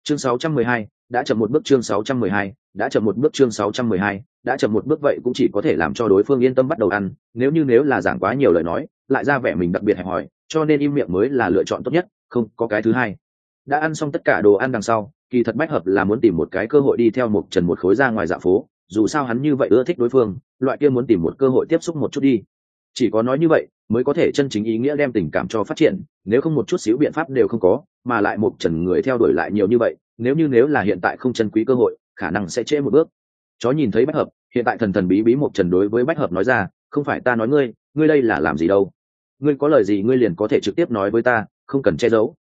chương 612, đã chậm một bước chương 612, đã chậm một bước chương 612, đã chậm một bước vậy cũng chỉ có thể làm cho đối phương yên tâm bắt đầu ăn, nếu là giảng quá nhiều lời nói, lại ra vẻ mình đặc biệt hẹp hòi, cho nên im miệng mới là lựa chọn tốt nhất, không có cái thứ hai. Đã ăn xong tất cả đồ ăn đằng sau, kỳ thật Bách Hợp là muốn tìm một cái cơ hội đi theo Mộc Trần một khối ra ngoài dạo phố, dù sao hắn như vậy ưa thích đối phương, loại kia muốn tìm một cơ hội tiếp xúc một chút đi. Chỉ có nói như vậy mới có thể chân chính ý nghĩa đem tình cảm cho phát triển, nếu không một chút xíu biện pháp đều không có, mà lại Mộc Trần người theo đuổi lại nhiều như vậy, nếu là hiện tại không chân quý cơ hội, khả năng sẽ trễ một bước. Chó nhìn thấy Bách Hợp, hiện tại thần thần bí bí Mộc Trần đối với Bách Hợp nói ra, không phải ta nói ngươi đây là làm gì đâu, ngươi có lời gì ngươi liền có thể trực tiếp nói với ta, không cần che giấu.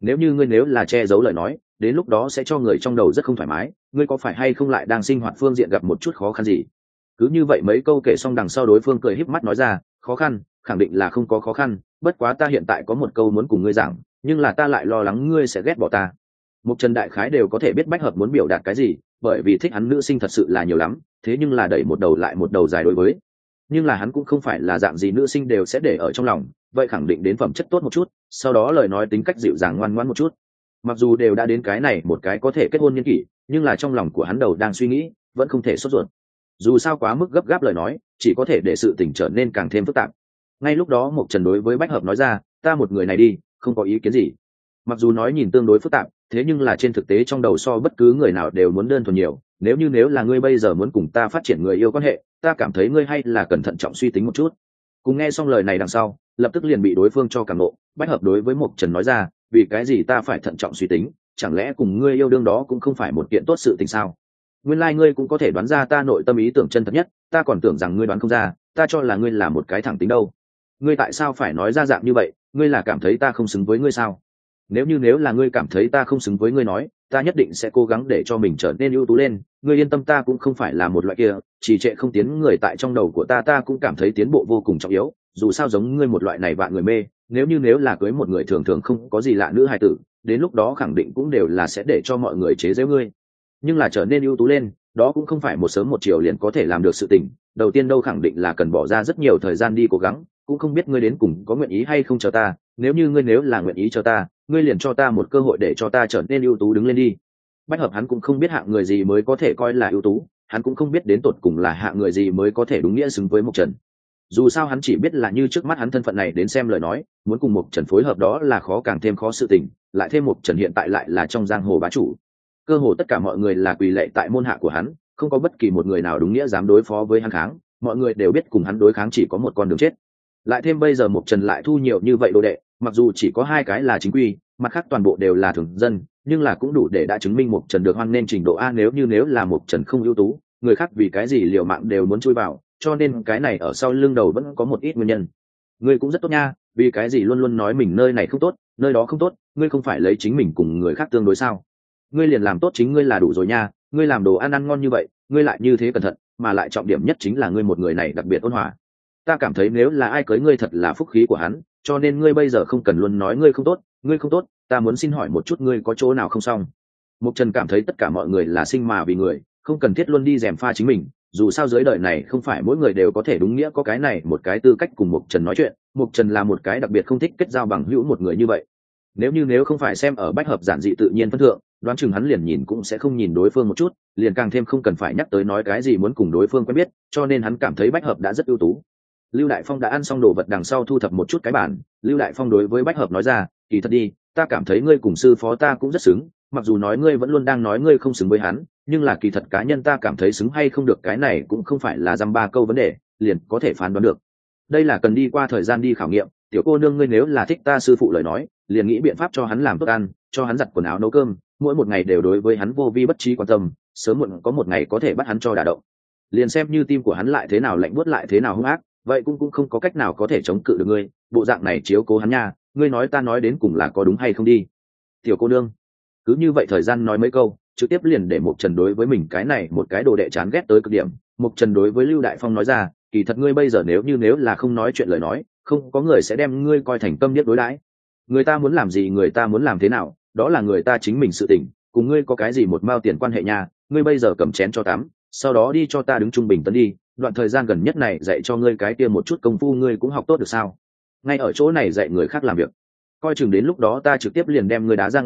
Nếu là che giấu lời nói, đến lúc đó sẽ cho người trong đầu rất không thoải mái, ngươi có phải hay không lại đang sinh hoạt phương diện gặp một chút khó khăn gì? Cứ như vậy mấy câu kể xong đằng sau đối phương cười híp mắt nói ra, khó khăn khẳng định là không có khó khăn, bất quá ta hiện tại có một câu muốn cùng ngươi giảng, nhưng là ta lại lo lắng ngươi sẽ ghét bỏ ta. Mục Trần đại khái đều có thể biết Bách Hợp muốn biểu đạt cái gì, bởi vì thích hắn nữ sinh thật sự là nhiều lắm, thế nhưng là đẩy một đầu lại một đầu dài đối với. Nhưng là hắn cũng không phải là dạng gì nữ sinh đều sẽ để ở trong lòng, vậy khẳng định đến phẩm chất tốt một chút, sau đó lời nói tính cách dịu dàng ngoan ngoãn một chút. Mặc dù đều đã đến cái này một cái có thể kết hôn niên kỷ, nhưng là trong lòng của hắn đầu đang suy nghĩ, vẫn không thể sốt ruột. Dù sao quá mức gấp gáp lời nói, chỉ có thể để sự tình trở nên càng thêm phức tạp. Ngay lúc đó Mộc Trần đối với Bách Hợp nói ra, ta một người này đi, không có ý kiến gì. Mặc dù nói nhìn tương đối phức tạp, thế nhưng là trên thực tế trong đầu so bất cứ người nào đều muốn đơn thuần nhiều. Nếu là ngươi bây giờ muốn cùng ta phát triển người yêu quan hệ, ta cảm thấy ngươi hay là cần thận trọng suy tính một chút. Cùng nghe xong lời này đằng sau, lập tức liền bị đối phương cho cảm nộ. Bách Hợp đối với Mộc Trần nói ra, vì cái gì ta phải thận trọng suy tính, chẳng lẽ cùng ngươi yêu đương đó cũng không phải một kiện tốt sự tình sao? Nguyên lai ngươi cũng có thể đoán ra ta nội tâm ý tưởng chân thật nhất, ta còn tưởng rằng ngươi đoán không ra, ta cho là ngươi là một cái thẳng tính đâu. Ngươi tại sao phải nói ra dạng như vậy, ngươi là cảm thấy ta không xứng với ngươi sao? Nếu là ngươi cảm thấy ta không xứng với ngươi nói, ta nhất định sẽ cố gắng để cho mình trở nên ưu tú lên, ngươi yên tâm, ta cũng không phải là một loại kia chỉ trệ không tiến người, tại trong đầu của ta cũng cảm thấy tiến bộ vô cùng trọng yếu, dù sao giống ngươi một loại này vạn người mê, nếu là cưới một người thường thường không có gì lạ nữ hài tử, đến lúc đó khẳng định cũng đều là sẽ để cho mọi người chế giễu ngươi. Nhưng là trở nên ưu tú lên, đó cũng không phải một sớm một chiều liền có thể làm được sự tình, đầu tiên đâu khẳng định là cần bỏ ra rất nhiều thời gian đi cố gắng, cũng không biết ngươi đến cùng có nguyện ý hay không chờ ta, nếu là nguyện ý chờ ta, ngươi liền cho ta một cơ hội để cho ta trở nên ưu tú đứng lên đi. Bách Hợp hắn cũng không biết hạng người gì mới có thể coi là ưu tú, hắn cũng không biết đến tột cùng là hạng người gì mới có thể đúng nghĩa xứng với Mộc Trần. Dù sao hắn chỉ biết là như trước mắt hắn thân phận này đến xem lời nói, muốn cùng Mộc Trần phối hợp đó là khó càng thêm khó sự tình, lại thêm Mộc Trần hiện tại lại là trong giang hồ bá chủ, cơ hồ tất cả mọi người là quỳ lệ tại môn hạ của hắn, không có bất kỳ một người nào đúng nghĩa dám đối phó với hắn kháng, mọi người đều biết cùng hắn đối kháng chỉ có một con đường chết. Lại thêm bây giờ Mộc Trần lại thu nhiều như vậy đồ đệ, mặc dù chỉ có 2 cái là chính quy, mặt khác toàn bộ đều là thường dân, nhưng là cũng đủ để đã chứng minh Mộc Trần được hoan nên trình độ A. Nếu là Mộc Trần không ưu tú, người khác vì cái gì liều mạng đều muốn chui vào, cho nên cái này ở sau lưng đầu vẫn có một ít nguyên nhân. Ngươi cũng rất tốt nha, vì cái gì luôn luôn nói mình nơi này không tốt, nơi đó không tốt, ngươi không phải lấy chính mình cùng người khác tương đối sao? Ngươi liền làm tốt chính ngươi là đủ rồi nha, ngươi làm đồ ăn ngon như vậy, ngươi lại như thế cẩn thận, mà lại trọng điểm nhất chính là ngươi một người này đặc biệt ôn hòa. Ta cảm thấy nếu là ai cưới ngươi thật là phúc khí của hắn, cho nên ngươi bây giờ không cần luôn nói ngươi không tốt, ta muốn xin hỏi một chút ngươi có chỗ nào không xong. Mộc Trần cảm thấy tất cả mọi người là sinh mà vì người, không cần thiết luôn đi gièm pha chính mình, dù sao dưới đời này không phải mỗi người đều có thể đúng nghĩa có cái này một cái tư cách cùng Mộc Trần nói chuyện. Mộc Trần là một cái đặc biệt không thích kết giao bằng hữu một người như vậy. Nếu không phải xem ở Bách Hợp giản dị tự nhiên phân thượng, đoán chừng hắn liền nhìn cũng sẽ không nhìn đối phương một chút, liền càng thêm không cần phải nhắc tới nói cái gì muốn cùng đối phương quen biết, cho nên hắn cảm thấy Bách Hợp đã rất ưu tú. Lưu Đại Phong đã ăn xong đồ vật đằng sau thu thập một chút cái bản, Lưu Đại Phong đối với Bách Hợp nói ra, kỳ thật đi, ta cảm thấy ngươi cùng sư phó ta cũng rất xứng, mặc dù nói ngươi vẫn luôn đang nói ngươi không xứng với hắn, nhưng là kỳ thật cá nhân ta cảm thấy xứng hay không được cái này cũng không phải là dăm ba câu vấn đề liền có thể phán đoán được, đây là cần đi qua thời gian đi khảo nghiệm. Tiểu cô nương ngươi nếu là thích ta sư phụ lời nói, liền nghĩ biện pháp cho hắn làm tốt ăn, cho hắn giặt quần áo nấu cơm, mỗi một ngày đều đối với hắn vô vi bất trí quan tâm, sớm muộn có một ngày có thể bắt hắn cho đả động. Liền xem như tim của hắn lại thế nào lạnh buốt lại thế nào hung ác, vậy cũng không có cách nào có thể chống cự được ngươi, bộ dạng này chiếu cố hắn nha, ngươi nói ta nói đến cùng là có đúng hay không đi. Tiểu cô nương cứ như vậy thời gian nói mấy câu, trực tiếp liền để Mộc Trần đối với mình cái này một cái đồ đệ chán ghét tới cực điểm. Mộc Trần đối với Lưu Đại Phong nói ra, kỳ thật ngươi bây giờ nếu là không nói chuyện lời nói, không có người sẽ đem ngươi coi thành câm điếc đối đãi. Người ta muốn làm gì, người ta muốn làm thế nào, đó là người ta chính mình sự tình, cùng ngươi có cái gì một mao tiền quan hệ nha. Ngươi bây giờ cầm chén cho tắm, sau đó đi cho ta đứng trung bình tấn đi, đoạn thời gian gần nhất này dạy cho ngươi cái kia một chút công phu ngươi cũng học tốt được sao? Ngay ở chỗ này dạy người khác làm việc, coi chừng đến lúc đó ta trực tiếp liền đem ngươi đá ra ngoài,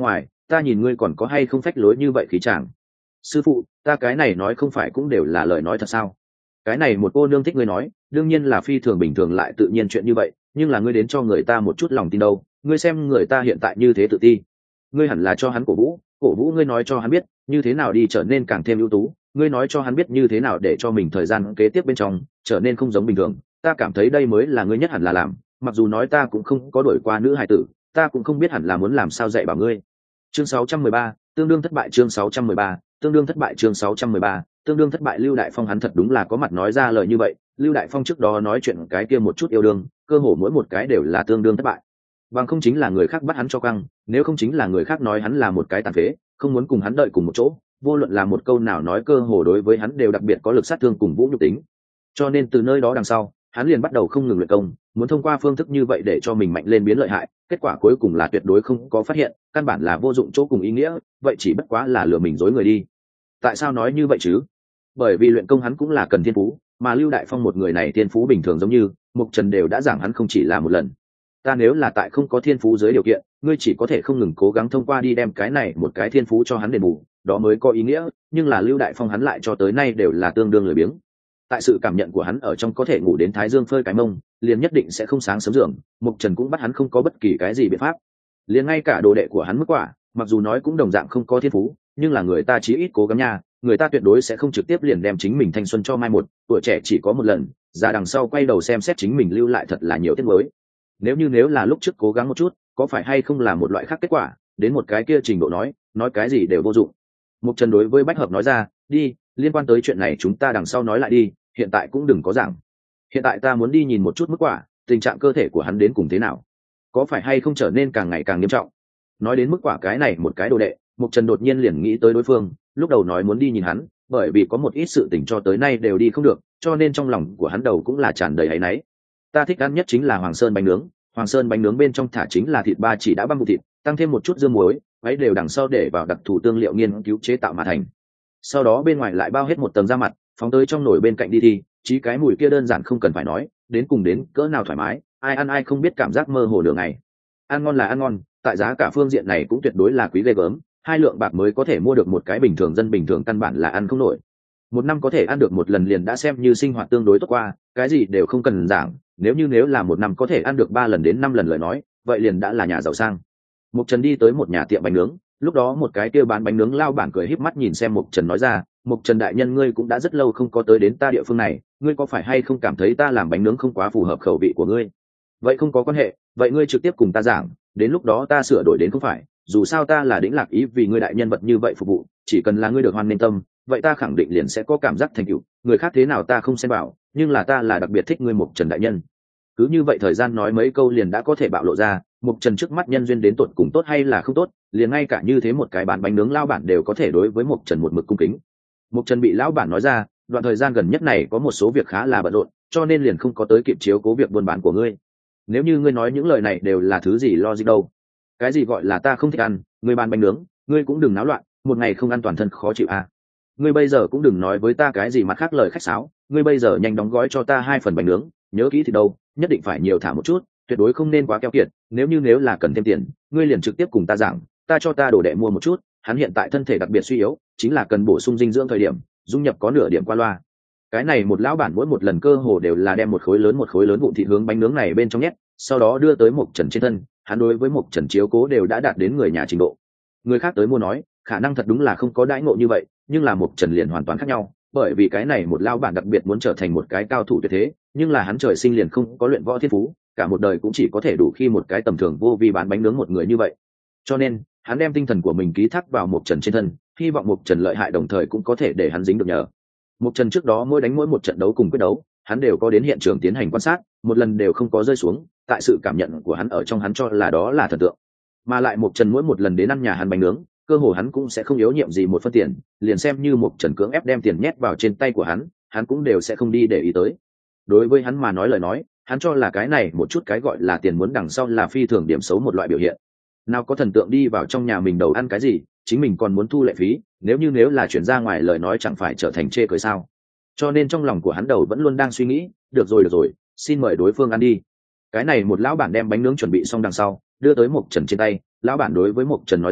ta nhìn ngươi còn có hay không phách lối như vậy khí chàng. Sư phụ, ta cái này nói không phải cũng đều là lời nói thật sao? Cái này một cô nương thích ngươi nói, đương nhiên là phi thường bình thường lại tự nhiên chuyện như vậy, nhưng là ngươi đến cho người ta một chút lòng tin đâu? Ngươi xem người ta hiện tại như thế tự ti, ngươi hẳn là cho hắn cổ vũ ngươi, nói cho hắn biết như thế nào đi trở nên càng thêm ưu tú, ngươi nói cho hắn biết như thế nào để cho mình thời gian kế tiếp bên trong trở nên không giống bình thường. Ta cảm thấy đây mới là ngươi nhất hẳn là làm, mặc dù nói ta cũng không có đổi qua nữ hài tử, ta cũng không biết hẳn là muốn làm sao dạy bảo ngươi. Chương 613, tương đương thất bại. Chương 613, tương đương thất bại. Chương 613, tương đương thất bại. Lưu Đại Phong hắn thật đúng là có mặt nói ra lời như vậy. Lưu Đại Phong trước đó nói chuyện cái kia một chút yêu đương, cơ hồ mỗi một cái đều là tương đương thất bại. Bằng không chính là người khác bắt hắn cho căng, nếu không chính là người khác nói hắn là một cái tàn phế, không muốn cùng hắn đợi cùng một chỗ, vô luận là một câu nào nói cơ hồ đối với hắn đều đặc biệt có lực sát thương cùng vũ nhục tính. Cho nên từ nơi đó đằng sau, hắn liền bắt đầu không ngừng luyện công, muốn thông qua phương thức như vậy để cho mình mạnh lên biến lợi hại. Kết quả cuối cùng là tuyệt đối không có phát hiện, căn bản là vô dụng chỗ cùng ý nghĩa, vậy chỉ bất quá là lừa mình dối người đi. Tại sao nói như vậy chứ? Bởi vì luyện công hắn cũng là cần thiên phú, mà Lưu Đại Phong một người này thiên phú bình thường giống như Mục Trần đều đã giảng hắn không chỉ là một lần. Ta nếu là tại không có thiên phú dưới điều kiện, ngươi chỉ có thể không ngừng cố gắng thông qua đi đem cái này một cái thiên phú cho hắn đền bù, đó mới có ý nghĩa. Nhưng là Lưu Đại Phong hắn lại cho tới nay đều là tương đương lười biếng. Tại sự cảm nhận của hắn ở trong có thể ngủ đến thái dương phơi cái mông, liền nhất định sẽ không sáng sớm giường. Mục Trần cũng bắt hắn không có bất kỳ cái gì biện pháp. Liền ngay cả đồ đệ của hắn Mức Quả, mặc dù nói cũng đồng dạng không có thiên phú, nhưng là người ta chí ít cố gắng nha, người ta tuyệt đối sẽ không trực tiếp liền đem chính mình thanh xuân cho mai một, tuổi trẻ chỉ có một lần, ra đằng sau quay đầu xem xét chính mình lưu lại thật là nhiều tiết mới. Nếu là lúc trước cố gắng một chút, có phải hay không là một loại khác kết quả, đến một cái kia trình độ nói cái gì đều vô dụng. Mục Trần đối với Bách Hợp nói ra, đi, liên quan tới chuyện này chúng ta đằng sau nói lại đi, hiện tại cũng đừng có giảng. Hiện tại ta muốn đi nhìn một chút Mức Quả, tình trạng cơ thể của hắn đến cùng thế nào, có phải hay không trở nên càng ngày càng nghiêm trọng. Nói đến Mức Quả cái này một cái đồ đệ, Mục Trần đột nhiên liền nghĩ tới đối phương, lúc đầu nói muốn đi nhìn hắn, bởi vì có một ít sự tình cho tới nay đều đi không được, cho nên trong lòng của hắn đầu cũng là tràn đầy áy náy. Ta thích ăn nhất chính là Hoàng Sơn bánh nướng, Hoàng Sơn bánh nướng bên trong thả chính là thịt ba chỉ đã băm vụ thịt, tăng thêm một chút dưa muối, ấy đều đằng sau để vào đặc thù tương liệu nghiên cứu chế tạo mà thành. Sau đó bên ngoài lại bao hết một tầng da mặt, phóng tới trong nồi bên cạnh đi thi, chí cái mùi kia đơn giản không cần phải nói, đến cùng đến cỡ nào thoải mái, ai ăn ai không biết cảm giác mơ hồ nửa ngày. Ăn ngon là ăn ngon, tại giá cả phương diện này cũng tuyệt đối là quý ghê gớm, 2 lượng bạc mới có thể mua được một cái bình thường dân bình thường căn bản là ăn không nổi. Một năm có thể ăn được một lần liền đã xem như sinh hoạt tương đối tốt qua, cái gì đều không cần giảng, nếu là một năm có thể ăn được 3 lần đến 5 lần lời nói, vậy liền đã là nhà giàu sang. Mục Trần đi tới một nhà tiệm bánh nướng, lúc đó một cái kia bán bánh nướng lao bản cười híp mắt nhìn xem Mục Trần nói ra, Mục Trần đại nhân, ngươi cũng đã rất lâu không có tới đến ta địa phương này, ngươi có phải hay không cảm thấy ta làm bánh nướng không quá phù hợp khẩu vị của ngươi? Vậy không có quan hệ, vậy ngươi trực tiếp cùng ta giảng, đến lúc đó ta sửa đổi đến không phải, dù sao ta là Đĩnh Lạc Ý vì ngươi đại nhân vật như vậy phục vụ, chỉ cần là ngươi được hoan nên tâm, vậy ta khẳng định liền sẽ có cảm giác thành tựu, người khác thế nào ta không xen vào, nhưng là ta là đặc biệt thích ngươi Mục Trần đại nhân. Cứ như vậy thời gian nói mấy câu liền đã có thể bạo lộ ra, Mục Trần trước mắt nhân duyên đến tột cùng tốt hay là không tốt, liền ngay cả như thế một cái bán bánh nướng lao bản đều có thể đối với Mục Trần một mực cung kính. Mục Trần bị lão bản nói ra, đoạn thời gian gần nhất này có một số việc khá là bận rộn, cho nên liền không có tới kịp chiếu cố việc buôn bán của ngươi. Nếu như ngươi nói những lời này đều là thứ gì lo gì đâu. Cái gì gọi là ta không thích ăn, ngươi bán bánh nướng, ngươi cũng đừng náo loạn, một ngày không ăn toàn thân khó chịu à. Ngươi bây giờ cũng đừng nói với ta cái gì mặt khác lời khách sáo, ngươi bây giờ nhanh đóng gói cho ta 2 phần bánh nướng, nhớ kỹ thì đâu, nhất định phải nhiều thả một chút, tuyệt đối không nên quá keo kiệt, nếu là cần thêm tiền, ngươi liền trực tiếp cùng ta giảng, ta cho ta đồ đệ mua một chút, hắn hiện tại thân thể đặc biệt suy yếu, chính là cần bổ sung dinh dưỡng thời điểm, dung nhập có nửa điểm qua loa. Cái này một lão bản mỗi một lần cơ hồ đều là đem một khối lớn vụn thịt hướng bánh nướng này bên trong nhét, sau đó đưa tới Mục Trần trên thân, hắn đối với Mục Trần chiếu cố đều đã đạt đến người nhà trình độ. Người khác tới mua nói, khả năng thật đúng là không có đãi ngộ như vậy, nhưng là Mục Trần liền hoàn toàn khác nhau, bởi vì cái này một lão bản đặc biệt muốn trở thành một cái cao thủ tuyệt thế, nhưng là hắn trời sinh liền không có luyện võ thiên phú, cả một đời cũng chỉ có thể đủ khi một cái tầm thường vô vi bán bánh nướng một người như vậy. Cho nên, hắn đem tinh thần của mình ký thác vào Mục Trần trên thân, hy vọng Mục Trần lợi hại đồng thời cũng có thể để hắn dính được nhờ. Mục Trần trước đó mỗi một trận đấu cùng quyết đấu, hắn đều có đến hiện trường tiến hành quan sát, một lần đều không có rơi xuống, tại sự cảm nhận của hắn ở trong hắn cho là đó là thần tượng. Mà lại Mục Trần mỗi một lần đến ăn nhà hắn bánh nướng, cơ hồ hắn cũng sẽ không yếu nhiệm gì một phân tiền, liền xem như Mục Trần cưỡng ép đem tiền nhét vào trên tay của hắn cũng đều sẽ không đi để ý tới. Đối với hắn mà nói lời nói, hắn cho là cái này một chút cái gọi là tiền muốn đằng sau là phi thường điểm xấu một loại biểu hiện. Nào có thần tượng đi vào trong nhà mình đầu ăn cái gì, chính mình còn muốn thu lệ phí, nếu là chuyển ra ngoài lời nói chẳng phải trở thành chê cười sao. Cho nên trong lòng của hắn đầu vẫn luôn đang suy nghĩ, được rồi, xin mời đối phương ăn đi. Cái này một lão bản đem bánh nướng chuẩn bị xong đằng sau, đưa tới Mục Trần trên tay, lão bản đối với Mục Trần nói ra,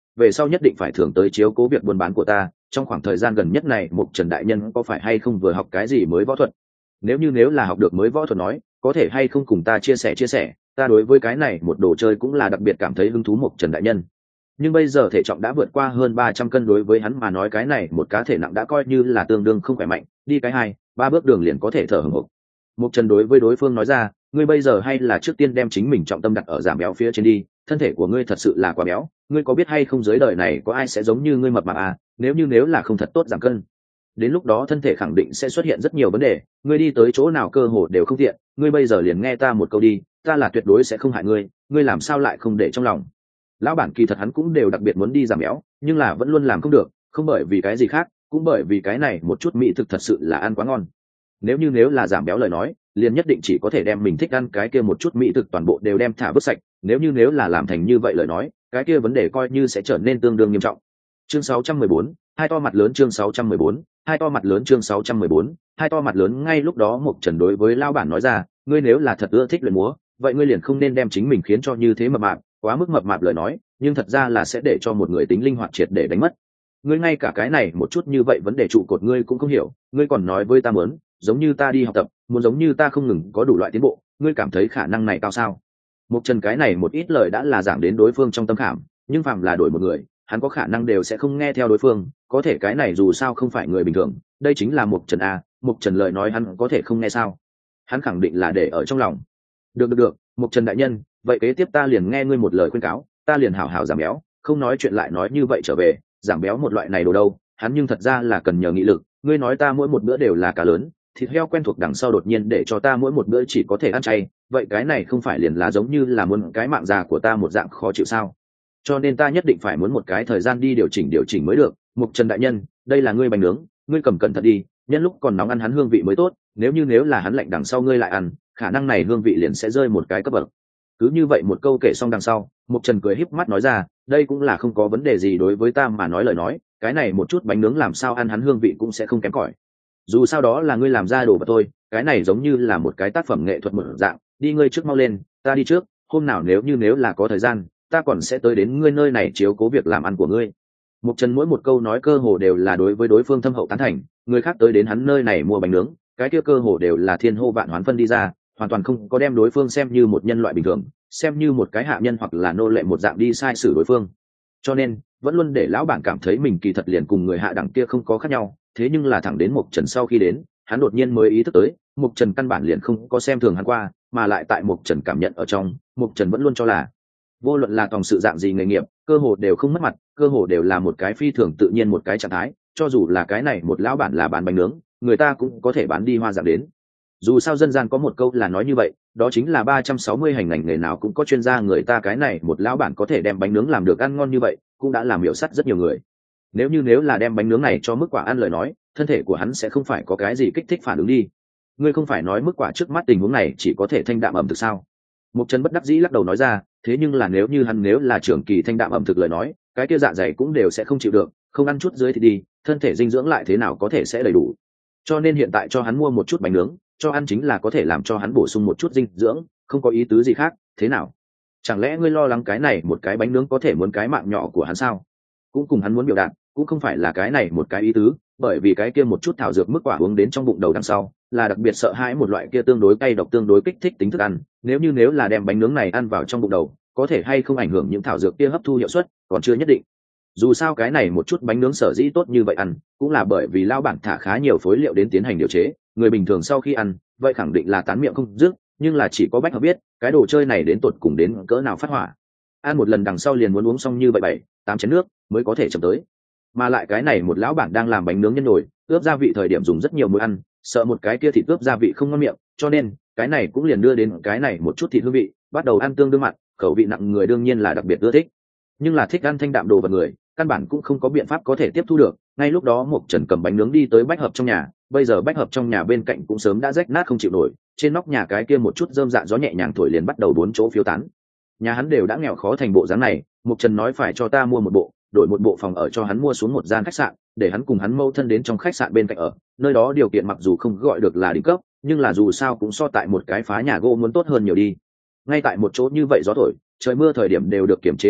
về sau nhất định phải thường tới chiếu cố việc buôn bán của ta. Trong khoảng thời gian gần nhất này Mục Trần đại nhân có phải hay không vừa học cái gì mới võ thuật? Nếu là học được mới võ thuật nói, có thể hay không cùng ta chia sẻ, ta đối với cái này một đồ chơi cũng là đặc biệt cảm thấy hứng thú. Mục Trần đại nhân, nhưng bây giờ thể trọng đã vượt qua hơn 300 cân, đối với hắn mà nói cái này một cá thể nặng đã coi như là tương đương không khỏe mạnh, đi cái 2-3 bước đường liền có thể thở hổn hộc. Mục Trần đối với đối phương nói ra, ngươi bây giờ hay là trước tiên đem chính mình trọng tâm đặt ở giảm béo phía trên đi, thân thể của ngươi thật sự là quá béo, ngươi có biết hay không dưới đời này có ai sẽ giống như ngươi mập mạp à, nếu là không thật tốt giảm cân, đến lúc đó thân thể khẳng định sẽ xuất hiện rất nhiều vấn đề, ngươi đi tới chỗ nào cơ hồ đều không tiện. Ngươi bây giờ liền nghe ta một câu đi, ta là tuyệt đối sẽ không hại ngươi, ngươi làm sao lại không để trong lòng. Lão bản kỳ thật hắn cũng đều đặc biệt muốn đi giảm béo, nhưng là vẫn luôn làm không được, không bởi vì cái gì khác, cũng bởi vì cái này một chút mỹ thực thật sự là ăn quá ngon. Nếu là giảm béo lời nói, liền nhất định chỉ có thể đem mình thích ăn cái kia một chút mỹ thực toàn bộ đều đem thả vứt sạch, nếu là làm thành như vậy lời nói, cái kia vấn đề coi như sẽ trở nên tương đương nghiêm trọng. Chương 614, hai to mặt lớn. Chương 614, hai to mặt lớn. Chương 614, hai to mặt lớn. Ngay lúc đó Mục Trần đối với lão bản nói ra, ngươi nếu là thật ưa thích luyện múa, vậy ngươi liền không nên đem chính mình khiến cho như thế mập mạp, quá mức mập mạp lời nói, nhưng thật ra là sẽ để cho một người tính linh hoạt triệt để đánh mất. Ngươi ngay cả cái này một chút như vậy vấn đề trụ cột ngươi cũng không hiểu, ngươi còn nói với ta muốn giống như ta đi học tập, muốn giống như ta không ngừng có đủ loại tiến bộ, ngươi cảm thấy khả năng này cao sao? Mục Trần cái này một ít lời đã là giảng đến đối phương trong tâm khảm, nhưng phàm là đổi một người, hắn có khả năng đều sẽ không nghe theo đối phương, có thể cái này dù sao không phải người bình thường, đây chính là Mục Trần a, Mục Trần lời nói hắn có thể không nghe sao? Hắn khẳng định là để ở trong lòng. Được, Mục Trần đại nhân, vậy kế tiếp ta liền nghe ngươi một lời khuyên cáo, ta liền hảo hảo giảm béo, không nói chuyện lại nói như vậy trở về, giảm béo một loại này đồ đâu, hắn nhưng thật ra là cần nhờ nghị lực, ngươi nói ta mỗi một bữa đều là cá lớn, thịt heo quen thuộc đằng sau đột nhiên để cho ta mỗi một bữa chỉ có thể ăn chay, vậy cái này không phải liền là giống như là muốn cái mạng già của ta một dạng khó chịu sao? Cho nên ta nhất định phải muốn một cái thời gian đi điều chỉnh mới được. Mục Trần đại nhân, đây là ngươi bánh nướng, ngươi cầm cẩn thận đi, nhân lúc còn nóng ăn hắn hương vị mới tốt, nếu là hắn lạnh đằng sau ngươi lại ăn, khả năng này hương vị liền sẽ rơi một cái cấp bậc. Cứ như vậy một câu kể xong đằng sau, Mục Trần cười híp mắt nói ra, đây cũng là không có vấn đề gì, đối với ta mà nói lời nói, cái này một chút bánh nướng làm sao ăn hắn hương vị cũng sẽ không kém cỏi. Dù sao đó là ngươi làm ra đồ vật thôi, cái này giống như là một cái tác phẩm nghệ thuật một dạng, đi ngươi trước mau lên, ta đi trước, hôm nào nếu là có thời gian, ta còn sẽ tới đến ngươi nơi này chiếu cố việc làm ăn của ngươi. Mục Trần mỗi một câu nói cơ hồ đều là đối với đối phương thâm hậu tán thành, người khác tới đến hắn nơi này mua bánh nướng, cái kia cơ hồ đều là thiên hô vạn hoán phân đi ra, hoàn toàn không có đem đối phương xem như một nhân loại bình thường, xem như một cái hạ nhân hoặc là nô lệ một dạng đi sai xử đối phương. Cho nên vẫn luôn để lão bản cảm thấy mình kỳ thật liền cùng người hạ đẳng kia không có khác nhau, thế nhưng là thẳng đến Mục Trần sau khi đến, hắn đột nhiên mới ý thức tới, Mục Trần căn bản liền không có xem thường hắn qua, mà lại tại Mục Trần cảm nhận ở trong, Mục Trần vẫn luôn cho là vô luận là tòng sự dạng gì nghề nghiệp, cơ hồ đều không mất mặt, cơ hồ đều là một cái phi thường tự nhiên một cái trạng thái, cho dù là cái này một lão bản là bán bánh nướng, người ta cũng có thể bán đi hoa dạng đến. Dù sao dân gian có một câu là nói như vậy, đó chính là 360 hành ngành nghề nào cũng có chuyên gia, người ta cái này một lão bản có thể đem bánh nướng làm được ăn ngon như vậy, cũng đã làm miểu sắt rất nhiều người. Nếu là đem bánh nướng này cho mức quả ăn lời nói, thân thể của hắn sẽ không phải có cái gì kích thích phản ứng đi. Ngươi không phải nói mức quả trước mắt tình huống này chỉ có thể thanh đạm ẩm thực sao? Mục Trần bất đắc dĩ lắc đầu nói ra, thế nhưng là nếu là trưởng kỳ thanh đạm ẩm thực lời nói, cái kia dạ dày cũng đều sẽ không chịu được, không ăn chút dưới thì đi, thân thể dinh dưỡng lại thế nào có thể sẽ đầy đủ. Cho nên hiện tại cho hắn mua một chút bánh nướng, cho ăn chính là có thể làm cho hắn bổ sung một chút dinh dưỡng, không có ý tứ gì khác, thế nào? Chẳng lẽ ngươi lo lắng cái này một cái bánh nướng có thể muốn cái mạng nhỏ của hắn sao? Cũng cùng hắn muốn biểu đạt, cũng không phải là cái này một cái ý tứ, bởi vì cái kia một chút thảo dược mức quả uống đến trong bụng đầu đằng sau, là đặc biệt sợ hãi một loại kia tương đối cay độc tương đối kích thích tính thức ăn, nếu là đem bánh nướng này ăn vào trong bụng đầu, có thể hay không ảnh hưởng những thảo dược kia hấp thu hiệu suất, còn chưa nhất định. Dù sao cái này một chút bánh nướng sở dĩ tốt như vậy ăn, cũng là bởi vì lao bản thả khá nhiều phối liệu đến tiến hành điều chế, người bình thường sau khi ăn, vậy khẳng định là tán miệng không dứt, nhưng là chỉ có Bách Hợp biết, cái đồ chơi này đến tột cùng đến cỡ nào phát hỏa. Ăn một lần đằng sau liền muốn uống xong như vậy 7-8 chén nước mới có thể chậm tới. Mà lại cái này một lão bản đang làm bánh nướng nhân nồi, ướp gia vị thời điểm dùng rất nhiều muối ăn, sợ một cái kia thịt ướp gia vị không ngon miệng, cho nên cái này cũng liền đưa đến cái này một chút thịt hương vị, bắt đầu ăn tương đương mặn, khẩu vị nặng người đương nhiên là đặc biệt ưa thích. Nhưng là thích ăn thanh đạm đồ vật người, căn bản cũng không có biện pháp có thể tiếp thu được. Ngay lúc đó Mục Trần cầm bánh nướng đi tới Bách Hợp trong nhà, bây giờ Bách Hợp trong nhà bên cạnh cũng sớm đã rách nát không chịu nổi, trên nóc nhà cái kia một chút rơm dạ gió nhẹ nhàng thổi liền bắt đầu bốn chỗ phiêu tán. Nhà hắn đều đã nghèo khó thành bộ dáng này, Mục Trần nói phải cho ta mua một bộ, đổi một bộ phòng ở cho hắn mua xuống một gian khách sạn, để hắn cùng hắn mâu thân đến trong khách sạn bên cạnh ở, nơi đó điều kiện mặc dù không gọi được là đỉnh cấp, nhưng là dù sao cũng so tại một cái phá nhà gỗ muốn tốt hơn nhiều đi. Ngay tại một chỗ như vậy gió thổi, trời mưa thời điểm đều được kiểm chế một chút,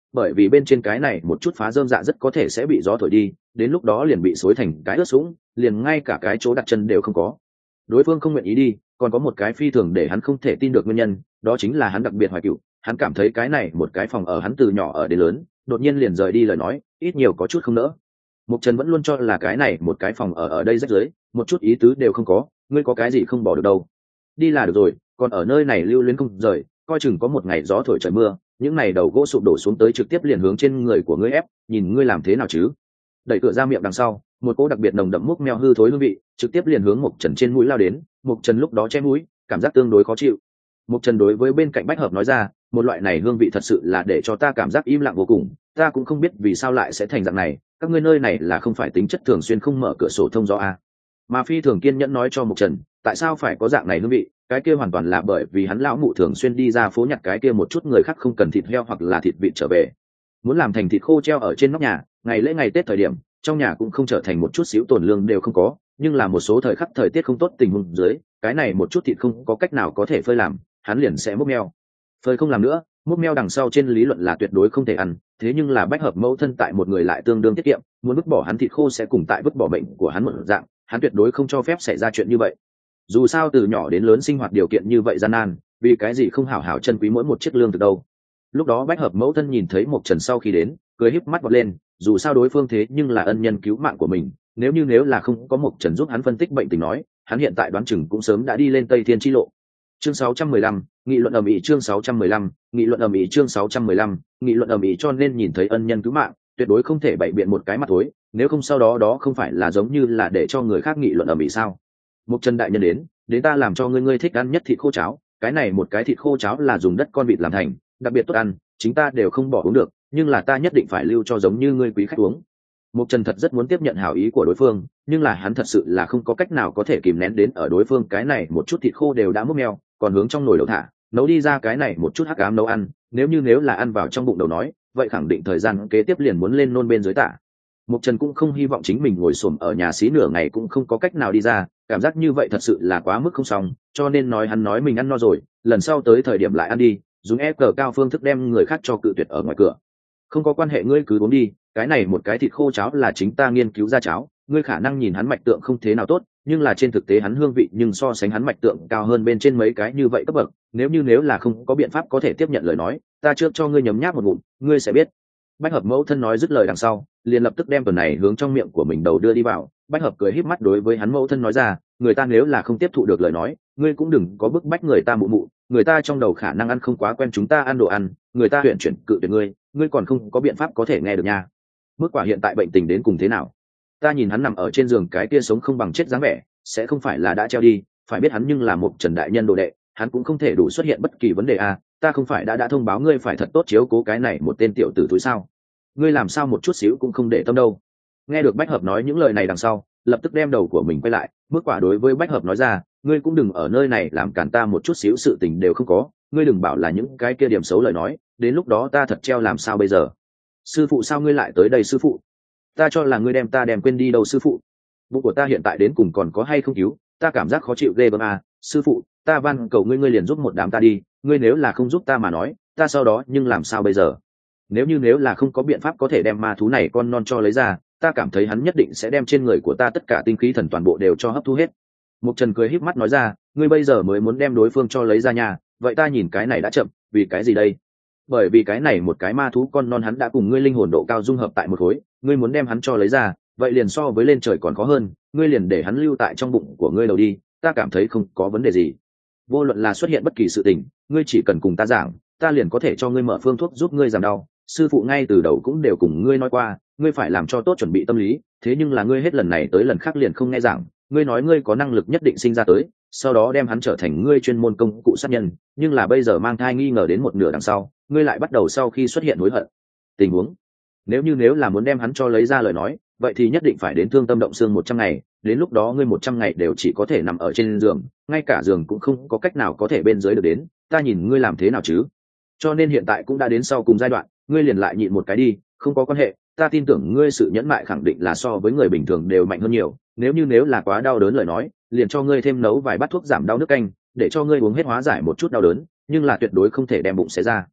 bởi vì bên trên cái này một chút phá rơm dạ rất có thể sẽ bị gió thổi đi, đến lúc đó liền bị xối thành cái ướt sũng, liền ngay cả cái chỗ đặt chân đều không có. Đối phương không nguyện ý đi, còn có một cái phi thường để hắn không thể tin được nguyên nhân, đó chính là hắn đặc biệt hoài cựu, hắn cảm thấy cái này một cái phòng ở hắn từ nhỏ ở đến lớn, đột nhiên liền rời đi lời nói, ít nhiều có chút không nỡ. Mục Trần vẫn luôn cho là cái này một cái phòng ở đây rách rưới, một chút ý tứ đều không có, ngươi có cái gì không bỏ được đâu. Đi là được rồi, còn ở nơi này lưu luyến không rời, coi chừng có một ngày gió thổi trời mưa, những này đầu gỗ sụp đổ xuống tới trực tiếp liền hướng trên người của ngươi ép, nhìn ngươi làm thế nào chứ. Đẩy cửa ra miệng đằng sau, một cỗ đặc biệt nồng đậm múc meo hư thối hương vị trực tiếp liền hướng Mục Trần trên mũi lao đến. Mục Trần lúc đó che mũi, cảm giác tương đối khó chịu. Mục Trần đối với bên cạnh Bách Hợp nói ra, một loại này hương vị thật sự là để cho ta cảm giác im lặng vô cùng, ta cũng không biết vì sao lại sẽ thành dạng này, các ngươi nơi này là không phải tính chất thường xuyên không mở cửa sổ thông gió à. Mà Phi thường kiên nhẫn nói cho Mục Trần, tại sao phải có dạng này hương vị, cái kia hoàn toàn là bởi vì hắn lão mụ thường xuyên đi ra phố nhặt cái kia một chút người khác không cần thịt heo hoặc là thịt vịt trở về, muốn làm thành thịt khô treo ở trên nóc nhà, ngày lễ ngày Tết thời điểm, trong nhà cũng không trở thành một chút xíu tổn lương đều không có, nhưng là một số thời khắc thời tiết không tốt tình huống dưới, cái này một chút thịt không có cách nào có thể phơi làm, hắn liền sẽ múc meo. Phơi không làm nữa, múc meo đằng sau trên lý luận là tuyệt đối không thể ăn, thế nhưng là Bách Hợp mẫu thân tại một người lại tương đương tiết kiệm, muốn vứt bỏ hắn thịt khô sẽ cùng tại vứt bỏ bệnh của hắn một dạng, hắn tuyệt đối không cho phép xảy ra chuyện như vậy. Dù sao từ nhỏ đến lớn sinh hoạt điều kiện như vậy gian nan, vì cái gì không hảo hảo chân quý mỗi một chiếc lương từ đâu. Lúc đó Bách Hợp mẫu thân nhìn thấy Mộc Trần sau khi đến, cười híp mắt vọt lên, dù sao đối phương thế nhưng là ân nhân cứu mạng của mình, nếu là không có Mộc Trần giúp hắn phân tích bệnh tình nói, hắn hiện tại đoán chừng cũng sớm đã đi lên Tây Thiên chi lộ. Chương 615, nghị luận ầm ĩ chương 615, nghị luận ầm ĩ chương 615, nghị luận ầm ĩ cho nên nhìn thấy ân nhân cứu mạng, tuyệt đối không thể bày biện một cái mặt thối, nếu không sau đó không phải là giống như là để cho người khác nghị luận ầm ĩ sao? Mộc Trần đại nhân đến ta làm cho ngươi thích ăn nhất thịt khô cháo, cái này một cái thịt khô cháo là dùng đất con vịt làm thành, đặc biệt tốt ăn, chính ta đều không bỏ uống được, nhưng là ta nhất định phải lưu cho giống như ngươi quý khách uống. Mộc Trần thật rất muốn tiếp nhận hảo ý của đối phương, nhưng là hắn thật sự là không có cách nào có thể kìm nén đến ở đối phương cái này một chút thịt khô đều đã múc meo, còn hướng trong nồi đậu thả, nấu đi ra cái này một chút hắc ám nấu ăn, nếu là ăn vào trong bụng đầu nói, vậy khẳng định thời gian kế tiếp liền muốn lên nôn bên dưới tả. Mộc Trần cũng không hy vọng chính mình ngồi xổm ở nhà xí nửa ngày cũng không có cách nào đi ra, cảm giác như vậy thật sự là quá mức không xong, cho nên hắn nói mình ăn no rồi, lần sau tới thời điểm lại ăn đi, dùng ép cờ cao phương thức đem người khác cho cự tuyệt ở ngoài cửa. Không có quan hệ, ngươi cứ uống đi, cái này một cái thịt khô cháo là chính ta nghiên cứu ra cháo, ngươi khả năng nhìn hắn mạch tượng không thế nào tốt, nhưng là trên thực tế hắn hương vị nhưng so sánh hắn mạch tượng cao hơn bên trên mấy cái như vậy cấp bậc, nếu là không có biện pháp có thể tiếp nhận lời nói, ta trước cho ngươi nhấm nháp một ngụm, ngươi sẽ biết. Bách Hợp mẫu thân nói dứt lời đằng sau, liền lập tức đem tuần này hướng trong miệng của mình đầu đưa đi vào. Bách Hợp cười híp mắt đối với hắn mẫu thân nói ra, người ta nếu là không tiếp thụ được lời nói, ngươi cũng đừng có bức bách người ta mụ, người ta trong đầu khả năng ăn không quá quen chúng ta ăn đồ ăn, người ta huyện chuyển cự tuyệt ngươi còn không có biện pháp có thể nghe được nha. Mức quả hiện tại bệnh tình đến cùng thế nào? Ta nhìn hắn nằm ở trên giường cái kia sống không bằng chết dáng vẻ, sẽ không phải là đã treo đi, phải biết hắn nhưng là một Trần đại nhân đồ đệ, hắn cũng không thể đủ xuất hiện bất kỳ vấn đề à, ta không phải đã thông báo ngươi phải thật tốt chiếu cố cái này một tên tiểu tử túi sao? Ngươi làm sao một chút xíu cũng không để tâm đâu. Nghe được Bách Hợp nói những lời này đằng sau, lập tức đem đầu của mình quay lại, Mức quả đối với Bách Hợp nói ra, ngươi cũng đừng ở nơi này làm cản ta một chút xíu sự tình đều không có, ngươi đừng bảo là những cái kia điểm xấu lời nói, đến lúc đó ta thật treo làm sao bây giờ? Sư phụ, sao ngươi lại tới đây sư phụ? Ta cho là ngươi đem ta đem quên đi đâu sư phụ? Bụng của ta hiện tại đến cùng còn có hay không cứu, ta cảm giác khó chịu ghê gớm à, sư phụ, ta van cầu ngươi liền giúp một đám ta đi, ngươi nếu là không giúp ta mà nói, ta sau đó nhưng làm sao bây giờ? Nếu là không có biện pháp có thể đem ma thú này con non cho lấy ra, ta cảm thấy hắn nhất định sẽ đem trên người của ta tất cả tinh khí thần toàn bộ đều cho hấp thu hết. Mục Trần cười híp mắt nói ra, ngươi bây giờ mới muốn đem đối phương cho lấy ra nhà, vậy ta nhìn cái này đã chậm, vì cái gì đây? Bởi vì cái này một cái ma thú con non hắn đã cùng ngươi linh hồn độ cao dung hợp tại một khối, ngươi muốn đem hắn cho lấy ra, vậy liền so với lên trời còn khó hơn, ngươi liền để hắn lưu tại trong bụng của ngươi đầu đi, ta cảm thấy không có vấn đề gì. Vô luận là xuất hiện bất kỳ sự tình, ngươi chỉ cần cùng ta giảng, ta liền có thể cho ngươi mở phương thuốc giúp ngươi giảm đau. Sư phụ ngay từ đầu cũng đều cùng ngươi nói qua, ngươi phải làm cho tốt chuẩn bị tâm lý, thế nhưng là ngươi hết lần này tới lần khác liền không nghe giảng, ngươi nói ngươi có năng lực nhất định sinh ra tới, sau đó đem hắn trở thành ngươi chuyên môn công cụ sát nhân, nhưng là bây giờ mang thai nghi ngờ đến một nửa đằng sau, ngươi lại bắt đầu sau khi xuất hiện hối hận. Tình huống, nếu là muốn đem hắn cho lấy ra lời nói, vậy thì nhất định phải đến thương tâm động xương 100 ngày, đến lúc đó ngươi 100 ngày đều chỉ có thể nằm ở trên giường, ngay cả giường cũng không có cách nào có thể bên dưới được đến, ta nhìn ngươi làm thế nào chứ? Cho nên hiện tại cũng đã đến sau cùng giai đoạn, ngươi liền lại nhịn một cái đi, không có quan hệ, ta tin tưởng ngươi sự nhẫn mại khẳng định là so với người bình thường đều mạnh hơn nhiều, nếu là quá đau đớn lời nói, liền cho ngươi thêm nấu vài bát thuốc giảm đau nước canh, để cho ngươi uống hết hóa giải một chút đau đớn, nhưng là tuyệt đối không thể đem bụng xé ra.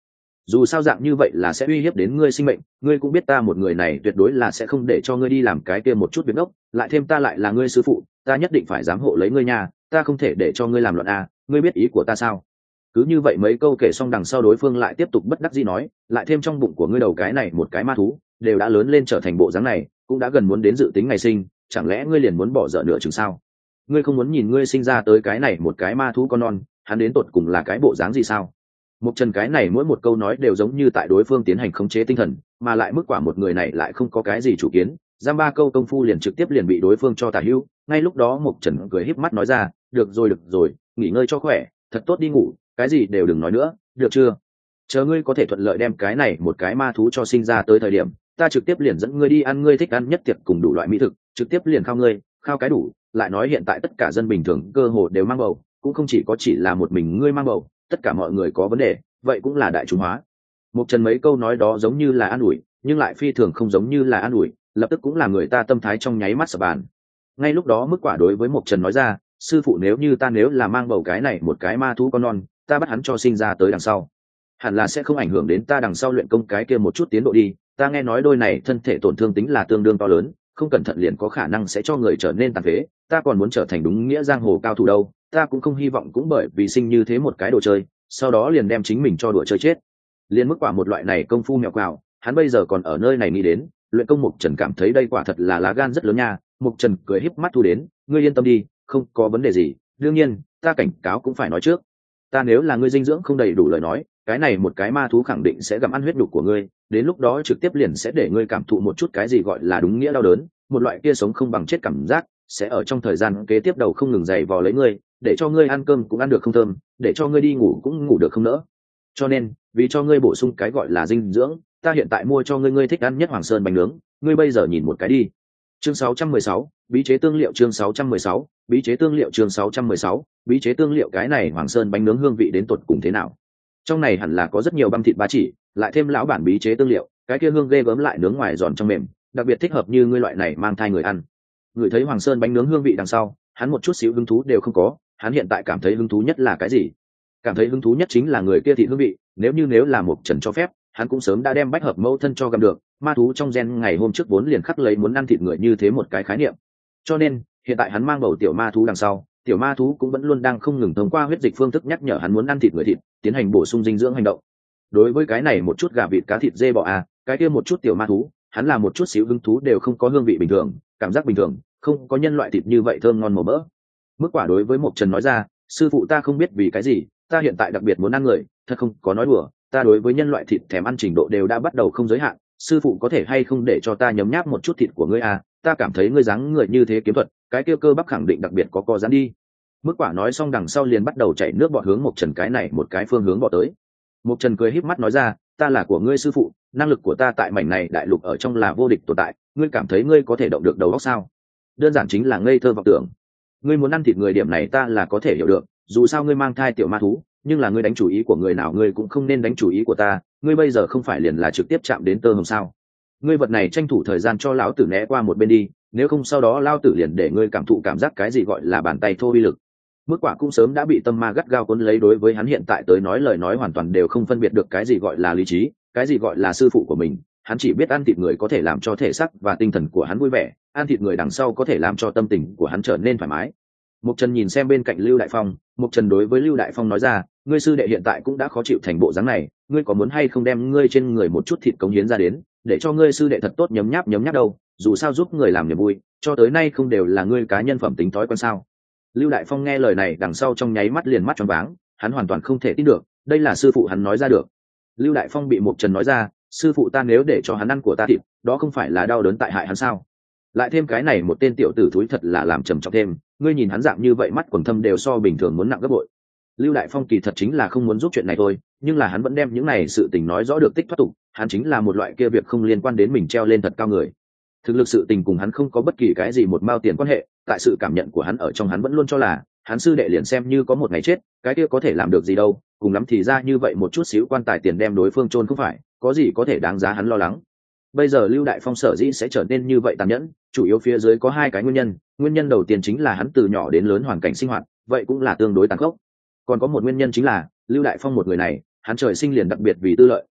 dù sao dạng như vậy là sẽ uy hiếp đến ngươi sinh mệnh. Ngươi cũng biết ta một người này tuyệt đối là sẽ không để cho ngươi đi làm cái kia một chút việc ốc, lại thêm ta lại là ngươi sư phụ, ta nhất định phải giám hộ lấy ngươi nha, ta không thể để cho ngươi làm loạn a, ngươi biết ý của ta sao? Cứ như vậy mấy câu kể xong đằng sau đối phương lại tiếp tục bất đắc dĩ nói, lại thêm trong bụng của ngươi đầu cái này một cái ma thú đều đã lớn lên trở thành bộ dáng này, cũng đã gần muốn đến dự tính ngày sinh, chẳng lẽ ngươi liền muốn bỏ dở nửa chừng sao? Ngươi không muốn nhìn ngươi sinh ra tới cái này một cái ma thú con non, hắn đến tột cùng là cái bộ dáng gì sao? Mục Trần cái này mỗi một câu nói đều giống như tại đối phương tiến hành khống chế tinh thần, mà lại mức quả một người này lại không có cái gì chủ kiến, giam ba câu công phu liền trực tiếp liền bị đối phương cho tả hữu. Ngay lúc đó Mục Trần cười híp mắt nói ra, được rồi, nghỉ ngơi cho khỏe, thật tốt đi ngủ, cái gì đều đừng nói nữa, được chưa? Chờ ngươi có thể thuận lợi đem cái này một cái ma thú cho sinh ra tới thời điểm, ta trực tiếp liền dẫn ngươi đi ăn ngươi thích ăn nhất tiệc cùng đủ loại mỹ thực, trực tiếp liền khao ngươi, khao cái đủ. Lại nói hiện tại tất cả dân bình thường cơ hồ đều mang bầu, cũng không chỉ là một mình ngươi mang bầu, tất cả mọi người có vấn đề, vậy cũng là đại chúng hóa. Mục Trần mấy câu nói đó giống như là an ủi, nhưng lại phi thường không giống như là an ủi, lập tức cũng là người ta tâm thái trong nháy mắt sập bàn. Ngay lúc đó mức quả đối với Mục Trần nói ra, sư phụ nếu là mang bầu cái này một cái ma thú con non, ta bắt hắn cho sinh ra tới đằng sau, hẳn là sẽ không ảnh hưởng đến ta đằng sau luyện công cái kia một chút tiến độ đi. Ta nghe nói đôi này thân thể tổn thương tính là tương đương to lớn, không cẩn thận liền có khả năng sẽ cho người trở nên tàn phế, ta còn muốn trở thành đúng nghĩa giang hồ cao thủ đâu, ta cũng không hy vọng cũng bởi vì sinh như thế một cái đồ chơi, sau đó liền đem chính mình cho đùa chơi chết. Liên mức quả một loại này công phu mèo quào, hắn bây giờ còn ở nơi này nghĩ đến, luyện công. Mục Trần cảm thấy đây quả thật là lá gan rất lớn nha. Mục Trần cười híp mắt thu đến, ngươi yên tâm đi, không có vấn đề gì. Đương nhiên, ta cảnh cáo cũng phải nói trước, ta nếu là ngươi dinh dưỡng không đầy đủ lời nói, cái này một cái ma thú khẳng định sẽ gặm ăn huyết nhục của ngươi, đến lúc đó trực tiếp liền sẽ để ngươi cảm thụ một chút cái gì gọi là đúng nghĩa đau đớn, một loại kia sống không bằng chết cảm giác, sẽ ở trong thời gian kế tiếp đầu không ngừng giày vò lấy ngươi, để cho ngươi ăn cơm cũng ăn được không thơm, để cho ngươi đi ngủ cũng ngủ được không nỡ. Cho nên, vì cho ngươi bổ sung cái gọi là dinh dưỡng, ta hiện tại mua cho ngươi thích ăn nhất Hoàng Sơn bánh nướng, ngươi bây giờ nhìn một cái đi. Chương 616, bí chế tương liệu. Chương 616, bí chế tương liệu. Chương 616, bí chế tương liệu. Cái này Hoàng Sơn bánh nướng hương vị đến tột cùng thế nào? Trong này hẳn là có rất nhiều băm thịt ba chỉ, lại thêm lão bản bí chế tương liệu, cái kia hương ghê gớm lại nướng ngoài giòn trong mềm, đặc biệt thích hợp như ngươi loại này mang thai người ăn. Người thấy Hoàng Sơn bánh nướng hương vị đằng sau, hắn một chút xíu hứng thú đều không có. Hắn hiện tại cảm thấy hứng thú nhất là cái gì? Cảm thấy hứng thú nhất chính là người kia thịt hương vị. Nếu là Mục Trần cho phép, hắn cũng sớm đã đem bách hợp mẫu thân cho gặm được. Ma thú trong gen ngày hôm trước vốn liền khắc lấy muốn ăn thịt người như thế một cái khái niệm, cho nên hiện tại hắn mang bầu tiểu ma thú đằng sau, tiểu ma thú cũng vẫn luôn đang không ngừng thông qua huyết dịch phương thức nhắc nhở hắn muốn ăn thịt người thịt, tiến hành bổ sung dinh dưỡng hành động. Đối với cái này một chút gà vịt cá thịt dê bò cái kia một chút tiểu ma thú, hắn là một chút xíu hứng thú đều không có. Hương vị bình thường, cảm giác bình thường, không có nhân loại thịt như vậy thơm ngon màu mỡ. Mức quả đối với Mục Trần nói ra, sư phụ ta không biết vì cái gì, ta hiện tại đặc biệt muốn ăn người, thật không có nói đùa, ta đối với nhân loại thịt thèm ăn trình độ đều đã bắt đầu không giới hạn. Sư phụ có thể hay không để cho ta nhấm nháp một chút thịt của ngươi ta cảm thấy ngươi dáng người như thế kiếm thuật, cái kia cơ bắp khẳng định đặc biệt có co giãn đi. Mức quả nói xong đằng sau liền bắt đầu chảy nước bọt hướng Mục Trần cái này một cái phương hướng bọt tới. Mục Trần cười híp mắt nói ra, ta là của ngươi sư phụ, năng lực của ta tại mảnh này đại lục ở trong là vô địch tồn tại, ngươi cảm thấy ngươi có thể động được đầu óc sao? Đơn giản chính là ngây thơ vọng tưởng. Ngươi muốn ăn thịt người điểm này ta là có thể hiểu được, dù sao ngươi mang thai tiểu ma thú, nhưng là ngươi đánh chủ ý của người nào ngươi cũng không nên đánh chủ ý của ta, ngươi bây giờ không phải liền là trực tiếp chạm đến tơ hồng sao? Ngươi vật này tranh thủ thời gian cho lão tử né qua một bên đi, nếu không sau đó lao tử liền để ngươi cảm thụ cảm giác cái gì gọi là bàn tay thô uy lực. Mức quả cũng sớm đã bị tâm ma gắt gao cuốn lấy, đối với hắn hiện tại tới nói lời nói hoàn toàn đều không phân biệt được cái gì gọi là lý trí, cái gì gọi là sư phụ của mình. Hắn chỉ biết ăn thịt người có thể làm cho thể xác và tinh thần của hắn vui vẻ, ăn thịt người đằng sau có thể làm cho tâm tình của hắn trở nên thoải mái. Mục Trần nhìn xem bên cạnh Lưu Đại Phong, Mục Trần đối với Lưu Đại Phong nói ra, ngươi sư đệ hiện tại cũng đã khó chịu thành bộ dáng này, ngươi có muốn hay không đem ngươi trên người một chút thịt cống hiến ra đến, để cho ngươi sư đệ thật tốt nhấm nháp đâu, dù sao giúp người làm niềm vui, cho tới nay không đều là ngươi cá nhân phẩm tính thói quen sao? Lưu Đại Phong nghe lời này đằng sau trong nháy mắt liền mắt tròn váng, hắn hoàn toàn không thể tin được, đây là sư phụ hắn nói ra được. Lưu Đại Phong bị Mục Trần nói ra, sư phụ ta nếu để cho hắn ăn của ta thịt, đó không phải là đau đớn tại hại hắn sao? Lại thêm cái này một tên tiểu tử thúi thật là làm trầm trọng thêm, ngươi nhìn hắn dạng như vậy mắt quầng thâm đều so bình thường muốn nặng gấp bội. Lưu Đại Phong kỳ thật chính là không muốn giúp chuyện này thôi, nhưng là hắn vẫn đem những này sự tình nói rõ được tích thoát tục, hắn chính là một loại kia việc không liên quan đến mình treo lên thật cao người. Thực lực sự tình cùng hắn không có bất kỳ cái gì một mao tiền quan hệ, tại sự cảm nhận của hắn ở trong hắn vẫn luôn cho là, hắn sư đệ liền xem như có một ngày chết, cái kia có thể làm được gì đâu, cùng lắm thì ra như vậy một chút xíu quan tài tiền đem đối phương chôn không phải, có gì có thể đáng giá hắn lo lắng. Bây giờ Lưu Đại Phong sở dĩ sẽ trở nên như vậy tàn nhẫn, chủ yếu phía dưới có hai cái nguyên nhân đầu tiên chính là hắn từ nhỏ đến lớn hoàn cảnh sinh hoạt, vậy cũng là tương đối tàn khốc. Còn có một nguyên nhân chính là Lưu Đại Phong một người này, hắn trời sinh liền đặc biệt vì tư lợi,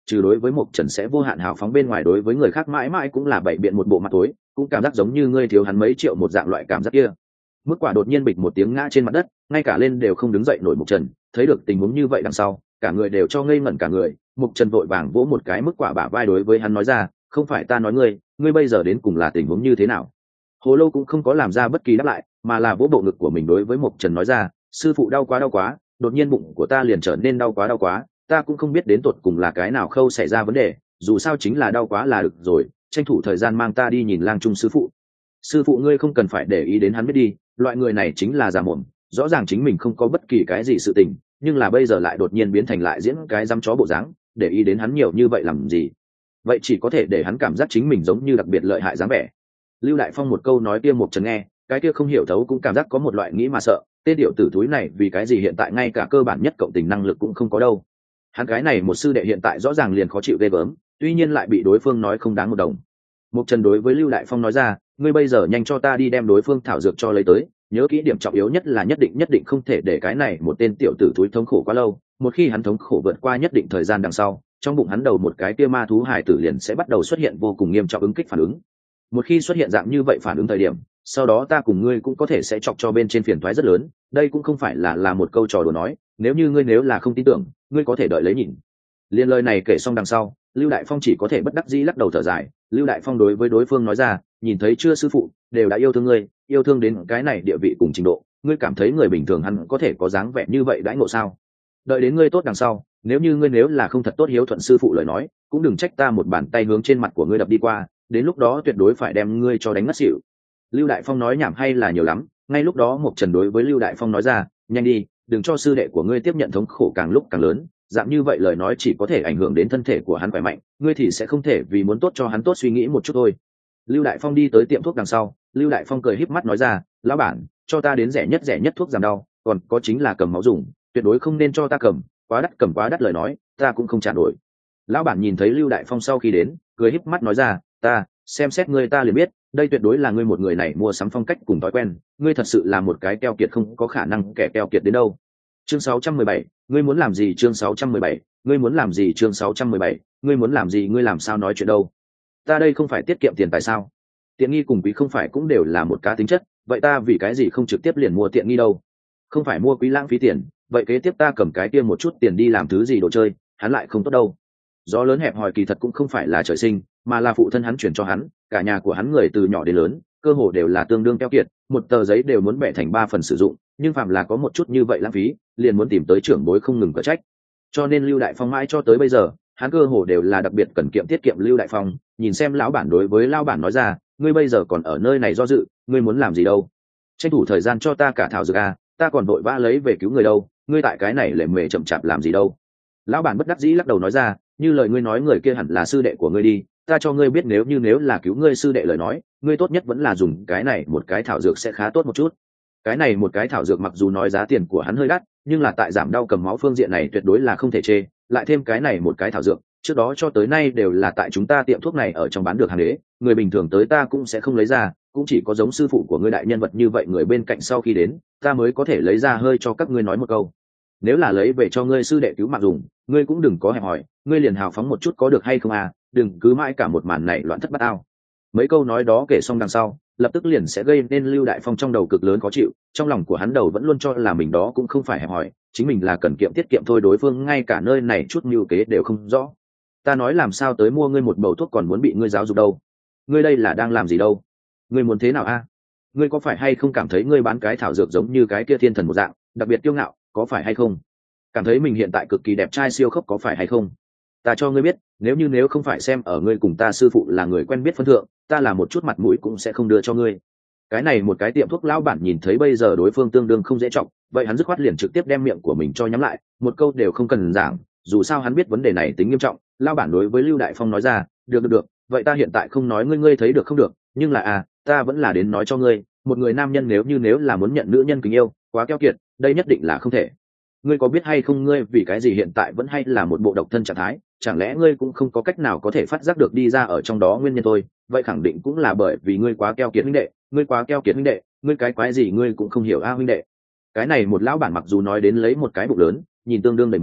trừ đối với Mộc Trần sẽ vô hạn hào phóng bên ngoài, đối với người khác mãi mãi cũng là bày biện một bộ mặt tối, cũng cảm giác giống như ngươi thiếu hắn mấy triệu một dạng loại cảm giác kia. Mức quả đột nhiên bịch một tiếng ngã trên mặt đất, ngay cả lên đều không đứng dậy nổi. Mộc Trần thấy được tình huống như vậy đằng sau, cả người đều cho ngây ngẩn cả người. Mộc Trần vội vàng vỗ một cái mức quả bả vai đối với hắn nói ra, không phải ta nói ngươi bây giờ đến cùng là tình huống như thế nào? Hồ Lô cũng không có làm ra bất kỳ đáp lại, mà là vỗ bộ ngực của mình đối với Mộc Trần nói ra, sư phụ đau quá, đột nhiên bụng của ta liền trở nên đau quá, ta cũng không biết đến tột cùng là cái nào khâu xảy ra vấn đề, dù sao chính là đau quá là được rồi, tranh thủ thời gian mang ta đi nhìn Lang Trung sư phụ. Sư phụ ngươi không cần phải để ý đến hắn biết đi, loại người này chính là giả mồm, rõ ràng chính mình không có bất kỳ cái gì sự tình, nhưng là bây giờ lại đột nhiên biến thành lại diễn cái dăm chó bộ dáng, để ý đến hắn nhiều như vậy làm gì? Vậy chỉ có thể để hắn cảm giác chính mình giống như đặc biệt lợi hại dáng vẻ. Lưu Đại Phong một câu nói kia Mộc Trần nghe, cái kia không hiểu thấu cũng cảm giác có một loại nghĩ mà sợ, tên điệu tử túi này vì cái gì hiện tại ngay cả cơ bản nhất cộng tình năng lực cũng không có đâu. Hắn cái này một sư đệ hiện tại rõ ràng liền khó chịu ghê gớm, tuy nhiên lại bị đối phương nói không đáng một đồng. Mộc Trần đối với Lưu Đại Phong nói ra, ngươi bây giờ nhanh cho ta đi đem đối phương thảo dược cho lấy tới, nhớ kỹ điểm trọng yếu nhất là nhất định không thể để cái này một tên tiểu tử túi thống khổ quá lâu, một khi hắn thống khổ vượt qua nhất định thời gian đằng sau, trong bụng hắn đầu một cái kia ma thú hải tử liền sẽ bắt đầu xuất hiện vô cùng nghiêm trọng ứng kích phản ứng. Một khi xuất hiện dạng như vậy phản ứng thời điểm, sau đó ta cùng ngươi cũng có thể sẽ chọc cho bên trên phiền toái rất lớn, đây cũng không phải là một câu trò đùa nói, nếu như ngươi nếu là không tin tưởng, ngươi có thể đợi lấy nhìn. Liên lời này kể xong đằng sau, Lưu Đại Phong chỉ có thể bất đắc dĩ lắc đầu thở dài. Lưu Đại Phong đối với đối phương nói ra, nhìn thấy chưa sư phụ, đều đã yêu thương ngươi, yêu thương đến cái này địa vị cùng trình độ, ngươi cảm thấy người bình thường hắn có thể có dáng vẻ như vậy đãi ngộ sao? Đợi đến ngươi tốt đằng sau, nếu như ngươi nếu là không thật tốt hiếu thuận sư phụ lời nói, cũng đừng trách ta một bàn tay hướng trên mặt của ngươi đập đi qua, đến lúc đó tuyệt đối phải đem ngươi cho đánh ngất xỉu. Lưu Đại Phong nói nhảm hay là nhiều lắm, ngay lúc đó Mộc Trần đối với Lưu Đại Phong nói ra, nhanh đi, đừng cho sư đệ của ngươi tiếp nhận thống khổ càng lúc càng lớn, dạng như vậy lời nói chỉ có thể ảnh hưởng đến thân thể của hắn khỏe mạnh, ngươi thì sẽ không thể vì muốn tốt cho hắn tốt suy nghĩ một chút thôi. Lưu Đại Phong đi tới tiệm thuốc đằng sau, Lưu Đại Phong cười híp mắt nói ra, lão bản, cho ta đến rẻ nhất thuốc giảm đau, còn có chính là cầm máu dùng, tuyệt đối không nên cho ta cầm quá đắt lời nói, ta cũng không trả nổi. Lão bản nhìn thấy Lưu Đại Phong sau khi đến, cười híp mắt nói ra, ta xem xét ngươi ta liền biết, đây tuyệt đối là ngươi một người này mua sắm phong cách cùng thói quen, ngươi thật sự là một cái keo kiệt không có khả năng kẻ keo kiệt đến đâu. Chương 617, ngươi muốn làm gì? Chương 617, ngươi muốn làm gì? Chương 617, ngươi muốn làm gì? Ngươi làm sao nói chuyện đâu? Ta đây không phải tiết kiệm tiền tại sao? Tiện nghi cùng quý không phải cũng đều là một cá tính chất, vậy ta vì cái gì không trực tiếp liền mua tiện nghi đâu? Không phải mua quý lãng phí tiền, vậy kế tiếp ta cầm cái kia một chút tiền đi làm thứ gì đồ chơi, hắn lại không tốt đâu. Gió lớn hẹp hòi kỳ thật cũng không phải là trời sinh, mà là phụ thân hắn chuyển cho hắn, cả nhà của hắn người từ nhỏ đến lớn, cơ hồ đều là tương đương keo kiệt, một tờ giấy đều muốn bẻ thành 3 phần sử dụng, nhưng phạm là có một chút như vậy lãng phí, liền muốn tìm tới trưởng bối không ngừng cở trách. Cho nên Lưu Đại Phong mãi cho tới bây giờ, hắn cơ hồ đều là đặc biệt cần kiệm tiết kiệm. Lưu Đại Phong nhìn xem lão bản đối với lão bản nói ra, ngươi bây giờ còn ở nơi này do dự, ngươi muốn làm gì đâu? Tranh thủ thời gian cho ta cả thảo dược a, ta còn vội vã lấy về cứu người đâu, ngươi tại cái này lề mề chậm chạp làm gì đâu? Lão bản bất đắc dĩ lắc đầu nói ra, như lời ngươi nói người kia hẳn là sư đệ của ngươi đi, ta cho ngươi biết nếu là cứu ngươi sư đệ lời nói, ngươi tốt nhất vẫn là dùng cái này một cái thảo dược sẽ khá tốt một chút. Cái này một cái thảo dược mặc dù nói giá tiền của hắn hơi đắt, nhưng là tại giảm đau cầm máu phương diện này tuyệt đối là không thể chê, lại thêm cái này một cái thảo dược, trước đó cho tới nay đều là tại chúng ta tiệm thuốc này ở trong bán được hàng đế, người bình thường tới ta cũng sẽ không lấy ra, cũng chỉ có giống sư phụ của ngươi đại nhân vật như vậy người bên cạnh sau khi đến, ta mới có thể lấy ra hơi cho các ngươi nói một câu. Nếu là lấy về cho ngươi sư đệ cứu mạng dùng, ngươi cũng đừng có hẹp hòi, ngươi liền hào phóng một chút có được hay không à, đừng cứ mãi cả một màn này loạn thất bát ao. Mấy câu nói đó kể xong đằng sau, lập tức liền sẽ gây nên Lưu Đại Phong trong đầu cực lớn khó chịu, trong lòng của hắn đầu vẫn luôn cho là mình đó cũng không phải hẹp hòi, chính mình là cần kiệm tiết kiệm thôi, đối phương ngay cả nơi này chút mưu kế đều không rõ. Ta nói làm sao tới mua ngươi một bầu thuốc còn muốn bị ngươi giáo dục đâu? Ngươi đây là đang làm gì đâu? Ngươi muốn thế nào a? Ngươi có phải hay không cảm thấy ngươi bán cái thảo dược giống như cái kia thiên thần một dạng, đặc biệt kiêu ngạo, có phải hay không? Cảm thấy mình hiện tại cực kỳ đẹp trai siêu khốc có phải hay không? Ta cho ngươi biết, nếu không phải xem ở ngươi cùng ta sư phụ là người quen biết phân thượng, ta là một chút mặt mũi cũng sẽ không đưa cho ngươi. Cái này một cái tiệm thuốc lão bản nhìn thấy bây giờ đối phương tương đương không dễ trọng, vậy hắn dứt khoát liền trực tiếp đem miệng của mình cho nhắm lại, một câu đều không cần giảng, dù sao hắn biết vấn đề này tính nghiêm trọng. Lão bản đối với Lưu Đại Phong nói ra, được, vậy ta hiện tại không nói ngươi thấy được không được, nhưng là ta vẫn là đến nói cho ngươi, một người nam nhân nếu là muốn nhận nữ nhân kính yêu, quá keo kiệt, đây nhất định là không thể. Ngươi có biết hay không ngươi vì cái gì hiện tại vẫn hay là một bộ độc thân trạng thái, chẳng lẽ ngươi cũng không có cách nào có thể phát giác được đi ra ở trong đó nguyên nhân thôi? Vậy khẳng định cũng là bởi vì ngươi quá keo kiệt huynh đệ, ngươi quá keo kiệt huynh đệ, ngươi cái quái gì ngươi cũng không hiểu huynh đệ. Cái này một lão bản mặc dù nói đến lấy một cái bụng lớn, nhìn tương đương đầy mỡ,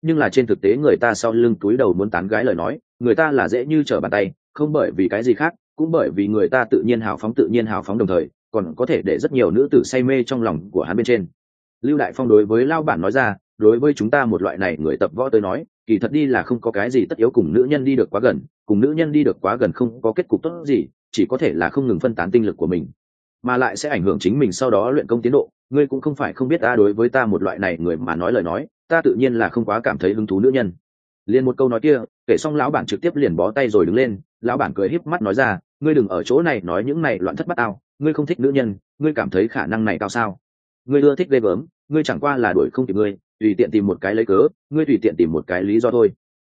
nhưng là trên thực tế người ta sau lưng túi đầu muốn tán gái lời nói, người ta là dễ như trở bàn tay, không bởi vì cái gì khác, cũng bởi vì người ta tự nhiên hào phóng đồng thời còn có thể để rất nhiều nữ tử say mê trong lòng của hắn bên trên. Lưu Đại Phong đối với lao bản nói ra, đối với chúng ta một loại này người tập võ tới nói, kỳ thật đi là không có cái gì tất yếu cùng nữ nhân đi được quá gần, cùng nữ nhân đi được quá gần không có kết cục tốt gì, chỉ có thể là không ngừng phân tán tinh lực của mình, mà lại sẽ ảnh hưởng chính mình sau đó luyện công tiến độ. Ngươi cũng không phải không biết ta, đối với ta một loại này người mà nói lời nói, ta tự nhiên là không quá cảm thấy hứng thú nữ nhân. Liền một câu nói kia, kể xong lão bản trực tiếp liền bó tay rồi đứng lên. Lão bản cười híp mắt nói ra, ngươi đừng ở chỗ này nói những này loạn thất bát ao, ngươi không thích nữ nhân, ngươi cảm thấy khả năng này cao sao? Ngươi ưa thích ghê gớm, ngươi chẳng qua là đuổi không kịp ngươi, tùy tiện tìm một cái lấy cớ, ngươi tùy tiện tìm một cái lý do thôi.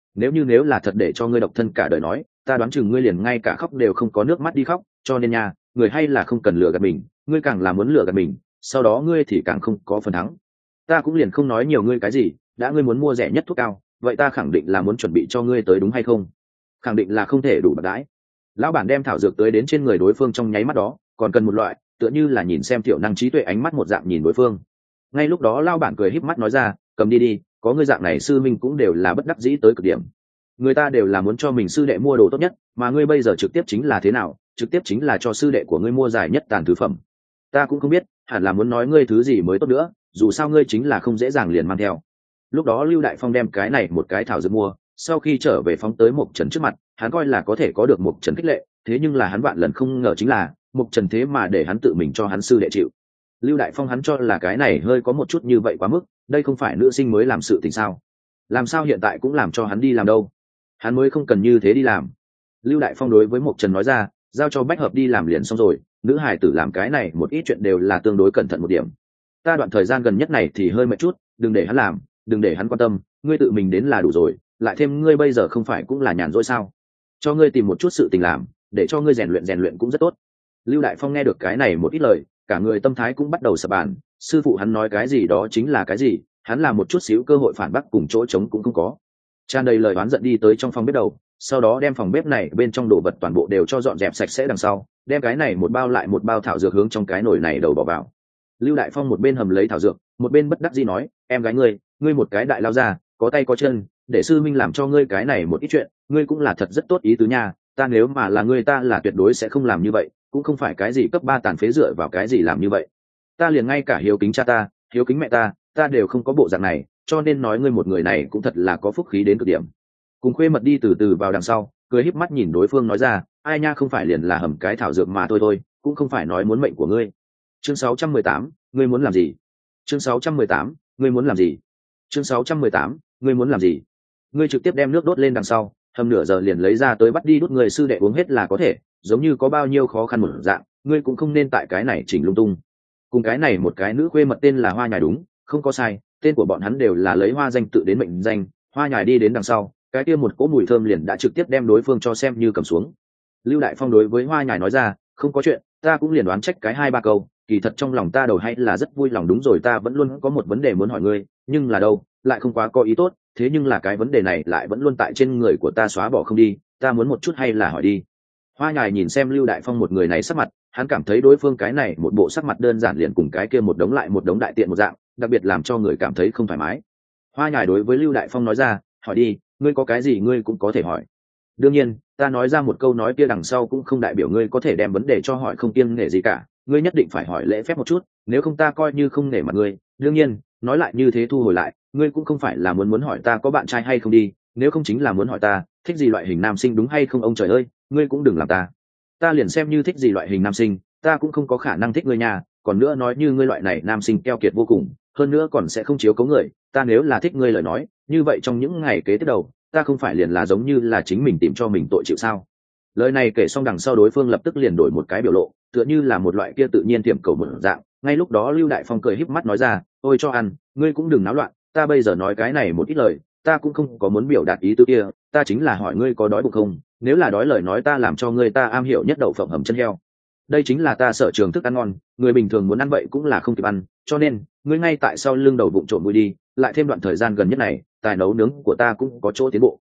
Nếu là thật để cho ngươi độc thân cả đời nói, ta đoán chừng ngươi liền ngay cả khóc đều không có nước mắt đi khóc, cho nên nha, người hay là không cần lừa gạt mình, ngươi càng là muốn lừa gạt mình, sau đó ngươi thì càng không có phần thắng. Ta cũng liền không nói nhiều ngươi cái gì, đã ngươi muốn mua rẻ nhất thuốc cao, vậy ta khẳng định là muốn chuẩn bị cho ngươi tới, đúng hay không? Khẳng định là không thể đủ bạc đãi. Lão bản đem thảo dược tới đến trên người đối phương trong nháy mắt đó, còn cần một loại tựa như là nhìn xem thiểu năng trí tuệ ánh mắt một dạng nhìn đối phương. Ngay lúc đó lão bản cười híp mắt nói ra, cầm đi đi, có ngươi dạng này sư minh cũng đều là bất đắc dĩ tới cực điểm. Người ta đều là muốn cho mình sư đệ mua đồ tốt nhất, mà ngươi bây giờ trực tiếp chính là thế nào? Trực tiếp chính là cho sư đệ của ngươi mua giải nhất tàn thứ phẩm. Ta cũng không biết, hẳn là muốn nói ngươi thứ gì mới tốt nữa, dù sao ngươi chính là không dễ dàng liền mang theo. Lúc đó Lưu Đại Phong đem cái này một cái thảo dược mua, sau khi trở về phóng tới Mộc Trần trước mặt, hắn coi là có thể có được Mộc Trần khích lệ, thế nhưng là hắn vạn lần không ngờ chính là Mộc Trần thế mà để hắn tự mình cho hắn sư đệ chịu. Lưu Đại Phong hắn cho là cái này hơi có một chút như vậy quá mức, đây không phải nữ sinh mới làm sự tình sao? Làm sao hiện tại cũng làm cho hắn đi làm đâu? Hắn mới không cần như thế đi làm. Lưu Đại Phong đối với Mộc Trần nói ra, giao cho Bách Hợp đi làm liền xong rồi, nữ hài tử làm cái này một ít chuyện đều là tương đối cẩn thận một điểm. Ta đoạn thời gian gần nhất này thì hơi mệt chút, đừng để hắn làm, đừng để hắn quan tâm, ngươi tự mình đến là đủ rồi, lại thêm ngươi bây giờ không phải cũng là nhàn rỗi sao? Cho ngươi tìm một chút sự tình làm, để cho ngươi rèn luyện cũng rất tốt. Lưu Đại Phong nghe được cái này một ít lời, cả người tâm thái cũng bắt đầu sập bàn, sư phụ hắn nói cái gì đó chính là cái gì, hắn làm một chút xíu cơ hội phản bác cùng chỗ trống cũng không có. Tràn đầy lời oán giận đi tới trong phòng bếp đầu, sau đó đem phòng bếp này bên trong đồ vật toàn bộ đều cho dọn dẹp sạch sẽ đằng sau, đem cái này một bao lại một bao thảo dược hướng trong cái nồi này đầu bỏ vào. Lưu Đại Phong một bên hầm lấy thảo dược, một bên bất đắc dĩ nói, em gái ngươi một cái đại lao ra, có tay có chân, để sư minh làm cho ngươi cái này một ít chuyện, ngươi cũng là thật rất tốt ý tứ nha, ta nếu mà là ngươi ta là tuyệt đối sẽ không làm như vậy, cũng không phải cái gì cấp 3 tàn phế dựa vào cái gì làm như vậy. Ta liền ngay cả hiếu kính cha ta, hiếu kính mẹ ta đều không có bộ dạng này, cho nên nói ngươi một người này cũng thật là có phúc khí đến cực điểm. Cùng khuê mật đi từ từ vào đằng sau, cười híp mắt nhìn đối phương nói ra, ai nha, không phải liền là hầm cái thảo dược mà thôi, cũng không phải nói muốn mệnh của ngươi. Chương 618, ngươi muốn làm gì? Chương 618, ngươi muốn làm gì? Chương 618, ngươi muốn làm gì? Ngươi trực tiếp đem nước đốt lên đằng sau, hầm nửa giờ liền lấy ra tới bắt đi đút người sư đệ uống hết là có thể, giống như có bao nhiêu khó khăn một dạng, ngươi cũng không nên tại cái này chỉnh lung tung. Cùng cái này một cái nữ khuê mật tên là Hoa Nhài đúng, không có sai, tên của bọn hắn đều là lấy hoa danh tự đến mệnh danh. Hoa Nhài đi đến đằng sau, cái kia một cỗ mùi thơm liền đã trực tiếp đem đối phương cho xem như cầm xuống. Lưu Đại Phong đối với Hoa Nhài nói ra, không có chuyện, ta cũng liền đoán trách cái 2-3 câu, kỳ thật trong lòng ta đầu hay là rất vui lòng, đúng rồi, ta vẫn luôn có một vấn đề muốn hỏi ngươi, nhưng là đâu lại không quá có ý tốt, thế nhưng là cái vấn đề này lại vẫn luôn tại trên người của ta xóa bỏ không đi, ta muốn một chút hay là hỏi đi. Hoa Nhài nhìn xem Lưu Đại Phong một người này sắc mặt, hắn cảm thấy đối phương cái này một bộ sắc mặt đơn giản liền cùng cái kia một đống lại một đống đại tiện một dạng, đặc biệt làm cho người cảm thấy không thoải mái. Hoa Nhài đối với Lưu Đại Phong nói ra, hỏi đi, ngươi có cái gì ngươi cũng có thể hỏi. Đương nhiên, ta nói ra một câu nói kia đằng sau cũng không đại biểu ngươi có thể đem vấn đề cho hỏi không kiêng nể gì cả, ngươi nhất định phải hỏi lễ phép một chút, nếu không ta coi như không nể mặt ngươi. Đương nhiên, nói lại như thế thu hồi lại, ngươi cũng không phải là muốn hỏi ta có bạn trai hay không đi, nếu không chính là muốn hỏi ta thích gì loại hình nam sinh đúng hay không. Ông trời ơi, ngươi cũng đừng làm ta liền xem như thích gì loại hình nam sinh, ta cũng không có khả năng thích ngươi nha. Còn nữa, nói như ngươi loại này nam sinh keo kiệt vô cùng, hơn nữa còn sẽ không chiếu cố người, ta nếu là thích ngươi lời nói, như vậy trong những ngày kế tiếp đầu, ta không phải liền là giống như là chính mình tìm cho mình tội chịu sao? Lời này kể xong đằng sau, đối phương lập tức liền đổi một cái biểu lộ, tựa như là một loại kia tự nhiên tiệm cầu một dạng. Ngay lúc đó Lưu Đại Phong cười híp mắt nói ra, ôi cho ăn, ngươi cũng đừng náo loạn, ta bây giờ nói cái này một ít lời, ta cũng không có muốn biểu đạt ý tứ kia, ta chính là hỏi ngươi có đói bụng không, nếu là đói lời nói ta làm cho ngươi ta am hiểu nhất đậu phộng hầm chân heo. Đây chính là ta sở trường thức ăn ngon, người bình thường muốn ăn vậy cũng là không kịp ăn, cho nên ngươi ngay tại sau lưng đầu bụng trộm vui đi, lại thêm đoạn thời gian gần nhất này, tài nấu nướng của ta cũng có chỗ tiến bộ.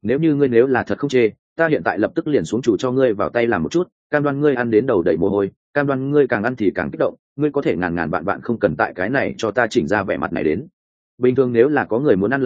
Nếu là thật không chê, ta hiện tại lập tức liền xuống chủ cho ngươi vào tay làm một chút, cam đoan ngươi ăn đến đầu đầy mồ hôi, cam đoan ngươi càng ăn thì càng kích động, ngươi có thể ngàn vạn không cần tại cái này cho ta chỉnh ra vẻ mặt này đến. Bình thường nếu là có người muốn ăn lời nói,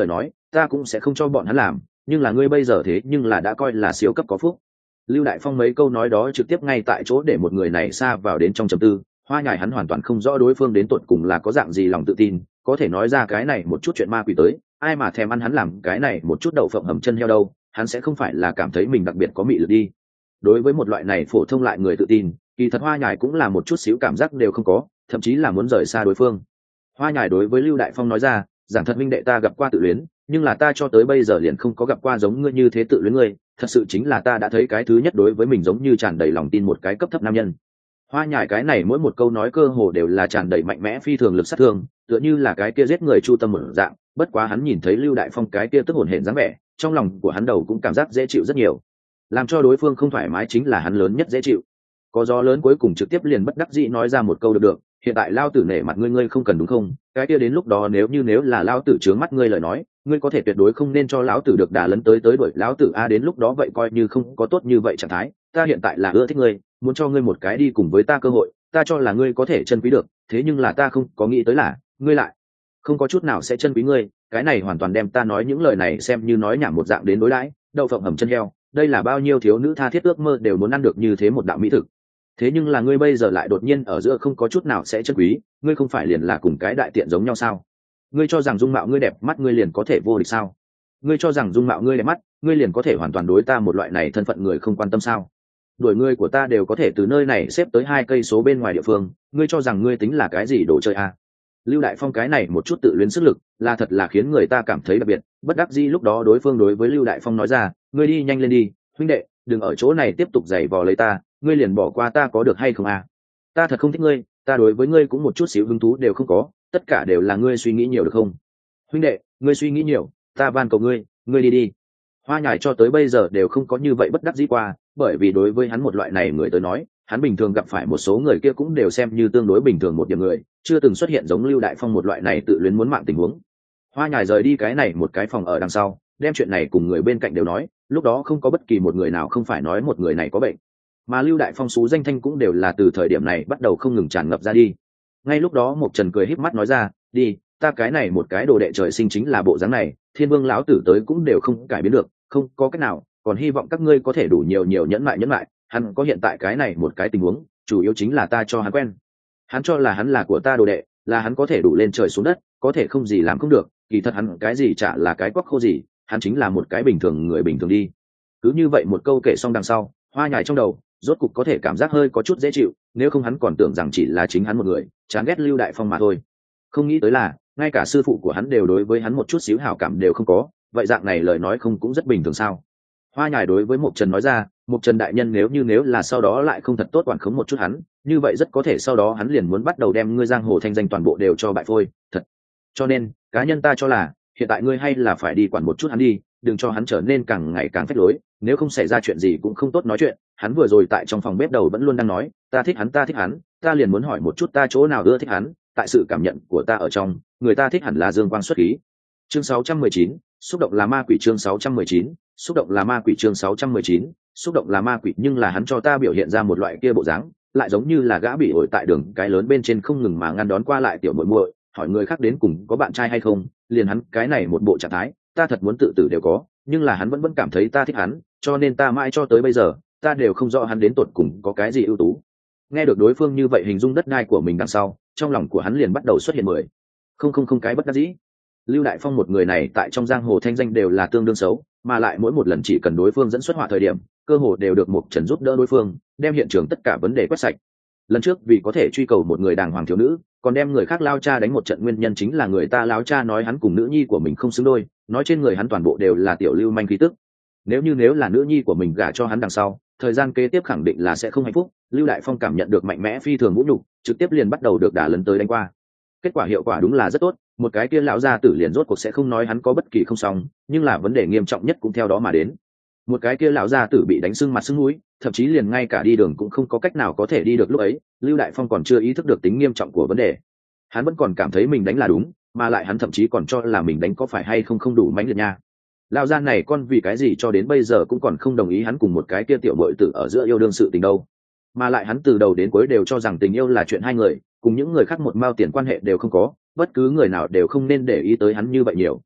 ta cũng sẽ không cho bọn hắn làm, nhưng là ngươi bây giờ thế nhưng là đã coi là siêu cấp có phúc. Lưu Đại Phong mấy câu nói đó trực tiếp ngay tại chỗ để một người này xa vào đến trong trầm tư. Hoa Nhài hắn hoàn toàn không rõ đối phương đến tột cùng là có dạng gì lòng tự tin, có thể nói ra cái này một chút chuyện ma quỷ tới, ai mà thèm ăn hắn làm cái này một chút đậu phộng hầm chân heo đâu, hắn sẽ không phải là cảm thấy mình đặc biệt có mị lực đi. Đối với một loại này phổ thông lại người tự tin, kỳ thật Hoa Nhài cũng là một chút xíu cảm giác đều không có, thậm chí là muốn rời xa đối phương. Hoa Nhài đối với Lưu Đại Phong nói ra, giảng thật minh đệ ta gặp qua tự luyến, nhưng là ta cho tới bây giờ liền không có gặp qua giống ngươi như thế tự luyến ngươi, thật sự chính là ta đã thấy cái thứ nhất đối với mình giống như tràn đầy lòng tin một cái cấp thấp nam nhân. Hoa Nhài cái này mỗi một câu nói cơ hồ đều là tràn đầy mạnh mẽ phi thường lực sát thương, tựa như là cái kia giết người chu tâm một dạng. Bất quá hắn nhìn thấy Lưu Đại Phong cái kia tức hồn hển dáng vẻ, trong lòng của hắn đầu cũng cảm giác dễ chịu rất nhiều. Làm cho đối phương không thoải mái chính là hắn lớn nhất dễ chịu. Có gió lớn cuối cùng trực tiếp liền bất đắc dĩ nói ra một câu được, hiện tại lao tử nể mặt ngươi không cần đúng không? Cái kia đến lúc đó nếu là lao tử trướng mắt ngươi lời nói, ngươi có thể tuyệt đối không nên cho lão tử được đà lấn tới đuổi lão tử a, đến lúc đó vậy coi như không có tốt như vậy trạng thái. Ta hiện tại là ưa thích ngươi, muốn cho ngươi một cái đi cùng với ta cơ hội, ta cho là ngươi có thể chân quý được, thế nhưng là ta không có nghĩ tới là ngươi lại không có chút nào sẽ chân quý ngươi, cái này hoàn toàn đem ta nói những lời này xem như nói nhảm một dạng đến đối đãi, đậu phộng hầm chân heo, đây là bao nhiêu thiếu nữ tha thiết ước mơ đều muốn ăn được như thế một đạo mỹ thực. Thế nhưng là ngươi bây giờ lại đột nhiên ở giữa không có chút nào sẽ chân quý, ngươi không phải liền là cùng cái đại tiện giống nhau sao? Ngươi cho rằng dung mạo ngươi đẹp mắt ngươi liền có thể vô địch sao? Ngươi cho rằng dung mạo ngươi đẹp mắt ngươi liền có thể hoàn toàn đối ta một loại này thân phận người không quan tâm sao? Đuổi ngươi của ta đều có thể từ nơi này xếp tới 2 cây số bên ngoài địa phương, ngươi cho rằng ngươi tính là cái gì đồ chơi à? Lưu Đại Phong cái này một chút tự luyến sức lực là thật là khiến người ta cảm thấy đặc biệt. Bất đắc dĩ lúc đó đối phương đối với Lưu Đại Phong nói ra, ngươi đi nhanh lên đi huynh đệ, đừng ở chỗ này tiếp tục giày vò lấy ta, ngươi liền bỏ qua ta có được hay không à? Ta thật không thích ngươi, ta đối với ngươi cũng một chút xíu hứng thú đều không có, tất cả đều là ngươi suy nghĩ nhiều được không? Huynh đệ, ngươi suy nghĩ nhiều, ta van cầu ngươi, ngươi đi đi. Hoa Nhài cho tới bây giờ đều không có như vậy bất đắc dĩ qua, bởi vì đối với hắn một loại này người tới nói, hắn bình thường gặp phải một số người kia cũng đều xem như tương đối bình thường một điểm người, chưa từng xuất hiện giống Lưu Đại Phong một loại này tự luyến muốn mạng tình huống. Hoa Nhài rời đi cái này một cái phòng ở đằng sau, đem chuyện này cùng người bên cạnh đều nói, lúc đó không có bất kỳ một người nào không phải nói một người này có bệnh, mà Lưu Đại Phong xú danh thanh cũng đều là từ thời điểm này bắt đầu không ngừng tràn ngập ra đi. Ngay lúc đó Mộc Trần cười híp mắt nói ra, đi, ta cái này một cái đồ đệ trời sinh chính là bộ dáng này, Thiên Vương lão tử tới cũng đều không cải biến được, không có cách nào, còn hy vọng các ngươi có thể đủ nhiều nhẫn mại, hắn có hiện tại cái này một cái tình huống, chủ yếu chính là ta cho hắn quen. Hắn cho là hắn là của ta đồ đệ, là hắn có thể đủ lên trời xuống đất, có thể không gì làm không được, kỳ thật hắn cái gì chả là cái quắc khô gì, hắn chính là một cái bình thường người bình thường đi. Cứ như vậy một câu kể xong đằng sau, Hoa Nhài trong đầu rốt cục có thể cảm giác hơi có chút dễ chịu, nếu không hắn còn tưởng rằng chỉ là chính hắn một người chán ghét Lưu Đại Phong mà thôi. Không nghĩ tới là ngay cả sư phụ của hắn đều đối với hắn một chút xíu hảo cảm đều không có, vậy dạng này lời nói không cũng rất bình thường sao? Hoa Nhài đối với Mộc Trần nói ra, Mộc Trần đại nhân nếu là sau đó lại không thật tốt quản khống một chút hắn, như vậy rất có thể sau đó hắn liền muốn bắt đầu đem ngươi giang hồ thanh danh toàn bộ đều cho bại phôi, thật. Cho nên, cá nhân ta cho là, hiện tại ngươi hay là phải đi quản một chút hắn đi, đừng cho hắn trở nên càng ngày càng phách lối, nếu không xảy ra chuyện gì cũng không tốt nói chuyện. Hắn vừa rồi tại trong phòng bếp đầu vẫn luôn đang nói, ta thích hắn, ta liền muốn hỏi một chút ta chỗ nào ưa thích hắn, tại sự cảm nhận của ta ở trong, người ta thích hẳn là dương quang xuất khí. Chương 619, xúc động là ma quỷ. Chương 619, xúc động là ma quỷ. Chương 619, xúc động là ma quỷ. Nhưng là hắn cho ta biểu hiện ra một loại kia bộ dáng, lại giống như là gã bị ổi tại đường cái lớn bên trên không ngừng mà ngăn đón qua lại tiểu muội muội, hỏi người khác đến cùng có bạn trai hay không, liền hắn cái này một bộ trạng thái, ta thật muốn tự tử đều có, nhưng là hắn vẫn cảm thấy ta thích hắn, cho nên ta mãi cho tới bây giờ, ta đều không rõ hắn đến tột cùng có cái gì ưu tú. Nghe được đối phương như vậy hình dung đất đai của mình đằng sau, trong lòng của hắn liền bắt đầu xuất hiện không cái bất đắc dĩ. Lưu Đại Phong một người này tại trong giang hồ thanh danh đều là tương đương xấu, mà lại mỗi một lần chỉ cần đối phương dẫn xuất hỏa thời điểm, cơ hồ đều được Mộc Trần giúp đỡ đối phương, đem hiện trường tất cả vấn đề quét sạch. Lần trước vì có thể truy cầu một người đàng hoàng thiếu nữ, còn đem người khác lao cha đánh một trận, nguyên nhân chính là người ta láo cha nói hắn cùng nữ nhi của mình không xứng đôi, nói trên người hắn toàn bộ đều là tiểu lưu manh khí tức. Nếu là nữ nhi của mình gả cho hắn đằng sau, thời gian kế tiếp khẳng định là sẽ không hạnh phúc. Lưu Đại Phong cảm nhận được mạnh mẽ phi thường vũ nhục, trực tiếp liền bắt đầu được đả lấn tới đánh qua. Kết quả hiệu quả đúng là rất tốt, một cái kia lão gia tử liền rốt cuộc sẽ không nói hắn có bất kỳ không xong, nhưng là vấn đề nghiêm trọng nhất cũng theo đó mà đến. Một cái kia lão gia tử bị đánh sưng mặt sưng mũi, thậm chí liền ngay cả đi đường cũng không có cách nào có thể đi được. Lúc ấy Lưu Đại Phong còn chưa ý thức được tính nghiêm trọng của vấn đề, hắn vẫn còn cảm thấy mình đánh là đúng, mà lại hắn thậm chí còn cho là mình đánh có phải hay không đủ mãnh liệt nha. Lão gia này con vì cái gì cho đến bây giờ cũng còn không đồng ý hắn cùng một cái kia tiểu bội tử ở giữa yêu đương sự tình đâu, mà lại hắn từ đầu đến cuối đều cho rằng tình yêu là chuyện hai người, cùng những người khác một mao tiền quan hệ đều không có, bất cứ người nào đều không nên để ý tới hắn như vậy nhiều.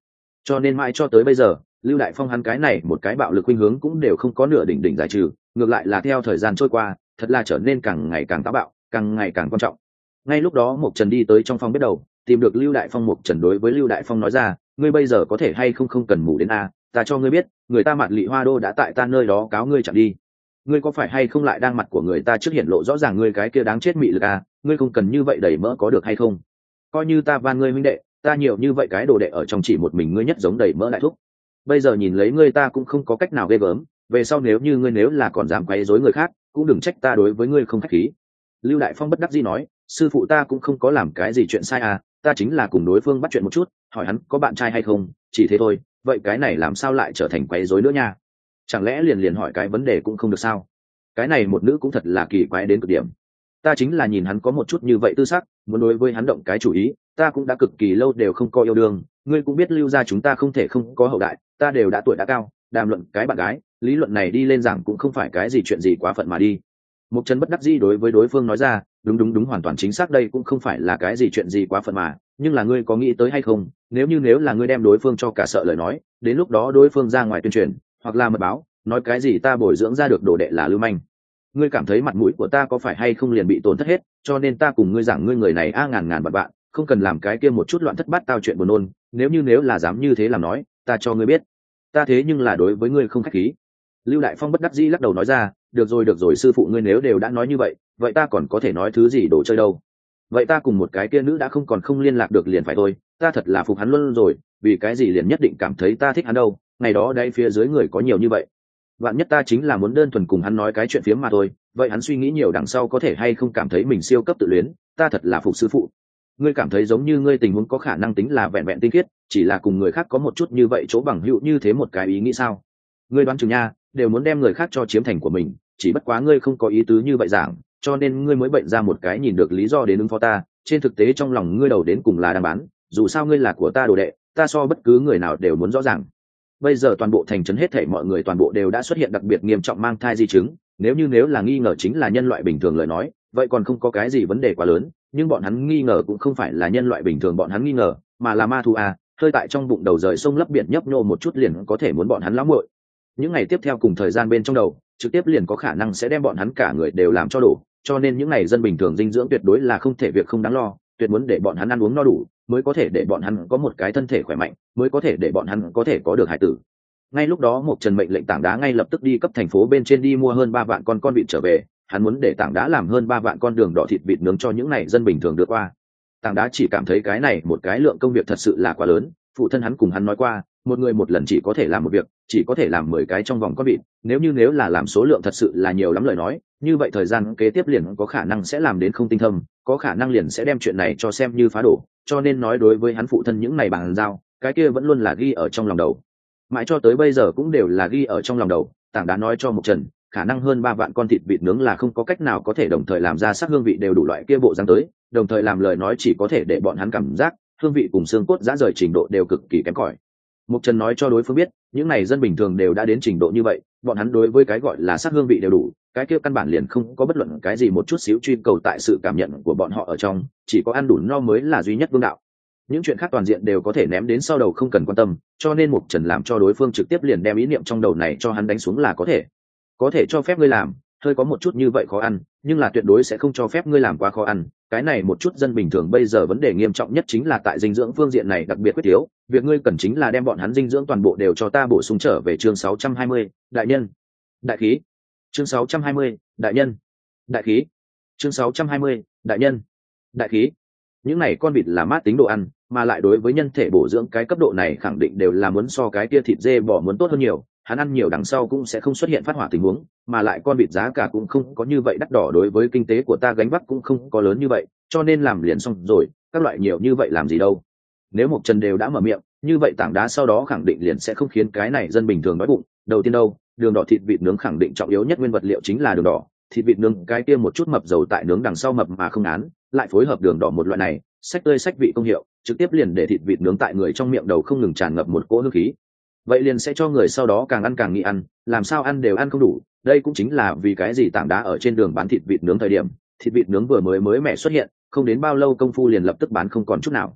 Cho nên mãi cho tới bây giờ Lưu Đại Phong hắn cái này một cái bạo lực khuynh hướng cũng đều không có nửa đỉnh đỉnh giải trừ, ngược lại là theo thời gian trôi qua thật là trở nên càng ngày càng táo bạo, càng ngày càng quan trọng. Ngay lúc đó Mộc Trần đi tới trong phòng bếp đầu, tìm được Lưu Đại Phong. Mộc Trần đối với Lưu Đại Phong nói ra, ngươi bây giờ có thể hay không cần mù đến a, ta cho ngươi biết, người ta Mạt Lị Hoa Đô đã tại ta nơi đó cáo ngươi chẳng đi. Ngươi có phải hay không lại đang mặt của người ta trước hiện lộ rõ ràng ngươi cái kia đáng chết mị lực a, ngươi không cần như vậy đẩy mỡ có được hay không? Coi như ta van ngươi huynh đệ, ta nhiều như vậy cái đồ đệ ở trong chỉ một mình ngươi nhất giống đẩy mỡ lại thúc. Bây giờ nhìn lấy ngươi ta cũng không có cách nào ghê gớm, về sau nếu như ngươi nếu là còn dám quấy rối người khác, cũng đừng trách ta đối với ngươi không khách khí. Lưu Đại Phong bất đắc dĩ nói, sư phụ ta cũng không có làm cái gì chuyện sai à, ta chính là cùng đối phương bắt chuyện một chút, hỏi hắn có bạn trai hay không, chỉ thế thôi, vậy cái này làm sao lại trở thành quấy rối nữa nha? Chẳng lẽ liền hỏi cái vấn đề cũng không được sao? Cái này một nữ cũng thật là kỳ quái đến cực điểm. Ta chính là nhìn hắn có một chút như vậy tư sắc, muốn đối với hắn động cái chủ ý, ta cũng đã cực kỳ lâu đều không có yêu đương, ngươi cũng biết Lưu gia chúng ta không thể không có hậu đại, ta đều đã tuổi đã cao, đàm luận cái bạn gái, lý luận này đi lên giảng cũng không phải cái gì chuyện gì quá phận mà đi. Mục Trần bất đắc dĩ đối với đối phương nói ra, đúng hoàn toàn chính xác, đây cũng không phải là cái gì chuyện gì quá phận mà, nhưng là ngươi có nghĩ tới hay không, nếu là ngươi đem đối phương cho cả sợ lời nói, đến lúc đó đối phương ra ngoài tuyên truyền hoặc là mật báo nói cái gì ta bồi dưỡng ra được đồ đệ là lưu manh, ngươi cảm thấy mặt mũi của ta có phải hay không liền bị tổn thất hết, cho nên ta cùng ngươi giảng, ngươi người này ngàn bạn không cần làm cái kia một chút loạn thất bát tao chuyện buồn nôn, nếu là dám như thế làm nói, ta cho ngươi biết, ta thế nhưng là đối với ngươi không khách khí. Lưu Đại Phong bất đắc dĩ lắc đầu nói ra, được rồi sư phụ, ngươi nếu đều đã nói như vậy, vậy ta còn có thể nói thứ gì đồ chơi đâu. Vậy ta cùng một cái kia nữ đã không liên lạc được liền phải thôi, ta thật là phục hắn luôn rồi, vì cái gì liền nhất định cảm thấy ta thích hắn đâu, ngày đó đây phía dưới người có nhiều như vậy, vạn nhất ta chính là muốn đơn thuần cùng hắn nói cái chuyện phiếm mà thôi, vậy hắn suy nghĩ nhiều đằng sau có thể hay không cảm thấy mình siêu cấp tự luyến, ta thật là phục sư phụ. Ngươi cảm thấy giống như ngươi tình huống có khả năng tính là vẹn vẹn tinh khiết, chỉ là cùng người khác có một chút như vậy chỗ bằng hữu như thế một cái ý nghĩ sao? Ngươi đoán chừng nha, đều muốn đem người khác cho chiếm thành của mình, chỉ bất quá ngươi không có ý tứ như vậy giảng, cho nên ngươi mới bệnh ra một cái nhìn được lý do đến ứng phó ta, trên thực tế trong lòng ngươi đầu đến cùng là đang bán, dù sao ngươi là của ta đồ đệ, ta so bất cứ người nào đều muốn rõ ràng. Bây giờ toàn bộ thành trấn hết thảy mọi người toàn bộ đều đã xuất hiện đặc biệt nghiêm trọng mang thai di chứng, nếu là nghi ngờ chính là nhân loại bình thường lời nói, vậy còn không có cái gì vấn đề quá lớn, nhưng bọn hắn nghi ngờ cũng không phải là nhân loại bình thường bọn hắn nghi ngờ, mà là ma thú à, hơi tại trong bụng đầu rời sông lấp biển nhấp nhô một chút liền có thể muốn bọn hắn lão muội. Những ngày tiếp theo cùng thời gian bên trong đầu, trực tiếp liền có khả năng sẽ đem bọn hắn cả người đều làm cho đủ, cho nên những ngày dân bình thường dinh dưỡng tuyệt đối là không thể việc không đáng lo, tuyệt muốn để bọn hắn ăn uống no đủ, mới có thể để bọn hắn có một cái thân thể khỏe mạnh, mới có thể để bọn hắn có thể có được hải tử. Ngay lúc đó Mộc Trần mệnh lệnh Tảng Đá ngay lập tức đi cấp thành phố bên trên đi mua hơn 3 vạn con vịt trở về, hắn muốn để Tảng Đá làm hơn 3 vạn con đường đỏ thịt vịt nướng cho những này dân bình thường được qua. Tảng Đá chỉ cảm thấy cái này một cái lượng công việc thật sự là quá lớn, phụ thân hắn cùng hắn nói qua, một người một lần chỉ có thể làm một việc, chỉ có thể làm 10 cái trong vòng con vịt, nếu là làm số lượng thật sự là nhiều lắm lời nói, như vậy thời gian kế tiếp liền có khả năng sẽ làm đến không tinh thâm, có khả năng liền sẽ đem chuyện này cho xem như phá đổ, cho nên nói đối với hắn phụ thân những này bằng giao, cái kia vẫn luôn là ghi ở trong lòng đầu. Mãi cho tới bây giờ cũng đều là ghi ở trong lòng đầu. Tảng Đá nói cho Mộc Trần, khả năng hơn 3 vạn con thịt vịt nướng là không có cách nào có thể đồng thời làm ra sắc hương vị đều đủ loại kia bộ dáng tới, đồng thời làm lời nói chỉ có thể để bọn hắn cảm giác hương vị cùng xương cốt giã rời trình độ đều cực kỳ kém cỏi. Mộc Trần nói cho đối phương biết, những này dân bình thường đều đã đến trình độ như vậy, bọn hắn đối với cái gọi là sắc hương vị đều đủ, cái kia căn bản liền không có bất luận cái gì một chút xíu truy cầu tại sự cảm nhận của bọn họ ở trong, chỉ có ăn đủ no mới là duy nhất vương đạo. Những chuyện khác toàn diện đều có thể ném đến sau đầu không cần quan tâm, cho nên Mộc Trần làm cho đối phương trực tiếp liền đem ý niệm trong đầu này cho hắn đánh xuống là có thể cho phép ngươi làm, hơi có một chút như vậy khó ăn, nhưng là tuyệt đối sẽ không cho phép ngươi làm quá khó ăn. Cái này một chút dân bình thường bây giờ vấn đề nghiêm trọng nhất chính là tại dinh dưỡng phương diện này đặc biệt quyết thiếu, việc ngươi cần chính là đem bọn hắn dinh dưỡng toàn bộ đều cho ta bổ sung trở về. Chương 620, đại nhân đại khí. Chương 620, đại nhân đại khí. Chương 620, đại nhân đại khí. Những này con vịt là mát tính đồ ăn, mà lại đối với nhân thể bổ dưỡng cái cấp độ này khẳng định đều là muốn so cái kia thịt dê bò muốn tốt hơn nhiều, hắn ăn nhiều đằng sau cũng sẽ không xuất hiện phát hỏa tình huống, mà lại con vịt giá cả cũng không có như vậy đắt đỏ, đối với kinh tế của ta gánh vác cũng không có lớn như vậy, cho nên làm liền xong rồi, các loại nhiều như vậy làm gì đâu. Nếu Mộc Trần đều đã mở miệng, như vậy Tảng Đá sau đó khẳng định liền sẽ không khiến cái này dân bình thường đói bụng. Đầu tiên đâu, đường đỏ thịt vịt nướng khẳng định trọng yếu nhất nguyên vật liệu chính là đường đỏ, thịt vịt nướng cái kia một chút mập dầu tại nướng đằng sau mập mà không án, lại phối hợp đường đỏ một loại này, sách tươi sách vị công hiệu, trực tiếp liền để thịt vịt nướng tại người trong miệng đầu không ngừng tràn ngập một cỗ hương khí. Vậy liền sẽ cho người sau đó càng ăn càng nghĩ ăn, làm sao ăn đều ăn không đủ. Đây cũng chính là vì cái gì Tảng Đá ở trên đường bán thịt vịt nướng thời điểm, thịt vịt nướng vừa mới mẻ xuất hiện, không đến bao lâu công phu liền lập tức bán không còn chút nào.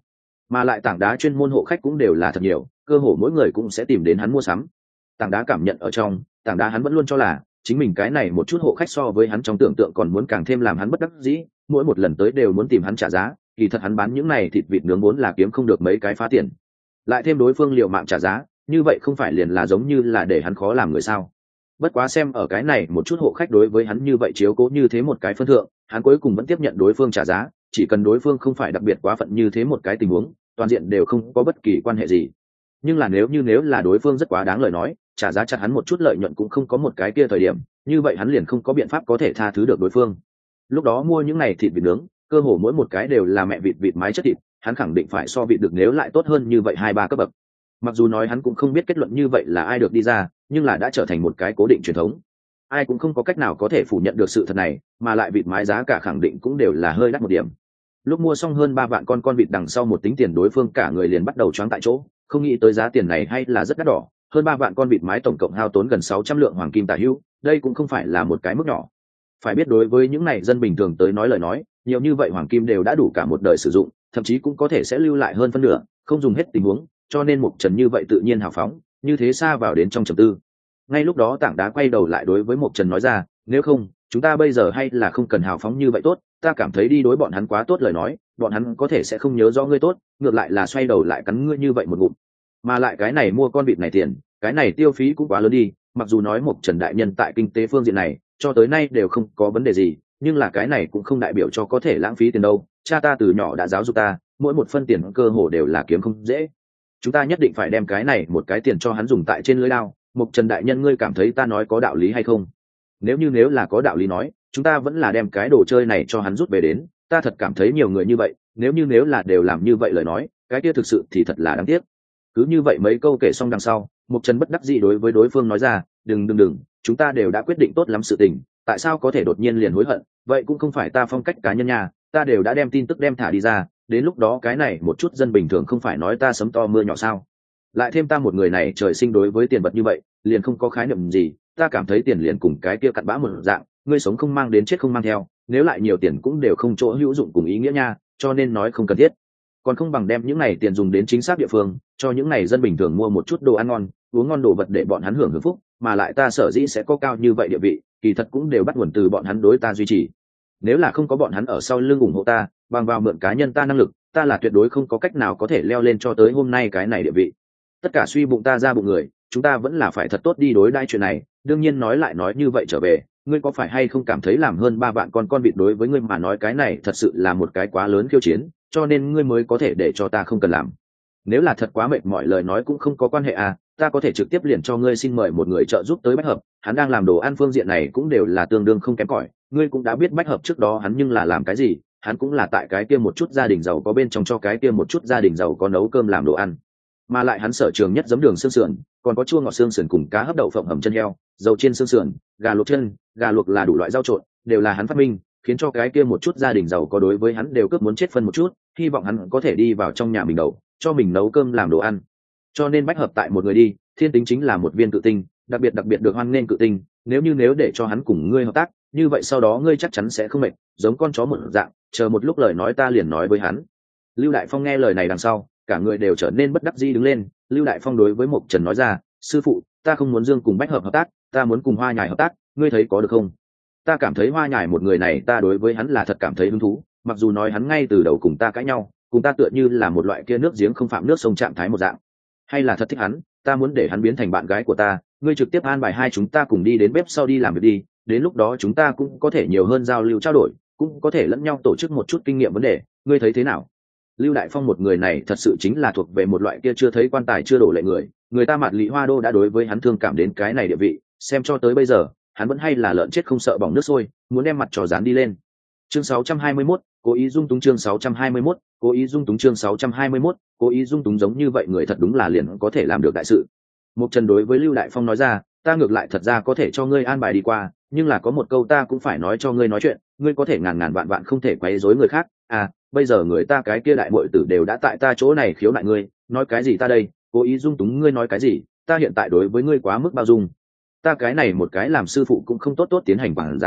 mà lại tảng đá chuyên môn hộ khách cũng đều là thật nhiều, cơ hồ mỗi người cũng sẽ tìm đến hắn mua sắm. Tảng đá cảm nhận ở trong, tảng đá hắn vẫn luôn cho là chính mình cái này một chút hộ khách so với hắn trong tưởng tượng còn muốn càng thêm làm hắn bất đắc dĩ, mỗi một lần tới đều muốn tìm hắn trả giá, kỳ thật hắn bán những này thịt vịt nướng vốn là kiếm không được mấy cái phá tiền, lại thêm đối phương liều mạng trả giá, như vậy không phải liền là giống như là để hắn khó làm người sao? Bất quá xem ở cái này một chút hộ khách đối với hắn như vậy chiếu cố như thế một cái phân thượng, hắn cuối cùng vẫn tiếp nhận đối phương trả giá, chỉ cần đối phương không phải đặc biệt quá phận như thế một cái tình huống, toàn diện đều không có bất kỳ quan hệ gì. Nhưng là nếu là đối phương rất quá đáng lời nói, trả giá chặt hắn một chút lợi nhuận cũng không có một cái kia thời điểm, như vậy hắn liền không có biện pháp có thể tha thứ được đối phương. Lúc đó mua những này thịt vịt nướng, cơ hồ mỗi một cái đều là mẹ vịt mái chất thịt, hắn khẳng định phải so vịt được nếu lại tốt hơn như vậy 2-3 cấp bậc. Mặc dù nói hắn cũng không biết kết luận như vậy là ai được đi ra, nhưng là đã trở thành một cái cố định truyền thống, ai cũng không có cách nào có thể phủ nhận được sự thật này, mà lại vịt mái giá cả khẳng định cũng đều là hơi đắt một điểm. Lúc mua xong hơn 3 vạn con vịt, đằng sau một tính tiền đối phương cả người liền bắt đầu choáng tại chỗ, không nghĩ tới giá tiền này hay là rất đắt đỏ, hơn 3 vạn con vịt mái tổng cộng hao tốn gần 600 lượng hoàng kim tả hữu, đây cũng không phải là một cái mức nhỏ. Phải biết đối với những này dân bình thường tới nói lời nói, nhiều như vậy hoàng kim đều đã đủ cả một đời sử dụng, thậm chí cũng có thể sẽ lưu lại hơn phân nửa, không dùng hết tình huống, cho nên Mục Trần như vậy tự nhiên hào phóng, như thế xa vào đến trong trầm tư. Ngay lúc đó tảng đá quay đầu lại đối với Mục Trần nói ra, nếu không, chúng ta bây giờ hay là không cần hào phóng như vậy tốt, ta cảm thấy đi đối bọn hắn quá tốt lời nói, bọn hắn có thể sẽ không nhớ rõ ngươi tốt, ngược lại là xoay đầu lại cắn ngươi như vậy một ngụm. Mà lại cái này mua con vịt này tiền, cái này tiêu phí cũng quá lớn đi, mặc dù nói Mục Trần đại nhân tại kinh tế phương diện này, cho tới nay đều không có vấn đề gì, nhưng là cái này cũng không đại biểu cho có thể lãng phí tiền đâu, cha ta từ nhỏ đã giáo dục ta, mỗi một phân tiền cơ hồ đều là kiếm không dễ. Chúng ta nhất định phải đem cái này một cái tiền cho hắn dùng tại trên lưới lao. Mục Trần đại nhân, ngươi cảm thấy ta nói có đạo lý hay không? Nếu là có đạo lý nói, chúng ta vẫn là đem cái đồ chơi này cho hắn rút về đến, ta thật cảm thấy nhiều người như vậy, nếu là đều làm như vậy lời nói, cái kia thực sự thì thật là đáng tiếc. Cứ như vậy mấy câu kể xong đằng sau, Mục Trần bất đắc dĩ đối với đối phương nói ra, đừng, chúng ta đều đã quyết định tốt lắm sự tình, tại sao có thể đột nhiên liền hối hận, vậy cũng không phải ta phong cách cá nhân nhà, ta đều đã đem tin tức đem thả đi ra, đến lúc đó cái này một chút dân bình thường không phải nói ta sấm to mưa nhỏ sao? Lại thêm ta một người này trời sinh đối với tiền vật như vậy, liền không có khái niệm gì, ta cảm thấy tiền liền cùng cái kia cặn bã một dạng, ngươi sống không mang đến chết không mang theo, nếu lại nhiều tiền cũng đều không chỗ hữu dụng cùng ý nghĩa nha, cho nên nói không cần thiết. Còn không bằng đem những này tiền dùng đến chính xác địa phương, cho những này dân bình thường mua một chút đồ ăn ngon, uống ngon đồ vật để bọn hắn hưởng phúc, mà lại ta sở dĩ sẽ có cao như vậy địa vị, kỳ thật cũng đều bắt nguồn từ bọn hắn đối ta duy trì. Nếu là không có bọn hắn ở sau lưng ủng hộ ta, bằng vào mượn cá nhân ta năng lực, ta là tuyệt đối không có cách nào có thể leo lên cho tới hôm nay cái này địa vị. Tất cả suy bụng ta ra bụng người, chúng ta vẫn là phải thật tốt đi đối đãi chuyện này. Đương nhiên nói lại nói như vậy trở về, ngươi có phải hay không cảm thấy làm hơn 3 vạn con vịt đối với ngươi mà nói cái này thật sự là một cái quá lớn khiêu chiến, cho nên ngươi mới có thể để cho ta không cần làm. Nếu là thật quá mệt mỏi lời nói cũng không có quan hệ à, ta có thể trực tiếp liền cho ngươi xin mời một người trợ giúp tới Bách Hợp, hắn đang làm đồ ăn phương diện này cũng đều là tương đương không kém cỏi, ngươi cũng đã biết Bách Hợp trước đó hắn nhưng là làm cái gì, hắn cũng là tại cái kia một chút gia đình giàu có bên trong cho cái kia một chút gia đình giàu có nấu cơm làm đồ ăn. Mà lại hắn sở trường nhất giấm đường xương sườn, còn có chua ngọt xương sườn cùng cá hấp đậu phộng hầm chân heo, dầu chiên xương sườn, gà luộc chân, gà luộc là đủ loại rau trộn, đều là hắn phát minh, khiến cho cái kia một chút gia đình giàu có đối với hắn đều cướp muốn chết phân một chút, hy vọng hắn có thể đi vào trong nhà mình đầu, cho mình nấu cơm làm đồ ăn. Cho nên Bách Hợp tại một người đi, thiên tính chính là một viên cự tinh, đặc biệt được hoan nghênh cự tinh, nếu để cho hắn cùng ngươi hợp tác, như vậy sau đó ngươi chắc chắn sẽ không mệt, giống con chó một dạng, chờ một lúc lời nói ta liền nói với hắn. Lưu Đại Phong nghe lời này đằng sau, cả người đều trở nên bất đắc dĩ đứng lên. Lưu Đại Phong đối với Mục Trần nói ra, sư phụ, ta không muốn Dương cùng Bách Hợp hợp tác, ta muốn cùng Hoa Nhài hợp tác, ngươi thấy có được không? Ta cảm thấy Hoa Nhài một người này ta đối với hắn là thật cảm thấy hứng thú, mặc dù nói hắn ngay từ đầu cùng ta cãi nhau, cùng ta tựa như là một loại kia nước giếng không phạm nước sông trạng thái một dạng, hay là thật thích hắn, ta muốn để hắn biến thành bạn gái của ta, ngươi trực tiếp an bài hai chúng ta cùng đi đến bếp sau đi làm việc đi, đến lúc đó chúng ta cũng có thể nhiều hơn giao lưu trao đổi, cũng có thể lẫn nhau tổ chức một chút kinh nghiệm vấn đề, ngươi thấy thế nào? Lưu Đại Phong một người này thật sự chính là thuộc về một loại kia chưa thấy quan tài chưa đổ lệ người, người ta Mạt Lý Hoa Đô đã đối với hắn thương cảm đến cái này địa vị, xem cho tới bây giờ, hắn vẫn hay là lợn chết không sợ bỏng nước sôi, muốn đem mặt trò dán đi lên. Chương 621, cố ý dung túng chương 621, cố ý dung túng chương 621, cố ý dung túng giống như vậy người thật đúng là liền có thể làm được đại sự. Mục Trần đối với Lưu Đại Phong nói ra, ta ngược lại thật ra có thể cho ngươi an bài đi qua, nhưng là có một câu ta cũng phải nói cho ngươi nói chuyện, ngươi có thể ngàn vạn không thể quấy rối người khác. À, bây giờ người ta cái kia đại muội tử đều đã tại ta chỗ này khiếu nại ngươi, nói cái gì ta đây, cố ý dung túng ngươi nói cái gì, ta hiện tại đối với ngươi quá mức bao dung. Ta cái này một cái làm sư phụ cũng không tốt tiến hành quản giáo,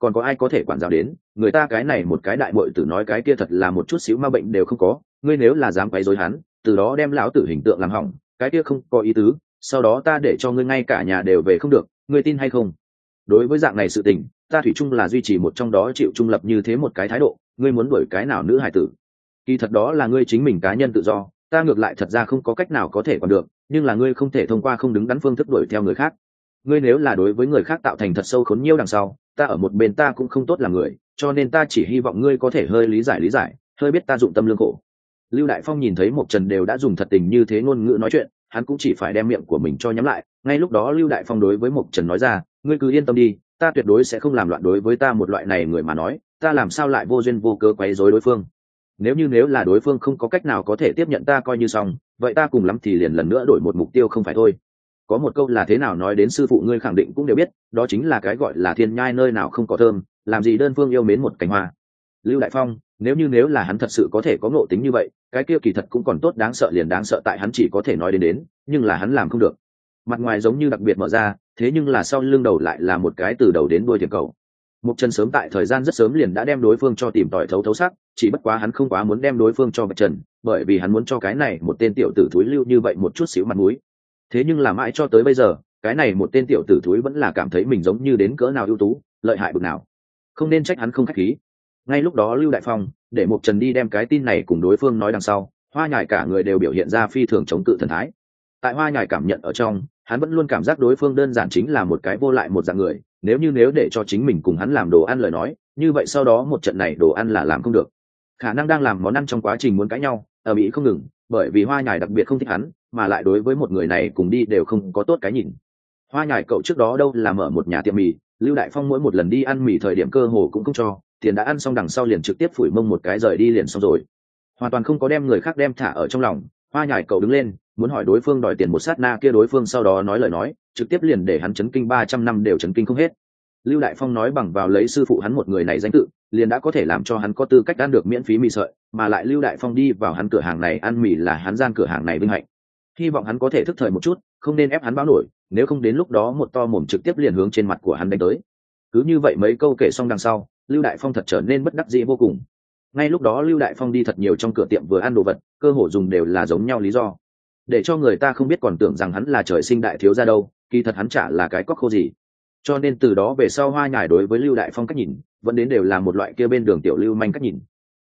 còn có ai có thể quản giáo đến người ta cái này một cái đại muội tử nói cái kia thật là một chút xíu ma bệnh đều không có, ngươi nếu là dám quấy rối hắn, từ đó đem lão tử hình tượng làm hỏng, cái kia không có ý tứ, sau đó ta để cho ngươi ngay cả nhà đều về không được, ngươi tin hay không? Đối với dạng này sự tình, ta thủy chung là duy trì một trong đó chịu trung lập như thế một cái thái độ, ngươi muốn đuổi cái nào nữ hài tử, kỳ thật đó là ngươi chính mình cá nhân tự do, ta ngược lại thật ra không có cách nào có thể còn được, nhưng là ngươi không thể thông qua không đứng đắn phương thức đuổi theo người khác. Ngươi nếu là đối với người khác tạo thành thật sâu khốn nhiêu đằng sau, ta ở một bên ta cũng không tốt làm người, cho nên ta chỉ hy vọng ngươi có thể hơi lý giải, hơi biết ta dụng tâm lương khổ. Lưu Đại Phong nhìn thấy Mộc Trần đều đã dùng thật tình như thế ngôn ngữ nói chuyện, hắn cũng chỉ phải đem miệng của mình cho nhắm lại. Ngay lúc đó Lưu Đại Phong đối với Mộc Trần nói ra, ngươi cứ yên tâm đi, ta tuyệt đối sẽ không làm loạn, đối với ta một loại này người mà nói, ta làm sao lại vô duyên vô cớ quấy rối đối phương. Nếu là đối phương không có cách nào có thể tiếp nhận ta coi như xong, vậy ta cùng lắm thì liền lần nữa đổi một mục tiêu không phải thôi. Có một câu là thế nào nói đến sư phụ ngươi khẳng định cũng đều biết, đó chính là cái gọi là thiên nhai nơi nào không có thơm, làm gì đơn phương yêu mến một cành hoa. Lưu Đại Phong, nếu là hắn thật sự có thể có ngộ tính như vậy, cái kia kỳ thật cũng còn tốt, đáng sợ liền đáng sợ tại hắn chỉ có thể nói đến, nhưng là hắn làm không được. Mặt ngoài giống như đặc biệt mở ra, thế nhưng là sau lưng đầu lại là một cái từ đầu đến đuôi thiểm cầu. Mục Trần sớm tại thời gian rất sớm liền đã đem đối phương cho tìm tòi thấu sắc, chỉ bất quá hắn không quá muốn đem đối phương cho Bạch Trần, bởi vì hắn muốn cho cái này một tên tiểu tử thúi lưu như vậy một chút xíu mặt mũi. Thế nhưng là mãi cho tới bây giờ, cái này một tên tiểu tử thúi vẫn là cảm thấy mình giống như đến cỡ nào ưu tú, lợi hại bực nào. Không nên trách hắn không khách khí. Ngay lúc đó Lưu Đại Phong để Mục Trần đi đem cái tin này cùng đối phương nói đằng sau, Hoa Nhài cả người đều biểu hiện ra phi thường chống cự thần thái. Tại Hoa Nhài cảm nhận ở trong, hắn vẫn luôn cảm giác đối phương đơn giản chính là một cái vô lại một dạng người, nếu để cho chính mình cùng hắn làm đồ ăn lời nói, như vậy sau đó một trận này đồ ăn là làm không được. Khả năng đang làm món ăn trong quá trình muốn cãi nhau, ở mỹ không ngừng, bởi vì Hoa Nhài đặc biệt không thích hắn, mà lại đối với một người này cùng đi đều không có tốt cái nhìn. Hoa Nhài cậu trước đó đâu là mở một nhà tiệm mì, Lưu Đại Phong mỗi một lần đi ăn mì thời điểm cơ hồ cũng không cho tiền, đã ăn xong đằng sau liền trực tiếp phủi mông một cái rời đi liền xong rồi, hoàn toàn không có đem người khác đem thả ở trong lòng. Hoa Nhài cậu đứng lên muốn hỏi đối phương đòi tiền, một sát na kia đối phương sau đó nói lời nói trực tiếp liền để hắn chấn kinh 300 năm đều chấn kinh không hết. Lưu Đại Phong nói bằng vào lấy sư phụ hắn một người này danh tự liền đã có thể làm cho hắn có tư cách ăn được miễn phí mì sợi, mà lại Lưu Đại Phong đi vào hắn cửa hàng này ăn mì là hắn gian cửa hàng này vinh hạnh. Hy vọng hắn có thể thức thời một chút, không nên ép hắn báo nổi, nếu không đến lúc đó một to mồm trực tiếp liền hướng trên mặt của hắn đánh tới. Cứ như vậy mấy câu kể xong đằng sau, Lưu Đại Phong thật trở nên bất đắc dĩ vô cùng. Ngay lúc đó Lưu Đại Phong đi thật nhiều trong cửa tiệm vừa ăn đồ vật, cơ hồ dùng đều là giống nhau lý do, để cho người ta không biết còn tưởng rằng hắn là trời sinh đại thiếu gia đâu, kỳ thật hắn chả là cái cóc khô gì. Cho nên từ đó về sau Hoa Nhài đối với Lưu Đại Phong cách nhìn vẫn đến đều là một loại kia bên đường tiểu lưu manh cách nhìn.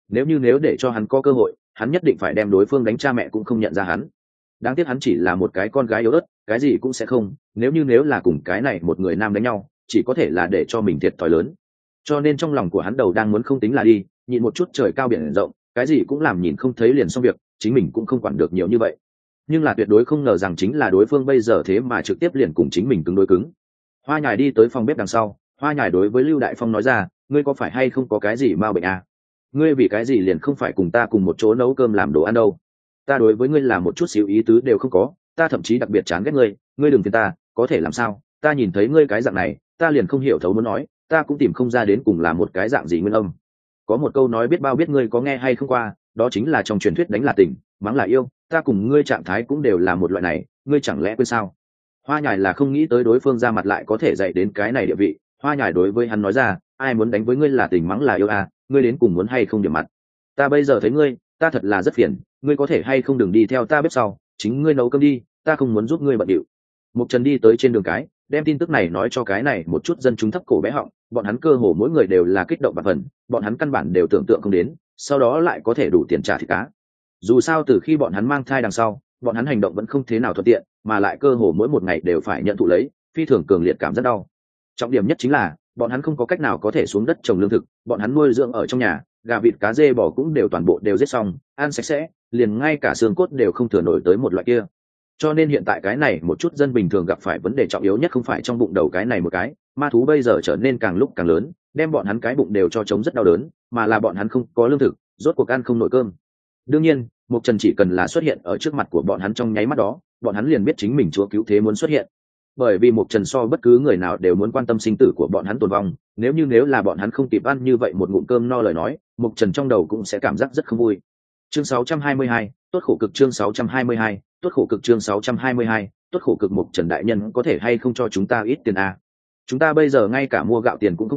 Nếu để cho hắn có cơ hội, hắn nhất định phải đem đối phương đánh cha mẹ cũng không nhận ra hắn. Đáng tiếc hắn chỉ là một cái con gái yếu ớt, cái gì cũng sẽ không, nếu là cùng cái này một người nam đánh nhau, chỉ có thể là để cho mình thiệt thòi lớn. Cho nên trong lòng của hắn đầu đang muốn không tính là đi, nhịn một chút trời cao biển rộng, cái gì cũng làm nhìn không thấy liền xong việc, chính mình cũng không quản được nhiều như vậy. Nhưng là tuyệt đối không ngờ rằng chính là đối phương bây giờ thế mà trực tiếp liền cùng chính mình cứng đối cứng. Hoa Nhài đi tới phòng bếp đằng sau, Hoa Nhài đối với Lưu Đại Phong nói ra, ngươi có phải hay không có cái gì ma bệnh à? Ngươi vì cái gì liền không phải cùng ta cùng một chỗ nấu cơm làm đồ ăn đâu? Ta đối với ngươi là một chút xíu ý tứ đều không có, ta thậm chí đặc biệt chán ghét ngươi, ngươi đừng phiền ta, có thể làm sao? Ta nhìn thấy ngươi cái dạng này, ta liền không hiểu thấu muốn nói, ta cũng tìm không ra đến cùng là một cái dạng gì nguyên âm. Có một câu nói biết bao biết ngươi có nghe hay không qua, đó chính là trong truyền thuyết đánh là tình, mắng là yêu, ta cùng ngươi trạng thái cũng đều là một loại này, ngươi chẳng lẽ quên sao? Hoa Nhài là không nghĩ tới đối phương ra mặt lại có thể dạy đến cái này địa vị. Hoa Nhài đối với hắn nói ra, ai muốn đánh với ngươi là tình mắng là yêu à, ngươi đến cùng muốn hay không điểm mặt. Ta bây giờ thấy ngươi, ta thật là rất phiền, ngươi có thể hay không đừng đi theo ta bếp sau, chính ngươi nấu cơm đi, ta không muốn giúp ngươi bận điệu. Mục Trần đi tới trên đường cái, đem tin tức này nói cho cái này một chút dân chúng thấp cổ bé họng, bọn hắn cơ hồ mỗi người đều là kích động và phần, bọn hắn căn bản đều tưởng tượng không đến, sau đó lại có thể đủ tiền trả thịt cá. Dù sao từ khi bọn hắn mang thai đằng sau, bọn hắn hành động vẫn không thế nào thuận tiện, mà lại cơ hồ mỗi một ngày đều phải nhận thụ lấy phi thường cường liệt cảm rất đau. Trọng điểm nhất chính là bọn hắn không có cách nào có thể xuống đất trồng lương thực, bọn hắn nuôi dưỡng ở trong nhà gà vịt cá dê bò cũng đều toàn bộ đều giết xong ăn sạch sẽ, liền ngay cả xương cốt đều không thừa nổi tới một loại kia. Cho nên hiện tại cái này một chút dân bình thường gặp phải vấn đề trọng yếu nhất không phải trong bụng đầu cái này một cái ma thú bây giờ trở nên càng lúc càng lớn, đem bọn hắn cái bụng đều cho trống rất đau đớn, mà là bọn hắn không có lương thực, rốt cuộc ăn không nổi cơm. Đương nhiên Mục Trần chỉ cần là xuất hiện ở trước mặt của bọn hắn trong nháy mắt đó, bọn hắn liền biết chính mình chúa cứu thế muốn xuất hiện. Bởi vì Mục Trần so bất cứ người nào đều muốn quan tâm sinh tử của bọn hắn tồn vong, nếu là bọn hắn không kịp ăn như vậy một ngụm cơm no lời nói, Mục Trần trong đầu cũng sẽ cảm giác rất không vui. Chương 622, tốt khổ cực chương 622, tốt khổ cực chương 622, tốt khổ cực. Mục Trần đại nhân có thể hay không cho chúng ta ít tiền à? Chúng ta bây giờ ngay cả mua gạo tiền cũng không có,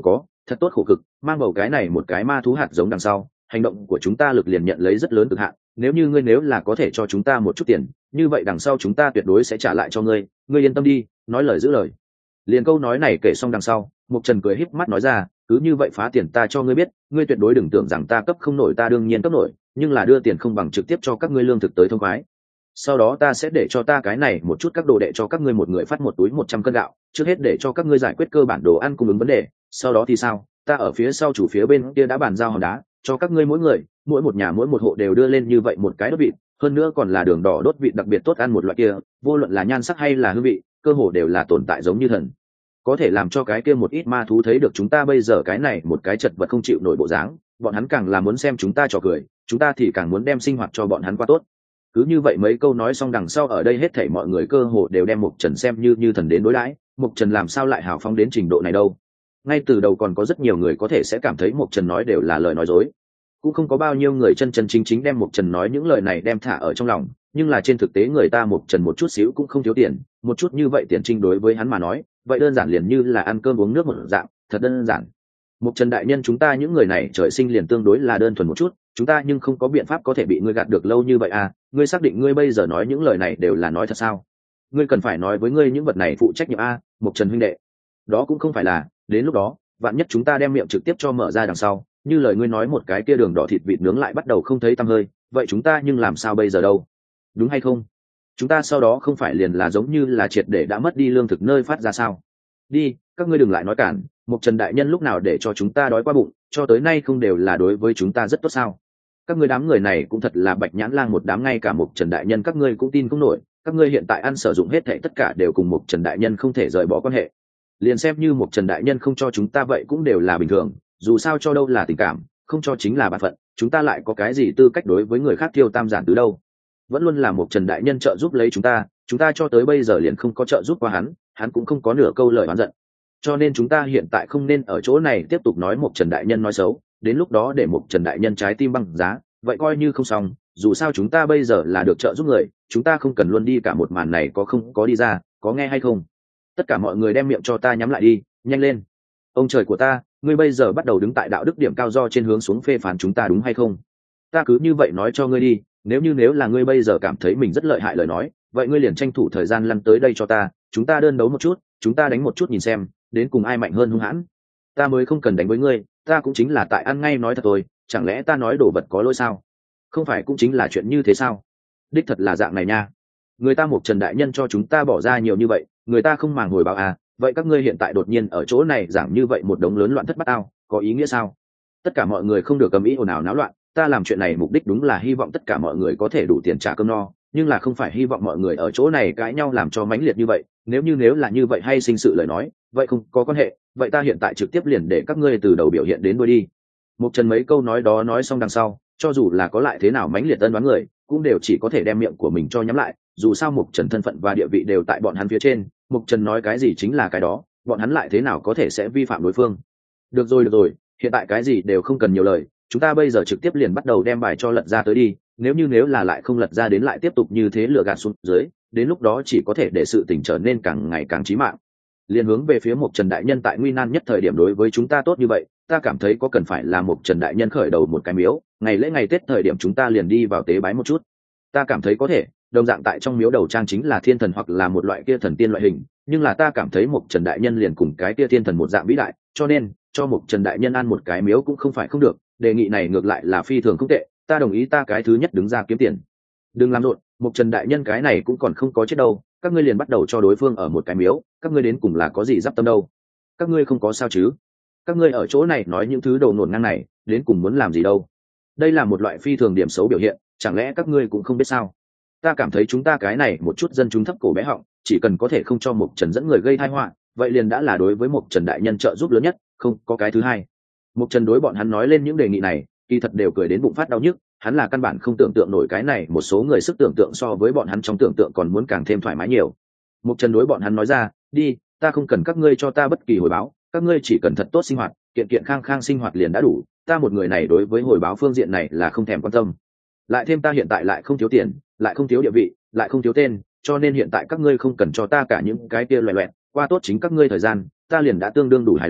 thật tốt khổ cực, mang bầu cái này một cái ma thú hạt giống đằng sau, hành động của chúng ta lực liền nhận lấy rất lớn cực hạn. Nếu là có thể cho chúng ta một chút tiền, như vậy đằng sau chúng ta tuyệt đối sẽ trả lại cho ngươi, ngươi yên tâm đi, nói lời giữ lời. Liền câu nói này kể xong đằng sau, Mục Trần cười híp mắt nói ra, cứ như vậy phá tiền ta cho ngươi biết, ngươi tuyệt đối đừng tưởng rằng ta cấp không nổi, ta đương nhiên cấp nổi, nhưng là đưa tiền không bằng trực tiếp cho các ngươi lương thực tới thông khoái. Sau đó ta sẽ để cho ta cái này một chút các đồ đệ cho các ngươi một người phát một túi 100 cân gạo, trước hết để cho các ngươi giải quyết cơ bản đồ ăn cung ứng vấn đề, sau đó thì sao, ta ở phía sau chủ phía bên kia đã bàn giao hòn đá cho các ngươi mỗi người, mỗi một nhà mỗi một hộ đều đưa lên như vậy một cái đốt vịt, hơn nữa còn là đường đỏ đốt vịt đặc biệt tốt ăn một loại kia, vô luận là nhan sắc hay là hương vị, cơ hồ đều là tồn tại giống như thần, có thể làm cho cái kia một ít ma thú thấy được chúng ta bây giờ cái này một cái chật vật không chịu nổi bộ dáng, bọn hắn càng là muốn xem chúng ta trò cười, chúng ta thì càng muốn đem sinh hoạt cho bọn hắn qua tốt. Cứ như vậy mấy câu nói xong đằng sau, ở đây hết thảy mọi người cơ hồ đều đem Mục Trần xem như thần đến đối đãi. Mục Trần làm sao lại hào phóng đến trình độ này đâu? Ngay từ đầu còn có rất nhiều người có thể sẽ cảm thấy Mục Trần nói đều là lời nói dối, cũng không có bao nhiêu người chân chân chính chính đem Mục Trần nói những lời này đem thả ở trong lòng, nhưng là trên thực tế người ta Mục Trần một chút xíu cũng không thiếu tiền, một chút như vậy tiền trinh đối với hắn mà nói, vậy đơn giản liền như là ăn cơm uống nước một dạng, thật đơn giản. Mục Trần đại nhân, chúng ta những người này trời sinh liền tương đối là đơn thuần một chút, chúng ta nhưng không có biện pháp có thể bị ngươi gạt được lâu như vậy à, ngươi xác định ngươi bây giờ nói những lời này đều là nói thật sao? Ngươi cần phải nói với ngươi những vật này phụ trách nhiệm a, Mục Trần huynh đệ. Đó cũng không phải là, đến lúc đó, vạn nhất chúng ta đem miệng trực tiếp cho mở ra đằng sau, như lời ngươi nói một cái kia đường đỏ thịt vịt nướng lại bắt đầu không thấy tăm hơi, vậy chúng ta nhưng làm sao bây giờ đâu? Đúng hay không? Chúng ta sau đó không phải liền là giống như là triệt để đã mất đi lương thực nơi phát ra sao? Đi, các ngươi đừng lại nói cản, Mục Trần đại nhân lúc nào để cho chúng ta đói qua bụng, cho tới nay không đều là đối với chúng ta rất tốt sao? Các ngươi đám người này cũng thật là bạch nhãn lang một đám, ngay cả Mục Trần đại nhân các ngươi cũng tin không nổi, các ngươi hiện tại ăn sử dụng hết thảy tất cả đều cùng Mục Trần đại nhân không thể rời bỏ quan hệ. Liền xem như Mục Trần đại nhân không cho chúng ta vậy cũng đều là bình thường, dù sao cho đâu là tình cảm, không cho chính là bổn phận, chúng ta lại có cái gì tư cách đối với người khác tiêu tam giản tứ đâu? Vẫn luôn là Mục Trần đại nhân trợ giúp lấy chúng ta cho tới bây giờ liền không có trợ giúp qua hắn cũng không có nửa câu lời oán giận. Cho nên chúng ta hiện tại không nên ở chỗ này tiếp tục nói Mục Trần đại nhân nói xấu, đến lúc đó để Mục Trần đại nhân trái tim băng giá, vậy coi như không xong, dù sao chúng ta bây giờ là được trợ giúp người, chúng ta không cần luôn đi cả một màn này có không có đi ra, có nghe hay không? Tất cả mọi người đem miệng cho ta nhắm lại đi, nhanh lên. Ông trời của ta, ngươi bây giờ bắt đầu đứng tại đạo đức điểm cao do trên hướng xuống phê phán chúng ta đúng hay không? Ta cứ như vậy nói cho ngươi đi, nếu là ngươi bây giờ cảm thấy mình rất lợi hại lời nói, vậy ngươi liền tranh thủ thời gian lăn tới đây cho ta, chúng ta đơn đấu một chút, chúng ta đánh một chút nhìn xem, đến cùng ai mạnh hơn hung hãn. Ta mới không cần đánh với ngươi, ta cũng chính là tại ăn ngay nói thật thôi, chẳng lẽ ta nói đồ vật có lỗi sao? Không phải cũng chính là chuyện như thế sao? Đích thật là dạng này nha. Người ta Mục Trần đại nhân cho chúng ta bỏ ra nhiều như vậy, người ta không màng hồi báo à, vậy các ngươi hiện tại đột nhiên ở chỗ này giảng như vậy một đống lớn loạn thất bát ao, có ý nghĩa sao? Tất cả mọi người không được ầm ĩ ồn ào náo loạn, ta làm chuyện này mục đích đúng là hy vọng tất cả mọi người có thể đủ tiền trả cơm no, nhưng là không phải hy vọng mọi người ở chỗ này cãi nhau làm cho mãnh liệt như vậy, nếu là như vậy hay sinh sự lời nói, vậy không có quan hệ, vậy ta hiện tại trực tiếp liền để các ngươi từ đầu biểu hiện đến đuôi đi. Mục Trần mấy câu nói đó nói xong đằng sau, cho dù là có lại thế nào mãnh liệt ân đoán người, cũng đều chỉ có thể đem miệng của mình cho nhắm lại, dù sao Mục Trần thân phận và địa vị đều tại bọn hắn phía trên, Mục Trần nói cái gì chính là cái đó, bọn hắn lại thế nào có thể sẽ vi phạm đối phương. Được rồi, hiện tại cái gì đều không cần nhiều lời, chúng ta bây giờ trực tiếp liền bắt đầu đem bài cho lật ra tới đi, nếu là lại không lật ra đến lại tiếp tục như thế lừa gạt xuống dưới, đến lúc đó chỉ có thể để sự tình trở nên càng ngày càng chí mạng. Liên hướng về phía Mục Trần đại nhân tại nguy nan nhất thời điểm đối với chúng ta tốt như vậy, ta cảm thấy có cần phải là Mục Trần đại nhân khởi đầu một cái miếu, ngày lễ ngày Tết thời điểm chúng ta liền đi vào tế bái một chút. Ta cảm thấy có thể, đồng dạng tại trong miếu đầu trang chính là thiên thần hoặc là một loại kia thần tiên loại hình, nhưng là ta cảm thấy Mục Trần đại nhân liền cùng cái kia thiên thần một dạng vĩ đại, cho nên cho Mục Trần đại nhân ăn một cái miếu cũng không phải không được, đề nghị này ngược lại là phi thường không tệ, ta đồng ý, ta cái thứ nhất đứng ra kiếm tiền. Đừng làm rộn, Mục Trần đại nhân cái này cũng còn không có chết đâu, các ngươi liền bắt đầu cho đối phương ở một cái miếu, các ngươi đến cùng là có gì giáp tâm đâu? Các ngươi không có sao chứ? Các ngươi ở chỗ này nói những thứ đầu nổn ngang này, đến cùng muốn làm gì đâu? Đây là một loại phi thường điểm xấu biểu hiện, chẳng lẽ các ngươi cũng không biết sao? Ta cảm thấy chúng ta cái này một chút dân chúng thấp cổ bé họng, chỉ cần có thể không cho Mục Trần dẫn người gây tai họa, vậy liền đã là đối với Mục Trần đại nhân trợ giúp lớn nhất, không có cái thứ hai. Mục Trần đối bọn hắn nói lên những đề nghị này, kỳ thật đều cười đến bụng phát đau nhức, hắn là căn bản không tưởng tượng nổi cái này một số người sức tưởng tượng so với bọn hắn trong tưởng tượng còn muốn càng thêm thoải mái nhiều. Mục Trần đối bọn hắn nói ra, đi, ta không cần các ngươi cho ta bất kỳ hồi báo, các ngươi chỉ cần thật tốt sinh hoạt, kiện kiện khang khang sinh hoạt liền đã đủ, ta một người này đối với hồi báo phương diện này là không thèm quan tâm. Lại thêm ta hiện tại lại không thiếu tiền, lại không thiếu địa vị, lại không thiếu tên, cho nên hiện tại các ngươi không cần cho ta cả những cái kia loẹt loẹt, qua tốt chính các ngươi thời gian, ta liền đã tương đương đủ hài lòng,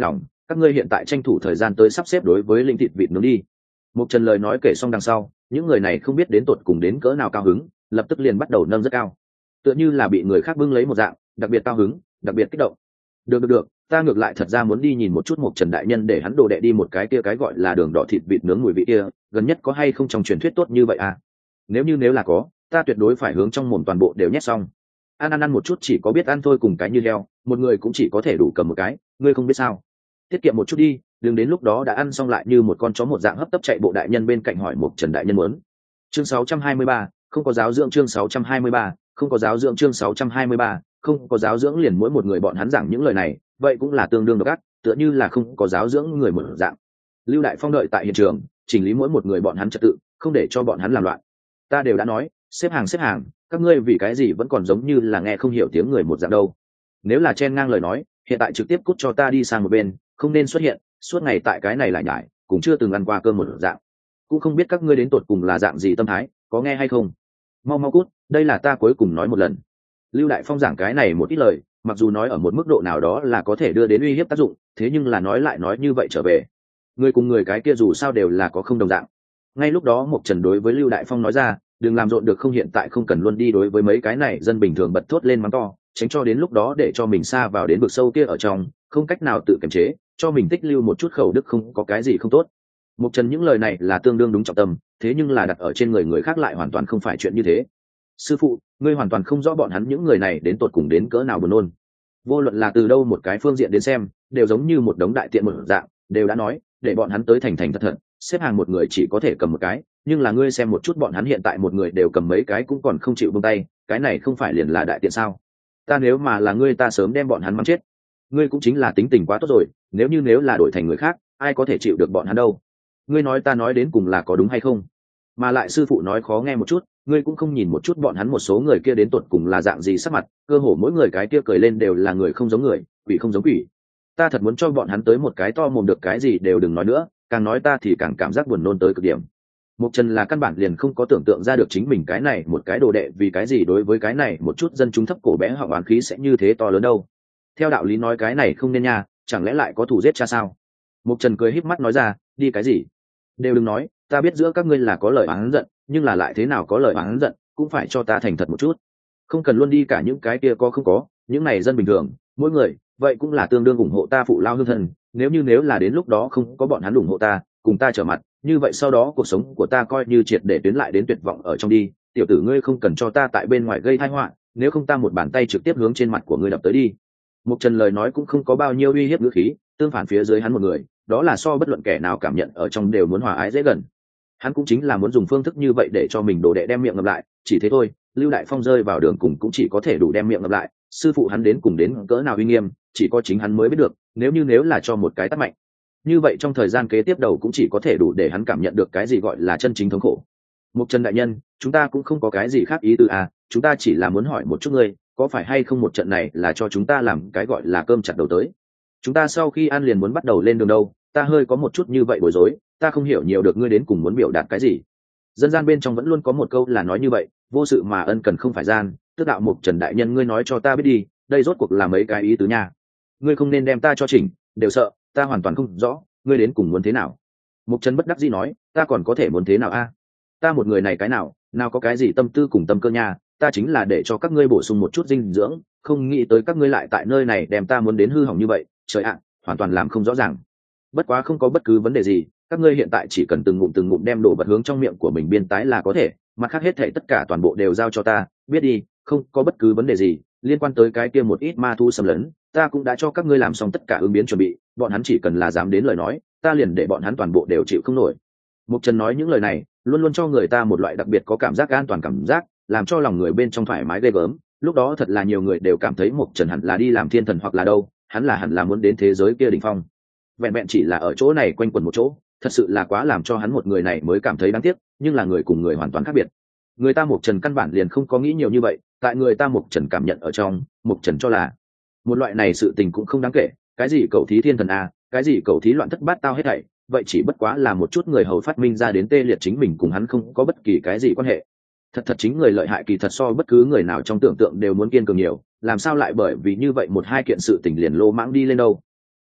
các ngươi hiện tại tranh thủ thời gian tới sắp xếp đối với linh thịt vịt nướng đi. Một Trần lời nói kể xong đằng sau, những người này không biết đến tột cùng đến cỡ nào cao hứng, lập tức liền bắt đầu nâng rất cao, tựa như là bị người khác bưng lấy một dạng, đặc biệt cao hứng, đặc biệt kích động. Được, ta ngược lại thật ra muốn đi nhìn một chút Một Trần đại nhân để hắn đồ đệ đi một cái kia cái gọi là đường đỏ thịt vịt nướng mùi vị kia, gần nhất có hay không trong truyền thuyết tốt như vậy à? Nếu là có, ta tuyệt đối phải hướng trong mồm toàn bộ đều nhét xong. Ăn một chút chỉ có biết ăn thôi, cùng cái như heo, một người cũng chỉ có thể đủ cầm một cái, ngươi không biết sao? Tiết kiệm một chút đi, đừng đến lúc đó đã ăn xong lại như một con chó một dạng hấp tấp chạy bộ. Đại nhân bên cạnh hỏi Một Trần đại nhân muốn. Chương 623, không có giáo dưỡng. Chương 623, không có giáo dưỡng. Chương 623, không có giáo dưỡng. Liền mỗi một người bọn hắn giảng những lời này, vậy cũng là tương đương độc ác, tựa như là không có giáo dưỡng người một dạng. Lưu Đại Phong đợi tại hiện trường, chỉnh lý mỗi một người bọn hắn trật tự, không để cho bọn hắn làm loạn. Ta đều đã nói, xếp hàng, các ngươi vì cái gì vẫn còn giống như là nghe không hiểu tiếng người một dạng đâu? Nếu là chen ngang lời nói, hiện tại trực tiếp cút cho ta đi sang một bên, không nên xuất hiện, suốt ngày tại cái này lại nhải, cũng chưa từng ăn qua cơm một dạng. Cũng không biết các ngươi đến tột cùng là dạng gì tâm thái, có nghe hay không? Mau cút, đây là ta cuối cùng nói một lần. Lưu Đại Phong giảng cái này một ít lời, mặc dù nói ở một mức độ nào đó là có thể đưa đến uy hiếp tác dụng, thế nhưng là nói lại nói như vậy trở về, người cùng người cái kia dù sao đều là có không đồng dạng. Ngay lúc đó Mộc Trần đối với Lưu Đại Phong nói ra, đừng làm rộn được không, hiện tại không cần luôn đi đối với mấy cái này dân bình thường bật thốt lên mắng to, tránh cho đến lúc đó để cho mình xa vào đến vực sâu kia ở trong, không cách nào tự kiềm chế, cho mình tích lưu một chút khẩu đức không có cái gì không tốt. Mộc Trần những lời này là tương đương đúng trọng tâm, thế nhưng là đặt ở trên người khác lại hoàn toàn không phải chuyện như thế. Sư phụ, ngươi hoàn toàn không rõ bọn hắn những người này đến tột cùng đến cỡ nào buồn nôn. Vô luận là từ đâu một cái phương diện đến xem, đều giống như một đống đại tiện một dạng, đều đã nói, để bọn hắn tới thành thật, xếp hàng một người chỉ có thể cầm một cái, nhưng là ngươi xem một chút bọn hắn hiện tại một người đều cầm mấy cái cũng còn không chịu buông tay, cái này không phải liền là đại tiện sao? Ta nếu mà là ngươi ta sớm đem bọn hắn mắng chết. Ngươi cũng chính là tính tình quá tốt rồi, nếu là đổi thành người khác, ai có thể chịu được bọn hắn đâu? Ngươi nói ta nói đến cùng là có đúng hay không? Mà lại sư phụ nói khó nghe một chút, ngươi cũng không nhìn một chút bọn hắn một số người kia đến tột cùng là dạng gì sắc mặt, cơ hồ mỗi người cái kia cười lên đều là người không giống người, quỷ không giống quỷ. Ta thật muốn cho bọn hắn tới một cái to mồm, được cái gì đều đừng nói nữa, càng nói ta thì càng cảm giác buồn nôn tới cực điểm. Mộc Trần là căn bản liền không có tưởng tượng ra được chính mình cái này một cái đồ đệ vì cái gì đối với cái này một chút dân chúng thấp cổ bé họ oán khí sẽ như thế to lớn đâu. Theo đạo lý nói cái này không nên nha, chẳng lẽ lại có thù giết cha sao? Mộc Trần cười híp mắt nói ra, đi cái gì? Đều đừng nói, ta biết giữa các ngươi là có lời oán giận, nhưng là lại thế nào có lời oán giận, cũng phải cho ta thành thật một chút. Không cần luôn đi cả những cái kia có không có, những này dân bình thường, mỗi người, vậy cũng là tương đương ủng hộ ta phụ lao hương thần, nếu là đến lúc đó không có bọn hắn ủng hộ ta, cùng ta trở mặt, như vậy sau đó cuộc sống của ta coi như triệt để tuyến lại đến tuyệt vọng ở trong đi. Tiểu tử ngươi không cần cho ta tại bên ngoài gây tai họa, nếu không ta một bàn tay trực tiếp hướng trên mặt của ngươi đập tới đi. Mục Trần lời nói cũng không có bao nhiêu uy hiếp ngữ khí, tương phản phía dưới hắn một người, đó là so bất luận kẻ nào cảm nhận ở trong đều muốn hòa ái dễ gần. Hắn cũng chính là muốn dùng phương thức như vậy để cho mình đồ đệ đem miệng ngậm lại, chỉ thế thôi. Lưu Đại Phong rơi vào đường cùng cũng chỉ có thể đủ đem miệng ngậm lại, sư phụ hắn đến cùng đến cỡ nào uy nghiêm, chỉ có chính hắn mới biết được, nếu là cho một cái tát mạnh như vậy trong thời gian kế tiếp đầu cũng chỉ có thể đủ để hắn cảm nhận được cái gì gọi là chân chính thống khổ. Mục Trần đại nhân, chúng ta cũng không có cái gì khác ý tứ à, chúng ta chỉ là muốn hỏi một chút ngươi, có phải hay không một trận này là cho chúng ta làm cái gọi là cơm chặt đầu tới. Chúng ta sau khi ăn liền muốn bắt đầu lên đường đâu, ta hơi có một chút như vậy bối rối, ta không hiểu nhiều được ngươi đến cùng muốn biểu đạt cái gì. Dân gian bên trong vẫn luôn có một câu là nói như vậy, vô sự mà ân cần không phải gian, tức đạo Mục Trần đại nhân ngươi nói cho ta biết đi, đây rốt cuộc là mấy cái ý tứ nha. Ngươi không nên đem ta cho chỉnh, đều sợ, ta hoàn toàn không rõ, ngươi đến cùng muốn thế nào. Mục Trần bất đắc dĩ nói, ta còn có thể muốn thế nào a? Ta một người này cái nào có cái gì tâm tư cùng tâm cơ nha, ta chính là để cho các ngươi bổ sung một chút dinh dưỡng, không nghĩ tới các ngươi lại tại nơi này đem ta muốn đến hư hỏng như vậy, trời ạ, hoàn toàn làm không rõ ràng. Bất quá không có bất cứ vấn đề gì, các ngươi hiện tại chỉ cần từng ngụm đem đồ vật hướng trong miệng của mình biên tái là có thể, mặt khác hết thảy tất cả toàn bộ đều giao cho ta, biết đi, không có bất cứ vấn đề gì liên quan tới cái kia một ít ma thu xâm lấn, ta cũng đã cho các ngươi làm xong tất cả ứng biến chuẩn bị, bọn hắn chỉ cần là dám đến lời nói, ta liền để bọn hắn toàn bộ đều chịu không nổi. Mục Trần nói những lời này luôn luôn cho người ta một loại đặc biệt có cảm giác an toàn cảm giác, làm cho lòng người bên trong thoải mái ghê gớm. Lúc đó thật là nhiều người đều cảm thấy Mục Trần hẳn là đi làm thiên thần hoặc là đâu, hắn là hẳn là muốn đến thế giới kia đỉnh phong. Vẹn chỉ là ở chỗ này quanh quẩn một chỗ, thật sự là quá làm cho hắn một người này mới cảm thấy đáng tiếc, nhưng là người cùng người hoàn toàn khác biệt. Người ta Mục Trần căn bản liền không có nghĩ nhiều như vậy, tại người ta Mục Trần cảm nhận ở trong, Mục Trần cho là một loại này sự tình cũng không đáng kể, cái gì cầu thí thiên thần a, cái gì cầu thí loạn thất bát tao hết thảy, vậy chỉ bất quá là một chút người hầu phát minh ra đến tê liệt chính mình, cùng hắn không có bất kỳ cái gì quan hệ. Thật chính người lợi hại kỳ thật so bất cứ người nào trong tưởng tượng đều muốn kiên cường nhiều, làm sao lại bởi vì như vậy một hai kiện sự tình liền lô mãng đi lên đâu.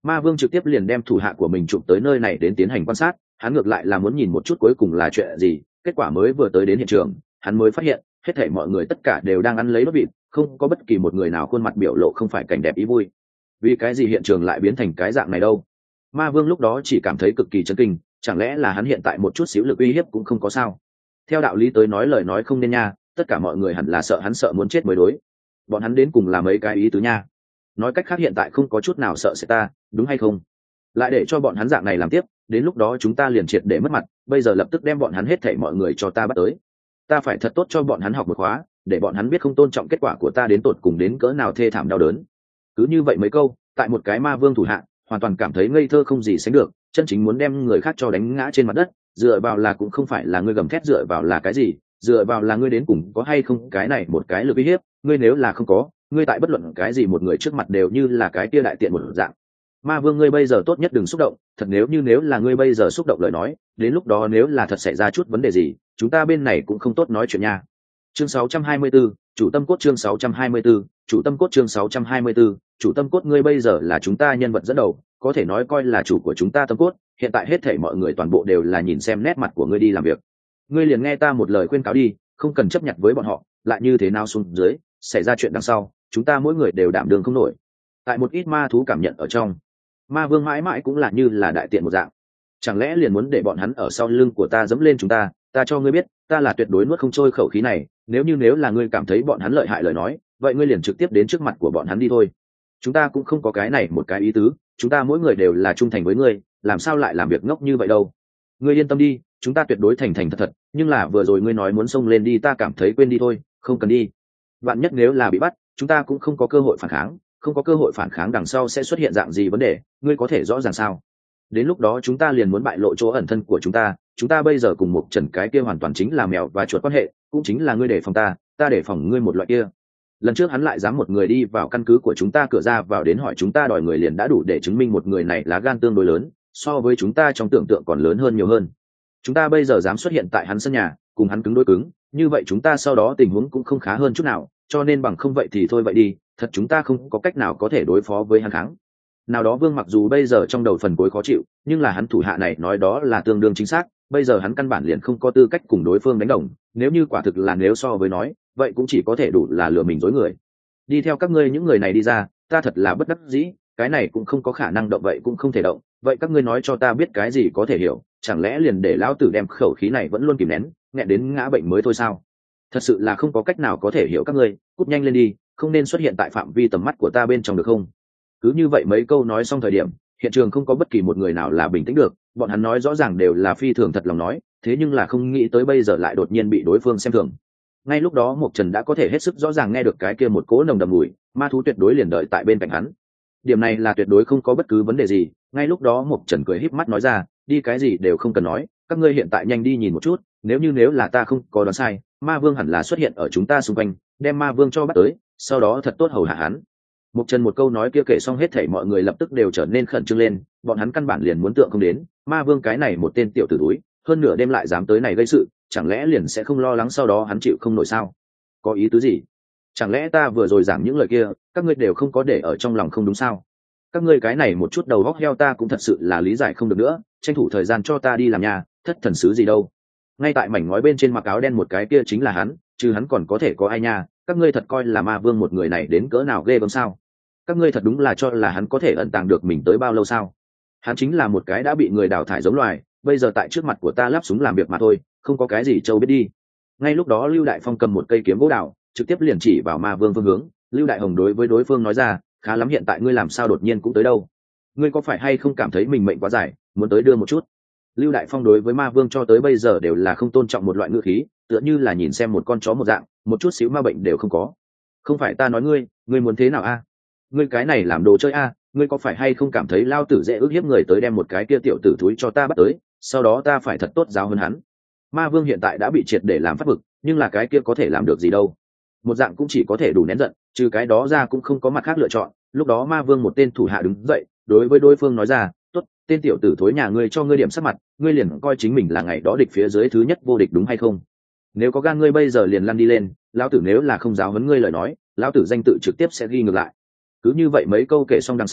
Ma Vương trực tiếp liền đem thủ hạ của mình chụp tới nơi này đến tiến hành quan sát, hắn ngược lại là muốn nhìn một chút cuối cùng là chuyện gì. Kết quả mới vừa tới đến hiện trường, hắn mới phát hiện hết thảy mọi người tất cả đều đang ăn lấy đốt vịt, không có bất kỳ một người nào khuôn mặt biểu lộ không phải cảnh đẹp ý vui. Vì cái gì hiện trường lại biến thành cái dạng này đâu? Ma Vương lúc đó chỉ cảm thấy cực kỳ chấn kinh, chẳng lẽ là hắn hiện tại một chút xíu lực uy hiếp cũng không có sao? Theo đạo lý tới nói lời nói không nên nha, tất cả mọi người hẳn là sợ hắn sợ muốn chết mới đối. Bọn hắn đến cùng là mấy cái ý tứ nha. Nói cách khác hiện tại không có chút nào sợ sẽ ta, đúng hay không? Lại để cho bọn hắn dạng này làm tiếp, đến lúc đó chúng ta liền triệt để mất mặt, bây giờ lập tức đem bọn hắn hết thảy mọi người cho ta bắt tới. Ta phải thật tốt cho bọn hắn học một khóa, để bọn hắn biết không tôn trọng kết quả của ta đến tột cùng đến cỡ nào thê thảm đau đớn. Cứ như vậy mấy câu, tại một cái Ma Vương thủ hạ, hoàn toàn cảm thấy ngây thơ không gì sánh được, chân chính muốn đem người khác cho đánh ngã trên mặt đất, dựa vào là cũng không phải là ngươi gầm thét, dựa vào là cái gì, dựa vào là ngươi đến cùng có hay không cái này một cái lực uy hiếp, ngươi nếu là không có, ngươi tại bất luận cái gì một người trước mặt đều như là cái kia đại tiện một dạng. Ma Vương ngươi bây giờ tốt nhất đừng xúc động, thật nếu là ngươi bây giờ xúc động lời nói, đến lúc đó nếu là thật xảy ra chút vấn đề gì, chúng ta bên này cũng không tốt nói chuyện nha. Chương 624, chủ tâm cốt chương 624, chủ tâm cốt chương 624, chủ tâm cốt ngươi bây giờ là chúng ta nhân vật dẫn đầu, có thể nói coi là chủ của chúng ta tâm cốt, hiện tại hết thảy mọi người toàn bộ đều là nhìn xem nét mặt của ngươi đi làm việc. Ngươi liền nghe ta một lời khuyên cáo đi, không cần chấp nhận với bọn họ, lại như thế nào xuống dưới, xảy ra chuyện đằng sau, chúng ta mỗi người đều đảm đương không nổi. Tại một ít ma thú cảm nhận ở trong, Ma Vương mãi mãi cũng là như là đại tiện một dạng. Chẳng lẽ liền muốn để bọn hắn ở sau lưng của ta dẫm lên chúng ta cho ngươi biết, ta là tuyệt đối nuốt không trôi khẩu khí này, nếu là ngươi cảm thấy bọn hắn lợi hại lời nói, vậy ngươi liền trực tiếp đến trước mặt của bọn hắn đi thôi. Chúng ta cũng không có cái này một cái ý tứ, chúng ta mỗi người đều là trung thành với ngươi, làm sao lại làm việc ngốc như vậy đâu. Ngươi yên tâm đi, chúng ta tuyệt đối thành thật thật, nhưng là vừa rồi ngươi nói muốn xông lên đi, ta cảm thấy quên đi thôi, không cần đi. Bạn nhất nếu là bị bắt, chúng ta cũng không có cơ hội phản kháng, không có cơ hội phản kháng đằng sau sẽ xuất hiện dạng gì vấn đề, ngươi có thể rõ ràng sao? Đến lúc đó chúng ta liền muốn bại lộ chỗ ẩn thân của chúng ta bây giờ cùng một trần cái kia hoàn toàn chính là mèo và chuột quan hệ, cũng chính là ngươi để phòng ta để phòng ngươi một loại kia. Lần trước hắn lại dám một người đi vào căn cứ của chúng ta cửa ra vào đến hỏi chúng ta đòi người, liền đã đủ để chứng minh một người này lá gan tương đối lớn, so với chúng ta trong tưởng tượng còn lớn hơn nhiều hơn. Chúng ta bây giờ dám xuất hiện tại hắn sân nhà, cùng hắn cứng đối cứng, như vậy chúng ta sau đó tình huống cũng không khá hơn chút nào, cho nên bằng không vậy thì thôi vậy đi, thật chúng ta không có cách nào có thể đối phó với hắn kháng. Nào đó Vương mặc dù bây giờ trong đầu phần cuối khó chịu, nhưng là hắn thủ hạ này nói đó là tương đương chính xác, bây giờ hắn căn bản liền không có tư cách cùng đối phương đánh đồng, nếu như quả thực là nếu so với nói, vậy cũng chỉ có thể đủ là lừa mình dối người. Đi theo các ngươi những người này đi ra, ta thật là bất đắc dĩ, cái này cũng không có khả năng động vậy cũng không thể động, vậy các ngươi nói cho ta biết cái gì có thể hiểu, chẳng lẽ liền để lão tử đem khẩu khí này vẫn luôn kìm nén, nghẹn đến ngã bệnh mới thôi sao? Thật sự là không có cách nào có thể hiểu các ngươi, cút nhanh lên đi, không nên xuất hiện tại phạm vi tầm mắt của ta bên trong được không? Cứ như vậy mấy câu nói xong thời điểm, hiện trường không có bất kỳ một người nào là bình tĩnh được, bọn hắn nói rõ ràng đều là phi thường thật lòng nói, thế nhưng là không nghĩ tới bây giờ lại đột nhiên bị đối phương xem thường. Ngay lúc đó Mộc Trần đã có thể hết sức rõ ràng nghe được cái kia một cỗ nồng đậm mùi ma thú tuyệt đối liền đợi tại bên cạnh hắn. Điểm này là tuyệt đối không có bất cứ vấn đề gì. Ngay lúc đó Mộc Trần cười híp mắt nói ra, đi cái gì đều không cần nói, các ngươi hiện tại nhanh đi nhìn một chút, nếu là ta không có đoán sai, ma vương hẳn là xuất hiện ở chúng ta xung quanh, đem ma vương cho bắt tới, sau đó thật tốt hầu hạ hắn. Mộc Trần một câu nói kia kể xong hết thảy mọi người lập tức đều trở nên khẩn trương lên, bọn hắn căn bản liền muốn tượng không đến, ma vương cái này một tên tiểu tử túi, hơn nửa đêm lại dám tới này gây sự, chẳng lẽ liền sẽ không lo lắng sau đó hắn chịu không nổi sao? Có ý tứ gì? Chẳng lẽ ta vừa rồi giảng những lời kia, các ngươi đều không có để ở trong lòng không đúng sao? Các ngươi cái này một chút đầu góc heo ta cũng thật sự là lý giải không được nữa, tranh thủ thời gian cho ta đi làm nhà, thất thần sứ gì đâu. Ngay tại mảnh ngói bên trên mặc áo đen một cái kia chính là hắn, chứ hắn còn có thể có ai nha, các ngươi thật coi là ma vương một người này đến cỡ nào ghê gớm sao? Các ngươi thật đúng là cho là hắn có thể ẩn tàng được mình tới bao lâu sao? Hắn chính là một cái đã bị người đào thải giống loài, bây giờ tại trước mặt của ta lắp súng làm việc mà thôi, không có cái gì châu biết đi. Ngay lúc đó Lưu Đại Phong cầm một cây kiếm gỗ đào, trực tiếp liền chỉ vào ma vương phương hướng. Lưu Đại Hồng đối với đối phương nói ra, khá lắm, hiện tại ngươi làm sao đột nhiên cũng tới đâu? Ngươi có phải hay không cảm thấy mình mệnh quá dài, muốn tới đưa một chút? Lưu Đại Phong đối với ma vương cho tới bây giờ đều là không tôn trọng một loại ngữ khí, tựa như là nhìn xem một con chó một dạng, một chút xíu ma bệnh đều không có. Không phải ta nói ngươi muốn thế nào a? Ngươi cái này làm đồ chơi a? Ngươi có phải hay không cảm thấy lao tử dễ ước hiếp người tới đem một cái kia tiểu tử thúi cho ta bắt tới, sau đó ta phải thật tốt giáo hơn hắn? Ma vương hiện tại đã bị triệt để làm phát bực, nhưng là cái kia có thể làm được gì đâu, một dạng cũng chỉ có thể đủ nén giận, trừ cái đó ra cũng không có mặt khác lựa chọn. Lúc đó ma vương một tên thủ hạ đứng dậy đối với đối phương nói ra, tốt, tên tiểu tử thối nhà ngươi cho ngươi điểm sắc mặt, ngươi liền coi chính mình là ngày đó địch phía dưới thứ nhất vô địch đúng hay không? Nếu có gan ngươi bây giờ liền lăn đi lên, lão tử nếu là không giáo huấn ngươi lời nói, lão tử danh tự trực tiếp sẽ ghi ngược lại. Cứ như vậy mấy câu kể xong đằng sau,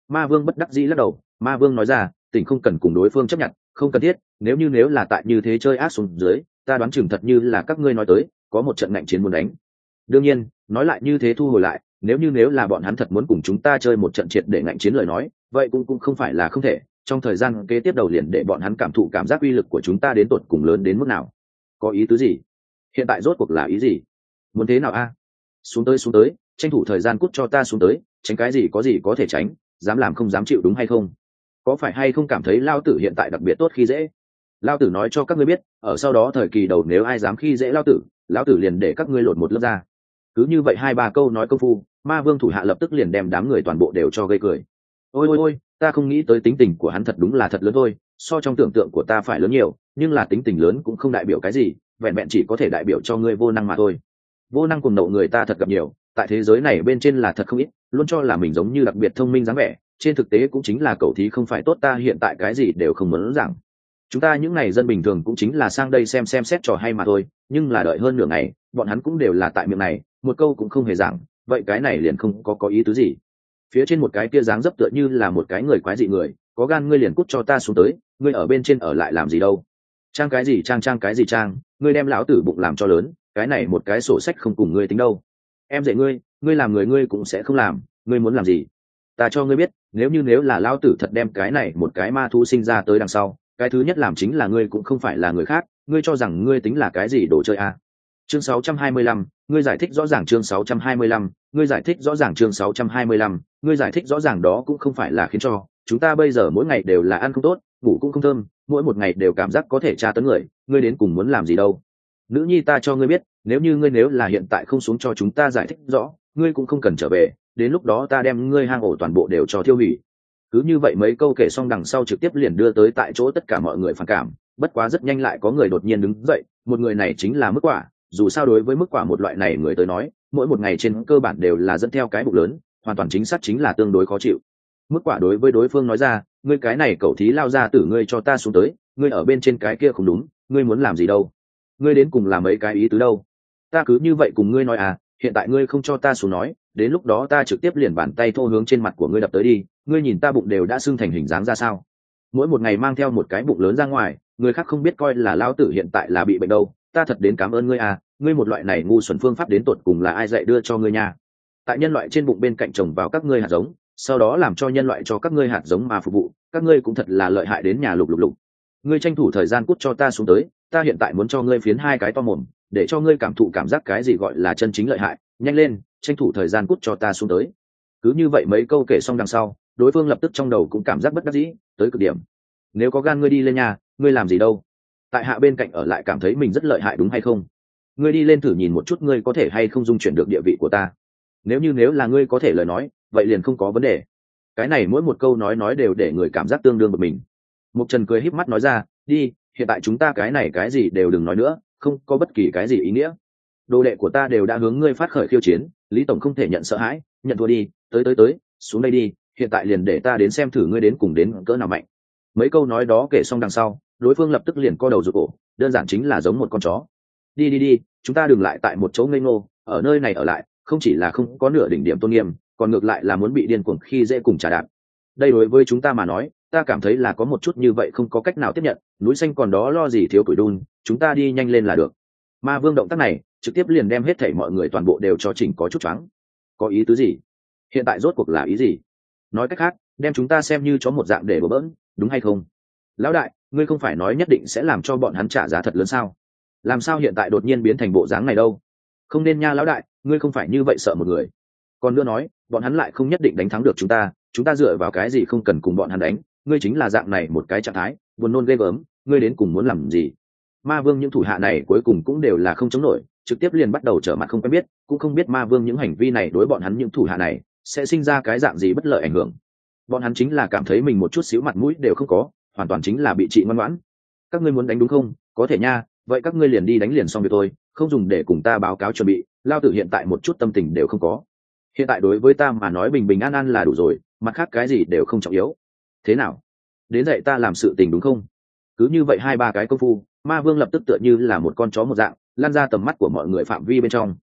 Ma Vương bất đắc dĩ lắc đầu. Ma Vương nói ra, tỉnh không cần cùng đối phương chấp nhận, không cần thiết. Nếu là tại như thế chơi ác xuống dưới, ta đoán chừng thật như là các ngươi nói tới, có một trận ngạnh chiến muốn đánh. Đương nhiên, nói lại như thế thu hồi lại, nếu là bọn hắn thật muốn cùng chúng ta chơi một trận triệt để ngạnh chiến lời nói, vậy cũng không phải là không thể. Trong thời gian kế tiếp đầu liền để bọn hắn cảm thụ cảm giác uy lực của chúng ta đến tột cùng lớn đến mức nào. Có ý tứ gì? Hiện tại rốt cuộc là ý gì? Muốn thế nào a? Xuống tới, tranh thủ thời gian cút cho ta xuống tới, tránh cái gì có thể tránh, dám làm không dám chịu đúng hay không? Có phải hay không cảm thấy lao tử hiện tại đặc biệt tốt khi dễ? Lao tử nói cho các ngươi biết, ở sau đó thời kỳ đầu nếu ai dám khi dễ lao tử, lão tử liền để các ngươi lột một lớp ra. Cứ như vậy 2-3 câu nói công phu, Ma Vương thủ hạ lập tức liền đem đám người toàn bộ đều cho gây cười. Ôi, ta không nghĩ tới tính tình của hắn thật đúng là thật lớn thôi, so trong tưởng tượng của ta phải lớn nhiều, nhưng là tính tình lớn cũng không đại biểu cái gì, vẹn vẹn chỉ có thể đại biểu cho ngươi vô năng mà thôi. Vô năng cùng nậu người ta thật gặp nhiều, tại thế giới này bên trên là thật không ít, luôn cho là mình giống như đặc biệt thông minh dáng vẻ, trên thực tế cũng chính là cậu thí không phải tốt. Ta hiện tại cái gì đều không muốn rằng, chúng ta những này dân bình thường cũng chính là sang đây xem xét trò hay mà thôi, nhưng là đợi hơn nửa ngày, bọn hắn cũng đều là tại miệng này, một câu cũng không hề giảng, vậy cái này liền không có ý tứ gì. Phía trên một cái kia dáng dấp tựa như là một cái người quái dị người, có gan ngươi liền cút cho ta xuống tới, ngươi ở bên trên ở lại làm gì đâu? Trang cái gì trang cái gì trang, ngươi đem lão tử bụng làm cho lớn, cái này một cái sổ sách không cùng ngươi tính đâu. Em dạy ngươi làm người ngươi cũng sẽ không làm, ngươi muốn làm gì? Ta cho ngươi biết, nếu là lão tử thật đem cái này một cái ma thú sinh ra tới đằng sau, cái thứ nhất làm chính là ngươi cũng không phải là người khác, ngươi cho rằng ngươi tính là cái gì đồ chơi à? Chương 625, ngươi giải thích rõ ràng. Chương 625, ngươi giải thích rõ ràng. Chương 625, ngươi giải thích rõ ràng. Đó cũng không phải là khiến cho chúng ta bây giờ mỗi ngày đều là ăn không tốt, ngủ cũng không thơm, mỗi một ngày đều cảm giác có thể tra tấn người, ngươi đến cùng muốn làm gì đâu? Nữ nhi, ta cho ngươi biết, nếu là hiện tại không xuống cho chúng ta giải thích rõ, ngươi cũng không cần trở về, đến lúc đó ta đem ngươi hang ổ toàn bộ đều cho thiêu hủy. Cứ như vậy mấy câu kể xong đằng sau trực tiếp liền đưa tới tại chỗ tất cả mọi người phản cảm, bất quá rất nhanh lại có người đột nhiên đứng dậy, một người này chính là Mức Quả. Dù sao đối với Mức Quả một loại này người tới nói, mỗi một ngày trên cơ bản đều là dẫn theo cái bụng lớn, hoàn toàn chính xác chính là tương đối khó chịu. Mức Quả đối với đối phương nói ra, ngươi cái này cậu thí lao ra tử, ngươi cho ta xuống tới, ngươi ở bên trên cái kia không đúng, ngươi muốn làm gì đâu? Ngươi đến cùng làm mấy cái ý tứ đâu? Ta cứ như vậy cùng ngươi nói à, hiện tại ngươi không cho ta xuống nói, đến lúc đó ta trực tiếp liền bàn tay thô hướng trên mặt của ngươi đập tới đi, ngươi nhìn ta bụng đều đã sưng thành hình dáng ra sao? Mỗi một ngày mang theo một cái bụng lớn ra ngoài, người khác không biết coi là lão tử hiện tại là bị bệnh đâu. Ta thật đến cảm ơn ngươi à, ngươi một loại này ngu xuẩn phương pháp đến tột cùng là ai dạy đưa cho ngươi nha? Tại nhân loại trên bụng bên cạnh trồng vào các ngươi hạt giống, sau đó làm cho nhân loại cho các ngươi hạt giống mà phục vụ, các ngươi cũng thật là lợi hại đến nhà lục. Ngươi tranh thủ thời gian cút cho ta xuống tới, ta hiện tại muốn cho ngươi phiến hai cái to mồm, để cho ngươi cảm thụ cảm giác cái gì gọi là chân chính lợi hại. Nhanh lên, tranh thủ thời gian cút cho ta xuống tới. Cứ như vậy mấy câu kể xong đằng sau, đối phương lập tức trong đầu cũng cảm giác bất đắc dĩ tới cực điểm. Nếu có gan ngươi đi lên nhà, ngươi làm gì đâu? Tại hạ bên cạnh ở lại cảm thấy mình rất lợi hại đúng hay không? Ngươi đi lên thử nhìn một chút ngươi có thể hay không dung chuyển được địa vị của ta. Nếu là ngươi có thể lời nói, vậy liền không có vấn đề. Cái này mỗi một câu nói đều để người cảm giác tương đương bực mình. Mục Trần cười híp mắt nói ra, đi, hiện tại chúng ta cái này cái gì đều đừng nói nữa, không có bất kỳ cái gì ý nghĩa. Đồ đệ của ta đều đã hướng ngươi phát khởi khiêu chiến, Lý tổng không thể nhận sợ hãi, nhận thua đi, tới, xuống đây đi, hiện tại liền để ta đến xem thử ngươi đến cùng đến cỡ nào mạnh. Mấy câu nói đó kể xong đằng sau, đối phương lập tức liền co đầu rụt cổ, đơn giản chính là giống một con chó. Đi, chúng ta đừng lại tại một chỗ ngây ngô, ở nơi này ở lại, không chỉ là không có nửa đỉnh điểm tôn nghiêm, còn ngược lại là muốn bị điên cuồng khi dễ cùng trả đạp. Đây đối với chúng ta mà nói, ta cảm thấy là có một chút như vậy không có cách nào tiếp nhận, núi xanh còn đó lo gì thiếu củi đun, chúng ta đi nhanh lên là được. Ma Vương động tác này trực tiếp liền đem hết thảy mọi người toàn bộ đều cho chỉnh có chút choáng. Có ý tứ gì? Hiện tại rốt cuộc là ý gì? Nói cách khác, đem chúng ta xem như chó một dạng để bừa bỡn, đúng hay không? Lão đại, ngươi không phải nói nhất định sẽ làm cho bọn hắn trả giá thật lớn sao? Làm sao hiện tại đột nhiên biến thành bộ dáng này đâu? Không nên nha lão đại, ngươi không phải như vậy sợ một người. Còn nữa nói, bọn hắn lại không nhất định đánh thắng được chúng ta dựa vào cái gì không cần cùng bọn hắn đánh, ngươi chính là dạng này một cái trạng thái, buồn nôn ghê gớm, ngươi đến cùng muốn làm gì? Ma Vương những thủ hạ này cuối cùng cũng đều là không chống nổi, trực tiếp liền bắt đầu trở mặt không quen biết, cũng không biết Ma Vương những hành vi này đối bọn hắn những thủ hạ này sẽ sinh ra cái dạng gì bất lợi ảnh hưởng. Bọn hắn chính là cảm thấy mình một chút xíu mặt mũi đều không có, hoàn toàn chính là bị trị ngoan ngoãn. Các ngươi muốn đánh đúng không? Có thể nha, vậy các ngươi liền đi đánh liền xong việc thôi, không dùng để cùng ta báo cáo chuẩn bị, lao tử hiện tại một chút tâm tình đều không có. Hiện tại đối với ta mà nói bình bình an an là đủ rồi, mặt khác cái gì đều không trọng yếu. Thế nào? Đến dạy ta làm sự tình đúng không? Cứ như vậy 2-3 cái công phu, Ma Vương lập tức tựa như là một con chó một dạng, lan ra tầm mắt của mọi người phạm vi bên trong.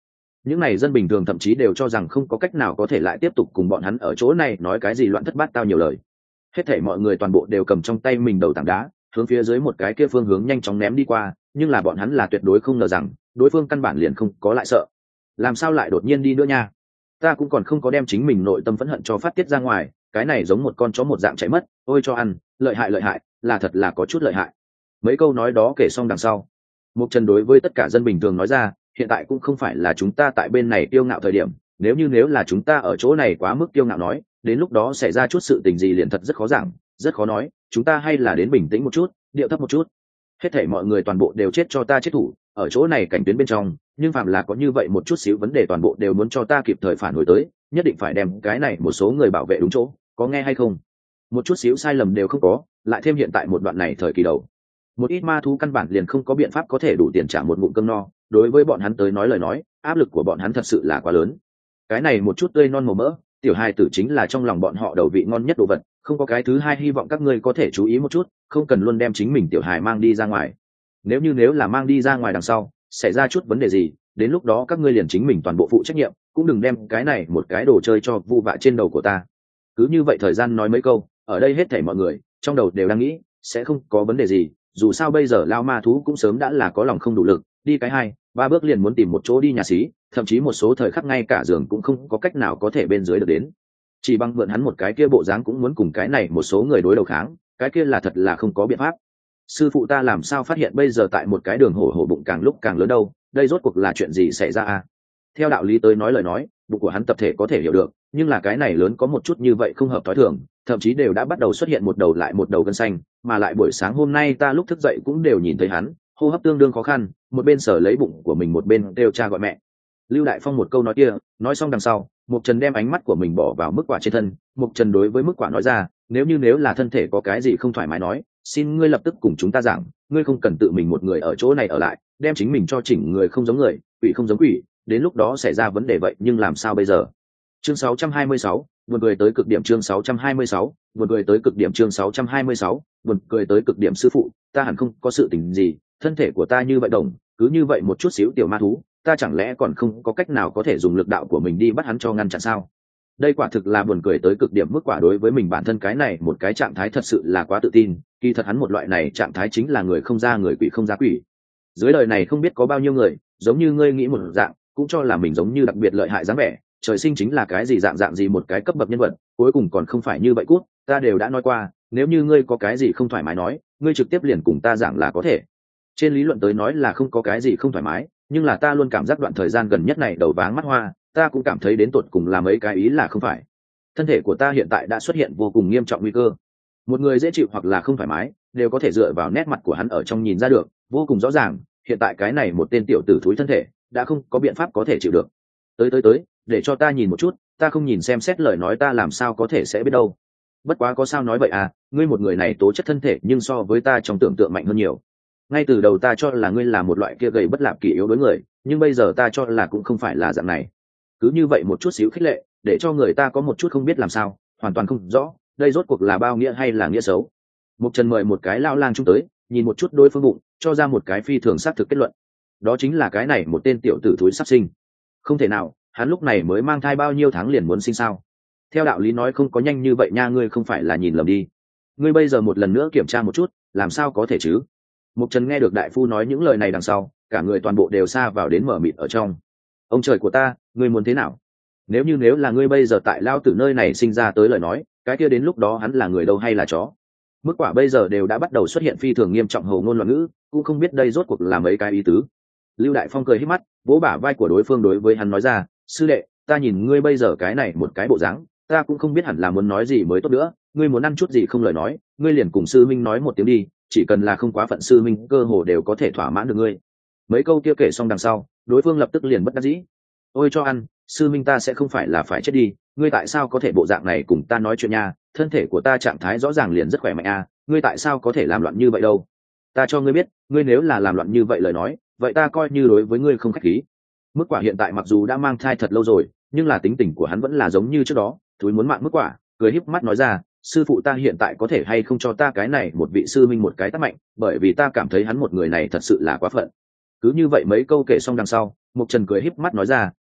những này dân bình thường thậm chí đều cho rằng không có cách nào có thể lại tiếp tục cùng bọn hắn ở chỗ này nói cái gì loạn thất bát tao nhiều lời. Hết thảy mọi người toàn bộ đều cầm trong tay mình đầu tảng đá hướng phía dưới một cái kia phương hướng nhanh chóng ném đi qua, nhưng là bọn hắn là tuyệt đối không ngờ rằng đối phương căn bản liền không có lại sợ. Làm sao lại đột nhiên đi nữa nha? Ta cũng còn không có đem chính mình nội tâm phẫn hận cho phát tiết ra ngoài, cái này giống một con chó một dạng chạy mất, ôi cho ăn, lợi hại, là thật là có chút lợi hại. Mấy câu nói đó kể xong đằng sau, Mục Trần đối với tất cả dân bình thường nói ra, hiện tại cũng không phải là chúng ta tại bên này kiêu ngạo thời điểm, nếu là chúng ta ở chỗ này quá mức kiêu ngạo nói, đến lúc đó xảy ra chút sự tình gì liền thật rất khó giảng, rất khó nói, chúng ta hay là đến bình tĩnh một chút, điệu thấp một chút. Hết thảy mọi người toàn bộ đều chết cho ta chết thủ, ở chỗ này cảnh tuyến bên trong, nhưng phạm là có như vậy một chút xíu vấn đề toàn bộ đều muốn cho ta kịp thời phản hồi tới, nhất định phải đem cái này một số người bảo vệ đúng chỗ, có nghe hay không? Một chút xíu sai lầm đều không có, lại thêm hiện tại một đoạn này thời kỳ đầu, một ít ma thú căn bản liền không có biện pháp có thể đủ tiền trả một ngụm cơm no, đối với bọn hắn tới nói lời nói, áp lực của bọn hắn thật sự là quá lớn. Cái này một chút tươi non màu mỡ, tiểu hài tử chính là trong lòng bọn họ đầu vị ngon nhất đồ vật, không có cái thứ hai, hy vọng các ngươi có thể chú ý một chút, không cần luôn đem chính mình tiểu hài mang đi ra ngoài. Nếu là mang đi ra ngoài đằng sau xảy ra chút vấn đề gì, đến lúc đó các ngươi liền chính mình toàn bộ phụ trách nhiệm, cũng đừng đem cái này một cái đồ chơi cho vu vạ trên đầu của ta. Cứ như vậy thời gian nói mấy câu, ở đây hết thảy mọi người trong đầu đều đang nghĩ sẽ không có vấn đề gì, dù sao bây giờ lao ma thú cũng sớm đã là có lòng không đủ lực, đi cái 2-3 bước liền muốn tìm một chỗ đi nhà xí, thậm chí một số thời khắc ngay cả giường cũng không có cách nào có thể bên dưới được đến. Chỉ bằng mượn hắn một cái kia bộ dáng cũng muốn cùng cái này một số người đối đầu kháng, cái kia là thật là không có biện pháp. Sư phụ ta làm sao phát hiện bây giờ tại một cái đường hổ bụng càng lúc càng lớn đâu, đây rốt cuộc là chuyện gì xảy ra à? Theo đạo lý tới nói lời nói, bụng của hắn tập thể có thể hiểu được, nhưng là cái này lớn có một chút như vậy không hợp thói thường, thậm chí đều đã bắt đầu xuất hiện một đầu lại một đầu gân xanh, mà lại buổi sáng hôm nay ta lúc thức dậy cũng đều nhìn thấy hắn hô hấp tương đương khó khăn, một bên sở lấy bụng của mình một bên đều cha gọi mẹ. Lưu Đại Phong một câu nói kia nói xong đằng sau, Mục Trần đem ánh mắt của mình bỏ vào mức quả trên thân. Mục Trần đối với mức quả nói ra, nếu là thân thể có cái gì không thoải mái nói, xin ngươi lập tức cùng chúng ta giảng, ngươi không cần tự mình một người ở chỗ này ở lại, đem chính mình cho chỉnh người không giống người, quỷ không giống quỷ, đến lúc đó xảy ra vấn đề vậy nhưng làm sao bây giờ? Chương 626, buồn cười tới cực điểm. Chương 626, buồn cười tới cực điểm. Chương 626, buồn cười tới cực điểm. Sư phụ, ta hẳn không có sự tình gì, thân thể của ta như vậy đồng, cứ như vậy một chút xíu tiểu ma thú, ta chẳng lẽ còn không có cách nào có thể dùng lực đạo của mình đi bắt hắn cho ngăn chặn sao? Đây quả thực là buồn cười tới cực điểm. Mức quả đối với mình bản thân cái này một cái trạng thái thật sự là quá tự tin, kỳ thật hắn một loại này trạng thái chính là người không ra người, quỷ không ra quỷ. Dưới đời này không biết có bao nhiêu người giống như ngươi nghĩ một dạng, cũng cho là mình giống như đặc biệt lợi hại dáng vẻ, trời sinh chính là cái gì dạng gì một cái cấp bậc nhân vật, cuối cùng còn không phải như vậy cút. Ta đều đã nói qua, nếu như ngươi có cái gì không thoải mái nói, ngươi trực tiếp liền cùng ta giảng là có thể. Trên lý luận tới nói là không có cái gì không thoải mái, nhưng là ta luôn cảm giác đoạn thời gian gần nhất này đầu váng mắt hoa, ta cũng cảm thấy đến tột cùng là mấy cái ý là không phải. Thân thể của ta hiện tại đã xuất hiện vô cùng nghiêm trọng nguy cơ. Một người dễ chịu hoặc là không thoải mái đều có thể dựa vào nét mặt của hắn ở trong nhìn ra được, vô cùng rõ ràng, hiện tại cái này một tên tiểu tử thúi thân thể đã không có biện pháp có thể chịu được. Tới, để cho ta nhìn một chút, ta không nhìn xem xét lời nói ta làm sao có thể sẽ biết đâu. Bất quá có sao nói vậy à, ngươi một người này tố chất thân thể nhưng so với ta trong tưởng tượng mạnh hơn nhiều. Ngay từ đầu ta cho là ngươi là một loại kia gầy bất lạp kỳ yếu đối người, nhưng bây giờ ta cho là cũng không phải là dạng này. Cứ như vậy một chút xíu khích lệ, để cho người ta có một chút không biết làm sao, hoàn toàn không rõ, đây rốt cuộc là bao nghĩa hay là nghĩa xấu. Mục Trần mời một cái lao lang chung tới, nhìn một chút đối phương bụng, cho ra một cái phi thường xác thực kết luận. Đó chính là cái này một tên tiểu tử thúi sắp sinh. Không thể nào, hắn lúc này mới mang thai bao nhiêu tháng liền muốn sinh sao? Theo đạo lý nói không có nhanh như vậy nha, ngươi không phải là nhìn lầm đi. Ngươi bây giờ một lần nữa kiểm tra một chút, làm sao có thể chứ? Mục Trần nghe được đại phu nói những lời này đằng sau, cả người toàn bộ đều xa vào đến mở mịt ở trong. Ông trời của ta, ngươi muốn thế nào? Nếu là ngươi bây giờ tại lao tử nơi này sinh ra tới lời nói, cái kia đến lúc đó hắn là người đâu hay là chó? Mức quả bây giờ đều đã bắt đầu xuất hiện phi thường nghiêm trọng hầu ngôn loạn ngữ, cũng không biết đây rốt cuộc là mấy cái ý tứ. Lưu Đại Phong cười hít mắt, vỗ bả vai của đối phương đối với hắn nói ra, sư đệ, ta nhìn ngươi bây giờ cái này một cái bộ dáng, ta cũng không biết hẳn là muốn nói gì mới tốt nữa, ngươi muốn ăn chút gì không lời nói, ngươi liền cùng sư minh nói một tiếng đi, chỉ cần là không quá phận sư minh cơ hồ đều có thể thỏa mãn được ngươi. Mấy câu kia kể xong đằng sau, đối phương lập tức liền bất đắc dĩ. Ôi cho ăn, sư minh ta sẽ không phải là phải chết đi, ngươi tại sao có thể bộ dạng này cùng ta nói chuyện nha, thân thể của ta trạng thái rõ ràng liền rất khỏe mạnh à, ngươi tại sao có thể làm loạn như vậy đâu? Ta cho ngươi biết, ngươi nếu là làm loạn như vậy lời nói, vậy ta coi như đối với ngươi không khách khí. Mức quả hiện tại mặc dù đã mang thai thật lâu rồi, nhưng là tính tình của hắn vẫn là giống như trước đó, thúi muốn mạng. Mức quả cười híp mắt nói ra, sư phụ ta hiện tại có thể hay không cho ta cái này một vị sư minh một cái tát mạnh, bởi vì ta cảm thấy hắn một người này thật sự là quá phận. Cứ như vậy mấy câu kể xong đằng sau, Mục Trần cười híp mắt nói ra,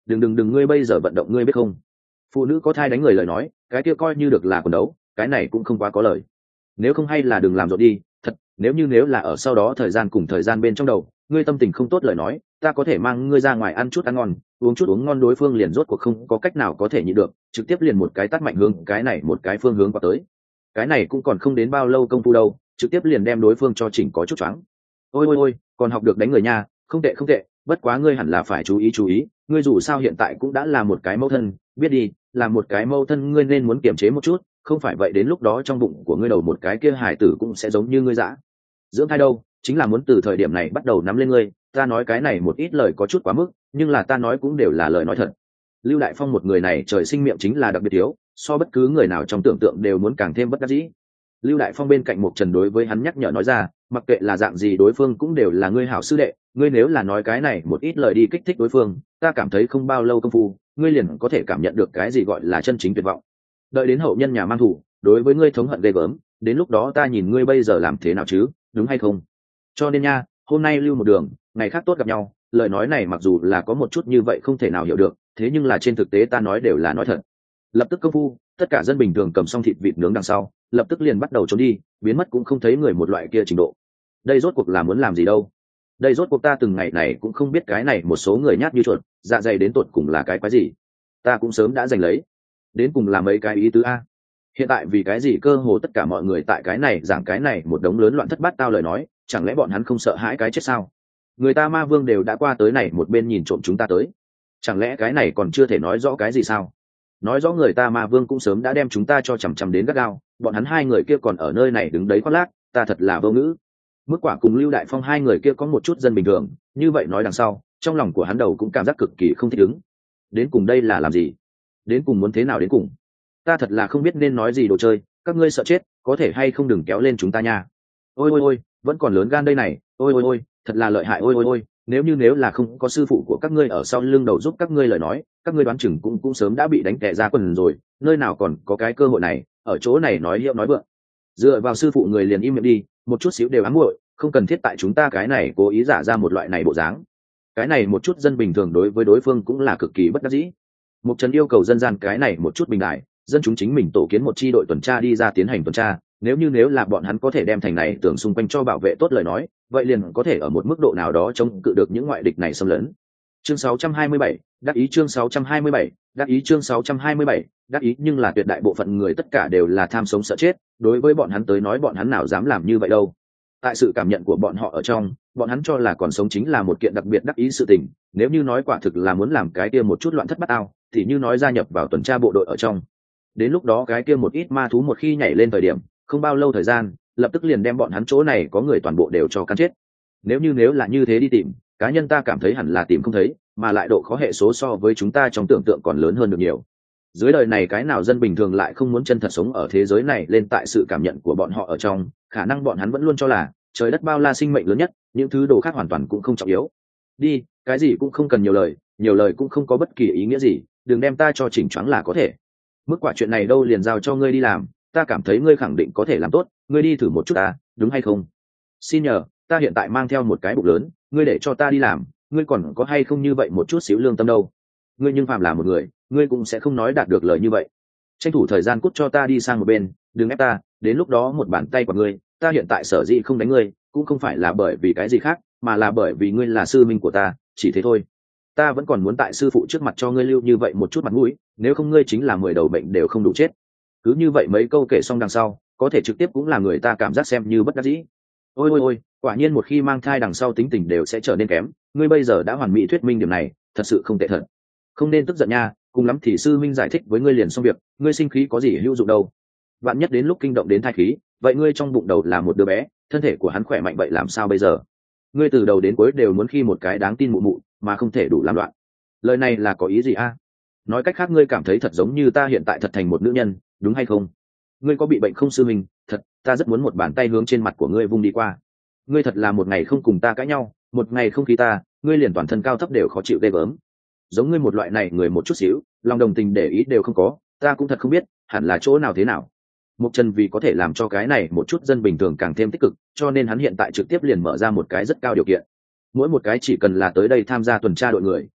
đừng ngươi bây giờ vận động ngươi biết không, phụ nữ có thai đánh người lời nói cái kia coi như được là quần đấu, cái này cũng không quá có lời. Nếu không hay là đừng làm rộn đi, thật, nếu là ở sau đó thời gian cùng thời gian bên trong đầu ngươi tâm tình không tốt lời nói, ta có thể mang ngươi ra ngoài ăn chút ăn ngon, uống chút uống ngon, đối phương liền rốt cuộc không có cách nào có thể nhịn được, trực tiếp liền một cái tát mạnh hướng cái này một cái phương hướng qua tới. Cái này cũng còn không đến bao lâu công phu đâu, trực tiếp liền đem đối phương cho chỉnh có chút choáng. Ôi, còn học được đánh người nha, không tệ không tệ, bất quá ngươi hẳn là phải chú ý, ngươi dù sao hiện tại cũng đã là một cái mẫu thân, biết đi, là một cái mẫu thân ngươi nên muốn kiềm chế một chút, không phải vậy đến lúc đó trong bụng của ngươi đầu một cái kia hải tử cũng sẽ giống như ngươi dã. Dưỡng thai đâu, chính là muốn từ thời điểm này bắt đầu nắm lên ngươi, ta nói cái này một ít lời có chút quá mức, nhưng là ta nói cũng đều là lời nói thật. Lưu Đại Phong một người này trời sinh miệng chính là đặc biệt thiếu, so bất cứ người nào trong tưởng tượng đều muốn càng thêm bất đắc dĩ. Lưu Đại Phong bên cạnh Mục Trần đối với hắn nhắc nhở nói ra, mặc kệ là dạng gì đối phương cũng đều là ngươi hảo sư đệ, ngươi nếu là nói cái này một ít lời đi kích thích đối phương, ta cảm thấy không bao lâu công phu ngươi liền có thể cảm nhận được cái gì gọi là chân chính tuyệt vọng. Đợi đến hậu nhân nhà mang thủ đối với ngươi thống hận ghê gớm, đến lúc đó ta nhìn ngươi bây giờ làm thế nào chứ, đúng hay không? Cho nên nha, hôm nay lưu một đường, ngày khác tốt gặp nhau, lời nói này mặc dù là có một chút như vậy không thể nào hiểu được, thế nhưng là trên thực tế ta nói đều là nói thật. Lập tức công phu, tất cả dân bình thường cầm xong thịt vịt nướng đằng sau, lập tức liền bắt đầu trốn đi, biến mất cũng không thấy người một loại kia trình độ. Đây rốt cuộc là muốn làm gì đâu? Đây rốt cuộc ta từng ngày này cũng không biết cái này một số người nhát như chuột, dạ dày đến tột cùng là cái quái gì? Ta cũng sớm đã giành lấy. Đến cùng là mấy cái ý tứ a? Hiện tại vì cái gì cơ hồ tất cả mọi người tại cái này giảng cái này một đống lớn loạn thất bát tao lời nói, chẳng lẽ bọn hắn không sợ hãi cái chết sao? Người ta ma vương đều đã qua tới này một bên nhìn trộm chúng ta tới, chẳng lẽ cái này còn chưa thể nói rõ cái gì sao? Nói rõ người ta ma vương cũng sớm đã đem chúng ta cho chằm chằm đến gắt gao, bọn hắn hai người kia còn ở nơi này đứng đấy khoác lác, ta thật là vô ngữ. Mức quả cùng Lưu Đại Phong hai người kia có một chút dân bình thường, như vậy nói đằng sau, trong lòng của hắn đầu cũng cảm giác cực kỳ không thích ứng. Đến cùng đây là làm gì? Đến cùng muốn thế nào đến cùng? Ta thật là không biết nên nói gì đồ chơi, các ngươi sợ chết, có thể hay không đừng kéo lên chúng ta nha. Ôi, vẫn còn lớn gan đây này, ôi, thật là lợi hại, ôi, nếu là không có sư phụ của các ngươi ở sau lưng đầu giúp các ngươi lời nói, các ngươi đoán chừng cũng sớm đã bị đánh tè ra quần rồi, nơi nào còn có cái cơ hội này, ở chỗ này nói hiệu nói vượng. Dựa vào sư phụ người liền im miệng đi, một chút xíu đều ám muội, không cần thiết tại chúng ta cái này cố ý giả ra một loại này bộ dáng. Cái này một chút dân bình thường đối với đối phương cũng là cực kỳ bất đắc dĩ. Mục Trần yêu cầu dân gian cái này một chút bình đại, dân chúng chính mình tổ kiến một chi đội tuần tra đi ra tiến hành tuần tra, nếu là bọn hắn có thể đem thành này tưởng xung quanh cho bảo vệ tốt lời nói, vậy liền có thể ở một mức độ nào đó chống cự được những ngoại địch này xâm lấn. Chương 627, đắc ý chương 627, đắc ý chương 627, đắc ý, nhưng là tuyệt đại bộ phận người tất cả đều là tham sống sợ chết, đối với bọn hắn tới nói bọn hắn nào dám làm như vậy đâu. Tại sự cảm nhận của bọn họ ở trong, bọn hắn cho là còn sống chính là một kiện đặc biệt đắc ý sự tình, nếu như nói quả thực là muốn làm cái kia một chút loạn thất bát ao, thì như nói gia nhập vào tuần tra bộ đội ở trong. Đến lúc đó cái kia một ít ma thú một khi nhảy lên thời điểm, không bao lâu thời gian, lập tức liền đem bọn hắn chỗ này có người toàn bộ đều cho cắn chết. Nếu là như thế đi tìm, cá nhân ta cảm thấy hẳn là tìm không thấy, mà lại độ khó hệ số so với chúng ta trong tưởng tượng còn lớn hơn được nhiều. Dưới đời này cái nào dân bình thường lại không muốn chân thật sống ở thế giới này, lên tại sự cảm nhận của bọn họ ở trong, khả năng bọn hắn vẫn luôn cho là trời đất bao la sinh mệnh lớn nhất, những thứ đồ khác hoàn toàn cũng không trọng yếu. Đi, cái gì cũng không cần nhiều lời cũng không có bất kỳ ý nghĩa gì, đừng đem ta cho chỉnh choáng là có thể. Mức quả chuyện này đâu liền giao cho ngươi đi làm, ta cảm thấy ngươi khẳng định có thể làm tốt, ngươi đi thử một chút ta, đúng hay không? Xin nhờ, ta hiện tại mang theo một cái bụng lớn, ngươi để cho ta đi làm, ngươi còn có hay không như vậy một chút xíu lương tâm đâu? Ngươi nhưng phàm là một người, ngươi cũng sẽ không nói đạt được lời như vậy. Tranh thủ thời gian cút cho ta đi sang một bên, đừng ép ta, đến lúc đó một bàn tay của ngươi, ta hiện tại sở dĩ không đánh ngươi, cũng không phải là bởi vì cái gì khác, mà là bởi vì ngươi là sư minh của ta, chỉ thế thôi. Ta vẫn còn muốn tại sư phụ trước mặt cho ngươi lưu như vậy một chút mặt mũi, nếu không ngươi chính là 10 đầu bệnh đều không đủ chết. Cứ như vậy mấy câu kể xong đằng sau, có thể trực tiếp cũng là người ta cảm giác xem như bất đắc dĩ. Ôi, quả nhiên một khi mang thai đằng sau tính tình đều sẽ trở nên kém, ngươi bây giờ đã hoàn mỹ thuyết minh điểm này, thật sự không tệ thật. Không nên tức giận nha, cùng lắm thì sư minh giải thích với ngươi liền xong việc, ngươi sinh khí có gì hữu dụng đâu. Vạn nhất đến lúc kinh động đến thai khí, vậy ngươi trong bụng đầu là một đứa bé, thân thể của hắn khỏe mạnh vậy làm sao bây giờ? Ngươi từ đầu đến cuối đều muốn khi một cái đáng tin mụ mụ, mà không thể đủ làm loạn. Lời này là có ý gì a? Nói cách khác ngươi cảm thấy thật giống như ta hiện tại thật thành một nữ nhân, đúng hay không? Ngươi có bị bệnh không sư minh? Thật, ta rất muốn một bàn tay hướng trên mặt của ngươi vung đi qua. Ngươi thật là một ngày không cùng ta cãi nhau, một ngày không khí ta, ngươi liền toàn thân cao thấp đều khó chịu ghê gớm. Giống ngươi một loại này người một chút xíu, lòng đồng tình để ý đều không có, ta cũng thật không biết hẳn là chỗ nào thế nào. Mục Trần vì có thể làm cho cái này một chút dân bình thường càng thêm tích cực, cho nên hắn hiện tại trực tiếp liền mở ra một cái rất cao điều kiện. Mỗi một cái chỉ cần là tới đây tham gia tuần tra đội người,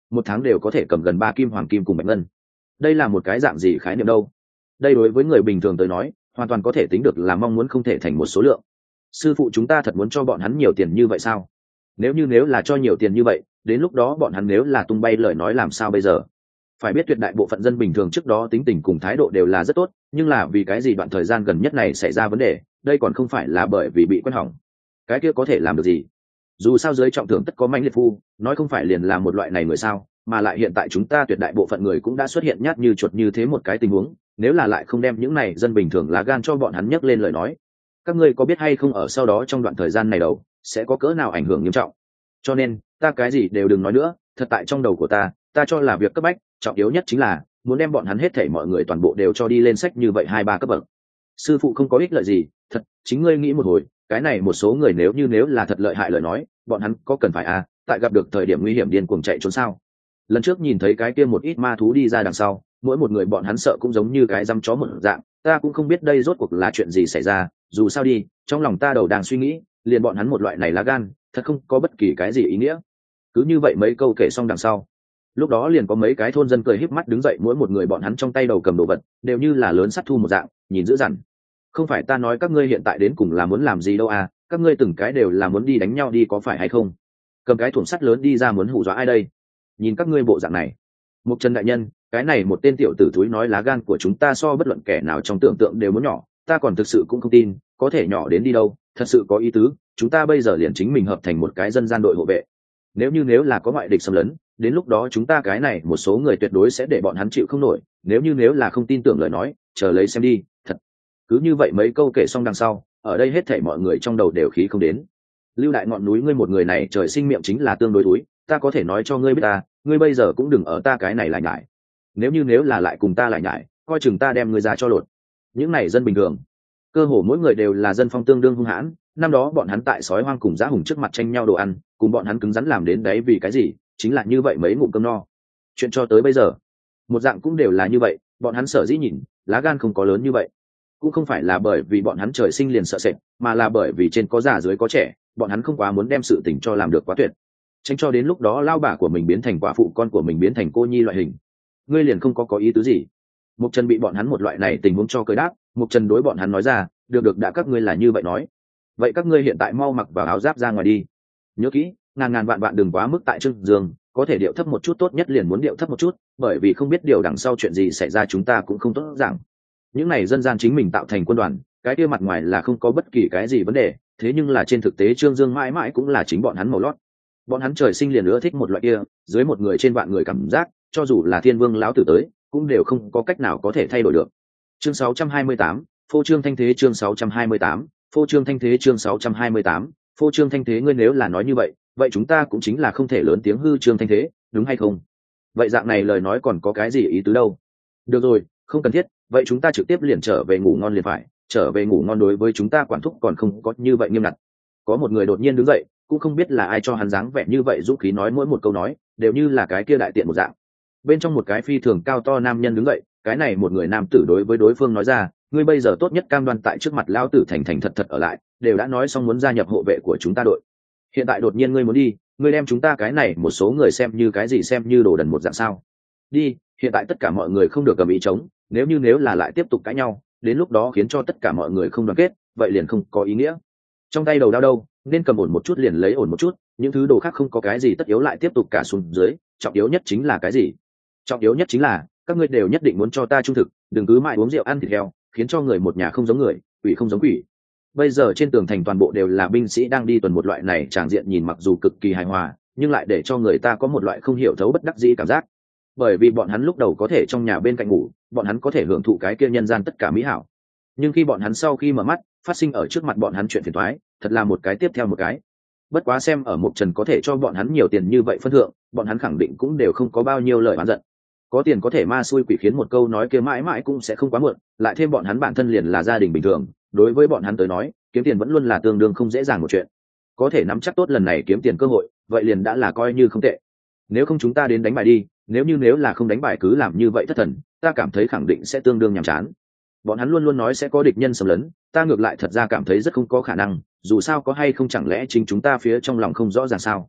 một tháng đều có thể cầm gần 3 kim hoàng kim cùng bạch ngân. Đây là một cái dạng gì khái niệm đâu? Đây đối với người bình thường tới nói hoàn toàn có thể tính được là mong muốn không thể thành một số lượng. Sư phụ chúng ta thật muốn cho bọn hắn nhiều tiền như vậy sao? Nếu là cho nhiều tiền như vậy, đến lúc đó bọn hắn nếu là tung bay lời nói làm sao bây giờ? Phải biết tuyệt đại bộ phận dân bình thường trước đó tính tình cùng thái độ đều là rất tốt, nhưng là vì cái gì đoạn thời gian gần nhất này xảy ra vấn đề, đây còn không phải là bởi vì bị quen hỏng. Cái kia có thể làm được gì? Dù sao giới trọng thưởng tất có mãnh liệt phu, nói không phải liền là một loại này người sao, mà lại hiện tại chúng ta tuyệt đại bộ phận người cũng đã xuất hiện nhát như chuột như thế một cái tình huống, nếu là lại không đem những này dân bình thường lá gan cho bọn hắn nhấc lên lời nói, các ngươi có biết hay không ở sau đó trong đoạn thời gian này đầu sẽ có cỡ nào ảnh hưởng nghiêm trọng. Cho nên ta cái gì đều đừng nói nữa, thật tại trong đầu của ta cho là việc cấp bách trọng yếu nhất chính là muốn đem bọn hắn hết thảy mọi người toàn bộ đều cho đi lên sách như vậy 2-3 cấp bậc. Sư phụ không có ích lợi gì, thật, chính ngươi nghĩ một hồi, cái này một số người nếu là thật lợi hại lời nói, bọn hắn có cần phải tại gặp được thời điểm nguy hiểm điên cuồng chạy trốn sao? Lần trước nhìn thấy cái kia một ít ma thú đi ra đằng sau, mỗi một người bọn hắn sợ cũng giống như cái dăm chó một dạng, ta cũng không biết đây rốt cuộc là chuyện gì xảy ra, dù sao đi, trong lòng ta đầu đang suy nghĩ, liền bọn hắn một loại này lá gan, thật không có bất kỳ cái gì ý nghĩa. Cứ như vậy mấy câu kể xong đằng sau, lúc đó liền có mấy cái thôn dân cười híp mắt đứng dậy, mỗi một người bọn hắn trong tay đầu cầm đồ vật, đều như là lớn sắt thu một dạng, nhìn dữ dằn. Không phải ta nói các ngươi hiện tại đến cùng là muốn làm gì đâu các ngươi từng cái đều là muốn đi đánh nhau đi có phải hay không? Cầm cái thùng sắt lớn đi ra muốn hù dọa ai đây? Nhìn các ngươi bộ dạng này. Mục Trần đại nhân, cái này một tên tiểu tử thúi nói lá gan của chúng ta so bất luận kẻ nào trong tưởng tượng đều muốn nhỏ, ta còn thực sự cũng không tin, có thể nhỏ đến đi đâu, thật sự có ý tứ, chúng ta bây giờ liền chính mình hợp thành một cái dân gian đội hộ vệ. Nếu là có ngoại địch xâm lấn, đến lúc đó chúng ta cái này một số người tuyệt đối sẽ để bọn hắn chịu không nổi, nếu là không tin tưởng lời nói, chờ lấy xem đi, thật. Cứ như vậy mấy câu kể xong đằng sau, ở đây hết thảy mọi người trong đầu đều khí không đến. Lưu Đại ngọn núi, ngươi một người này trời sinh miệng chính là tương đối thúi, ta có thể nói cho ngươi biết ngươi bây giờ cũng đừng ở ta cái này lại nhải. Nếu là lại cùng ta lại nhải, coi chừng ta đem ngươi ra cho lột. Những này dân bình thường, cơ hồ mỗi người đều là dân phong tương đương hung hãn, năm đó bọn hắn tại sói hoang cùng dã hùng trước mặt tranh nhau đồ ăn, cùng bọn hắn cứng rắn làm đến đấy vì cái gì, chính là như vậy mấy ngụm cơm no. Chuyện cho tới bây giờ, một dạng cũng đều là như vậy, bọn hắn sở dĩ nhìn, lá gan không có lớn như vậy, cũng không phải là bởi vì bọn hắn trời sinh liền sợ sệt, mà là bởi vì trên có già dưới có trẻ, bọn hắn không quá muốn đem sự tình cho làm được quá tuyệt, tránh cho đến lúc đó lao bà của mình biến thành quả phụ, con của mình biến thành cô nhi loại hình. Ngươi liền không có ý tứ gì? Mục Trần bị bọn hắn một loại này tình huống cho cười đáp. Mục Trần đối bọn hắn nói ra, được, đã các ngươi là như vậy nói, vậy các ngươi hiện tại mau mặc vào áo giáp ra ngoài đi. Nhớ kỹ, ngàn vạn đừng quá mức tại Trương Dương, có thể điệu thấp một chút tốt nhất liền muốn điệu thấp một chút, bởi vì không biết điều đằng sau chuyện gì xảy ra chúng ta cũng không tốt giảng. Những này dân gian chính mình tạo thành quân đoàn, cái kia mặt ngoài là không có bất kỳ cái gì vấn đề, thế nhưng là trên thực tế Trương Dương mãi mãi cũng là chính bọn hắn màu lót. Bọn hắn trời sinh liền ưa thích một loại kia, dưới một người trên vạn người cảm giác, cho dù là Thiên Vương lão tử tới, cũng đều không có cách nào có thể thay đổi được. Chương 628, phô trương thanh thế. Chương 628, phô trương thanh thế. Chương 628, phô trương thanh thế. Ngươi nếu là nói như vậy, vậy chúng ta cũng chính là không thể lớn tiếng hư trương thanh thế, đúng hay không? Vậy dạng này lời nói còn có cái gì ý tứ đâu? Được rồi, không cần thiết, vậy chúng ta trực tiếp liền trở về ngủ ngon liền phải, trở về ngủ ngon đối với chúng ta quản thúc còn không có như vậy nghiêm ngặt. Có một người đột nhiên đứng dậy, cũng không biết là ai cho hắn dáng vẻ như vậy dũng khí, nói mỗi một câu nói đều như là cái kia đại tiện một dạng. Bên trong một cái phi thường cao to nam nhân đứng dậy, cái này một người nam tử đối với đối phương nói ra, ngươi bây giờ tốt nhất cam đoan tại trước mặt lão tử thành thật ở lại, đều đã nói xong muốn gia nhập hộ vệ của chúng ta đội, hiện tại đột nhiên ngươi muốn đi, ngươi đem chúng ta cái này một số người xem như cái gì, xem như đồ đần một dạng sao? Đi, hiện tại tất cả mọi người không được cầm ý chống, nếu là lại tiếp tục cãi nhau, đến lúc đó khiến cho tất cả mọi người không đoàn kết, vậy liền không có ý nghĩa. Trong tay đầu đao đâu, nên cầm ổn một chút liền lấy ổn một chút, những thứ đồ khác không có cái gì tất yếu lại tiếp tục cả xuống dưới, trọng yếu nhất chính là cái gì? Trọng yếu nhất chính là các ngươi đều nhất định muốn cho ta trung thực, đừng cứ mãi uống rượu ăn thịt heo, khiến cho người một nhà không giống người, quỷ không giống quỷ. Bây giờ trên tường thành toàn bộ đều là binh sĩ đang đi tuần, một loại này tràng diện nhìn mặc dù cực kỳ hài hòa, nhưng lại để cho người ta có một loại không hiểu thấu bất đắc dĩ cảm giác. Bởi vì bọn hắn lúc đầu có thể trong nhà bên cạnh ngủ, bọn hắn có thể hưởng thụ cái kia nhân gian tất cả mỹ hảo, nhưng khi bọn hắn sau khi mở mắt, phát sinh ở trước mặt bọn hắn chuyện phiền toái, thật là một cái tiếp theo một cái. Bất quá xem ở Mục Trần có thể cho bọn hắn nhiều tiền như vậy phân thượng, bọn hắn khẳng định cũng đều không có bao nhiêu lời oán giận. Có tiền có thể ma xui quỷ khiến, một câu nói kia mãi mãi cũng sẽ không quá muộn, lại thêm bọn hắn bản thân liền là gia đình bình thường, đối với bọn hắn tới nói, kiếm tiền vẫn luôn là tương đương không dễ dàng một chuyện. Có thể nắm chắc tốt lần này kiếm tiền cơ hội, vậy liền đã là coi như không tệ. Nếu không chúng ta đến đánh bài đi, nếu là không đánh bài cứ làm như vậy thất thần, ta cảm thấy khẳng định sẽ tương đương nhàm chán. Bọn hắn luôn luôn nói sẽ có địch nhân xâm lấn, ta ngược lại thật ra cảm thấy rất không có khả năng, dù sao có hay không chẳng lẽ chính chúng ta phía trong lòng không rõ ràng sao?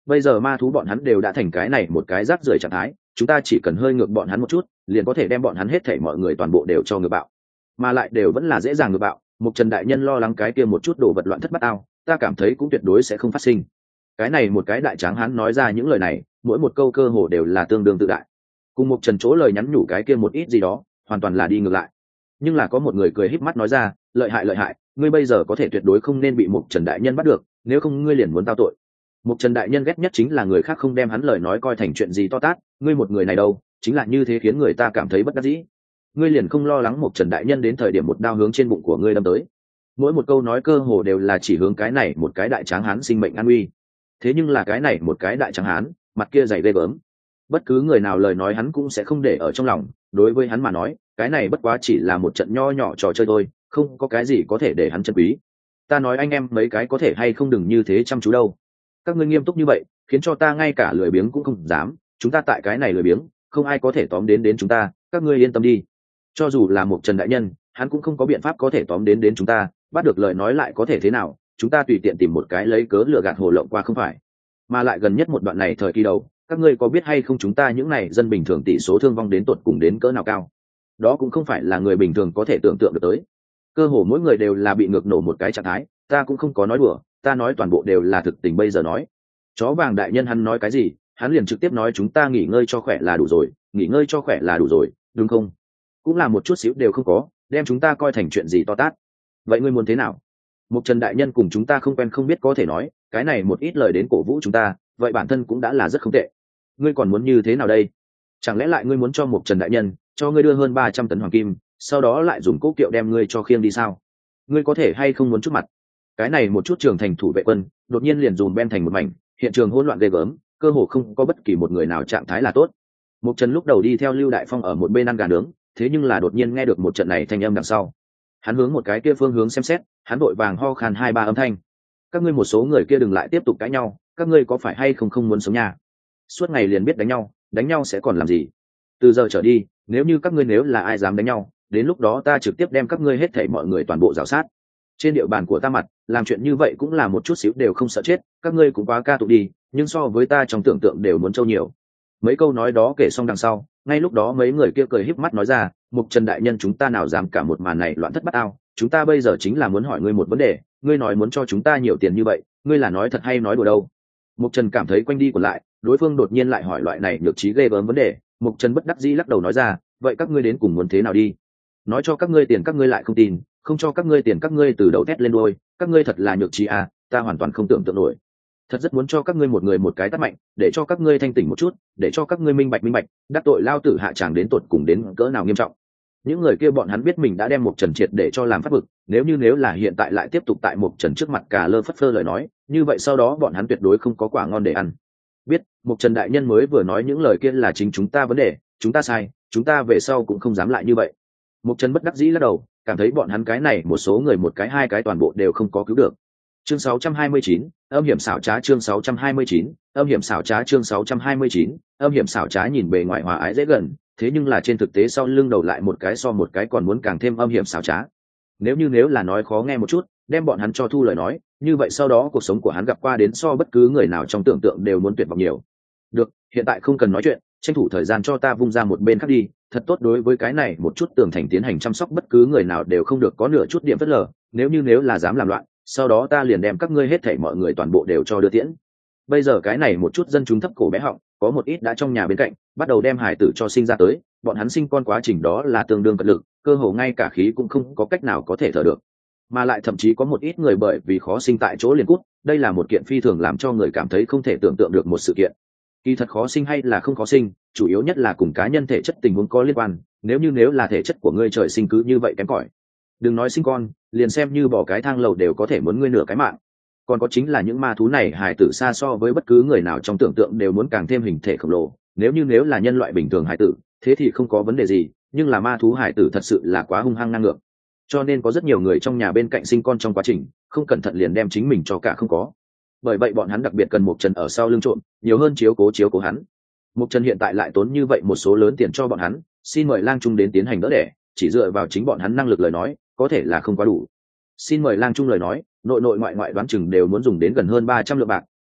bây giờ ma thú bọn hắn đều đã thành cái này một cái rác rưởi trạng thái, chúng ta chỉ cần hơi ngược bọn hắn một chút liền có thể đem bọn hắn hết thảy mọi người toàn bộ đều cho ngược bạo, mà lại đều vẫn là dễ dàng ngược bạo. Mục Trần đại nhân lo lắng cái kia một chút đồ vật loạn thất bát ao, ta cảm thấy cũng tuyệt đối sẽ không phát sinh. Cái này một cái đại tráng hán nói ra những lời này, mỗi một câu cơ hồ đều là tương đương tự đại, cùng Mục Trần chỗ lời nhắn nhủ cái kia một ít gì đó hoàn toàn là đi ngược lại. Nhưng là có một người cười híp mắt nói ra, lợi hại, ngươi bây giờ có thể tuyệt đối không nên bị Mục Trần đại nhân bắt được, nếu không ngươi liền muốn tao tội. Mục Trần đại nhân ghét nhất chính là người khác không đem hắn lời nói coi thành chuyện gì to tát, ngươi một người này đâu chính là như thế khiến người ta cảm thấy bất đắc dĩ. Ngươi liền không lo lắng Mục Trần đại nhân đến thời điểm một đao hướng trên bụng của ngươi đâm tới. Mỗi một câu nói cơ hồ đều là chỉ hướng cái này một cái đại tráng hán sinh mệnh an nguy. Thế nhưng là cái này một cái đại tráng hán mặt kia dày ghê gớm, bất cứ người nào lời nói hắn cũng sẽ không để ở trong lòng, đối với hắn mà nói cái này bất quá chỉ là một trận nho nhỏ trò chơi thôi, không có cái gì có thể để hắn trân quý. Ta nói anh em mấy cái có thể hay không đừng như thế chăm chú đâu, các ngươi nghiêm túc như vậy khiến cho ta ngay cả lười biếng cũng không dám, chúng ta tại cái này lười biếng không ai có thể tóm đến chúng ta, các ngươi yên tâm đi. Cho dù là một Trần đại nhân hắn cũng không có biện pháp có thể tóm đến chúng ta, bắt được lời nói lại có thể thế nào, chúng ta tùy tiện tìm một cái lấy cớ lừa gạt hồ lộng qua không phải. Mà lại gần nhất một đoạn này thời kỳ đầu, các ngươi có biết hay không chúng ta những này dân bình thường tỷ số thương vong đến tột cùng đến cỡ nào cao, đó cũng không phải là người bình thường có thể tưởng tượng được tới. Cơ hồ mỗi người đều là bị ngược nổ một cái trạng thái, ta cũng không có nói đùa, ta nói toàn bộ đều là thực tình bây giờ nói. Chó vàng đại nhân hắn nói cái gì, hắn liền trực tiếp nói chúng ta nghỉ ngơi cho khỏe là đủ rồi, nghỉ ngơi cho khỏe là đủ rồi, đúng không? Cũng là một chút xíu đều không có, đem chúng ta coi thành chuyện gì to tát. Vậy ngươi muốn thế nào? Mục Trần đại nhân cùng chúng ta không quen không biết có thể nói, cái này một ít lời đến cổ vũ chúng ta, vậy bản thân cũng đã là rất không tệ. Ngươi còn muốn như thế nào đây? Chẳng lẽ lại ngươi muốn cho Mục Trần đại nhân cho ngươi đưa hơn 300 tấn hoàng kim, sau đó lại dùng cố kiệu đem ngươi cho khiêng đi sao? Ngươi có thể hay không muốn chút mặt? Cái này một chút trường thành thủ vệ quân đột nhiên liền dùm ben thành một mảnh, hiện trường hỗn loạn ghê gớm, cơ hồ không có bất kỳ một người nào trạng thái là tốt. Mục Trần lúc đầu đi theo Lưu Đại Phong ở một bên ăn gà nướng, thế nhưng là đột nhiên nghe được một trận này thanh âm đằng sau, hắn hướng một cái kia phương hướng xem xét, hắn vội vàng ho khan 2-3 âm thanh. Các ngươi một số người kia đừng lại tiếp tục cãi nhau, các ngươi có phải hay không muốn sống nha? Suốt ngày liền biết đánh nhau sẽ còn làm gì? Từ giờ trở đi, nếu là ai dám đánh nhau, đến lúc đó ta trực tiếp đem các ngươi hết thảy mọi người toàn bộ rào sát. Trên địa bàn của ta mặt, làm chuyện như vậy cũng là một chút xíu đều không sợ chết, các ngươi cũng quá ca tụng đi, nhưng so với ta trong tưởng tượng đều muốn trâu nhiều. Mấy câu nói đó kể xong đằng sau, ngay lúc đó mấy người kia cười híp mắt nói ra, Mục Trần đại nhân chúng ta nào dám cả một màn này loạn thất bát ao, chúng ta bây giờ chính là muốn hỏi ngươi một vấn đề, ngươi nói muốn cho chúng ta nhiều tiền như vậy, ngươi là nói thật hay nói đùa đâu? Mục Trần cảm thấy quanh đi còn lại, đối phương đột nhiên lại hỏi loại này nhược trí ghê gớm vấn đề, Mục Trần bất đắc dĩ lắc đầu nói ra, vậy các ngươi đến cùng muốn thế nào đi? Nói cho các ngươi tiền các ngươi lại không tin, không cho các ngươi tiền các ngươi từ đầu thét lên đôi, các ngươi thật là nhược trí à, ta hoàn toàn không tưởng tượng nổi. Thật rất muốn cho các ngươi một người một cái tát mạnh, để cho các ngươi thanh tỉnh một chút, để cho các ngươi minh bạch, đắc tội lao tử hạ tràng đến tột cùng đến cỡ nào nghiêm trọng. Những người kia bọn hắn biết mình đã đem Mục Trần triệt để cho làm phát bực, nếu là hiện tại lại tiếp tục tại Mục Trần trước mặt cà lơ phất phơ lời nói, như vậy sau đó bọn hắn tuyệt đối không có quả ngon để ăn. Biết, Mục Trần đại nhân mới vừa nói những lời kia là chính chúng ta vấn đề, chúng ta sai, chúng ta về sau cũng không dám lại như vậy. Mục Trần bất đắc dĩ lắc đầu, cảm thấy bọn hắn cái này một số người một cái hai cái toàn bộ đều không có cứu được. Chương 629, âm hiểm xảo trá chương 629, âm hiểm xảo trá chương 629, âm hiểm xảo trá nhìn bề ngoài hòa ái dễ gần, thế nhưng là trên thực tế sau lưng đầu lại một cái so một cái còn muốn càng thêm âm hiểm xảo trá. Nếu là nói khó nghe một chút, đem bọn hắn cho thu lời nói, như vậy sau đó cuộc sống của hắn gặp qua đến so bất cứ người nào trong tưởng tượng đều muốn tuyệt vọng nhiều. Được, hiện tại không cần nói chuyện, tranh thủ thời gian cho ta vung ra một bên khác đi, thật tốt đối với cái này một chút tường thành tiến hành chăm sóc, bất cứ người nào đều không được có nửa chút điểm phớt lờ, nếu là dám làm loạn, sau đó ta liền đem các ngươi hết thảy mọi người toàn bộ đều cho đưa tiễn. Bây giờ cái này một chút dân chúng thấp cổ bé họng, có một ít đã trong nhà bên cạnh bắt đầu đem hải tử cho sinh ra tới, bọn hắn sinh con quá trình đó là tương đương cật lực, cơ hồ ngay cả khí cũng không có cách nào có thể thở được, mà lại thậm chí có một ít người bởi vì khó sinh tại chỗ liền cút. Đây là một kiện phi thường làm cho người cảm thấy không thể tưởng tượng được một sự kiện. Kỳ thật khó sinh hay là không khó sinh, chủ yếu nhất là cùng cá nhân thể chất tình huống có liên quan, nếu là thể chất của ngươi trời sinh cứ như vậy kém cỏi, đừng nói sinh con, liền xem như bỏ cái thang lầu đều có thể muốn ngươi nửa cái mạng. Còn có chính là những ma thú này hài tử xa so với bất cứ người nào trong tưởng tượng đều muốn càng thêm hình thể khổng lồ, nếu là nhân loại bình thường hài tử thế thì không có vấn đề gì, nhưng là ma thú hài tử thật sự là quá hung hăng ngang ngược, cho nên có rất nhiều người trong nhà bên cạnh sinh con trong quá trình không cẩn thận liền đem chính mình cho cả không có. Bởi vậy bọn hắn đặc biệt cần Mục Trần ở sau lưng trộn nhiều hơn chiếu cố hắn. Mục Trần hiện tại lại tốn như vậy một số lớn tiền cho bọn hắn, xin mời lang trung đến tiến hành đỡ đẻ, chỉ dựa vào chính bọn hắn năng lực lời nói có thể là không quá đủ. Xin mời lang trung lời nói, nội ngoại đoán chừng đều muốn dùng đến gần hơn 300 lượng bạc,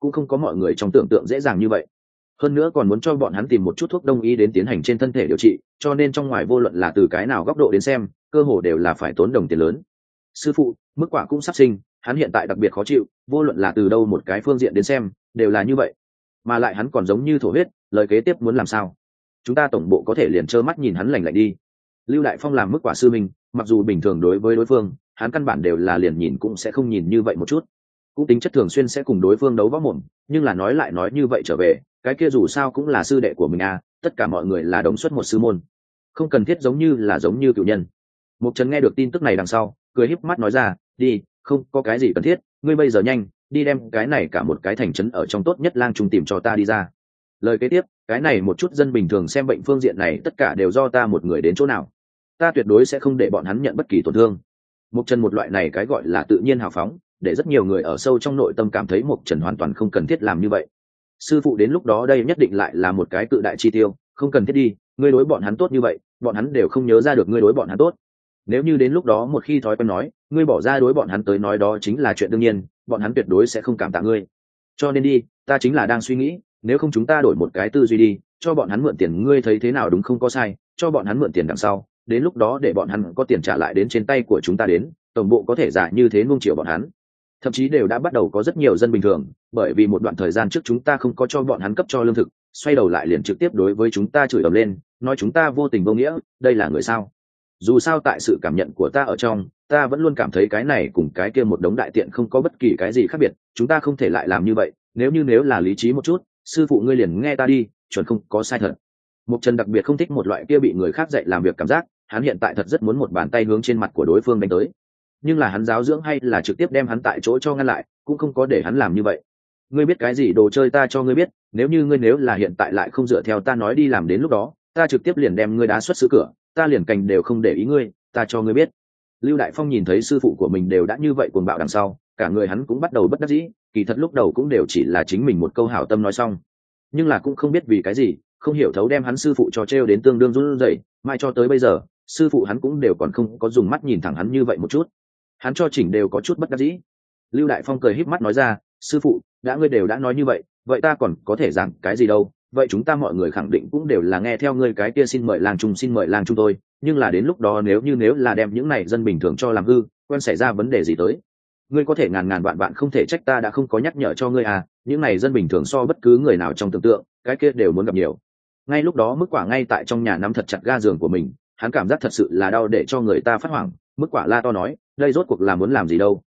cũng không có mọi người trong tưởng tượng dễ dàng như vậy. Hơn nữa còn muốn cho bọn hắn tìm một chút thuốc đông y đến tiến hành trên thân thể điều trị, cho nên trong ngoài vô luận là từ cái nào góc độ đến xem, cơ hồ đều là phải tốn đồng tiền lớn. Sư phụ, mức quả cũng sắp sinh, hắn hiện tại đặc biệt khó chịu, vô luận là từ đâu một cái phương diện đến xem, đều là như vậy. Mà lại hắn còn giống như thổ huyết, lời kế tiếp muốn làm sao? Chúng ta tổng bộ có thể liền trơ mắt nhìn hắn lành lạnh đi. Lưu Đại Phong làm mức quả sư mình, mặc dù bình thường đối với đối phương, hắn căn bản đều là liền nhìn cũng sẽ không nhìn như vậy một chút, cũng tính chất thường xuyên sẽ cùng đối phương đấu võ mồm, nhưng là nói lại nói như vậy trở về, cái kia dù sao cũng là sư đệ của mình à, tất cả mọi người là đống xuất một sư môn, không cần thiết giống như cựu nhân. Mục Trần nghe được tin tức này đằng sau, cười híp mắt nói ra, đi, không có cái gì cần thiết, ngươi bây giờ nhanh đi đem cái này cả một cái thành trấn ở trong tốt nhất lang trung tìm cho ta đi ra. Lời kế tiếp, cái này một chút dân bình thường xem bệnh phương diện này tất cả đều do ta một người đến chỗ nào, ta tuyệt đối sẽ không để bọn hắn nhận bất kỳ tổn thương. Mục Trần một loại này cái gọi là tự nhiên hào phóng, để rất nhiều người ở sâu trong nội tâm cảm thấy Mục Trần hoàn toàn không cần thiết làm như vậy. Sư phụ đến lúc đó đây nhất định lại là một cái cự đại chi tiêu, không cần thiết đi, ngươi đối bọn hắn tốt như vậy, bọn hắn đều không nhớ ra được ngươi đối bọn hắn tốt. Nếu như đến lúc đó một khi thói quen nói, ngươi bỏ ra đối bọn hắn tới nói đó chính là chuyện đương nhiên, bọn hắn tuyệt đối sẽ không cảm tạ ngươi. Cho nên đi, ta chính là đang suy nghĩ, nếu không chúng ta đổi một cái tư duy đi, cho bọn hắn mượn tiền, ngươi thấy thế nào đúng không có sai, cho bọn hắn mượn tiền đằng sau, đến lúc đó để bọn hắn có tiền trả lại đến trên tay của chúng ta đến, tổng bộ có thể giả như thế nuông chiều bọn hắn. Thậm chí đều đã bắt đầu có rất nhiều dân bình thường, bởi vì một đoạn thời gian trước chúng ta không có cho bọn hắn cấp cho lương thực, xoay đầu lại liền trực tiếp đối với chúng ta chửi ầm lên, nói chúng ta vô tình vô nghĩa, đây là người sao? Dù sao tại sự cảm nhận của ta ở trong, ta vẫn luôn cảm thấy cái này cùng cái kia một đống đại tiện không có bất kỳ cái gì khác biệt, chúng ta không thể lại làm như vậy, nếu là lý trí một chút, sư phụ ngươi liền nghe ta đi, chuẩn không có sai thật. Mục Trần đặc biệt không thích một loại kia bị người khác dạy làm việc cảm giác, hắn hiện tại thật rất muốn một bàn tay hướng trên mặt của đối phương đánh tới. Nhưng là hắn giáo dưỡng hay là trực tiếp đem hắn tại chỗ cho ngăn lại, cũng không có để hắn làm như vậy. Ngươi biết cái gì đồ chơi ta cho ngươi biết, nếu là hiện tại lại không dựa theo ta nói đi làm, đến lúc đó, ta trực tiếp liền đem ngươi đá xuất xứ cửa, ta liền cành đều không để ý ngươi, ta cho ngươi biết. Lưu Đại Phong nhìn thấy sư phụ của mình đều đã như vậy cuồng bạo đằng sau, cả người hắn cũng bắt đầu bất đắc dĩ, kỳ thật lúc đầu cũng đều chỉ là chính mình một câu hảo tâm nói xong, nhưng là cũng không biết vì cái gì, không hiểu thấu đem hắn sư phụ cho trêu đến tương đương run rẩy, mãi cho tới bây giờ, sư phụ hắn cũng đều còn không có dùng mắt nhìn thẳng hắn như vậy một chút. Hắn cho chỉnh đều có chút bất đắc dĩ. Lưu Đại Phong cười híp mắt nói ra, sư phụ, đã ngươi đều đã nói như vậy, vậy ta còn có thể giảng cái gì đâu, vậy chúng ta mọi người khẳng định cũng đều là nghe theo ngươi cái kia xin mời làng chung tôi, nhưng là đến lúc đó nếu là đem những này dân bình thường cho làm hư, quen xảy ra vấn đề gì tới, ngươi có thể ngàn vạn không thể trách ta đã không có nhắc nhở cho ngươi à, những này dân bình thường so bất cứ người nào trong tưởng tượng, cái kia đều muốn gặp nhiều. Ngay lúc đó Mức Quả ngay tại trong nhà nắm thật chặt ga giường của mình, hắn cảm giác thật sự là đau để cho người ta phát hoảng. Mức Quả la to nói, đây rốt cuộc là muốn làm gì đâu?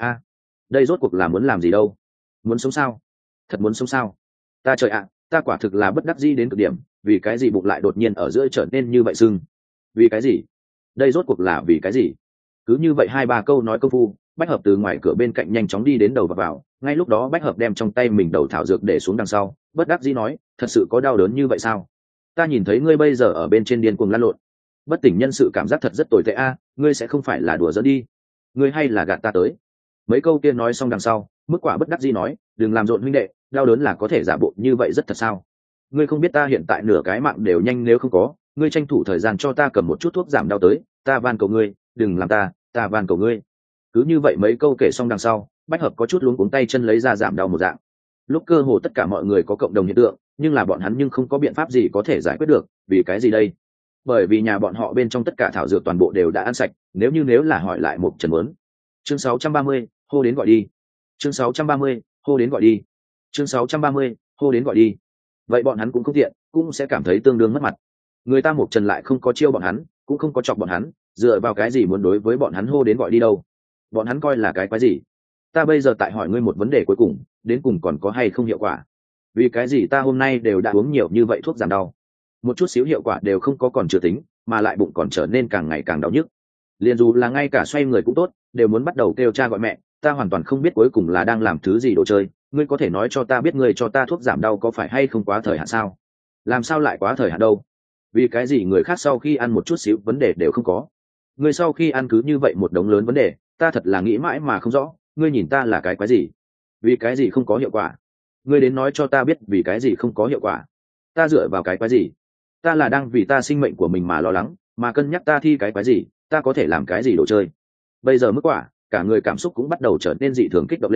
Đây rốt cuộc là muốn làm gì đâu? Muốn sống sao? Thật muốn sống sao? Ta trời ạ, ta quả thực là bất đắc dĩ đến cực điểm, vì cái gì bụng lại đột nhiên ở giữa trở nên như vậy sưng? Vì cái gì? Đây rốt cuộc là vì cái gì? Cứ như vậy 2-3 câu nói công phu, Bách Hợp từ ngoài cửa bên cạnh nhanh chóng đi đến đầu và vào, ngay lúc đó Bách Hợp đem trong tay mình đầu thảo dược để xuống đằng sau, bất đắc dĩ nói, thật sự có đau đớn như vậy sao? Ta nhìn thấy ngươi bây giờ ở bên trên điên cuồng lăn lộn, bất tỉnh nhân sự cảm giác thật rất tồi tệ a, ngươi sẽ không phải là đùa giỡn đi, ngươi hay là gạt ta tới? Mấy câu kia nói xong đằng sau, Mức Quả bất đắc dĩ nói, đừng làm rộn huynh đệ, đau đớn là có thể giả bộ như vậy rất thật sao? Ngươi không biết ta hiện tại nửa cái mạng đều nhanh, nếu không có, ngươi tranh thủ thời gian cho ta cầm một chút thuốc giảm đau tới, ta van cầu ngươi, đừng làm ta van cầu ngươi. Cứ như vậy mấy câu kể xong đằng sau, Bách Hợp có chút luống cuống tay chân lấy ra giảm đau một dạng. Lúc cơ hồ tất cả mọi người có cộng đồng hiện tượng, nhưng là bọn hắn nhưng không có biện pháp gì có thể giải quyết được, vì cái gì đây? Bởi vì nhà bọn họ bên trong tất cả thảo dược toàn bộ đều đã ăn sạch, nếu là hỏi lại Mục Trần muốn. Chương 630, hô đến gọi đi. Chương 630, hô đến gọi đi. Chương 630, hô đến gọi đi. Vậy bọn hắn cũng không tiện, cũng sẽ cảm thấy tương đương mất mặt. Người ta Mục Trần lại không có chiêu bọn hắn, cũng không có chọc bọn hắn, dựa vào cái gì muốn đối với bọn hắn hô đến gọi đi đâu? Bọn hắn coi là cái quái gì? Ta bây giờ tại hỏi ngươi một vấn đề cuối cùng, đến cùng còn có hay không hiệu quả? Vì cái gì ta hôm nay đều đã uống nhiều như vậy thuốc giảm đau, một chút xíu hiệu quả đều không có còn chưa tính, mà lại bụng còn trở nên càng ngày càng đau nhức. Liền dù là ngay cả xoay người cũng tốt, đều muốn bắt đầu kêu cha gọi mẹ, ta hoàn toàn không biết cuối cùng là đang làm thứ gì đồ chơi. Ngươi có thể nói cho ta biết ngươi cho ta thuốc giảm đau có phải hay không quá thời hạn sao? Làm sao lại quá thời hạn đâu? Vì cái gì người khác sau khi ăn một chút xíu vấn đề đều không có, ngươi sau khi ăn cứ như vậy một đống lớn vấn đề, ta thật là nghĩ mãi mà không rõ, ngươi nhìn ta là cái quái gì? Vì cái gì không có hiệu quả? Ngươi đến nói cho ta biết vì cái gì không có hiệu quả? Ta dựa vào cái quái gì? Ta là đang vì ta sinh mệnh của mình mà lo lắng, mà cân nhắc ta thi cái quái gì, ta có thể làm cái gì đồ chơi? Bây giờ Mức Quả, cả người cảm xúc cũng bắt đầu trở nên dị thường kích động lên,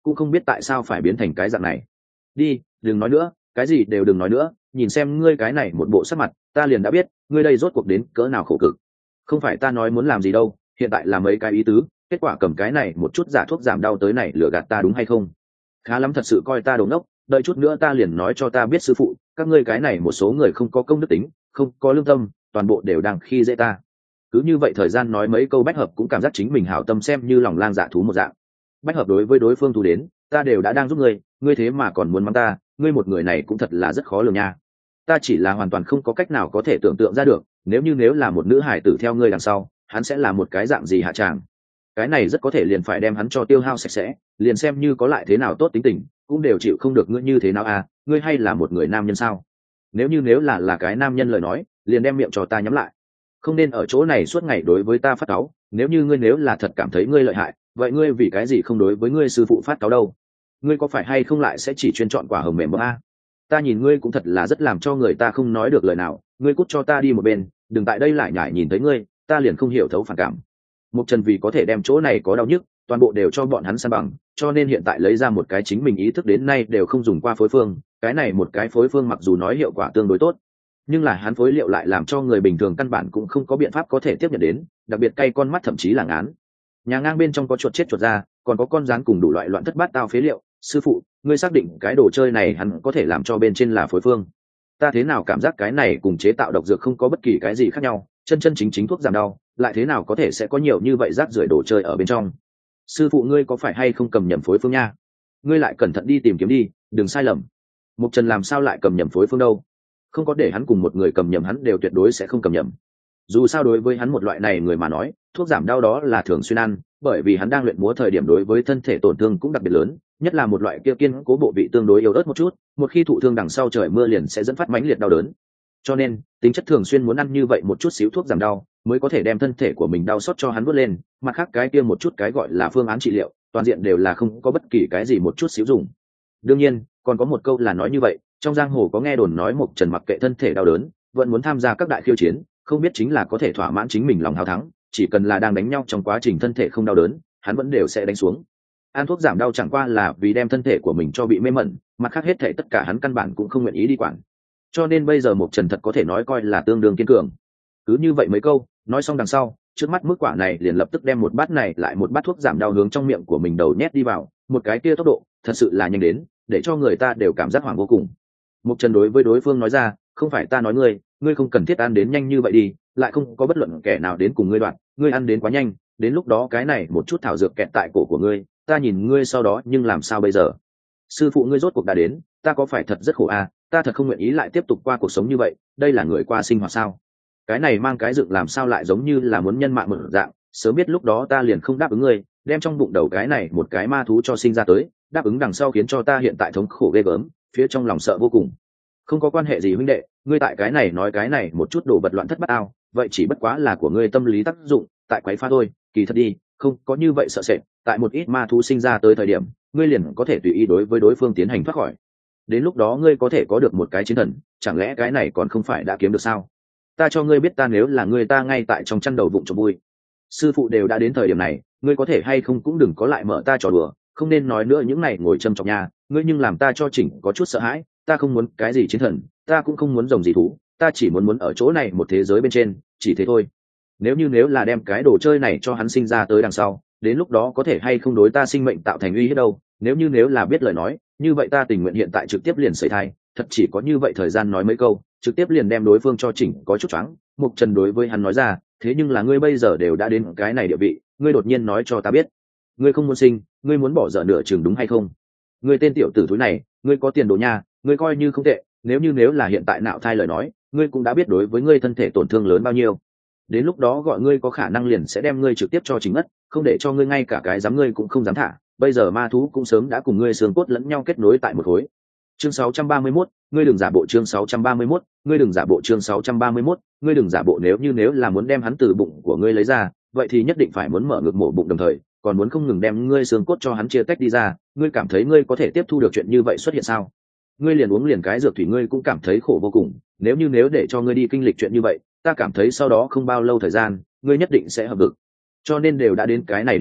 cũng không biết tại sao phải biến thành cái dạng này. Đi, đừng nói nữa, cái gì đều đừng nói nữa, nhìn xem ngươi cái này một bộ sắc mặt, ta liền đã biết ngươi đây rốt cuộc đến cỡ nào khổ cực. Không phải ta nói muốn làm gì đâu, hiện tại là mấy cái ý tứ, kết quả cầm cái này một chút giả thuốc giảm đau tới này lừa gạt ta đúng hay không? Khá lắm, thật sự coi ta đồ ngốc, đợi chút nữa ta liền nói cho ta biết sư phụ, các ngươi cái này một số người không có công đức tính, không có lương tâm, toàn bộ đều đang khi dễ ta. Cứ như vậy thời gian nói mấy câu Bách Hợp cũng cảm giác chính mình hảo tâm xem như lòng lang dạ thú một dạng. Bách Hợp đối với đối phương thú đến, ta đều đã đang giúp ngươi, ngươi thế mà còn muốn mắng ta, ngươi một người này cũng thật là rất khó lường nha. Ta chỉ là hoàn toàn không có cách nào có thể tưởng tượng ra được, nếu là một nữ hải tử theo ngươi đằng sau, hắn sẽ là một cái dạng gì hạ tràng. Cái này rất có thể liền phải đem hắn cho tiêu hao sạch sẽ, liền xem như có lại thế nào tốt tính tình, cũng đều chịu không được ngươi như thế nào à, ngươi hay là một người nam nhân sao? Nếu là cái nam nhân lời nói, liền đem miệng cho ta nhắm lại. Không nên ở chỗ này suốt ngày đối với ta phát cáu, nếu là thật cảm thấy ngươi lợi hại, vậy ngươi vì cái gì không đối với ngươi sư phụ phát cáu đâu? Ngươi có phải hay không lại sẽ chỉ chuyên chọn quả hồng mềm bơ a? Ta nhìn ngươi cũng thật là rất làm cho người ta không nói được lời nào, ngươi cút cho ta đi một bên, đừng tại đây lại nhải nhìn thấy ngươi, ta liền không hiểu thấu phản cảm. Mục Trần vì có thể đem chỗ này có đau nhức, toàn bộ đều cho bọn hắn san bằng, cho nên hiện tại lấy ra một cái chính mình ý thức đến nay đều không dùng qua phối phương, cái này một cái phối phương mặc dù nói hiệu quả tương đối tốt, nhưng là hắn phối liệu lại làm cho người bình thường căn bản cũng không có biện pháp có thể tiếp nhận đến, đặc biệt cay con mắt thậm chí là ngán. Nhà ngang bên trong có chuột chết chuột ra, còn có con rán cùng đủ loại loạn thất bát tao phế liệu, sư phụ, ngươi xác định cái đồ chơi này hắn có thể làm cho bên trên là phối phương? Ta thế nào cảm giác cái này cùng chế tạo độc dược không có bất kỳ cái gì khác nhau, chân chính thuốc giảm đau, lại thế nào có thể sẽ có nhiều như vậy rác rưởi đồ chơi ở bên trong? Sư phụ, ngươi có phải hay không cầm nhầm phối phương nha? Ngươi lại cẩn thận đi tìm kiếm đi, đừng sai lầm. Mục Trần làm sao lại cầm nhầm phối phương đâu? Không có để hắn cùng một người cầm nhầm, hắn đều tuyệt đối sẽ không cầm nhầm. Dù sao đối với hắn một loại này người mà nói, thuốc giảm đau đó là thường xuyên ăn, bởi vì hắn đang luyện múa thời điểm đối với thân thể tổn thương cũng đặc biệt lớn, nhất là một loại kia kiên cố bộ vị tương đối yếu ớt một chút, một khi thụ thương đằng sau trời mưa liền sẽ dẫn phát mãnh liệt đau đớn. Cho nên, tính chất thường xuyên muốn ăn như vậy một chút xíu thuốc giảm đau, mới có thể đem thân thể của mình đau xót cho hắn vớt lên, mặt khác cái kia một chút cái gọi là phương án trị liệu, toàn diện đều là không có bất kỳ cái gì một chút xíu dùng. Đương nhiên, còn có một câu là nói như vậy, trong giang hồ có nghe đồn nói Mục Trần mặc kệ thân thể đau đớn, vẫn muốn tham gia các đại khiêu chiến, không biết chính là có thể thỏa mãn chính mình lòng hào thắng, chỉ cần là đang đánh nhau trong quá trình thân thể không đau đớn, hắn vẫn đều sẽ đánh xuống. Ăn thuốc giảm đau chẳng qua là vì đem thân thể của mình cho bị mê mẩn, mặt khác hết thảy tất cả hắn căn bản cũng không nguyện ý đi quản. Cho nên bây giờ Mục Trần thật có thể nói coi là tương đương kiên cường. Cứ như vậy mấy câu, nói xong đằng sau, trước mắt mức quả này liền lập tức đem một bát này lại một bát thuốc giảm đau hướng trong miệng của mình đầu nhét đi vào, một cái kia tốc độ, thật sự là nhanh đến, để cho người ta đều cảm giác hoảng vô cùng. Mục Trần đối với đối phương nói ra, không phải ta nói ngươi không cần thiết ăn đến nhanh như vậy đi, lại không có bất luận kẻ nào đến cùng ngươi đoạn, ngươi ăn đến quá nhanh, đến lúc đó cái này một chút thảo dược kẹt tại cổ của ngươi, ta nhìn ngươi sau đó nhưng làm sao bây giờ? Sư phụ, ngươi rốt cuộc đã đến, ta có phải thật rất khổ à, ta thật không nguyện ý lại tiếp tục qua cuộc sống như vậy, đây là người qua sinh hoạt sao? Cái này mang cái dựng làm sao lại giống như là muốn nhân mạng một dạng, sớm biết lúc đó ta liền không đáp ứng ngươi, đem trong bụng đầu cái này một cái ma thú cho sinh ra tới, đáp ứng đằng sau khiến cho ta hiện tại thống khổ ghê gớm, phía trong lòng sợ vô cùng. Không có quan hệ gì huynh đệ, ngươi tại cái này nói cái này một chút đồ vật loạn thất bát ao, vậy chỉ bất quá là của ngươi tâm lý tác dụng, tại quấy phá thôi, kỳ thật đi, không có như vậy sợ sệt, tại một ít ma thú sinh ra tới thời điểm, ngươi liền có thể tùy ý đối với đối phương tiến hành thoát khỏi. Đến lúc đó ngươi có thể có được một cái chiến thần, chẳng lẽ cái này còn không phải đã kiếm được sao? Ta cho ngươi biết, ta nếu là ngươi ta ngay tại trong chăn đầu vụng cho vui. Sư phụ đều đã đến thời điểm này, ngươi có thể hay không cũng đừng có lại mở ta trò đùa, không nên nói nữa những này ngồi châm chọc nhà, ngươi nhưng làm ta cho chỉnh có chút sợ hãi, ta không muốn cái gì chiến thần, ta cũng không muốn rồng gì thú, ta chỉ muốn ở chỗ này một thế giới bên trên, chỉ thế thôi. Nếu là đem cái đồ chơi này cho hắn sinh ra tới đằng sau, đến lúc đó có thể hay không đối ta sinh mệnh tạo thành uy hiếp đâu, nếu là biết lời nói, như vậy ta tình nguyện hiện tại trực tiếp liền sẩy thai, thật chỉ có như vậy thời gian nói mấy câu, trực tiếp liền đem đối phương cho chỉnh có chút choáng. Mục Trần đối với hắn nói ra, thế nhưng là ngươi bây giờ đều đã đến cái này địa vị, ngươi đột nhiên nói cho ta biết, ngươi không muốn sinh, ngươi muốn bỏ dở nửa chừng đúng hay không? Ngươi tên tiểu tử thúi này, ngươi có tiền đồ nha, ngươi coi như không tệ, nếu là hiện tại nạo thai lời nói, ngươi cũng đã biết đối với ngươi thân thể tổn thương lớn bao nhiêu. Đến lúc đó gọi ngươi có khả năng liền sẽ đem ngươi trực tiếp cho chính mất, không để cho ngươi ngay cả cái dám ngươi cũng không dám thả. Bây giờ ma thú cũng sớm đã cùng ngươi xương cốt lẫn nhau kết nối tại một khối. Chương 631, ngươi đừng giả bộ. Chương 631, ngươi đừng giả bộ. Chương 631, ngươi đừng giả bộ. Nếu là muốn đem hắn từ bụng của ngươi lấy ra, vậy thì nhất định phải muốn mở ngực mổ bụng đồng thời, còn muốn không ngừng đem ngươi xương cốt cho hắn chia tách đi ra. Ngươi cảm thấy ngươi có thể tiếp thu được chuyện như vậy xuất hiện sao? Ngươi liền uống liền cái dược thủy ngươi cũng cảm thấy khổ vô cùng, nếu để cho ngươi đi kinh lịch chuyện như vậy, ta cảm thấy sau đó không bao lâu thời gian, ngươi nhất định sẽ hợp lực. Cho nên đều đã đến cái này địa vị,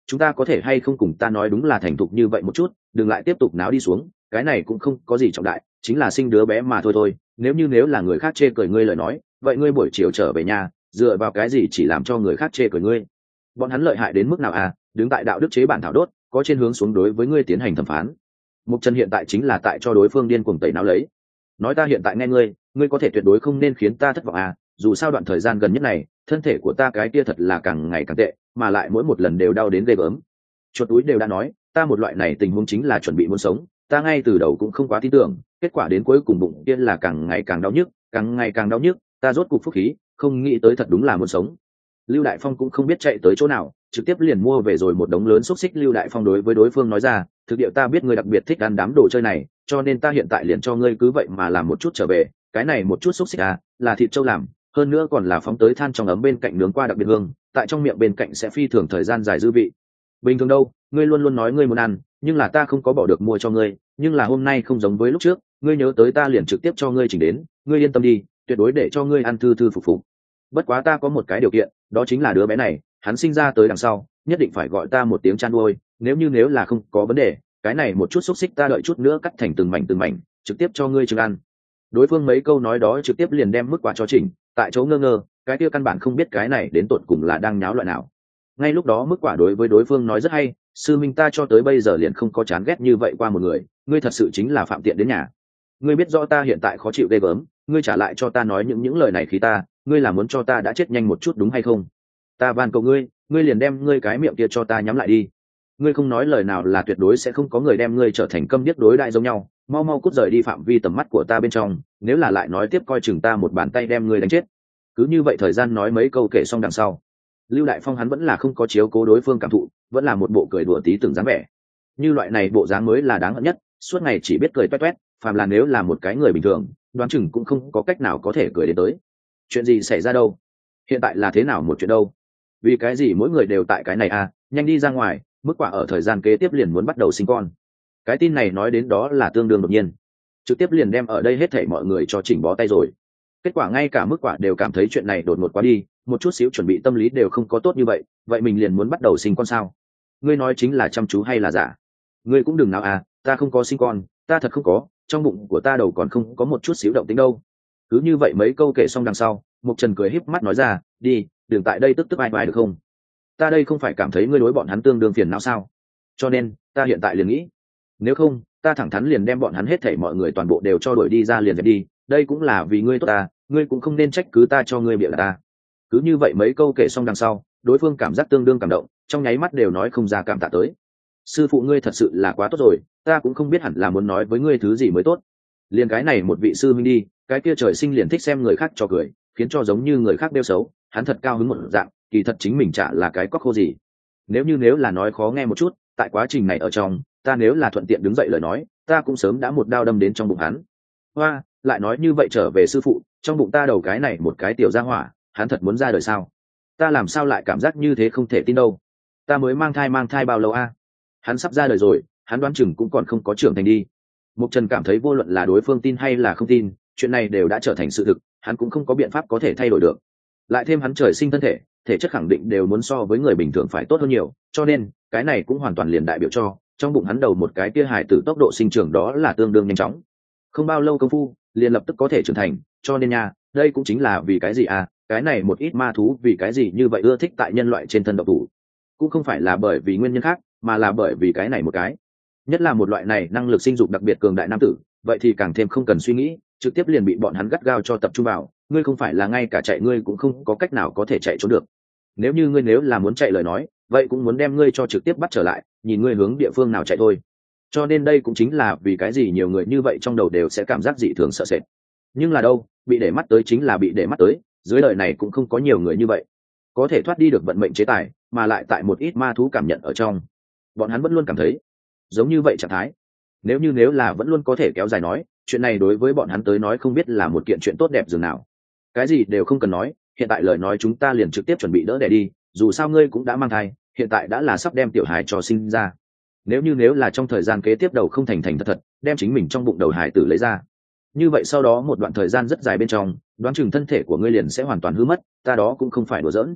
chúng ta có thể hay không cùng ta nói đúng là thành thục như vậy một chút, đừng lại tiếp tục náo đi xuống, cái này cũng không có gì trọng đại, chính là sinh đứa bé mà thôi thôi. Nếu là người khác chê cười ngươi lời nói, vậy ngươi buổi chiều trở về nhà dựa vào cái gì chỉ làm cho người khác chê cười ngươi? Bọn hắn lợi hại đến mức nào à? Đứng tại đạo đức chế bản thảo đốt, có trên hướng xuống đối với ngươi tiến hành thẩm phán. Mục Trần hiện tại chính là tại cho đối phương điên cuồng tẩy não lấy. Nói ta hiện tại nghe ngươi có thể tuyệt đối không nên khiến ta thất vọng à? Dù sao đoạn thời gian gần nhất này, thân thể của ta cái kia thật là càng ngày càng tệ, mà lại mỗi một lần đều đau đến ghê gớm. Chuột túi đều đã nói, ta một loại này tình huống chính là chuẩn bị muốn sống, ta ngay từ đầu cũng không quá tin tưởng, kết quả đến cuối cùng bụng kia là càng ngày càng đau nhức, càng ngày càng đau nhức, ta rốt cục phúc khí, không nghĩ tới thật đúng là muốn sống. Lưu Đại Phong cũng không biết chạy tới chỗ nào, trực tiếp liền mua về rồi một đống lớn xúc xích. Lưu Đại Phong đối với đối phương nói ra, thực địa ta biết ngươi đặc biệt thích ăn đám đồ chơi này, cho nên ta hiện tại liền cho ngươi cứ vậy mà làm một chút trở về, cái này một chút xúc xích à, là thịt trâu làm, hơn nữa còn là phóng tới than trong ấm bên cạnh nướng qua đặc biệt hương, tại trong miệng bên cạnh sẽ phi thường thời gian dài dư vị. Bình thường đâu, ngươi luôn luôn nói ngươi muốn ăn, nhưng là ta không có bỏ được mua cho ngươi, nhưng là hôm nay không giống với lúc trước, ngươi nhớ tới ta liền trực tiếp cho ngươi chỉnh đến, ngươi yên tâm đi, tuyệt đối để cho ngươi ăn thư thư phục phục. Bất quá ta có một cái điều kiện, đó chính là đứa bé này, hắn sinh ra tới đằng sau, nhất định phải gọi ta một tiếng chăn nuôi, nếu là không có vấn đề, cái này một chút xúc xích ta đợi chút nữa cắt thành từng mảnh, trực tiếp cho ngươi chừng ăn. Đối phương mấy câu nói đó trực tiếp liền đem mức quả cho chỉnh, tại chỗ ngơ ngơ, cái kia căn bản không biết cái này đến tột cùng là đang nháo loại nào. Ngay lúc đó mức quả đối với đối phương nói rất hay, sư minh ta cho tới bây giờ liền không có chán ghét như vậy qua một người, ngươi thật sự chính là phạm tiện đến nhà. Ngươi biết rõ ta hiện tại khó chịu ghê gớm, ngươi trả lại cho ta nói những lời này khí ta, ngươi là muốn cho ta đã chết nhanh một chút đúng hay không? Ta van cầu ngươi liền đem ngươi cái miệng kia cho ta nhắm lại đi. Ngươi không nói lời nào là tuyệt đối sẽ không có người đem ngươi trở thành câm điếc đối đại giống nhau, mau cút rời đi phạm vi tầm mắt của ta bên trong, nếu là lại nói tiếp coi chừng ta một bàn tay đem ngươi đánh chết. Cứ như vậy thời gian nói mấy câu kể xong đằng sau, Lưu Đại Phong hắn vẫn là không có chiếu cố đối phương cảm thụ, vẫn là một bộ cười đùa tí từng dáng vẻ. Như loại này bộ dáng mới là đáng hận nhất, suốt ngày chỉ biết cười toét toét, phàm là nếu là một cái người bình thường, đoán chừng cũng không có cách nào có thể cười đến tới. Chuyện gì xảy ra đâu? Hiện tại là thế nào một chuyện đâu? Vì cái gì mỗi người đều tại cái này à? Nhanh đi ra ngoài, mức quả ở thời gian kế tiếp liền muốn bắt đầu sinh con. Cái tin này nói đến đó là tương đương đột nhiên, trực tiếp liền đem ở đây hết thảy mọi người cho chỉnh bó tay rồi. Kết quả ngay cả mức quả đều cảm thấy chuyện này đột ngột quá đi, một chút xíu chuẩn bị tâm lý đều không có tốt như vậy, vậy mình liền muốn bắt đầu sinh con sao? Ngươi nói chính là chăm chú hay là giả? Ngươi cũng đừng nào à, ta không có sinh con, ta thật không có, trong bụng của ta đầu còn không có một chút xíu động tĩnh đâu. Cứ như vậy mấy câu kể xong đằng sau, Mục Trần cười híp mắt nói ra, đi, đừng tại đây tức ai được không? Ta đây không phải cảm thấy ngươi đối bọn hắn tương đương phiền não sao? Cho nên, ta hiện tại liền nghĩ, nếu không, ta thẳng thắn liền đem bọn hắn hết thảy mọi người toàn bộ đều cho đuổi đi ra liền dẹp đi, đây cũng là vì ngươi tốt ta, ngươi cũng không nên trách cứ ta cho ngươi bịa là ta. Cứ như vậy mấy câu kể xong đằng sau, đối phương cảm giác tương đương cảm động, trong nháy mắt đều nói không ra cảm tạ tới. Sư phụ ngươi thật sự là quá tốt rồi, ta cũng không biết hẳn là muốn nói với ngươi thứ gì mới tốt. Liền cái này một vị sư minh đi, cái kia trời sinh liền thích xem người khác cho cười, khiến cho giống như người khác đeo xấu, hắn thật cao hứng một dạng, kỳ thật chính mình chả là cái cóc khô gì. Nếu là nói khó nghe một chút, tại quá trình này ở trong, ta nếu là thuận tiện đứng dậy lời nói, ta cũng sớm đã một đao đâm đến trong bụng hắn. Hoa, lại nói như vậy trở về sư phụ, trong bụng ta đầu cái này một cái tiểu gia hỏa, hắn thật muốn ra đời sao? Ta làm sao lại cảm giác như thế không thể tin đâu? Ta mới mang thai bao lâu a? Hắn sắp ra đời rồi, hắn đoán chừng cũng còn không có trưởng thành đi. Mục Trần cảm thấy vô luận là đối phương tin hay là không tin, chuyện này đều đã trở thành sự thực, hắn cũng không có biện pháp có thể thay đổi được. Lại thêm hắn trời sinh thân thể, thể chất khẳng định đều muốn so với người bình thường phải tốt hơn nhiều, cho nên cái này cũng hoàn toàn liền đại biểu cho trong bụng hắn đầu một cái kia hài tử tốc độ sinh trưởng đó là tương đương nhanh chóng, không bao lâu công phu liền lập tức có thể trưởng thành. Cho nên nha, đây cũng chính là vì cái gì à, cái này một ít ma thú vì cái gì như vậy ưa thích tại nhân loại trên thân độc thủ, cũng không phải là bởi vì nguyên nhân khác, mà là bởi vì cái này một cái, nhất là một loại này năng lực sinh dục đặc biệt cường đại nam tử, vậy thì càng thêm không cần suy nghĩ, trực tiếp liền bị bọn hắn gắt gao cho tập trung vào. Ngươi không phải là ngay cả chạy ngươi cũng không có cách nào có thể chạy trốn được, nếu là muốn chạy lời nói, vậy cũng muốn đem ngươi cho trực tiếp bắt trở lại, nhìn ngươi hướng địa phương nào chạy thôi. Cho nên đây cũng chính là vì cái gì nhiều người như vậy trong đầu đều sẽ cảm giác dị thường sợ sệt. Nhưng là đâu, bị để mắt tới chính là bị để mắt tới, dưới đời này cũng không có nhiều người như vậy có thể thoát đi được vận mệnh chế tài, mà lại tại một ít ma thú cảm nhận ở trong, bọn hắn vẫn luôn cảm thấy giống như vậy trạng thái. Nếu là vẫn luôn có thể kéo dài nói, chuyện này đối với bọn hắn tới nói không biết là một kiện chuyện tốt đẹp dường nào. Cái gì đều không cần nói, hiện tại lời nói chúng ta liền trực tiếp chuẩn bị đỡ đẻ đi, dù sao ngươi cũng đã mang thai, hiện tại đã là sắp đem tiểu hài cho sinh ra. Nếu là trong thời gian kế tiếp đầu không thành thật đem chính mình trong bụng đầu hài tử lấy ra, như vậy sau đó một đoạn thời gian rất dài bên trong, đoán chừng thân thể của ngươi liền sẽ hoàn toàn hư mất, ta đó cũng không phải đùa giỡn.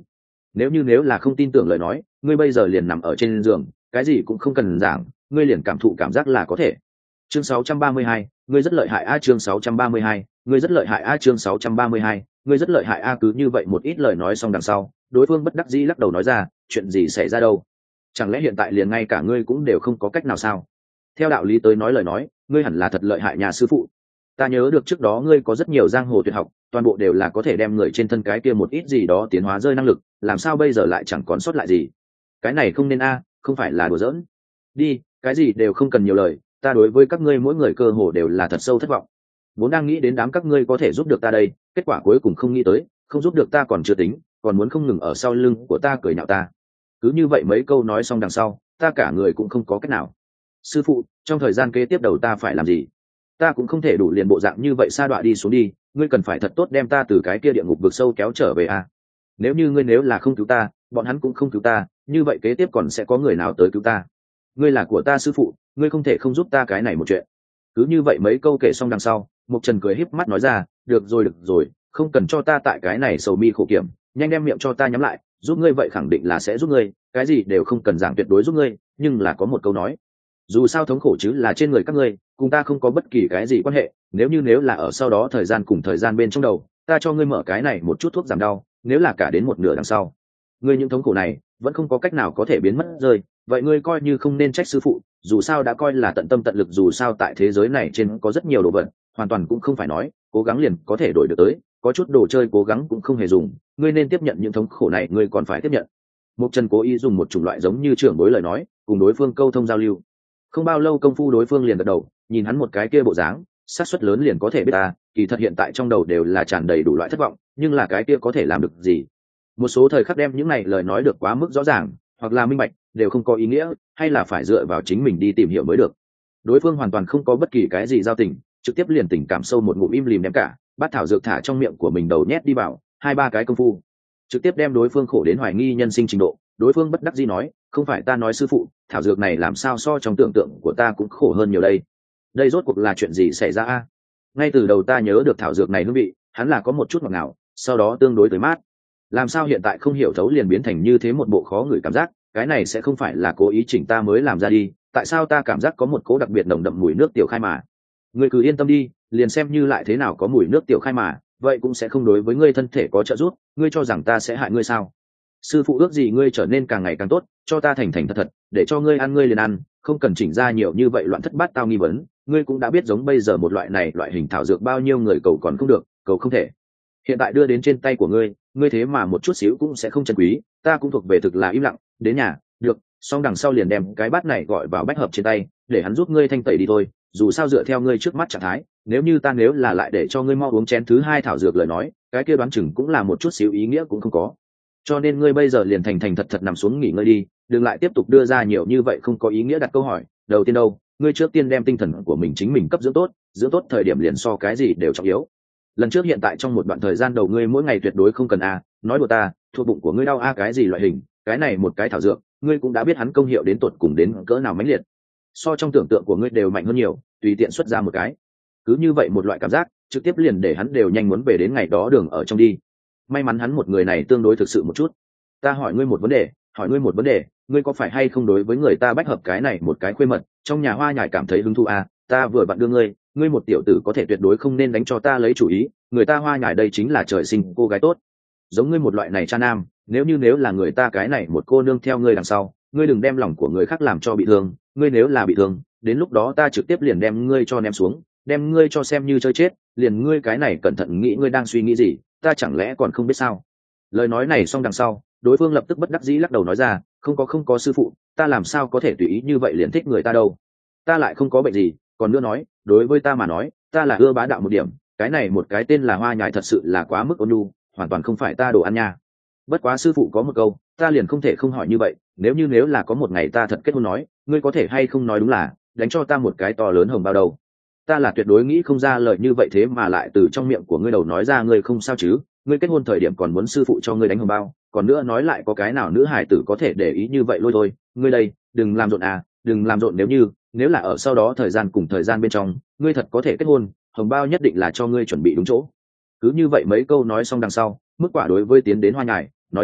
nếu là không tin tưởng lời nói, ngươi bây giờ liền nằm ở trên giường, cái gì cũng không cần giảng, ngươi liền cảm thụ cảm giác là có thể. Chương 632, ngươi rất lợi hại a. Chương 632, ngươi rất lợi hại a. Chương 632, ngươi rất lợi hại a. Cứ như vậy một ít lời nói xong đằng sau, đối phương bất đắc dĩ lắc đầu nói ra, chuyện gì xảy ra đâu? Chẳng lẽ hiện tại liền ngay cả ngươi cũng đều không có cách nào sao? Theo đạo lý tới nói lời nói, ngươi hẳn là thật lợi hại nhà sư phụ. Ta nhớ được trước đó ngươi có rất nhiều giang hồ tuyệt học, toàn bộ đều là có thể đem người trên thân cái kia một ít gì đó tiến hóa rơi năng lực, làm sao bây giờ lại chẳng còn sót lại gì? Cái này không nên a, không phải là đùa giỡn. Đi, cái gì đều không cần nhiều lời, ta đối với các ngươi mỗi người cơ hồ đều là thật sâu thất vọng. Vốn đang nghĩ đến đám các ngươi có thể giúp được ta đây, kết quả cuối cùng không nghĩ tới, không giúp được ta còn chưa tính, còn muốn không ngừng ở sau lưng của ta cười nhạo ta. Cứ như vậy mấy câu nói xong đằng sau, ta cả người cũng không có cách nào. Sư phụ, trong thời gian kế tiếp đầu ta phải làm gì? Ta cũng không thể đủ liền bộ dạng như vậy sa đọa đi xuống đi, ngươi cần phải thật tốt đem ta từ cái kia địa ngục vực sâu kéo trở về a. Nếu như ngươi nếu là không cứu ta, bọn hắn cũng không cứu ta, như vậy kế tiếp còn sẽ có người nào tới cứu ta? Ngươi là của ta sư phụ, ngươi không thể không giúp ta cái này một chuyện. Cứ như vậy mấy câu kể xong đằng sau, Mục Trần cười híp mắt nói ra, được rồi, không cần cho ta tại cái này sầu mi khổ kiểm, nhanh đem miệng cho ta nhắm lại, giúp ngươi vậy khẳng định là sẽ giúp ngươi, cái gì đều không cần giảng, tuyệt đối giúp ngươi, nhưng là có một câu nói, dù sao thống khổ chứ là trên người các ngươi, cùng ta không có bất kỳ cái gì quan hệ, nếu là ở sau đó thời gian cùng thời gian bên trong đầu, ta cho ngươi mở cái này một chút thuốc giảm đau, nếu là cả đến một nửa đằng sau, ngươi những thống khổ này vẫn không có cách nào có thể biến mất rơi, vậy ngươi coi như không nên trách sư phụ, dù sao đã coi là tận tâm tận lực, dù sao tại thế giới này trên có rất nhiều đồ vật, hoàn toàn cũng không phải nói cố gắng liền có thể đổi được tới, có chút đồ chơi cố gắng cũng không hề dùng, ngươi nên tiếp nhận những thống khổ này, ngươi còn phải tiếp nhận. Mục Trần cố ý dùng một chủng loại giống như trưởng bối lời nói cùng đối phương câu thông giao lưu. Không bao lâu công phu đối phương liền gật đầu, nhìn hắn một cái kia bộ dáng, xác suất lớn liền có thể biết ta kỳ thật hiện tại trong đầu đều là tràn đầy đủ loại thất vọng, nhưng là cái kia có thể làm được gì? Một số thời khắc đem những này lời nói được quá mức rõ ràng hoặc là minh bạch đều không có ý nghĩa, hay là phải dựa vào chính mình đi tìm hiểu mới được. Đối phương hoàn toàn không có bất kỳ cái gì giao tình, trực tiếp liền tình cảm sâu một ngụm im lìm đem cả bát thảo dược thả trong miệng của mình đầu nhét đi vào, 2-3 cái công phu trực tiếp đem đối phương khổ đến hoài nghi nhân sinh trình độ. Đối phương bất đắc dĩ nói, không phải ta nói sư phụ, thảo dược này làm sao so trong tưởng tượng của ta cũng khổ hơn nhiều đây rốt cuộc là chuyện gì xảy ra a? Ngay từ đầu ta nhớ được thảo dược này hương vị hắn là có một chút ngọt ngào, sau đó tương đối tới mát, làm sao hiện tại không hiểu thấu liền biến thành như thế, một bộ khó ngửi cảm giác, cái này sẽ không phải là cố ý chỉnh ta mới làm ra đi, tại sao ta cảm giác có một cỗ đặc biệt nồng đậm mùi nước tiểu khai mà? Ngươi cứ yên tâm đi, liền xem như lại thế nào có mùi nước tiểu khai mà, vậy cũng sẽ không đối với ngươi thân thể có trợ giúp, ngươi cho rằng ta sẽ hại ngươi sao? Sư phụ ước gì ngươi trở nên càng ngày càng tốt, cho ta thành thành thật thật, để cho ngươi ăn ngươi liền ăn, không cần chỉnh ra nhiều như vậy loạn thất bát tao nghi vấn, ngươi cũng đã biết giống bây giờ một loại này loại hình thảo dược bao nhiêu người cầu còn không được, cầu không thể. Hiện tại đưa đến trên tay của ngươi thế mà một chút xíu cũng sẽ không trân quý, ta cũng thuộc về thực là im lặng, đến nhà, được, xong đằng sau liền đem cái bát này gọi vào bách hợp trên tay, để hắn giúp ngươi thanh tẩy đi thôi, dù sao dựa theo ngươi trước mắt trạng thái, nếu là lại để cho ngươi mau uống chén thứ 2 thảo dược lời nói, cái kia đoán chừng cũng là một chút xíu ý nghĩa cũng không có. Cho nên ngươi bây giờ liền thành thành thật thật nằm xuống nghỉ ngơi đi, đừng lại tiếp tục đưa ra nhiều như vậy không có ý nghĩa đặt câu hỏi. Đầu tiên đâu, ngươi trước tiên đem tinh thần của mình chính mình cấp dưỡng tốt thời điểm liền so cái gì đều trọng yếu. Lần trước hiện tại trong một đoạn thời gian đầu ngươi mỗi ngày tuyệt đối không cần nói đùa ta, thuộc bụng của ngươi đau cái gì loại hình, cái này một cái thảo dược, ngươi cũng đã biết hắn công hiệu đến tột cùng đến cỡ nào mãnh liệt, so trong tưởng tượng của ngươi đều mạnh hơn nhiều, tùy tiện xuất ra một cái, cứ như vậy một loại cảm giác, trực tiếp liền để hắn đều nhanh muốn về đến ngày đó đường ở trong đi. May mắn hắn một người này tương đối thực sự một chút. Ta hỏi ngươi một vấn đề, ngươi có phải hay không đối với người ta bách hợp cái này một cái khuê mật trong nhà hoa nhài cảm thấy hứng thú ta vừa vặn đưa ngươi một tiểu tử có thể tuyệt đối không nên đánh cho ta lấy chủ ý, người ta hoa nhài đây chính là trời sinh cô gái tốt, giống ngươi một loại này cha nam, nếu là người ta cái này một cô nương theo ngươi đằng sau, ngươi đừng đem lòng của người khác làm cho bị thương, ngươi nếu là bị thương, đến lúc đó ta trực tiếp liền đem ngươi cho ném xuống, đem ngươi cho xem như chơi chết, liền ngươi cái này cẩn thận nghĩ ngươi đang suy nghĩ gì, ta chẳng lẽ còn không biết sao? Lời nói này xong đằng sau, đối phương lập tức bất đắc dĩ lắc đầu nói ra, không có sư phụ, ta làm sao có thể tùy ý như vậy liền thích người ta đâu, ta lại không có bệnh gì, còn nữa nói, đối với ta mà nói, ta là ưa bá đạo một điểm, cái này một cái tên là hoa nhài thật sự là quá mức ôn nhu, hoàn toàn không phải ta đồ ăn nha. Bất quá sư phụ có một câu, ta liền không thể không hỏi như vậy, nếu là có một ngày ta thật kết hôn nói, ngươi có thể hay không nói đúng là đánh cho ta một cái to lớn hồng bao đầu? Ta là tuyệt đối nghĩ không ra lời như vậy, thế mà lại từ trong miệng của ngươi đầu nói ra, ngươi không sao chứ? Ngươi kết hôn thời điểm còn muốn sư phụ cho ngươi đánh hồng bao, còn nữa nói lại có cái nào nữ hài tử có thể để ý như vậy lôi thôi? Ngươi đây, đừng làm rộn đừng làm rộn, nếu là ở sau đó thời gian cùng thời gian bên trong, ngươi thật có thể kết hôn, hồng bao nhất định là cho ngươi chuẩn bị đúng chỗ. Cứ như vậy mấy câu nói xong đằng sau, Mức Quả đối với tiến đến hoa nhài nói ra,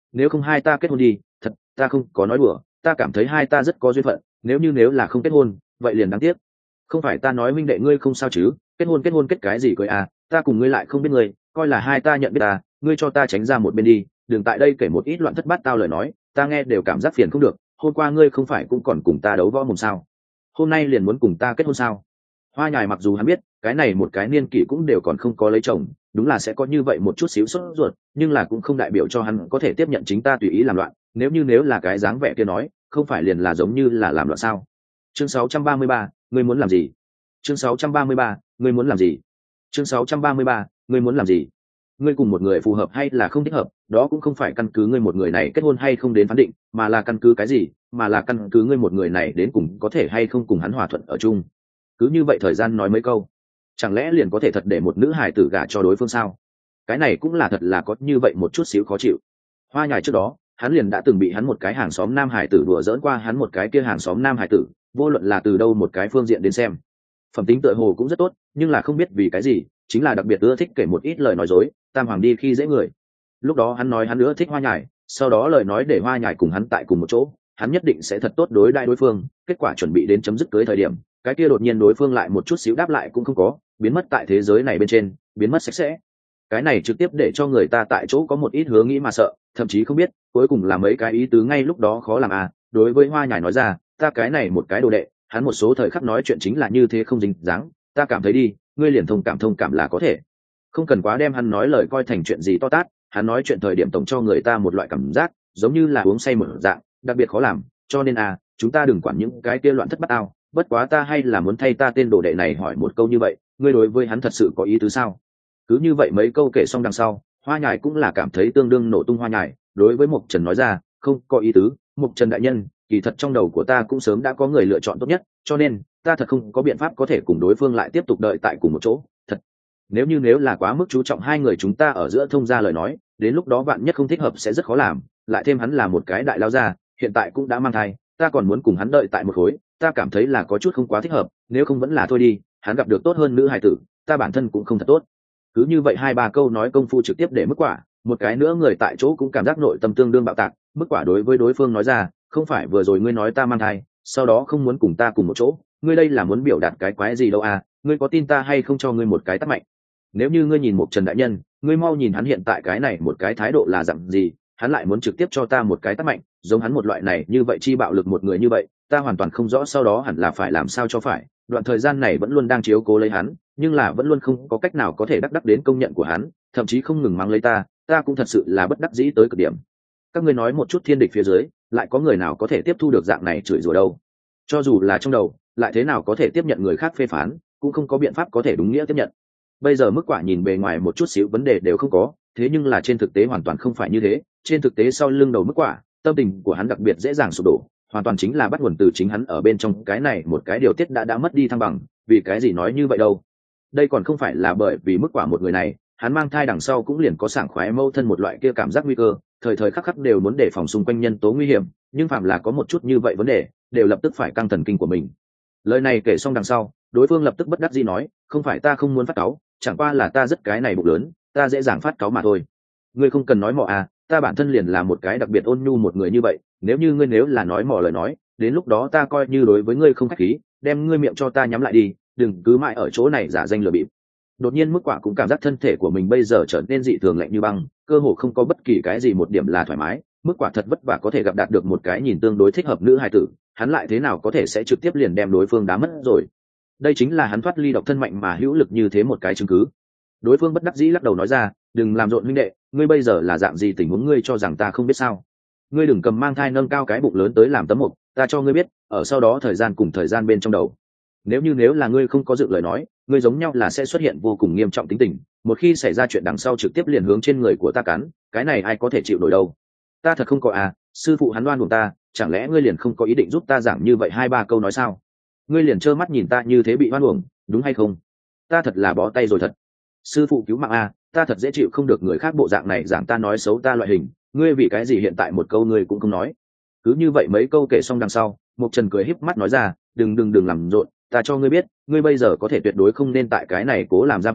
nếu không hai ta kết hôn đi, thật, ta không có nói đùa, ta cảm thấy hai ta rất có duyên phận, nếu là không kết hôn vậy liền đáng tiếc. Không phải ta nói huynh đệ ngươi không sao chứ, kết hôn kết cái gì cưới à, ta cùng ngươi lại không biết ngươi, coi là hai ta nhận biết ta, ngươi cho ta tránh ra một bên đi, đừng tại đây kể một ít loạn thất bát tao lời nói, ta nghe đều cảm giác phiền không được. Hôm qua ngươi không phải cũng còn cùng ta đấu võ mồm sao, hôm nay liền muốn cùng ta kết hôn sao? Hoa Nhài mặc dù hắn biết cái này một cái niên kỷ cũng đều còn không có lấy chồng, đúng là sẽ có như vậy một chút xíu sốt ruột, nhưng là cũng không đại biểu cho hắn có thể tiếp nhận chính ta tùy ý làm loạn. Nếu là cái dáng vẻ kia nói, không phải liền là giống như là làm loạn sao? Chương 633, ngươi muốn làm gì? Chương 633, ngươi muốn làm gì? Chương 633, ngươi muốn làm gì? Ngươi cùng một người phù hợp hay là không thích hợp, đó cũng không phải căn cứ ngươi một người này kết hôn hay không đến phán định, mà là căn cứ cái gì, mà là căn cứ ngươi một người này đến cùng có thể hay không cùng hắn hòa thuận ở chung. Cứ như vậy thời gian nói mấy câu, chẳng lẽ liền có thể thật để một nữ hài tử gả cho đối phương sao? Cái này cũng là thật là có như vậy một chút xíu khó chịu. Hoa Nhài trước đó hắn liền đã từng bị hắn một cái hàng xóm nam hải tử đùa giỡn qua, hắn một cái kia hàng xóm nam hải tử vô luận là từ đâu một cái phương diện đến xem, phẩm tính tựa hồ cũng rất tốt, nhưng là không biết vì cái gì, chính là đặc biệt ưa thích kể một ít lời nói dối, tam hoàng đi khi dễ người. Lúc đó hắn nói hắn ưa thích Hoa Nhài, sau đó lời nói để Hoa Nhài cùng hắn tại cùng một chỗ, hắn nhất định sẽ thật tốt đối đãi đối phương, kết quả chuẩn bị đến chấm dứt cưới thời điểm, cái kia đột nhiên đối phương lại một chút xíu đáp lại cũng không có, biến mất tại thế giới này bên trên, biến mất sạch sẽ. Cái này trực tiếp để cho người ta tại chỗ có một ít hướng nghĩ mà sợ, thậm chí không biết cuối cùng là mấy cái ý tứ ngay lúc đó khó làm à. Đối với Hoa Nhài nói ra, ta cái này một cái đồ đệ, hắn một số thời khắc nói chuyện chính là như thế không dính dáng, ta cảm thấy đi, ngươi liền thông cảm là có thể, không cần quá đem hắn nói lời coi thành chuyện gì to tát. Hắn nói chuyện thời điểm tổng cho người ta một loại cảm giác giống như là uống say một dạng, đặc biệt khó làm, cho nên à, chúng ta đừng quản những cái kia loạn thất bát ao. Bất quá ta hay là muốn thay ta tên đồ đệ này hỏi một câu như vậy, ngươi đối với hắn thật sự có ý tứ sao? Cứ như vậy mấy câu kể xong đằng sau, Hoa Nhài cũng là cảm thấy tương đương nổ tung. Hoa Nhài đối với Mộc Trần nói ra, không có ý tứ, Mộc Trần đại nhân, kỳ thật trong đầu của ta cũng sớm đã có người lựa chọn tốt nhất, cho nên ta thật không có biện pháp có thể cùng đối phương lại tiếp tục đợi tại cùng một chỗ. Thật, nếu là quá mức chú trọng hai người chúng ta ở giữa thông gia lời nói, đến lúc đó bạn nhất không thích hợp sẽ rất khó làm, lại thêm hắn là một cái đại lao gia, hiện tại cũng đã mang thai, ta còn muốn cùng hắn đợi tại một khối, ta cảm thấy là có chút không quá thích hợp, nếu không vẫn là thôi đi, hắn gặp được tốt hơn nữ hài tử, ta bản thân cũng không thật tốt. Cứ như vậy hai ba câu nói công phu trực tiếp để mức quả, một cái nữa người tại chỗ cũng cảm giác nội tâm tương đương bạo tạc. Mức quả đối với đối phương nói ra, không phải vừa rồi ngươi nói ta mang thai, sau đó không muốn cùng ta cùng một chỗ, ngươi đây là muốn biểu đạt cái quái gì đâu à, ngươi có tin ta hay không cho ngươi một cái tát mạnh. Nếu như ngươi nhìn một Trần đại nhân, ngươi mau nhìn hắn hiện tại cái này một cái thái độ là dặn gì, hắn lại muốn trực tiếp cho ta một cái tát mạnh, giống hắn một loại này như vậy chi bạo lực một người như vậy, ta hoàn toàn không rõ sau đó hẳn là phải làm sao cho phải. Đoạn thời gian này vẫn luôn đang chiếu cố lấy hắn, nhưng là vẫn luôn không có cách nào có thể đắc đến công nhận của hắn, thậm chí không ngừng mang lấy ta cũng thật sự là bất đắc dĩ tới cực điểm. Các ngươi nói một chút thiên địch phía dưới, lại có người nào có thể tiếp thu được dạng này chửi rủa đâu? Cho dù là trong đầu, lại thế nào có thể tiếp nhận người khác phê phán, cũng không có biện pháp có thể đúng nghĩa tiếp nhận. Bây giờ mức quả nhìn bề ngoài một chút xíu vấn đề đều không có, thế nhưng là trên thực tế hoàn toàn không phải như thế. Trên thực tế sau lưng đầu mức quả, tâm tình của hắn đặc biệt dễ dàng sụp đổ, hoàn toàn chính là bắt nguồn từ chính hắn ở bên trong cái này một cái điều tiết đã mất đi thăng bằng. Vì cái gì nói như vậy đâu? Đây còn không phải là bởi vì mức quả một người này, hắn mang thai đằng sau cũng liền có sảng khoái mâu thân một loại kia cảm giác nguy cơ, thời thời khắc khắc đều muốn đề phòng xung quanh nhân tố nguy hiểm, nhưng phạm là có một chút như vậy vấn đề, đều lập tức phải căng thần kinh của mình. Lời này kể xong đằng sau, đối phương lập tức bất đắc dĩ nói, không phải ta không muốn phát cáu, chẳng qua là ta rất cái này bụng lớn, ta dễ dàng phát cáu mà thôi. Ngươi không cần nói mỏ à, ta bản thân liền là một cái đặc biệt ôn nhu một người như vậy, nếu là nói mỏ lời nói, đến lúc đó ta coi như đối với ngươi không khách khí, đem ngươi miệng cho ta nhắm lại đi, đừng cứ mãi ở chỗ này giả danh lừa bịp. Đột nhiên mức quả cũng cảm giác thân thể của mình bây giờ trở nên dị thường lạnh như băng, cơ hồ không có bất kỳ cái gì một điểm là thoải mái. Mức quả thật vất vả có thể gặp đạt được một cái nhìn tương đối thích hợp nữ hài tử, hắn lại thế nào có thể sẽ trực tiếp liền đem đối phương đá mất rồi. Đây chính là hắn thoát ly độc thân mạnh mà hữu lực như thế một cái chứng cứ. Đối phương bất đắc dĩ lắc đầu nói ra, đừng làm rộn huynh đệ, ngươi bây giờ là dạng gì tình huống ngươi cho rằng ta không biết sao? Ngươi đừng cầm mang thai nâng cao cái bụng lớn tới làm tấm mục, ta cho ngươi biết, ở sau đó thời gian cùng thời gian bên trong đầu. Nếu là ngươi không có dự lời nói, ngươi giống nhau là sẽ xuất hiện vô cùng nghiêm trọng tính tình, một khi xảy ra chuyện đằng sau trực tiếp liền hướng trên người của ta cắn, cái này ai có thể chịu nổi đâu. Ta thật không có à, sư phụ hắn đoan buồn ta, chẳng lẽ ngươi liền không có ý định giúp ta giảng như vậy hai ba câu nói sao? Ngươi liền trơ mắt nhìn ta như thế bị oan uổng, đúng hay không? Ta thật là bó tay rồi thật. Sư phụ cứu mạng à, ta thật dễ chịu không được người khác bộ dạng này giảng ta nói xấu ta loại hình, ngươi vì cái gì hiện tại một câu ngươi cũng không nói. Cứ như vậy mấy câu kể xong đằng sau, Mục Trần cười híp mắt nói ra, đừng làm rộn, ta cho ngươi biết, ngươi bây giờ có thể tuyệt đối không nên tại cái này cố làm ra vẻ,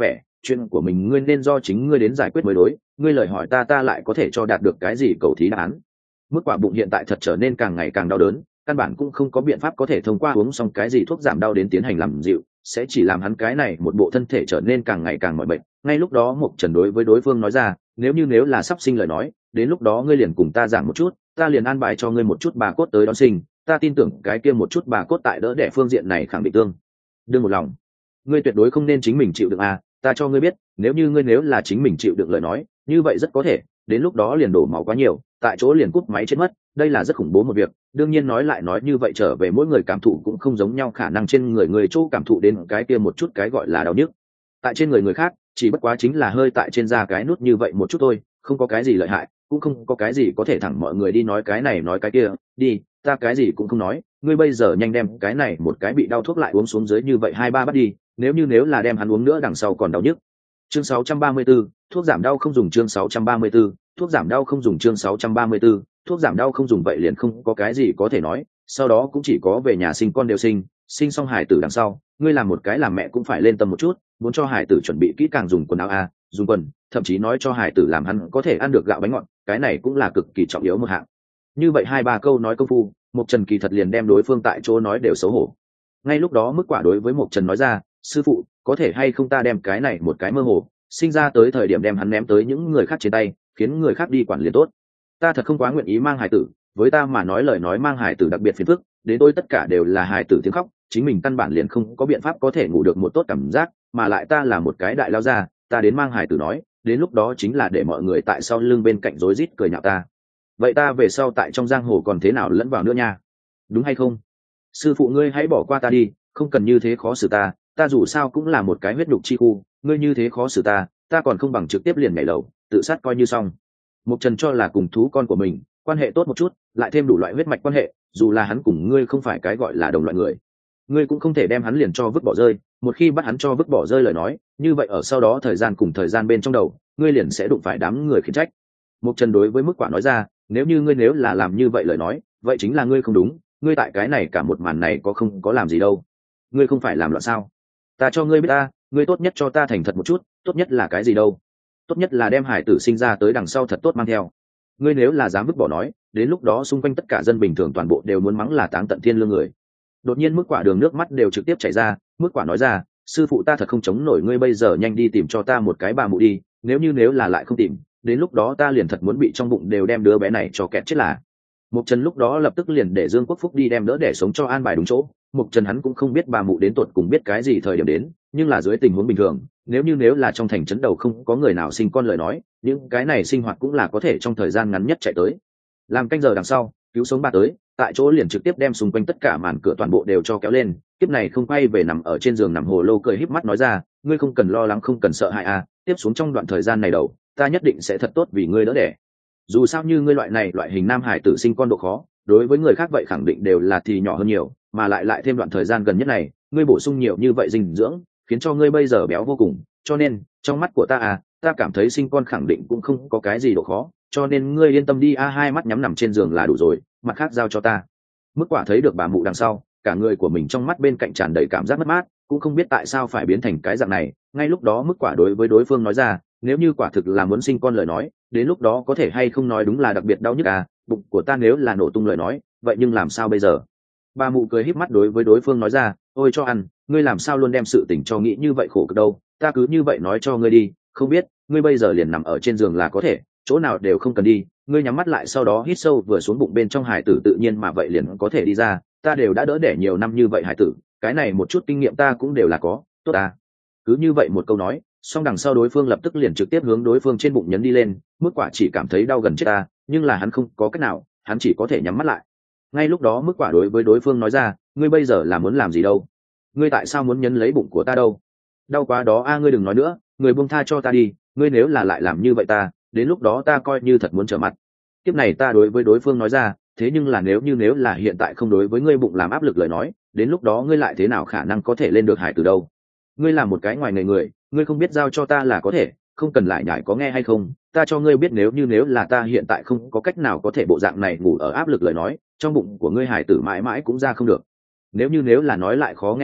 chuyện của mình ngươi nên do chính ngươi đến giải quyết mới đối, ngươi lời hỏi ta lại có thể cho đạt được cái gì cầu thí đáp án. Mức quả bụng hiện tại thật trở nên càng ngày càng đau đớn, căn bản cũng không có biện pháp có thể thông qua uống xong cái gì thuốc giảm đau đến tiến hành làm dịu, sẽ chỉ làm hắn cái này một bộ thân thể trở nên càng ngày càng mỏi mệt. Ngay lúc đó Mộc Trần đối với đối phương nói ra, nếu là sắp sinh lời nói, đến lúc đó ngươi liền cùng ta giảng một chút, ta liền an bài cho ngươi một chút bà cốt tới đón sinh, ta tin tưởng cái kia một chút bà cốt tại đỡ đẻ phương diện này khẳng định tương đương một lòng. Ngươi tuyệt đối không nên chính mình chịu đựng à, ta cho ngươi biết, nếu là chính mình chịu đựng lời nói, như vậy rất có thể đến lúc đó liền đổ máu quá nhiều, tại chỗ liền cúp máy chết mất, đây là rất khủng bố một việc. Đương nhiên nói lại nói như vậy trở về mỗi người cảm thụ cũng không giống nhau, khả năng trên người chỗ cảm thụ đến cái kia một chút cái gọi là đau nhức, tại trên người khác chỉ bất quá chính là hơi tại trên da cái nút như vậy một chút thôi, không có cái gì lợi hại, cũng không có cái gì có thể thẳng mọi người đi nói cái này nói cái kia. Đi, ta cái gì cũng không nói, ngươi bây giờ nhanh đem cái này một cái bị đau thuốc lại uống xuống dưới như vậy 2-3 bát đi, nếu là đem hắn uống nữa đằng sau còn đau nhức. Chương 634, thuốc giảm đau không dùng. Chương 634, thuốc giảm đau không dùng. Chương 634, thuốc giảm đau không dùng. Vậy liền không có cái gì có thể nói, sau đó cũng chỉ có về nhà sinh con đều sinh xong hải tử đằng sau, ngươi làm một cái làm mẹ cũng phải lên tâm một chút, muốn cho hải tử chuẩn bị kỹ càng dùng quần áo dùng quần, thậm chí nói cho hải tử làm hắn có thể ăn được gạo bánh ngọt, cái này cũng là cực kỳ trọng yếu một hạng. Như vậy 2-3 câu nói công phu, Mộc Trần kỳ thật liền đem đối phương tại chỗ nói đều xấu hổ. Ngay lúc đó Mức Quả đối với Mộc Trần nói ra, sư phụ, có thể hay không ta đem cái này một cái mơ hồ sinh ra tới thời điểm đem hắn ném tới những người khác trên tay, khiến người khác đi quản lý tốt. Ta thật không quá nguyện ý mang hải tử, với ta mà nói lời nói mang hải tử đặc biệt phiền phức, đến tôi tất cả đều là hải tử tiếng khóc, chính mình căn bản liền không có biện pháp có thể ngủ được một tốt cảm giác, mà lại ta là một cái đại lao gia, ta đến mang hải tử nói, đến lúc đó chính là để mọi người tại sau lưng bên cạnh rối rít cười nhạo ta. Vậy ta về sau tại trong giang hồ còn thế nào lẫn vào nữa nha, đúng hay không? Sư phụ ngươi hãy bỏ qua ta đi, không cần như thế khó xử ta, ta dù sao cũng là một cái huyết nhục chi khu, ngươi như thế khó xử ta còn không bằng trực tiếp liền nhảy lầu tự sát coi như xong. Mộc Trần cho là cùng thú con của mình quan hệ tốt một chút, lại thêm đủ loại huyết mạch quan hệ, dù là hắn cùng ngươi không phải cái gọi là đồng loại người, ngươi cũng không thể đem hắn liền cho vứt bỏ rơi, một khi bắt hắn cho vứt bỏ rơi lời nói, như vậy ở sau đó thời gian bên trong đầu ngươi liền sẽ đụng phải đám người khiển trách. Mộc Trần đối với Mức Quả nói ra, nếu là làm như vậy lời nói, vậy chính là ngươi không đúng, ngươi tại cái này cả một màn này không có làm gì đâu, ngươi không phải làm loạn sao? Ta cho ngươi biết ngươi tốt nhất cho ta thành thật một chút, tốt nhất là cái gì đâu? Tốt nhất là đem hải tử sinh ra tới đằng sau thật tốt mang theo. Ngươi nếu là dám vứt bỏ nói, đến lúc đó xung quanh tất cả dân bình thường toàn bộ đều muốn mắng là táng tận thiên lương người. Đột nhiên Mức Quả đường nước mắt đều trực tiếp chảy ra, Mức Quả nói ra, sư phụ ta thật không chống nổi, ngươi bây giờ nhanh đi tìm cho ta một cái bà mụ đi, nếu là lại không tìm, đến lúc đó ta liền thật muốn bị trong bụng đều đem đứa bé này cho kẹt chết là. Mộc Trần lúc đó lập tức liền để Dương Quốc Phúc đi đem đỡ để sống cho an bài đúng chỗ. Mộc Trần hắn cũng không biết bà mụ đến tột cùng biết cái gì thời điểm đến, nhưng là dưới tình huống bình thường, nếu là trong thành trấn đầu không có người nào sinh con lời nói, những cái này sinh hoạt cũng là có thể trong thời gian ngắn nhất chạy tới. Làm canh giờ đằng sau, cứu sống ba tới, tại chỗ liền trực tiếp đem xung quanh tất cả màn cửa toàn bộ đều cho kéo lên. Tiếp này không quay về nằm ở trên giường nằm hồ lô cười híp mắt nói ra, ngươi không cần lo lắng, không cần sợ hãi tiếp xuống trong đoạn thời gian này đầu, ta nhất định sẽ thật tốt vì ngươi đỡ đẻ. Dù sao như ngươi loại hình nam hải tử sinh con độ khó, đối với người khác vậy khẳng định đều là thì nhỏ hơn nhiều, mà lại thêm đoạn thời gian gần nhất này, ngươi bổ sung nhiều như vậy dinh dưỡng, khiến cho ngươi bây giờ béo vô cùng, cho nên trong mắt của ta ta cảm thấy sinh con khẳng định cũng không có cái gì độ khó, cho nên ngươi yên tâm đi hai mắt nhắm nằm trên giường là đủ rồi, mặt khác giao cho ta. Mức Quả thấy được bà mụ đằng sau, cả người của mình trong mắt bên cạnh tràn đầy cảm giác mất mát, cũng không biết tại sao phải biến thành cái dạng này. Ngay lúc đó Mức Quả đối với đối phương nói ra, nếu như quả thực là muốn sinh con lời nói, đến lúc đó có thể hay không nói đúng là đặc biệt đau nhức bụng của ta nếu là nổ tung lời nói, vậy nhưng làm sao bây giờ? Bà mụ cười híp mắt đối với đối phương nói ra, ôi cho ăn, ngươi làm sao luôn đem sự tình cho nghĩ như vậy khổ cực đâu, ta cứ như vậy nói cho ngươi đi, không biết, ngươi bây giờ liền nằm ở trên giường là có thể, chỗ nào đều không cần đi, ngươi nhắm mắt lại sau đó hít sâu vừa xuống bụng bên trong hải tử tự nhiên mà vậy liền có thể đi ra, ta đều đã đỡ đẻ nhiều năm như vậy hải tử, cái này một chút kinh nghiệm ta cũng đều là có, tốt cứ như vậy một câu nói, xong đằng sau đối phương lập tức liền trực tiếp hướng đối phương trên bụng nhấn đi lên. Mức Quả chỉ cảm thấy đau gần chết nhưng là hắn không có cách nào, hắn chỉ có thể nhắm mắt lại. Ngay lúc đó Mức Quả đối với đối phương nói ra, ngươi bây giờ là muốn làm gì đâu? Ngươi tại sao muốn nhấn lấy bụng của ta đâu? Đau quá đó ngươi đừng nói nữa, người buông tha cho ta đi, ngươi nếu là lại làm như vậy đến lúc đó ta coi như thật muốn trở mặt. Tiếp này ta đối với đối phương nói ra, thế nhưng là nếu là hiện tại không đối với ngươi bụng làm áp lực lời nói, đến lúc đó ngươi lại thế nào khả năng có thể lên được hải từ đâu? Ngươi là một cái ngoài người, ngươi không biết giao cho ta là có thể, không cần lại nhải có nghe hay không? Ta cho ngươi biết nếu là ta hiện tại không có cách nào có thể bộ dạng này ngủ ở áp lực lời nói, trong bụng của ngươi hải tử mãi mãi cũng ra không được. Nếu là nói lại khó nghe một chút,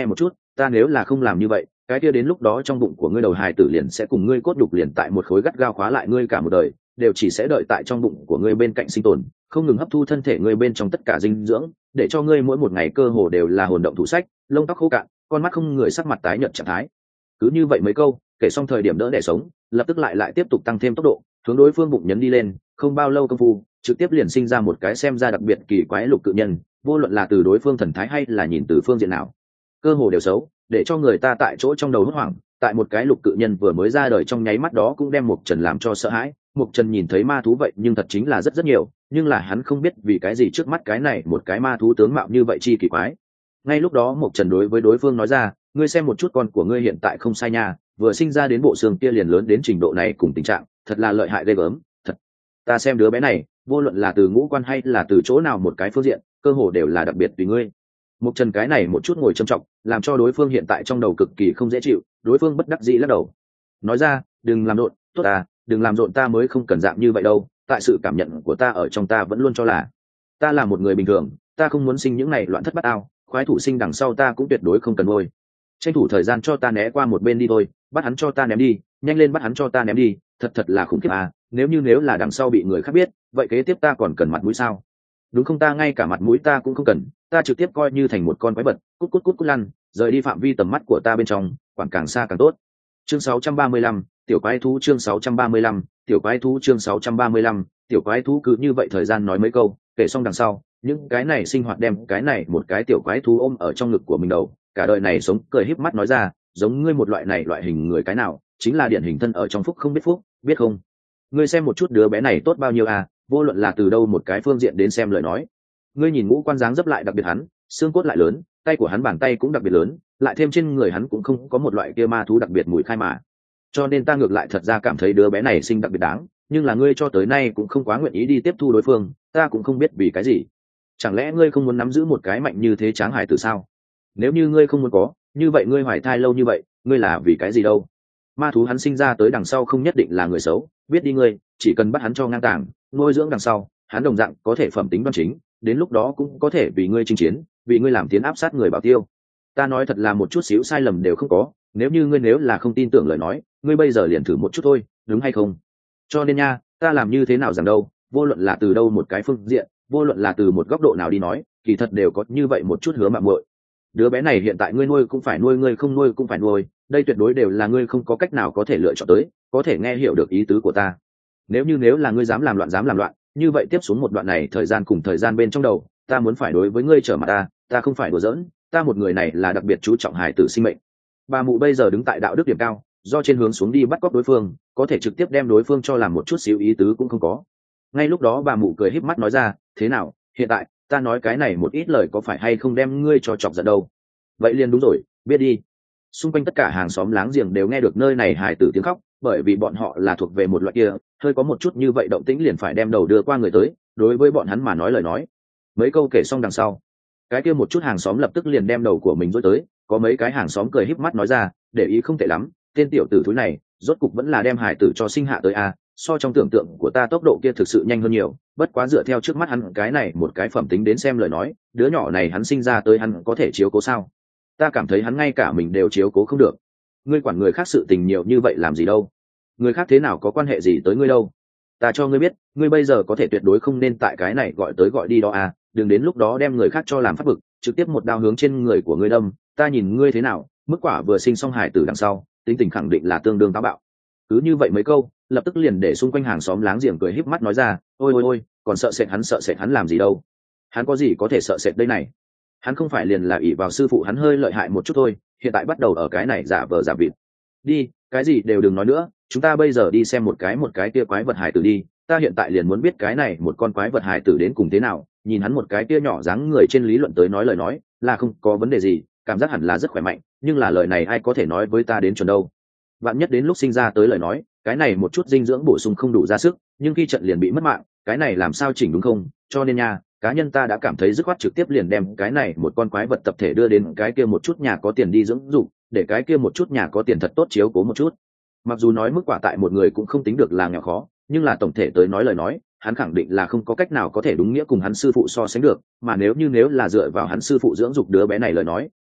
ta nếu là không làm như vậy, cái kia đến lúc đó trong bụng của ngươi đầu hài tử liền sẽ cùng ngươi cốt đục liền tại một khối gắt gao khóa lại ngươi cả một đời, đều chỉ sẽ đợi tại trong bụng của ngươi bên cạnh sinh tồn, không ngừng hấp thu thân thể ngươi bên trong tất cả dinh dưỡng, để cho ngươi mỗi một ngày cơ hồ đều là hồn động thủ sách, lông tóc khô cạn, con mắt không người, sắc mặt tái nhợt trạng thái. Cứ như vậy mấy câu kể xong, thời điểm đỡ đẻ sống lập tức lại tiếp tục tăng thêm tốc độ hướng đối phương bụng nhấn đi lên. Không bao lâu công phu trực tiếp liền sinh ra một cái xem ra đặc biệt kỳ quái lục cự nhân, vô luận là từ đối phương thần thái hay là nhìn từ phương diện nào, cơ hồ đều xấu, để cho người ta tại chỗ trong đầu hốt hoảng. Tại một cái lục cự nhân vừa mới ra đời trong nháy mắt đó cũng đem Mục Trần làm cho sợ hãi. Mục Trần nhìn thấy ma thú vậy nhưng thật chính là rất nhiều, nhưng là hắn không biết vì cái gì trước mắt cái này một cái ma thú tướng mạo như vậy chi kỳ quái. Ngay lúc đó Mục Trần đối với đối phương nói ra, ngươi xem một chút, con của ngươi hiện tại không sai nha, vừa sinh ra đến bộ xương kia liền lớn đến trình độ này cùng tình trạng, thật là lợi hại ghê gớm, thật. Ta xem đứa bé này, vô luận là từ ngũ quan hay là từ chỗ nào một cái phương diện, cơ hồ đều là đặc biệt tùy ngươi. Mục Trần cái này một chút ngồi trầm trọng, làm cho đối phương hiện tại trong đầu cực kỳ không dễ chịu. Đối phương bất đắc dĩ lắc đầu, nói ra, đừng làm rộn, tốt à, đừng làm rộn, ta mới không cần dạng như vậy đâu. Tại sự cảm nhận của ta ở trong ta vẫn luôn cho là ta là một người bình thường, ta không muốn sinh những này loạn thất bát ao, khoái thủ sinh đằng sau ta cũng tuyệt đối không cần nuôi. Tranh thủ thời gian cho ta né qua một bên đi thôi, bắt hắn cho ta ném đi, nhanh lên bắt hắn cho ta ném đi, thật là khủng khiếp à, nếu là đằng sau bị người khác biết, vậy kế tiếp ta còn cần mặt mũi sao? Đúng không, ta ngay cả mặt mũi ta cũng không cần, ta trực tiếp coi như thành một con quái vật, cút lăn, rời đi phạm vi tầm mắt của ta bên trong, quản càng xa càng tốt. Chương 635, tiểu quái thú. Chương 635, tiểu quái thú. Chương 635, tiểu quái thú. Cứ như vậy thời gian nói mấy câu, kể xong đằng sau, những cái này sinh hoạt đem cái này một cái tiểu quái thú ôm ở trong ngực của mình đầu, cả đời này sống cười híp mắt nói ra, giống ngươi một loại này loại hình người cái nào, chính là điển hình thân ở trong phúc không biết phúc, biết không? Ngươi xem một chút đứa bé này tốt bao nhiêu à, vô luận là từ đâu một cái phương diện đến xem lời nói. Ngươi nhìn ngũ quan dáng dấp lại đặc biệt, hắn xương cốt lại lớn, tay của hắn bàn tay cũng đặc biệt lớn, lại thêm trên người hắn cũng không có một loại kia ma thú đặc biệt mùi khai mà. Cho nên ta ngược lại thật ra cảm thấy đứa bé này sinh đặc biệt đáng, nhưng là ngươi cho tới nay cũng không quá nguyện ý đi tiếp thu đối phương, ta cũng không biết vì cái gì. Chẳng lẽ ngươi không muốn nắm giữ một cái mạnh như thế tráng hải tử sao? Nếu như ngươi không muốn có, như vậy ngươi hoài thai lâu như vậy, ngươi là vì cái gì đâu? Ma thú hắn sinh ra tới đằng sau không nhất định là người xấu, biết đi ngươi, chỉ cần bắt hắn cho ngang tàng, nuôi dưỡng đằng sau, hắn đồng dạng có thể phẩm tính đoan chính, đến lúc đó cũng có thể vì ngươi chinh chiến, vì ngươi làm tiến áp sát người bảo tiêu. Ta nói thật là một chút xíu sai lầm đều không có, nếu là không tin tưởng lời nói, ngươi bây giờ liền thử một chút thôi, đúng hay không? Cho nên nha, ta làm như thế nào rằng đâu, vô luận là từ đâu một cái phương diện, vô luận là từ một góc độ nào đi nói, kỳ thật đều có như vậy một chút hứa mạo muội. Đứa bé này hiện tại ngươi nuôi cũng phải nuôi, ngươi không nuôi cũng phải nuôi, đây tuyệt đối đều là ngươi không có cách nào có thể lựa chọn tới, có thể nghe hiểu được ý tứ của ta. Nếu là ngươi dám làm loạn, như vậy tiếp xuống một đoạn này thời gian cùng thời gian bên trong đầu, ta muốn phải đối với ngươi trở mặt ta không phải đùa giỡn, ta một người này là đặc biệt chú trọng hài tử sinh mệnh. Bà mụ bây giờ đứng tại đạo đức điểm cao, do trên hướng xuống đi bắt cóc đối phương, có thể trực tiếp đem đối phương cho làm một chút xíu ý tứ cũng không có. Ngay lúc đó bà mụ cười híp mắt nói ra, thế nào, hiện tại ta nói cái này một ít lời có phải hay không đem ngươi cho chọc giận đâu? Vậy liền đúng rồi, biết đi. Xung quanh tất cả hàng xóm láng giềng đều nghe được nơi này hài tử tiếng khóc, bởi vì bọn họ là thuộc về một loại kia, hơi có một chút như vậy động tĩnh liền phải đem đầu đưa qua người tới, đối với bọn hắn mà nói lời nói. Mấy câu kể xong đằng sau, cái kia một chút hàng xóm lập tức liền đem đầu của mình dối tới, có mấy cái hàng xóm cười híp mắt nói ra, để ý không tệ lắm, tên tiểu tử thúi này, rốt cục vẫn là đem hài tử cho sinh hạ tới a, so trong tưởng tượng của ta tốc độ kia thực sự nhanh hơn nhiều, bất quá dựa theo trước mắt hắn cái này một cái phẩm tính đến xem lời nói, đứa nhỏ này hắn sinh ra tới hắn có thể chiếu cố sao? Ta cảm thấy hắn ngay cả mình đều chiếu cố không được. Ngươi quản người khác sự tình nhiều như vậy làm gì đâu? Người khác thế nào có quan hệ gì tới ngươi đâu? Ta cho ngươi biết, ngươi bây giờ có thể tuyệt đối không nên tại cái này gọi tới gọi đi đó à, đừng đến lúc đó đem người khác cho làm phát bực, trực tiếp một đao hướng trên người của ngươi đâm, ta nhìn ngươi thế nào, mức quả vừa sinh xong hài tử đằng sau, tính tình khẳng định là tương đương táo bạo. Cứ như vậy mấy câu, lập tức liền để xung quanh hàng xóm láng giềng cười híp mắt nói ra, ôi, còn sợ sệt hắn làm gì đâu? Hắn có gì có thể sợ sệt đây này? Hắn không phải liền là ỷ vào sư phụ hắn hơi lợi hại một chút thôi, hiện tại bắt đầu ở cái này giả vờ giả vịt. Đi, cái gì đều đừng nói nữa, chúng ta bây giờ đi xem một cái kia quái vật hài tử đi, ta hiện tại liền muốn biết cái này một con quái vật hài tử đến cùng thế nào, nhìn hắn một cái kia nhỏ dáng người trên lý luận tới nói lời nói, là không có vấn đề gì, cảm giác hẳn là rất khỏe mạnh, nhưng là lời này ai có thể nói với ta đến chuẩn đâu. Vạn nhất đến lúc sinh ra tới lời nói, cái này một chút dinh dưỡng bổ sung không đủ ra sức, nhưng khi trận liền bị mất mạng, cái này làm sao chỉnh đúng không? Cho nên nha, cá nhân ta đã cảm thấy dứt khoát trực tiếp liền đem cái này một con quái vật tập thể đưa đến cái kia một chút nhà có tiền đi dưỡng dục, để cái kia một chút nhà có tiền thật tốt chiếu cố một chút. Mặc dù nói mức quả tại một người cũng không tính được là nghèo khó, nhưng là tổng thể tới nói lời nói, hắn khẳng định là không có cách nào có thể đúng nghĩa cùng hắn sư phụ so sánh được, mà nếu là dựa vào hắn sư phụ dưỡng dục đứa bé này lời nói,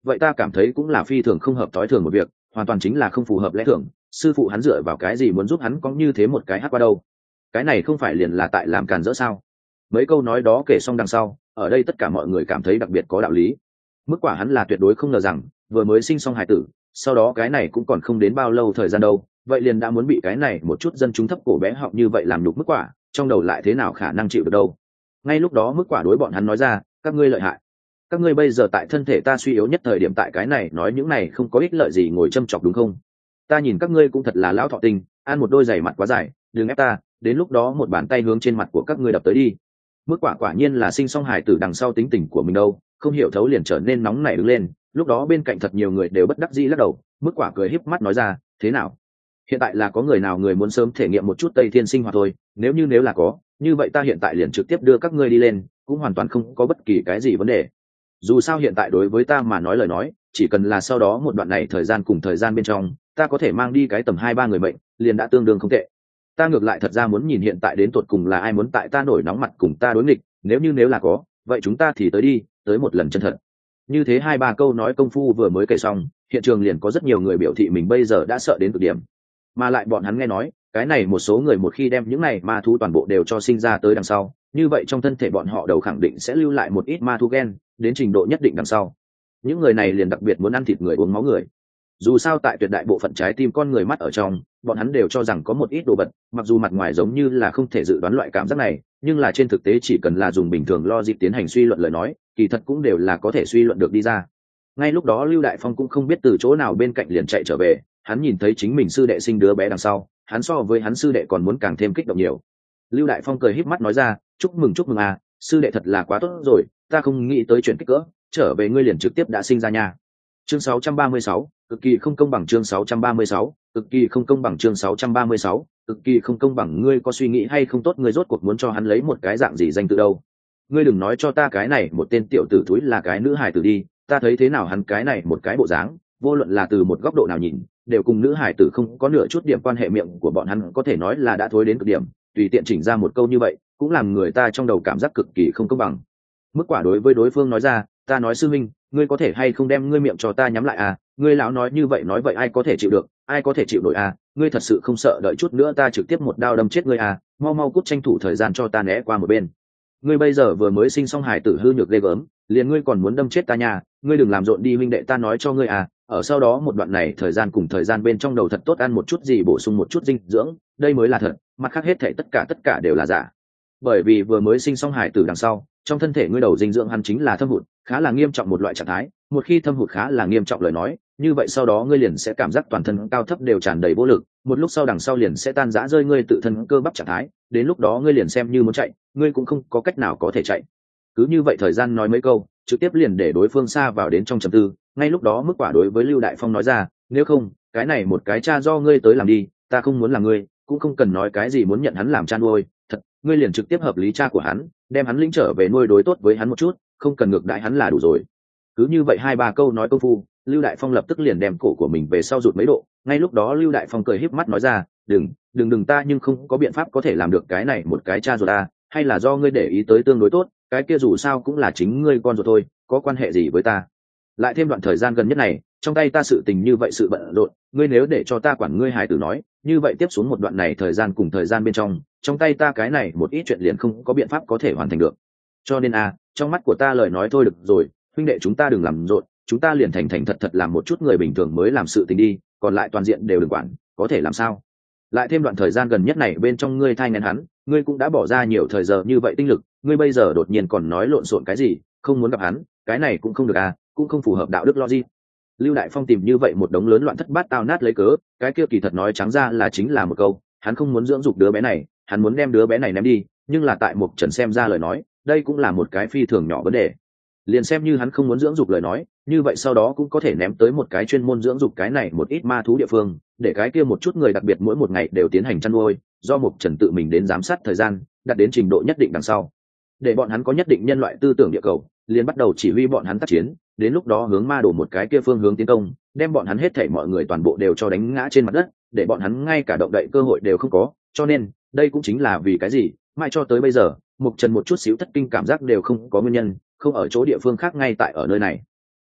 vậy ta cảm thấy cũng là phi thường không hợp thói thường một việc, hoàn toàn chính là không phù hợp lẽ thường. Sư phụ hắn dựa vào cái gì muốn giúp hắn có như thế một cái hát qua đâu? Cái này không phải liền là tại làm càn rỡ sao? Mấy câu nói đó kể xong đằng sau, ở đây tất cả mọi người cảm thấy đặc biệt có đạo lý. Mức quả hắn là tuyệt đối không ngờ rằng vừa mới sinh xong hài tử, sau đó cái này cũng còn không đến bao lâu thời gian đâu, vậy liền đã muốn bị cái này một chút dân chúng thấp cổ bé họng như vậy làm nhục. Mức quả trong đầu lại thế nào khả năng chịu được đâu. Ngay lúc đó Mức quả đối bọn hắn nói ra, các ngươi lợi hại, các ngươi bây giờ tại thân thể ta suy yếu nhất thời điểm tại cái này nói những này không có ích lợi gì ngồi châm chọc đúng không? Ta nhìn các ngươi cũng thật là lão thọ tinh, ăn một đôi giày mặt quá dài, đừng ép ta, đến lúc đó một bàn tay hướng trên mặt của các ngươi đập tới đi. Mức quả quả nhiên là sinh xong hài tử đằng sau tính tình của mình đâu, không hiểu thấu liền trở nên nóng nảy đứng lên. Lúc đó bên cạnh thật nhiều người đều bất đắc dĩ lắc đầu. Mức quả cười híp mắt nói ra, thế nào, hiện tại là có người nào người muốn sớm thể nghiệm một chút Tây Thiên sinh hoạt thôi, nếu là có, như vậy ta hiện tại liền trực tiếp đưa các ngươi đi lên, cũng hoàn toàn không có bất kỳ cái gì vấn đề. Dù sao hiện tại đối với ta mà nói lời nói, chỉ cần là sau đó một đoạn này thời gian cùng thời gian bên trong, ta có thể mang đi cái tầm 2-3 người bệnh, liền đã tương đương không tệ. Ta ngược lại thật ra muốn nhìn hiện tại đến tột cùng là ai muốn tại ta nổi nóng mặt cùng ta đối nghịch, nếu là có, vậy chúng ta thì tới đi, tới một lần chân thật. Như thế 2-3 câu nói công phu vừa mới kể xong, hiện trường liền có rất nhiều người biểu thị mình bây giờ đã sợ đến cực điểm. Mà lại bọn hắn nghe nói, cái này một số người một khi đem những này ma thú toàn bộ đều cho sinh ra tới đằng sau, như vậy trong thân thể bọn họ đầu khẳng định sẽ lưu lại một ít ma thú gen, đến trình độ nhất định đằng sau. Những người này liền đặc biệt muốn ăn thịt người uống máu người. Dù sao tại tuyệt đại bộ phận trái tim con người mắt ở trong, bọn hắn đều cho rằng có một ít đồ vật, mặc dù mặt ngoài giống như là không thể dự đoán loại cảm giác này, nhưng là trên thực tế chỉ cần là dùng bình thường logic tiến hành suy luận lời nói, kỳ thật cũng đều là có thể suy luận được đi ra. Ngay lúc đó Lưu Đại Phong cũng không biết từ chỗ nào bên cạnh liền chạy trở về, hắn nhìn thấy chính mình sư đệ sinh đứa bé đằng sau, hắn so với hắn sư đệ còn muốn càng thêm kích động nhiều. Lưu Đại Phong cười híp mắt nói ra, chúc mừng à, sư đệ thật là quá tốt rồi, ta không nghĩ tới chuyện kích cỡ, trở về ngươi liền trực tiếp đã sinh ra nha. Chương 636, cực kỳ không công bằng. Chương 636, cực kỳ không công bằng. Chương 636, cực kỳ không công bằng. Ngươi có suy nghĩ hay không tốt, ngươi rốt cuộc muốn cho hắn lấy một cái dạng gì danh tự đâu? Ngươi đừng nói cho ta cái này một tên tiểu tử thúi là cái nữ hài tử đi, ta thấy thế nào hắn cái này một cái bộ dáng, vô luận là từ một góc độ nào nhìn, đều cùng nữ hài tử không có nửa chút điểm quan hệ. Miệng của bọn hắn có thể nói là đã thối đến cực điểm, tùy tiện chỉnh ra một câu như vậy, cũng làm người ta trong đầu cảm giác cực kỳ không công bằng. Mức quả đối với đối phương nói ra, ta nói sư minh, ngươi có thể hay không đem ngươi miệng cho ta nhắm lại à? Ngươi lão nói như vậy ai có thể chịu được, ai có thể chịu nổi à? Ngươi thật sự không sợ đợi chút nữa ta trực tiếp một đao đâm chết ngươi à? Mau cút, tranh thủ thời gian cho ta né qua một bên. Ngươi bây giờ vừa mới sinh xong hài tử hư nhược ghê gớm, liền ngươi còn muốn đâm chết ta nha? Ngươi đừng làm rộn đi huynh đệ, ta nói cho ngươi à, ở sau đó một đoạn này thời gian cùng thời gian bên trong đầu thật tốt ăn một chút gì, bổ sung một chút dinh dưỡng, đây mới là thật, mặt khác hết thảy tất cả đều là giả. Bởi vì vừa mới sinh xong hài tử đằng sau, trong thân thể ngươi đầu dinh dưỡng hắn chính là thâm hụt, khá là nghiêm trọng một loại trạng thái. Một khi thâm hụt khá là nghiêm trọng lời nói, như vậy sau đó ngươi liền sẽ cảm giác toàn thân cao thấp đều tràn đầy vô lực, một lúc sau đằng sau liền sẽ tan rã rơi ngươi tự thân cơ bắp trạng thái, đến lúc đó ngươi liền xem như muốn chạy, ngươi cũng không có cách nào có thể chạy. Cứ như vậy thời gian nói mấy câu, trực tiếp liền để đối phương xa vào đến trong trầm tư. Ngay lúc đó Mức quả đối với Lưu Đại Phong nói ra, nếu không, cái này một cái cha do ngươi tới làm đi, ta không muốn làm ngươi, cũng không cần nói cái gì muốn nhận hắn làm cha nuôi, thật, ngươi liền trực tiếp hợp lý cha của hắn, đem hắn lĩnh trở về nuôi đối tốt với hắn một chút, không cần ngược đãi hắn là đủ rồi. Cứ như vậy 2-3 câu nói công phu, Lưu Đại Phong lập tức liền đem cổ của mình về sau rụt mấy độ. Ngay lúc đó Lưu Đại Phong cười híp mắt nói ra, đừng ta nhưng không có biện pháp có thể làm được cái này một cái cha ruột ta, hay là do ngươi để ý tới tương đối tốt, cái kia dù sao cũng là chính ngươi con ruột thôi, có quan hệ gì với ta. Lại thêm đoạn thời gian gần nhất này, trong tay ta sự tình như vậy sự bận rộn, ngươi nếu để cho ta quản ngươi hài tử nói, như vậy tiếp xuống một đoạn này thời gian cùng thời gian bên trong tay ta cái này một ít chuyện liền không có biện pháp có thể hoàn thành được. Cho nên trong mắt của ta lời nói thôi được rồi, huynh đệ chúng ta đừng làm rộn, chúng ta liền thành thật làm một chút người bình thường mới làm sự tình đi, còn lại toàn diện đều đừng quản, có thể làm sao? Lại thêm đoạn thời gian gần nhất này bên trong ngươi thai nghén hắn, ngươi cũng đã bỏ ra nhiều thời giờ như vậy tinh lực, ngươi bây giờ đột nhiên còn nói lộn xộn cái gì, không muốn gặp hắn, cái này cũng không được cũng không phù hợp đạo đức logic. Lưu Đại Phong tìm như vậy một đống lớn loạn thất bát tao nát lấy cớ, cái kia kỳ thật nói trắng ra là chính là một câu, hắn không muốn dưỡng dục đứa bé này, hắn muốn đem đứa bé này ném đi, nhưng là tại Mục Trần xem ra lời nói, đây cũng là một cái phi thường nhỏ vấn đề. Liền xem như hắn không muốn dưỡng dục lời nói, như vậy sau đó cũng có thể ném tới một cái chuyên môn dưỡng dục cái này một ít ma thú địa phương, để cái kia một chút người đặc biệt mỗi một ngày đều tiến hành chăn nuôi, do Mục Trần tự mình đến giám sát thời gian, đạt đến trình độ nhất định đằng sau, để bọn hắn có nhất định nhân loại tư tưởng địa cầu, liền bắt đầu chỉ huy bọn hắn tác chiến, đến lúc đó hướng ma đổ một cái kia phương hướng tiến công, đem bọn hắn hết thảy mọi người toàn bộ đều cho đánh ngã trên mặt đất, để bọn hắn ngay cả động đậy cơ hội đều không có. Cho nên đây cũng chính là vì cái gì mãi cho tới bây giờ Mục Trần một chút xíu thất kinh cảm giác đều không có nguyên nhân, không ở chỗ địa phương khác, ngay tại ở nơi này.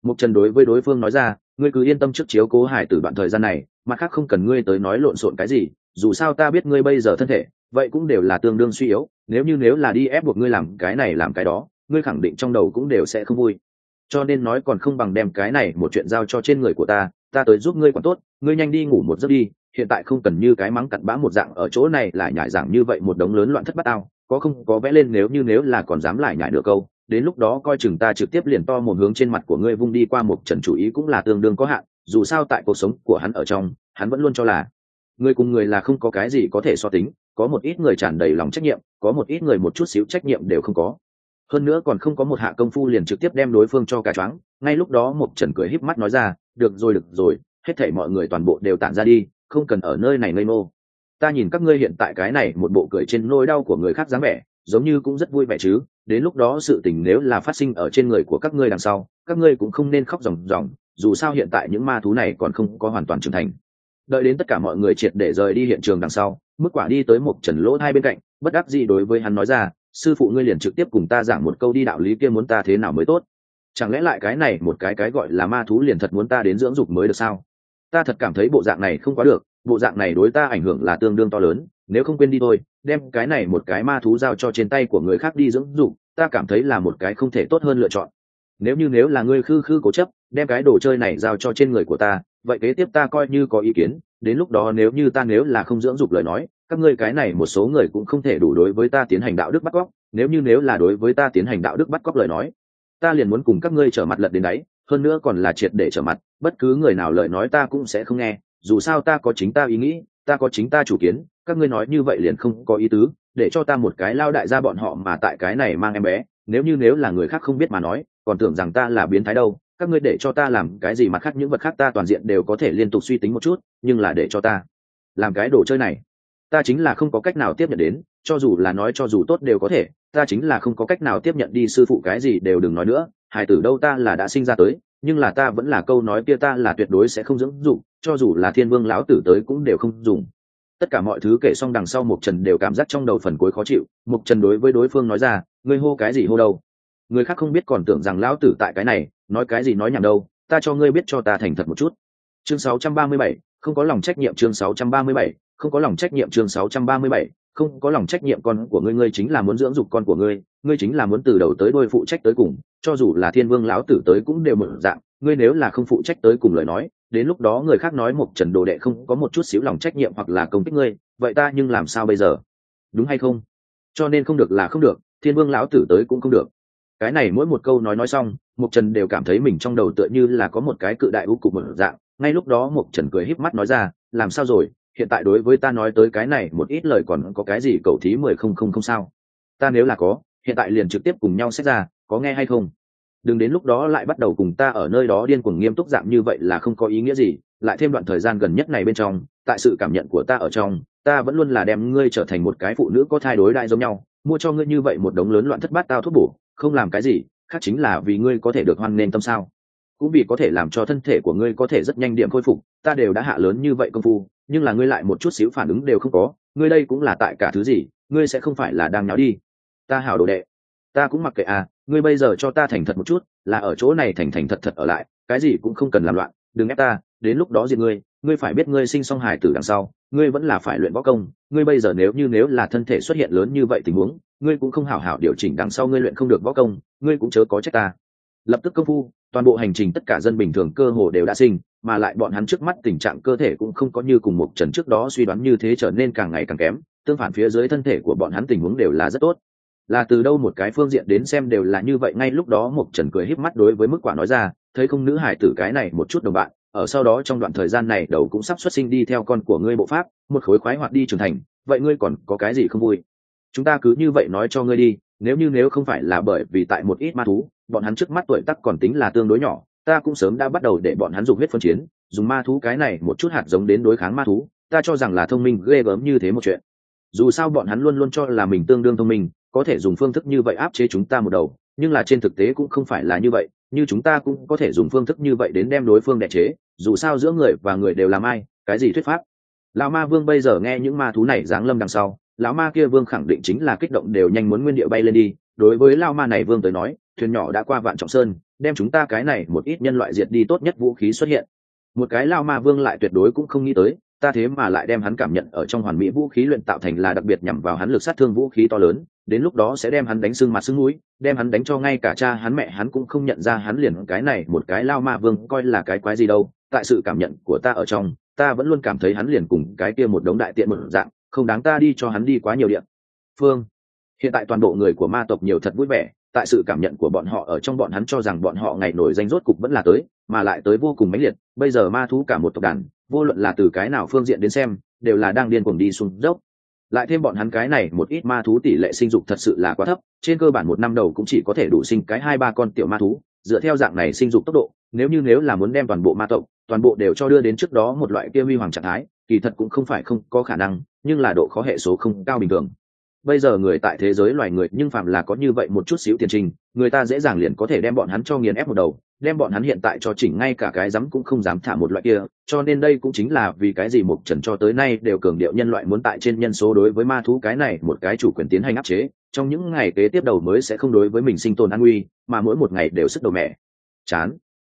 Mục Trần đối với đối phương nói ra, ngươi cứ yên tâm trước chiếu cố hài tử đoạn thời gian này, mặt khác không cần ngươi tới nói lộn xộn cái gì, dù sao ta biết ngươi bây giờ thân thể vậy cũng đều là tương đương suy yếu, nếu là đi ép buộc ngươi làm cái này làm cái đó, ngươi khẳng định trong đầu cũng đều sẽ không vui. Cho nên nói còn không bằng đem cái này một chuyện giao cho trên người của ta tới giúp ngươi quản tốt, ngươi nhanh đi ngủ một giấc đi, hiện tại không cần như cái mắng cặn bã một dạng ở chỗ này lại nhải giảng như vậy một đống lớn loạn thất bát ao, có không có vẽ lên, nếu là còn dám lại nhải nửa câu, đến lúc đó coi chừng ta trực tiếp liền to một hướng trên mặt của ngươi vung đi. Qua Mục Trần chủ ý cũng là tương đương có hạn, dù sao tại cuộc sống của hắn ở trong, hắn vẫn luôn cho là người cùng người là không có cái gì có thể so tính, có một ít người tràn đầy lòng trách nhiệm, có một ít người một chút xíu trách nhiệm đều không có, hơn nữa còn không có một hạ công phu liền trực tiếp đem đối phương cho cả choáng. Ngay lúc đó Mục Trần cười híp mắt nói ra, được rồi, hết thảy mọi người toàn bộ đều tản ra đi, không cần ở nơi này ngây ngô. Ta nhìn các ngươi hiện tại cái này một bộ cười trên nỗi đau của người khác dáng vẻ, giống như cũng rất vui vẻ chứ, đến lúc đó sự tình nếu là phát sinh ở trên người của các ngươi đằng sau, các ngươi cũng không nên khóc ròng ròng, dù sao hiện tại những ma thú này còn không có hoàn toàn trưởng thành. Đợi đến tất cả mọi người triệt để rời đi hiện trường đằng sau, Mức Quả đi tới Mục Trần lỗ hai bên cạnh, bất đắc dĩ đối với hắn nói ra, sư phụ ngươi liền trực tiếp cùng ta giảng một câu đi, đạo lý kia muốn ta thế nào mới tốt? Chẳng lẽ lại cái này một cái gọi là ma thú liền thật muốn ta đến dưỡng dục mới được sao? Ta thật cảm thấy bộ dạng này không quá được, bộ dạng này đối ta ảnh hưởng là tương đương to lớn, nếu không quên đi thôi, đem cái này một cái ma thú giao cho trên tay của người khác đi dưỡng dục, ta cảm thấy là một cái không thể tốt hơn lựa chọn. Nếu là ngươi khư cố chấp đem cái đồ chơi này giao cho trên người của ta, vậy kế tiếp ta coi như có ý kiến, đến lúc đó nếu là không dưỡng dục lời nói, các ngươi cái này một số người cũng không thể đủ đối với ta tiến hành đạo đức bắt cóc, nếu là đối với ta tiến hành đạo đức bắt cóc lời nói, ta liền muốn cùng các ngươi trở mặt lật đến đáy, hơn nữa còn là triệt để trở mặt, bất cứ người nào lời nói ta cũng sẽ không nghe, dù sao ta có chính ta ý nghĩ, ta có chính ta chủ kiến, các ngươi nói như vậy liền không có ý tứ, để cho ta một cái lao đại gia bọn họ mà tại cái này mang em bé, nếu là người khác không biết mà nói, còn tưởng rằng ta là biến thái đâu, các ngươi để cho ta làm cái gì mặt khác những vật khác ta toàn diện đều có thể liên tục suy tính một chút, nhưng là để cho ta làm cái đồ chơi này, ta chính là không có cách nào tiếp nhận đến, cho dù là nói cho dù tốt đều có thể, ta chính là không có cách nào tiếp nhận đi. Sư phụ cái gì đều đừng nói nữa, hài tử đâu ta là đã sinh ra tới, nhưng là ta vẫn là câu nói kia, ta là tuyệt đối sẽ không dưỡng dụng, cho dù là Thiên Vương lão tử tới cũng đều không dùng. Tất cả mọi thứ kể xong đằng sau, Mục Trần đều cảm giác trong đầu phần cuối khó chịu. Mục Trần đối với đối phương nói ra, ngươi hô cái gì hô đâu, người khác không biết còn tưởng rằng lão tử tại cái này nói cái gì nói nhảm đâu, ta cho ngươi biết cho ta thành thật một chút. Chương 637, không có lòng trách nhiệm. Chương 637, không có lòng trách nhiệm. Chương 637, không có lòng trách nhiệm. Con của ngươi chính là muốn dưỡng dục con của ngươi chính là muốn từ đầu tới đuôi phụ trách tới cùng, cho dù là Thiên Vương lão tử tới cũng đều một dạng, ngươi nếu là không phụ trách tới cùng lời nói, đến lúc đó người khác nói Mục Trần đồ đệ không có một chút xíu lòng trách nhiệm hoặc là công kích ngươi, vậy ta nhưng làm sao bây giờ, đúng hay không? Cho nên không được là không được, Thiên Vương lão tử tới cũng không được. Cái này mỗi một câu nói xong, Mục Trần đều cảm thấy mình trong đầu tựa như là có một cái cự đại u cục một dạng. Ngay lúc đó Mục Trần cười híp mắt nói ra, làm sao rồi, hiện tại đối với ta nói tới cái này một ít lời còn có cái gì cầu thí 10 không sao? Ta nếu là có, hiện tại liền trực tiếp cùng nhau xét ra, có nghe hay không? Đừng đến lúc đó lại bắt đầu cùng ta ở nơi đó điên cuồng nghiêm túc dạng như vậy là không có ý nghĩa gì, lại thêm đoạn thời gian gần nhất này bên trong, tại sự cảm nhận của ta ở trong, ta vẫn luôn là đem ngươi trở thành một cái phụ nữ có thai đối đại giống nhau, mua cho ngươi như vậy một đống lớn loạn thất bát tao thuốc bổ, không làm cái gì khác chính là vì ngươi có thể được hoan nên tâm sao, cũng vì có thể làm cho thân thể của ngươi có thể rất nhanh điểm khôi phục, ta đều đã hạ lớn như vậy công phu, nhưng là ngươi lại một chút xíu phản ứng đều không có, ngươi đây cũng là tại cả thứ gì, ngươi sẽ không phải là đang nháo đi? Ta hảo đồ đệ, ta cũng mặc kệ à, ngươi bây giờ cho ta thành thật một chút, là ở chỗ này thành thật ở lại, cái gì cũng không cần làm loạn, đừng ép ta, đến lúc đó diệt ngươi phải biết ngươi sinh xong hài tử đằng sau, ngươi vẫn là phải luyện võ công, ngươi bây giờ nếu là thân thể xuất hiện lớn như vậy tình huống, ngươi cũng không hảo hảo điều chỉnh đằng sau ngươi luyện không được võ công, ngươi cũng chớ có trách ta. Lập tức công phu, toàn bộ hành trình tất cả dân bình thường cơ hồ đều đã sinh, mà lại bọn hắn trước mắt tình trạng cơ thể cũng không có như cùng Mục Trần trước đó suy đoán như thế trở nên càng ngày càng kém, tương phản phía dưới thân thể của bọn hắn tình huống đều là rất tốt. Là từ đâu một cái phương diện đến xem đều là như vậy. Ngay lúc đó Mục Trần cười híp mắt đối với Mức Quả nói ra, thấy không nữ hải tử cái này một chút đồng bạn, ở sau đó trong đoạn thời gian này đầu cũng sắp xuất sinh đi theo con của ngươi bộ pháp, một khối khoái hoạt đi trưởng thành, vậy ngươi còn có cái gì không vui? Chúng ta cứ như vậy nói cho ngươi đi, nếu không phải là bởi vì tại một ít ma thú, bọn hắn trước mắt tuổi tác còn tính là tương đối nhỏ, ta cũng sớm đã bắt đầu để bọn hắn dùng huyết phân chiến, dùng ma thú cái này một chút hạt giống đến đối kháng ma thú, ta cho rằng là thông minh ghê gớm như thế một chuyện. Dù sao bọn hắn luôn luôn cho là mình tương đương thông minh, có thể dùng phương thức như vậy áp chế chúng ta một đầu, nhưng là trên thực tế cũng không phải là như vậy, như chúng ta cũng có thể dùng phương thức như vậy đến đem đối phương đè chế, dù sao giữa người và người đều làm ai, cái gì thuyết pháp. Lão ma vương bây giờ nghe những ma thú này giáng lâm đằng sau, lão ma kia vương khẳng định chính là kích động đều nhanh muốn nguyên địa bay lên đi. Đối với lão ma này vương tới nói, thuyền nhỏ đã qua vạn trọng sơn, đem chúng ta cái này một ít nhân loại diệt đi tốt nhất vũ khí xuất hiện. Một cái lao ma vương lại tuyệt đối cũng không nghĩ tới, ta thế mà lại đem hắn cảm nhận ở trong hoàn mỹ vũ khí luyện tạo thành là đặc biệt nhằm vào hắn lực sát thương vũ khí to lớn, đến lúc đó sẽ đem hắn đánh sưng mặt sưng mũi, đem hắn đánh cho ngay cả cha hắn mẹ hắn cũng không nhận ra hắn liền cái này một cái lao ma vương coi là cái quái gì đâu. Tại sự cảm nhận của ta ở trong, ta vẫn luôn cảm thấy hắn liền cùng cái kia một đống đại tiện một dạng, không đáng ta đi cho hắn đi quá nhiều điện phương. Hiện tại toàn bộ người của ma tộc nhiều thật vui vẻ, tại sự cảm nhận của bọn họ ở trong bọn hắn cho rằng bọn họ ngày nổi danh rốt cục vẫn là tới, mà lại tới vô cùng mãnh liệt. Bây giờ ma thú cả một tộc đàn, vô luận là từ cái nào phương diện đến xem, đều là đang điên cuồng đi xuống dốc. Lại thêm bọn hắn cái này một ít ma thú tỷ lệ sinh dục thật sự là quá thấp, trên cơ bản một năm đầu cũng chỉ có thể đủ sinh cái 2-3 con tiểu ma thú. Dựa theo dạng này sinh dục tốc độ, nếu là muốn đem toàn bộ ma tộc, toàn bộ đều cho đưa đến trước đó một loại kia huy hoàng trạng thái, kỳ thật cũng không phải không có khả năng, nhưng là độ khó hệ số không cao bình thường. Bây giờ người tại thế giới loài người nhưng phạm là có như vậy một chút xíu tiền trình, người ta dễ dàng liền có thể đem bọn hắn cho nghiền ép một đầu, đem bọn hắn hiện tại cho chỉnh ngay cả cái dám cũng không dám thả một loại kia. Cho nên đây cũng chính là vì cái gì Mục Trần cho tới nay đều cường điệu nhân loại muốn tại trên nhân số đối với ma thú cái này một cái chủ quyền tiến hành áp chế, trong những ngày kế tiếp đầu mới sẽ không đối với mình sinh tồn an nguy, mà mỗi một ngày đều sức đầu mẹ chán.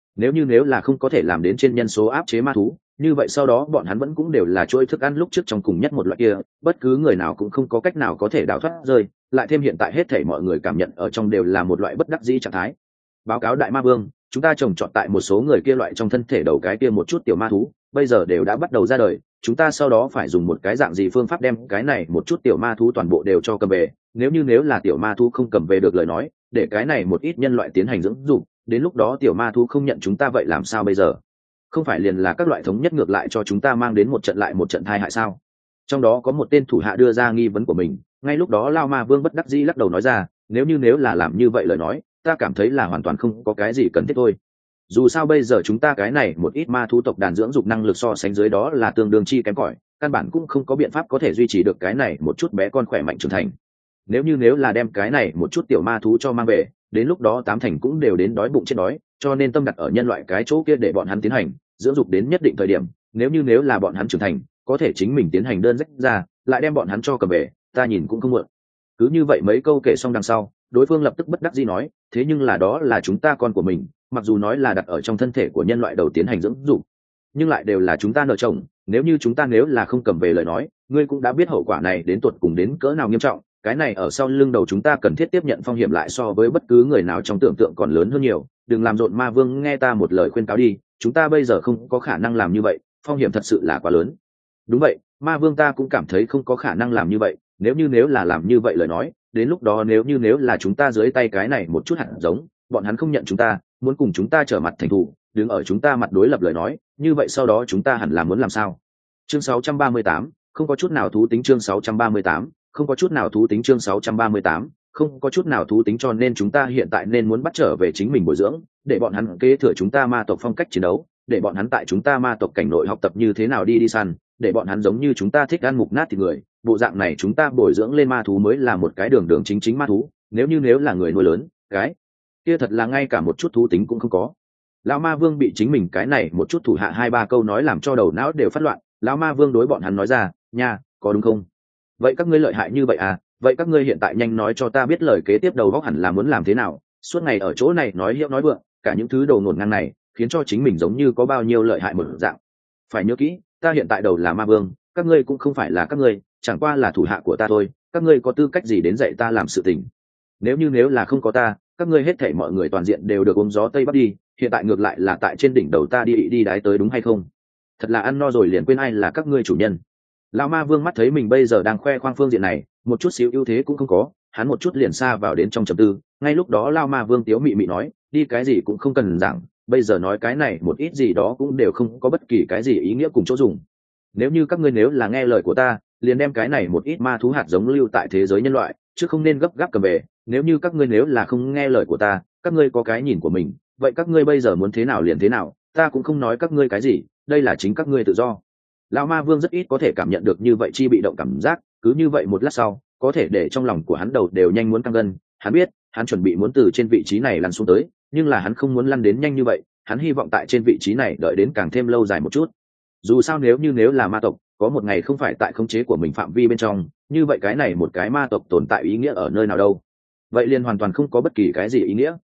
Nếu là không có thể làm đến trên nhân số áp chế ma thú, như vậy sau đó bọn hắn vẫn cũng đều là chuỗi thức ăn lúc trước trong cùng nhất một loại kia, bất cứ người nào cũng không có cách nào có thể đào thoát rơi. Lại thêm hiện tại hết thảy mọi người cảm nhận ở trong đều là một loại bất đắc dĩ trạng thái. Báo cáo đại ma vương, chúng ta trồng trọt tại một số người kia loại trong thân thể đầu cái kia một chút tiểu ma thú, bây giờ đều đã bắt đầu ra đời, chúng ta sau đó phải dùng một cái dạng gì phương pháp đem cái này một chút tiểu ma thú toàn bộ đều cho cầm về. Nếu là tiểu ma thú không cầm về được lời nói, để cái này một ít nhân loại tiến hành dưỡng dục, đến lúc đó tiểu ma thú không nhận chúng ta vậy làm sao bây giờ? Không phải liền là các loại thống nhất ngược lại cho chúng ta mang đến một trận lại một trận tai hại sao? Trong đó có một tên thủ hạ đưa ra nghi vấn của mình, ngay lúc đó Lao Ma Vương bất đắc dĩ lắc đầu nói ra, nếu là làm như vậy lời nói, ta cảm thấy là hoàn toàn không có cái gì cần thiết thôi. Dù sao bây giờ chúng ta cái này một ít ma thú tộc đàn dưỡng dục năng lực so sánh dưới đó là tương đương chi kém cỏi, căn bản cũng không có biện pháp có thể duy trì được cái này một chút bé con khỏe mạnh trưởng thành. Nếu là đem cái này một chút tiểu ma thú cho mang về, đến lúc đó 8 thành cũng đều đến đói bụng chết đói, cho nên tâm đặt ở nhân loại cái chỗ kia để bọn hắn tiến hành dưỡng dục đến nhất định thời điểm, nếu là bọn hắn trưởng thành, có thể chính mình tiến hành đơn rách ra, lại đem bọn hắn cho cầm về, ta nhìn cũng không muộn. Cứ như vậy mấy câu kể xong đằng sau, đối phương lập tức bất đắc dĩ nói, thế nhưng là đó là chúng ta con của mình, mặc dù nói là đặt ở trong thân thể của nhân loại đầu tiến hành dưỡng dục, nhưng lại đều là chúng ta nợ chồng, nếu là không cầm về lời nói, ngươi cũng đã biết hậu quả này đến tuột cùng đến cỡ nào nghiêm trọng. Cái này ở sau lưng đầu chúng ta cần thiết tiếp nhận phong hiểm lại so với bất cứ người nào trong tưởng tượng còn lớn hơn nhiều. Đừng làm rộn Ma Vương, nghe ta một lời khuyên cáo đi, chúng ta bây giờ không có khả năng làm như vậy, phong hiểm thật sự là quá lớn. Đúng vậy, Ma Vương, ta cũng cảm thấy không có khả năng làm như vậy, nếu là làm như vậy lời nói, đến lúc đó nếu là chúng ta dưới tay cái này một chút hạt giống, bọn hắn không nhận chúng ta, muốn cùng chúng ta trở mặt thành thù, đứng ở chúng ta mặt đối lập lời nói, như vậy sau đó chúng ta hẳn là muốn làm sao? Chương 638, không có chút nào thú tính. Chương 638, không có chút nào thú tính. Chương 638, không có chút nào thú tính, cho nên chúng ta hiện tại nên muốn bắt trở về chính mình bồi dưỡng, để bọn hắn kế thừa chúng ta ma tộc phong cách chiến đấu, để bọn hắn tại chúng ta ma tộc cảnh nội học tập như thế nào đi săn, để bọn hắn giống như chúng ta thích ăn mục nát thịt người, bộ dạng này chúng ta bồi dưỡng lên ma thú mới là một cái đường chính ma thú. Nếu là người nuôi lớn, cái kia thật là ngay cả một chút thú tính cũng không có. Lão Ma Vương bị chính mình cái này một chút thủ hạ 2-3 câu nói làm cho đầu não đều phát loạn. Lão Ma Vương đối bọn hắn nói ra, nha, có đúng không? Vậy các ngươi lợi hại như vậy à? Vậy các ngươi hiện tại nhanh nói cho ta biết lời kế tiếp đầu góc hẳn là muốn làm thế nào? Suốt ngày ở chỗ này nói hiệu nói vượng, cả những thứ đồ ngổn ngang này khiến cho chính mình giống như có bao nhiêu lợi hại một dạng. Phải nhớ kỹ, ta hiện tại đầu là Ma Vương, các ngươi cũng không phải là các ngươi, chẳng qua là thủ hạ của ta thôi, các ngươi có tư cách gì đến dạy ta làm sự tình? Nếu là không có ta, các ngươi hết thảy mọi người toàn diện đều được ôm gió tây bắc đi, hiện tại ngược lại là tại trên đỉnh đầu ta đi đái tới, đúng hay không? Thật là ăn no rồi liền quên ai là các ngươi chủ nhân. Lão Ma Vương mắt thấy mình bây giờ đang khoe khoang phương diện này, một chút xíu ưu thế cũng không có, hắn một chút liền xa vào đến trong trầm tư. Ngay lúc đó Lão Ma Vương tiếu mị mị nói, đi cái gì cũng không cần giảng, bây giờ nói cái này một ít gì đó cũng đều không có bất kỳ cái gì ý nghĩa cùng chỗ dùng. Nếu các ngươi là nghe lời của ta, liền đem cái này một ít ma thú hạt giống lưu tại thế giới nhân loại, chứ không nên gấp gáp cầm về. Nếu các ngươi là không nghe lời của ta, các ngươi có cái nhìn của mình, vậy các ngươi bây giờ muốn thế nào liền thế nào, ta cũng không nói các ngươi cái gì, đây là chính các ngươi tự do. Lão Ma Vương rất ít có thể cảm nhận được như vậy chi bị động cảm giác, cứ như vậy một lát sau, có thể để trong lòng của hắn đầu đều nhanh muốn căng gân. Hắn biết, hắn chuẩn bị muốn từ trên vị trí này lăn xuống tới, nhưng là hắn không muốn lăn đến nhanh như vậy, hắn hy vọng tại trên vị trí này đợi đến càng thêm lâu dài một chút. Dù sao nếu là ma tộc, có một ngày không phải tại khống chế của mình phạm vi bên trong, như vậy cái này một cái ma tộc tồn tại ý nghĩa ở nơi nào đâu? Vậy liền hoàn toàn không có bất kỳ cái gì ý nghĩa,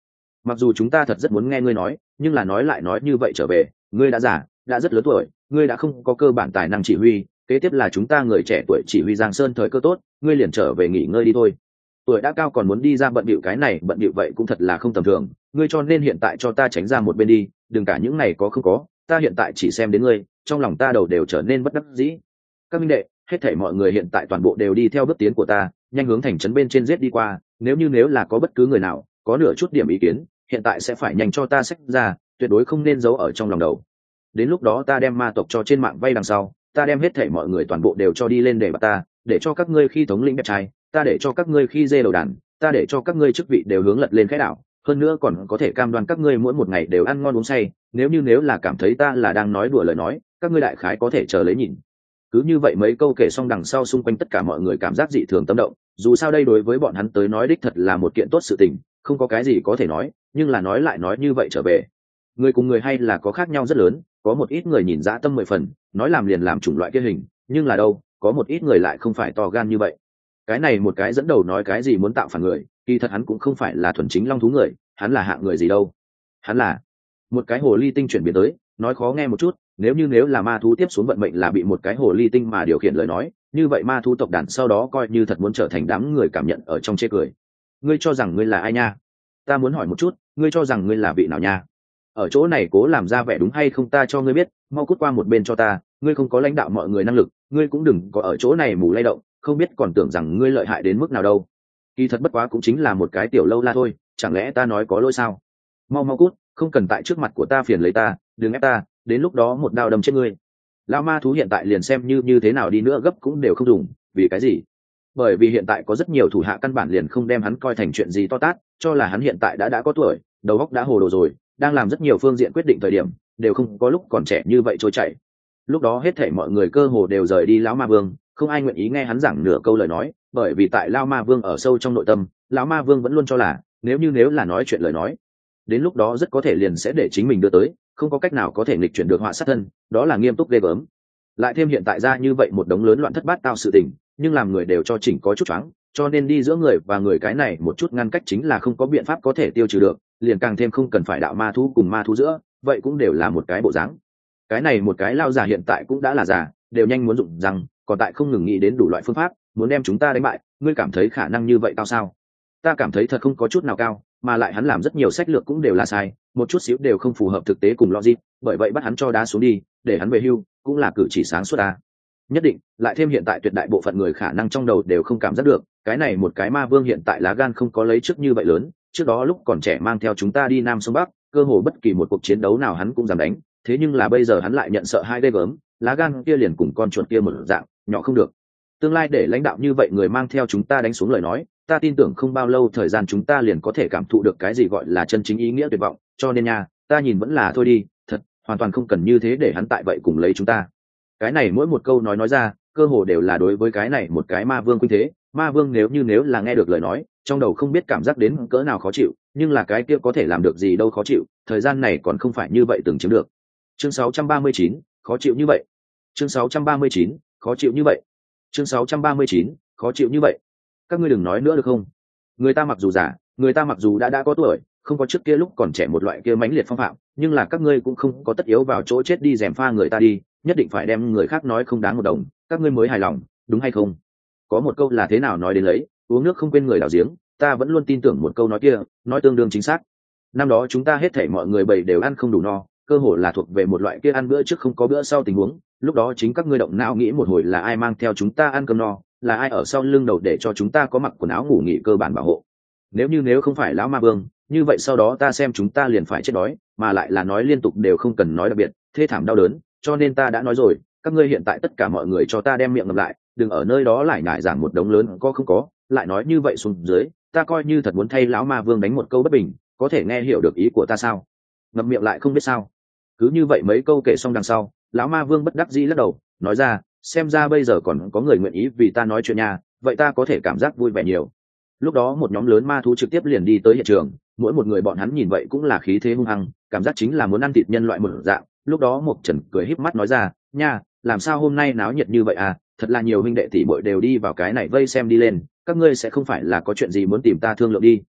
mặc dù chúng ta thật rất muốn nghe ngươi nói, nhưng là nói lại nói như vậy trở về, ngươi đã già, đã rất lớn tuổi, ngươi đã không có cơ bản tài năng chỉ huy, kế tiếp là chúng ta người trẻ tuổi chỉ huy Giang Sơn thời cơ tốt, ngươi liền trở về nghỉ ngơi đi thôi. Tuổi đã cao còn muốn đi ra bận bịu cái này bận bịu vậy cũng thật là không tầm thường, ngươi cho nên hiện tại cho ta tránh ra một bên đi, đừng cả những này có không có, ta hiện tại chỉ xem đến ngươi, trong lòng ta đầu đều trở nên bất đắc dĩ. Các minh đệ, hết thảy mọi người hiện tại toàn bộ đều đi theo bước tiến của ta, nhanh hướng thành trấn bên trên giết đi qua, nếu là có bất cứ người nào có nửa chút điểm ý kiến, hiện tại sẽ phải nhanh cho ta xách ra, tuyệt đối không nên giấu ở trong lòng đầu. Đến lúc đó ta đem ma tộc cho trên mạng vây đằng sau, ta đem hết thảy mọi người toàn bộ đều cho đi lên để bắt ta, để cho các ngươi khi thống lĩnh đẹp trai, ta để cho các ngươi khi dê đầu đàn, ta để cho các ngươi chức vị đều hướng lật lên cái đảo, hơn nữa còn có thể cam đoan các ngươi mỗi một ngày đều ăn ngon uống say, nếu là cảm thấy ta là đang nói đùa lời nói, các ngươi đại khái có thể chờ lấy nhìn. Cứ như vậy mấy câu kể xong đằng sau xung quanh tất cả mọi người cảm giác dị thường tâm động, dù sao đây đối với bọn hắn tới nói đích thật là một kiện tốt sự tình, không có cái gì có thể nói, nhưng là nói lại nói như vậy trở về. Người cùng người hay là có khác nhau rất lớn, có một ít người nhìn dã tâm 10 phần, nói làm liền làm chủng loại kia hình, nhưng là đâu, có một ít người lại không phải to gan như vậy. Cái này một cái dẫn đầu nói cái gì muốn tạo phản người, kỳ thật hắn cũng không phải là thuần chính long thú người, hắn là hạng người gì đâu. Hắn là một cái hồ ly tinh chuyển biến tới, nói khó nghe một chút, nếu là ma thú tiếp xuống vận mệnh là bị một cái hồ ly tinh mà điều khiển lời nói, như vậy ma thú tộc đàn sau đó coi như thật muốn trở thành đám người cảm nhận ở trong chê cười. Ngươi cho rằng ngươi là ai nha? Ta muốn hỏi một chút, ngươi cho rằng ngươi là vị nào nha? Ở chỗ này cố làm ra vẻ đúng hay không ta cho ngươi biết, mau cút qua một bên cho ta, ngươi không có lãnh đạo mọi người năng lực, ngươi cũng đừng có ở chỗ này mù lay động, không biết còn tưởng rằng ngươi lợi hại đến mức nào đâu. Kỳ thật bất quá cũng chính là một cái tiểu lâu la thôi, chẳng lẽ ta nói có lỗi sao? Mau cút, không cần tại trước mặt của ta phiền lấy ta, đừng ép ta, đến lúc đó một đao đâm chết ngươi. Lão ma thú hiện tại liền xem như thế nào đi nữa gấp cũng đều không dùng, vì cái gì? Bởi vì hiện tại có rất nhiều thủ hạ căn bản liền không đem hắn coi thành chuyện gì to tát, cho là hắn hiện tại đã có tuổi, đầu óc đã hồ đồ rồi, đang làm rất nhiều phương diện quyết định thời điểm, đều không có lúc còn trẻ như vậy trôi chảy. Lúc đó hết thảy mọi người cơ hồ đều rời đi lão ma vương, không ai nguyện ý nghe hắn giảng nửa câu lời nói, bởi vì tại lão ma vương ở sâu trong nội tâm, lão ma vương vẫn luôn cho là, nếu là nói chuyện lời nói, đến lúc đó rất có thể liền sẽ để chính mình đưa tới, không có cách nào có thể nghịch chuyển được họa sát thân, đó là nghiêm túc ghê gớm. Lại thêm hiện tại ra như vậy một đống lớn loạn thất bát tao sự tình, nhưng làm người đều cho chỉnh có chút choáng, cho nên đi giữa người và người cái này một chút ngăn cách chính là không có biện pháp có thể tiêu trừ được, liền càng thêm không cần phải đạo ma thú cùng ma thú giữa, vậy cũng đều là một cái bộ dáng. Cái này một cái lao già hiện tại cũng đã là già, đều nhanh muốn dụng rằng, còn tại không ngừng nghĩ đến đủ loại phương pháp, muốn đem chúng ta đánh bại, ngươi cảm thấy khả năng như vậy cao sao? Ta cảm thấy thật không có chút nào cao, mà lại hắn làm rất nhiều sách lược cũng đều là sai, một chút xíu đều không phù hợp thực tế cùng logic, bởi vậy bắt hắn cho đá xuống đi, để hắn về hưu, cũng là cử chỉ sáng suốt ta. Nhất định, lại thêm hiện tại tuyệt đại bộ phận người khả năng trong đầu đều không cảm giác được, cái này một cái ma vương hiện tại lá gan không có lấy trước như vậy lớn, trước đó lúc còn trẻ mang theo chúng ta đi Nam sông Bắc, cơ hồ bất kỳ một cuộc chiến đấu nào hắn cũng dám đánh, thế nhưng là bây giờ hắn lại nhận sợ hai ghê gớm, lá gan kia liền cùng con chuột kia một dạng, nhỏ không được. Tương lai để lãnh đạo như vậy người mang theo chúng ta đánh xuống lời nói, ta tin tưởng không bao lâu thời gian chúng ta liền có thể cảm thụ được cái gì gọi là chân chính ý nghĩa tuyệt vọng, cho nên nha, ta nhìn vẫn là thôi đi, thật, hoàn toàn không cần như thế để hắn tại vậy cùng lấy chúng ta. Cái này mỗi một câu nói ra, cơ hồ đều là đối với cái này một cái ma vương khuynh thế, ma vương nếu là nghe được lời nói, trong đầu không biết cảm giác đến cỡ nào khó chịu, nhưng là cái kia có thể làm được gì đâu khó chịu, thời gian này còn không phải như vậy từng chiếm được. Chương 639, khó chịu như vậy. Chương 639, khó chịu như vậy. Chương 639, khó chịu như vậy. Các ngươi đừng nói nữa được không? Người ta mặc dù già, người ta mặc dù đã có tuổi, không có trước kia lúc còn trẻ một loại kia mãnh liệt phong phạm, nhưng là các ngươi cũng không có tất yếu vào chỗ chết đi gièm pha người ta đi, nhất định phải đem người khác nói không đáng một đồng, các ngươi mới hài lòng, đúng hay không? Có một câu là thế nào nói đến lấy, uống nước không quên người đào giếng, ta vẫn luôn tin tưởng một câu nói kia, nói tương đương chính xác. Năm đó chúng ta hết thảy mọi người bầy đều ăn không đủ no, cơ hồ là thuộc về một loại kia ăn bữa trước không có bữa sau tình huống, lúc đó chính các ngươi động não nghĩ một hồi là ai mang theo chúng ta ăn cơm no, là ai ở sau lưng đầu để cho chúng ta có mặc quần áo ngủ nghỉ cơ bản bảo hộ. Nếu không phải lão ma vương, như vậy sau đó ta xem chúng ta liền phải chết đói, mà lại là nói liên tục đều không cần nói đặc biệt, thê thảm đau đớn, cho nên ta đã nói rồi, các ngươi hiện tại tất cả mọi người cho ta đem miệng ngậm lại, đừng ở nơi đó lại nhải giảng một đống lớn có không có, lại nói như vậy xuống dưới, ta coi như thật muốn thay lão ma vương đánh một câu bất bình, có thể nghe hiểu được ý của ta sao? Ngậm miệng lại không biết sao? Cứ như vậy mấy câu kể xong đằng sau, lão ma vương bất đắc dĩ lắc đầu, nói ra, xem ra bây giờ còn có người nguyện ý vì ta nói chuyện nha, vậy ta có thể cảm giác vui vẻ nhiều. Lúc đó một nhóm lớn ma thú trực tiếp liền đi tới hiện trường, mỗi một người bọn hắn nhìn vậy cũng là khí thế hung hăng, cảm giác chính là muốn ăn thịt nhân loại một dạng. Lúc đó Mộc Trần cười híp mắt nói ra, nha, làm sao hôm nay náo nhiệt như vậy à, thật là nhiều huynh đệ tỷ muội đều đi vào cái này vây xem đi lên, các ngươi sẽ không phải là có chuyện gì muốn tìm ta thương lượng đi.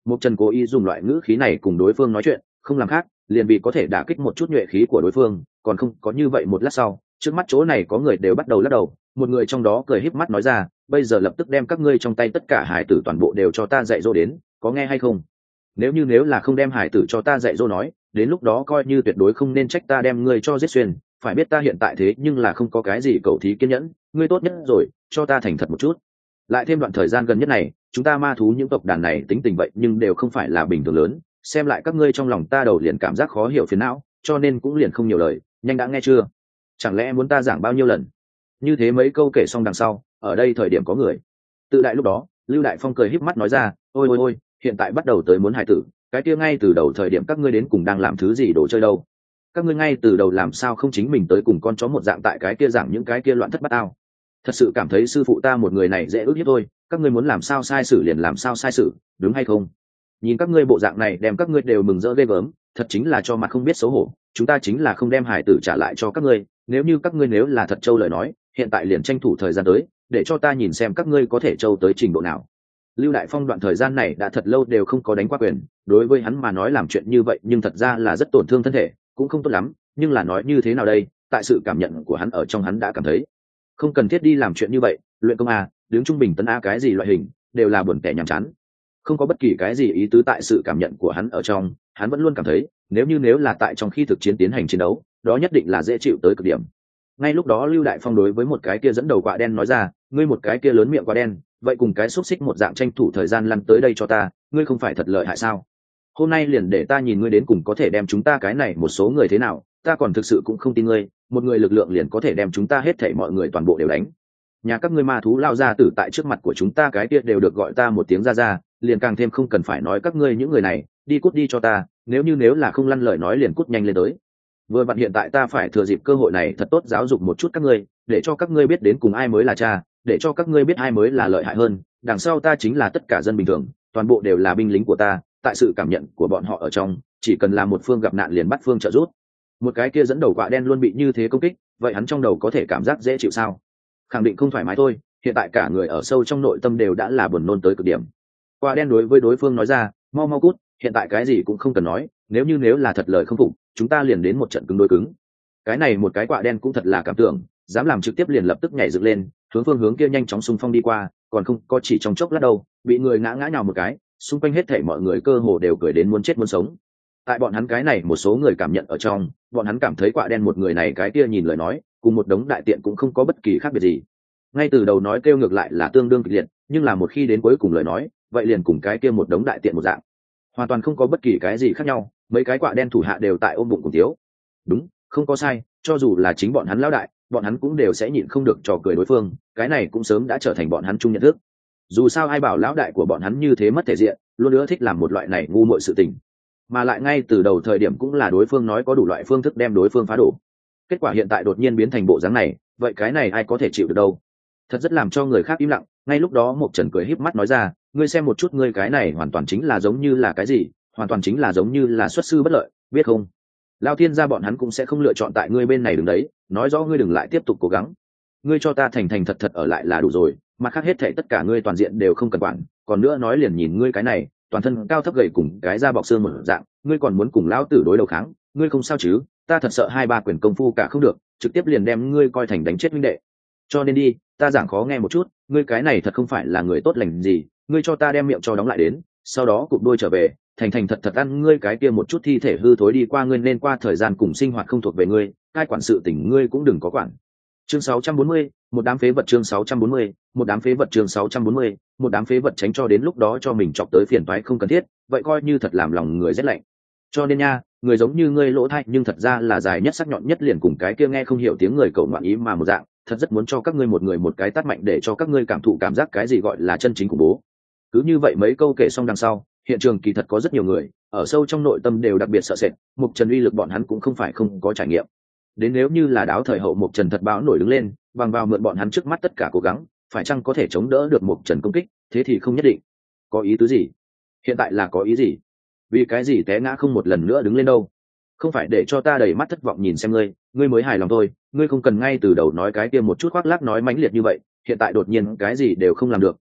Mục Trần cố ý dùng loại ngữ khí này cùng đối phương nói chuyện, không làm khác, liền vì có thể đả kích một chút nhuệ khí của đối phương, còn không có như vậy một lát sau, trước mắt chỗ này có người đều bắt đầu lắc đầu, một người trong đó cười híp mắt nói ra, bây giờ lập tức đem các ngươi trong tay tất cả hải tử toàn bộ đều cho ta dạy dỗ đến, có nghe hay không? Nếu là không đem hải tử cho ta dạy dỗ nói, đến lúc đó coi như tuyệt đối không nên trách ta đem ngươi cho giết xuyên, phải biết ta hiện tại thế nhưng là không có cái gì cầu thí kiên nhẫn, ngươi tốt nhất rồi, cho ta thành thật một chút. Lại thêm đoạn thời gian gần nhất này, chúng ta ma thú những tộc đàn này tính tình vậy nhưng đều không phải là bình thường lớn, xem lại các ngươi trong lòng ta đầu liền cảm giác khó hiểu phiền não, cho nên cũng liền không nhiều lời, nhanh đã nghe chưa? Chẳng lẽ muốn ta giảng bao nhiêu lần? Như thế mấy câu kể xong đằng sau, ở đây thời điểm có người. Tự đại lúc đó, Lưu Đại Phong cười híp mắt nói ra, ôi ôi ôi, hiện tại bắt đầu tới muốn hại tử, cái kia ngay từ đầu thời điểm các ngươi đến cùng đang làm thứ gì đồ chơi đâu? Các ngươi ngay từ đầu làm sao không chính mình tới cùng con chó một dạng tại cái kia giảng những cái kia loạn thất bát ao? Thật sự cảm thấy sư phụ ta một người này dễ ước hiếp thôi, các ngươi muốn làm sao sai sử liền làm sao sai sử, đúng hay không? Nhìn các ngươi bộ dạng này đem các ngươi đều mừng rỡ ghê gớm, thật chính là cho mặt không biết xấu hổ, chúng ta chính là không đem hải tử trả lại cho các ngươi, nếu như các ngươi nếu là thật trâu lời nói, hiện tại liền tranh thủ thời gian tới, để cho ta nhìn xem các ngươi có thể trâu tới trình độ nào. Lưu Đại Phong đoạn thời gian này đã thật lâu đều không có đánh qua quyền, đối với hắn mà nói làm chuyện như vậy nhưng thật ra là rất tổn thương thân thể, cũng không tốt lắm, nhưng là nói như thế nào đây, tại sự cảm nhận của hắn ở trong hắn đã cảm thấy không cần thiết đi làm chuyện như vậy, luyện công a, đứng trung bình tấn a cái gì loại hình, đều là buồn tẻ nhàm chán. Không có bất kỳ cái gì ý tứ tại sự cảm nhận của hắn ở trong, hắn vẫn luôn cảm thấy, nếu là tại trong khi thực chiến tiến hành chiến đấu, đó nhất định là dễ chịu tới cực điểm. Ngay lúc đó Lưu Đại Phong đối với một cái kia dẫn đầu quạ đen nói ra, ngươi một cái kia lớn miệng quạ đen, vậy cùng cái xúc xích một dạng tranh thủ thời gian lăn tới đây cho ta, ngươi không phải thật lợi hại sao? Hôm nay liền để ta nhìn ngươi đến cùng có thể đem chúng ta cái này một số người thế nào, ta còn thực sự cũng không tin ngươi, một người lực lượng liền có thể đem chúng ta hết thảy mọi người toàn bộ đều đánh. Nhà các ngươi ma thú lao ra tử tại trước mặt của chúng ta cái kia đều được gọi ta một tiếng ra, liền càng thêm không cần phải nói các ngươi những người này, đi cút đi cho ta, nếu là không lăn lời nói liền cút nhanh lên tới. Vừa vặn hiện tại ta phải thừa dịp cơ hội này thật tốt giáo dục một chút các ngươi, để cho các ngươi biết đến cùng ai mới là cha, để cho các ngươi biết ai mới là lợi hại hơn, đằng sau ta chính là tất cả dân bình thường, toàn bộ đều là binh lính của ta, tại sự cảm nhận của bọn họ ở trong, chỉ cần là một phương gặp nạn liền bắt phương trợ giúp. Một cái kia dẫn đầu quạ đen luôn bị như thế công kích, vậy hắn trong đầu có thể cảm giác dễ chịu sao? Khẳng định không thoải mái thôi, hiện tại cả người ở sâu trong nội tâm đều đã là buồn nôn tới cực điểm. Quạ đen đối với đối phương nói ra, mau mau cút, hiện tại cái gì cũng không cần nói, nếu là thật lời không phục, chúng ta liền đến một trận cứng đối cứng. Cái này một cái quạ đen cũng thật là cảm tưởng, dám làm trực tiếp liền lập tức nhảy dựng lên, hướng hướng kia nhanh chóng xung phong đi qua, còn không có chỉ trong chốc lát đâu, bị người ngã nhào một cái, xung quanh hết thảy mọi người cơ hồ đều cười đến muốn chết muốn sống. Tại bọn hắn cái này một số người cảm nhận ở trong, bọn hắn cảm thấy quạ đen một người này cái kia nhìn lời nói, cùng một đống đại tiện cũng không có bất kỳ khác biệt gì. Ngay từ đầu nói kêu ngược lại là tương đương kịch liệt, nhưng là một khi đến cuối cùng lời nói, vậy liền cùng cái kia một đống đại tiện một dạng, hoàn toàn không có bất kỳ cái gì khác nhau. Mấy cái quạ đen thủ hạ đều tại ôm bụng cùng thiếu. Đúng, không có sai, cho dù là chính bọn hắn lão đại, bọn hắn cũng đều sẽ nhịn không được trò cười đối phương, cái này cũng sớm đã trở thành bọn hắn chung nhận thức. Dù sao ai bảo lão đại của bọn hắn như thế mất thể diện, luôn ưa thích làm một loại này ngu muội sự tình, mà lại ngay từ đầu thời điểm cũng là đối phương nói có đủ loại phương thức đem đối phương phá đổ. Kết quả hiện tại đột nhiên biến thành bộ dáng này, vậy cái này ai có thể chịu được đâu? Thật rất làm cho người khác im lặng. Ngay lúc đó Mộc Trần cười híp mắt nói ra, ngươi xem một chút, ngươi cái này hoàn toàn chính là giống như là cái gì, hoàn toàn chính là giống như là xuất sư bất lợi, biết không? Lao thiên gia bọn hắn cũng sẽ không lựa chọn tại ngươi bên này đứng đấy, nói rõ ngươi đừng lại tiếp tục cố gắng, ngươi cho ta thành thành thật thật ở lại là đủ rồi, mặt khác hết thảy tất cả ngươi toàn diện đều không cần quản. Còn nữa nói liền nhìn ngươi cái này toàn thân cao thấp gầy cùng cái da bọc xương một dạng, ngươi còn muốn cùng lão tử đối đầu kháng, ngươi không sao chứ? Ta thật sợ 2-3 quyền công phu cả không được, trực tiếp liền đem ngươi coi thành đánh chết huynh đệ. Cho nên đi, ta giảng khó nghe một chút, ngươi cái này thật không phải là người tốt lành gì, ngươi cho ta đem miệng cho đóng lại đến, sau đó cụp đuôi trở về, thành thành thật thật ăn ngươi cái kia một chút thi thể hư thối đi qua, ngươi nên qua thời gian cùng sinh hoạt không thuộc về ngươi, ai quản sự tình ngươi cũng đừng có quản. Chương 640, một đám phế vật. Chương 640, một đám phế vật. Chương 640, một đám phế vật. Tránh cho đến lúc đó cho mình chọc tới phiền toái không cần thiết, vậy coi như thật làm lòng người rét lạnh. Cho nên nha, người giống như ngươi lỗ thay nhưng thật ra là dài nhất sắc nhọn nhất, liền cùng cái kia nghe không hiểu tiếng người cầu ngoạn ý mà một dạng, thật rất muốn cho các ngươi một người một cái tát mạnh để cho các ngươi cảm thụ cảm giác cái gì gọi là chân chính khủng bố. Cứ như vậy mấy câu kể xong đằng sau, hiện trường kỳ thật có rất nhiều người ở sâu trong nội tâm đều đặc biệt sợ sệt. Mục Trần uy lực bọn hắn cũng không phải không có trải nghiệm đến, nếu như là đáo thời hậu Mục Trần thật báo nổi đứng lên, bằng vào mượn bọn hắn trước mắt tất cả cố gắng, phải chăng có thể chống đỡ được Mục Trần công kích, thế thì không nhất định. Có ý tứ gì? Hiện tại là có ý gì? Vì cái gì té ngã không một lần nữa đứng lên đâu? Không phải để cho ta đầy mắt thất vọng nhìn xem ngươi mới hài lòng thôi, ngươi không cần ngay từ đầu nói cái kia một chút khoác lác nói mãnh liệt như vậy, hiện tại đột nhiên cái gì đều không làm được,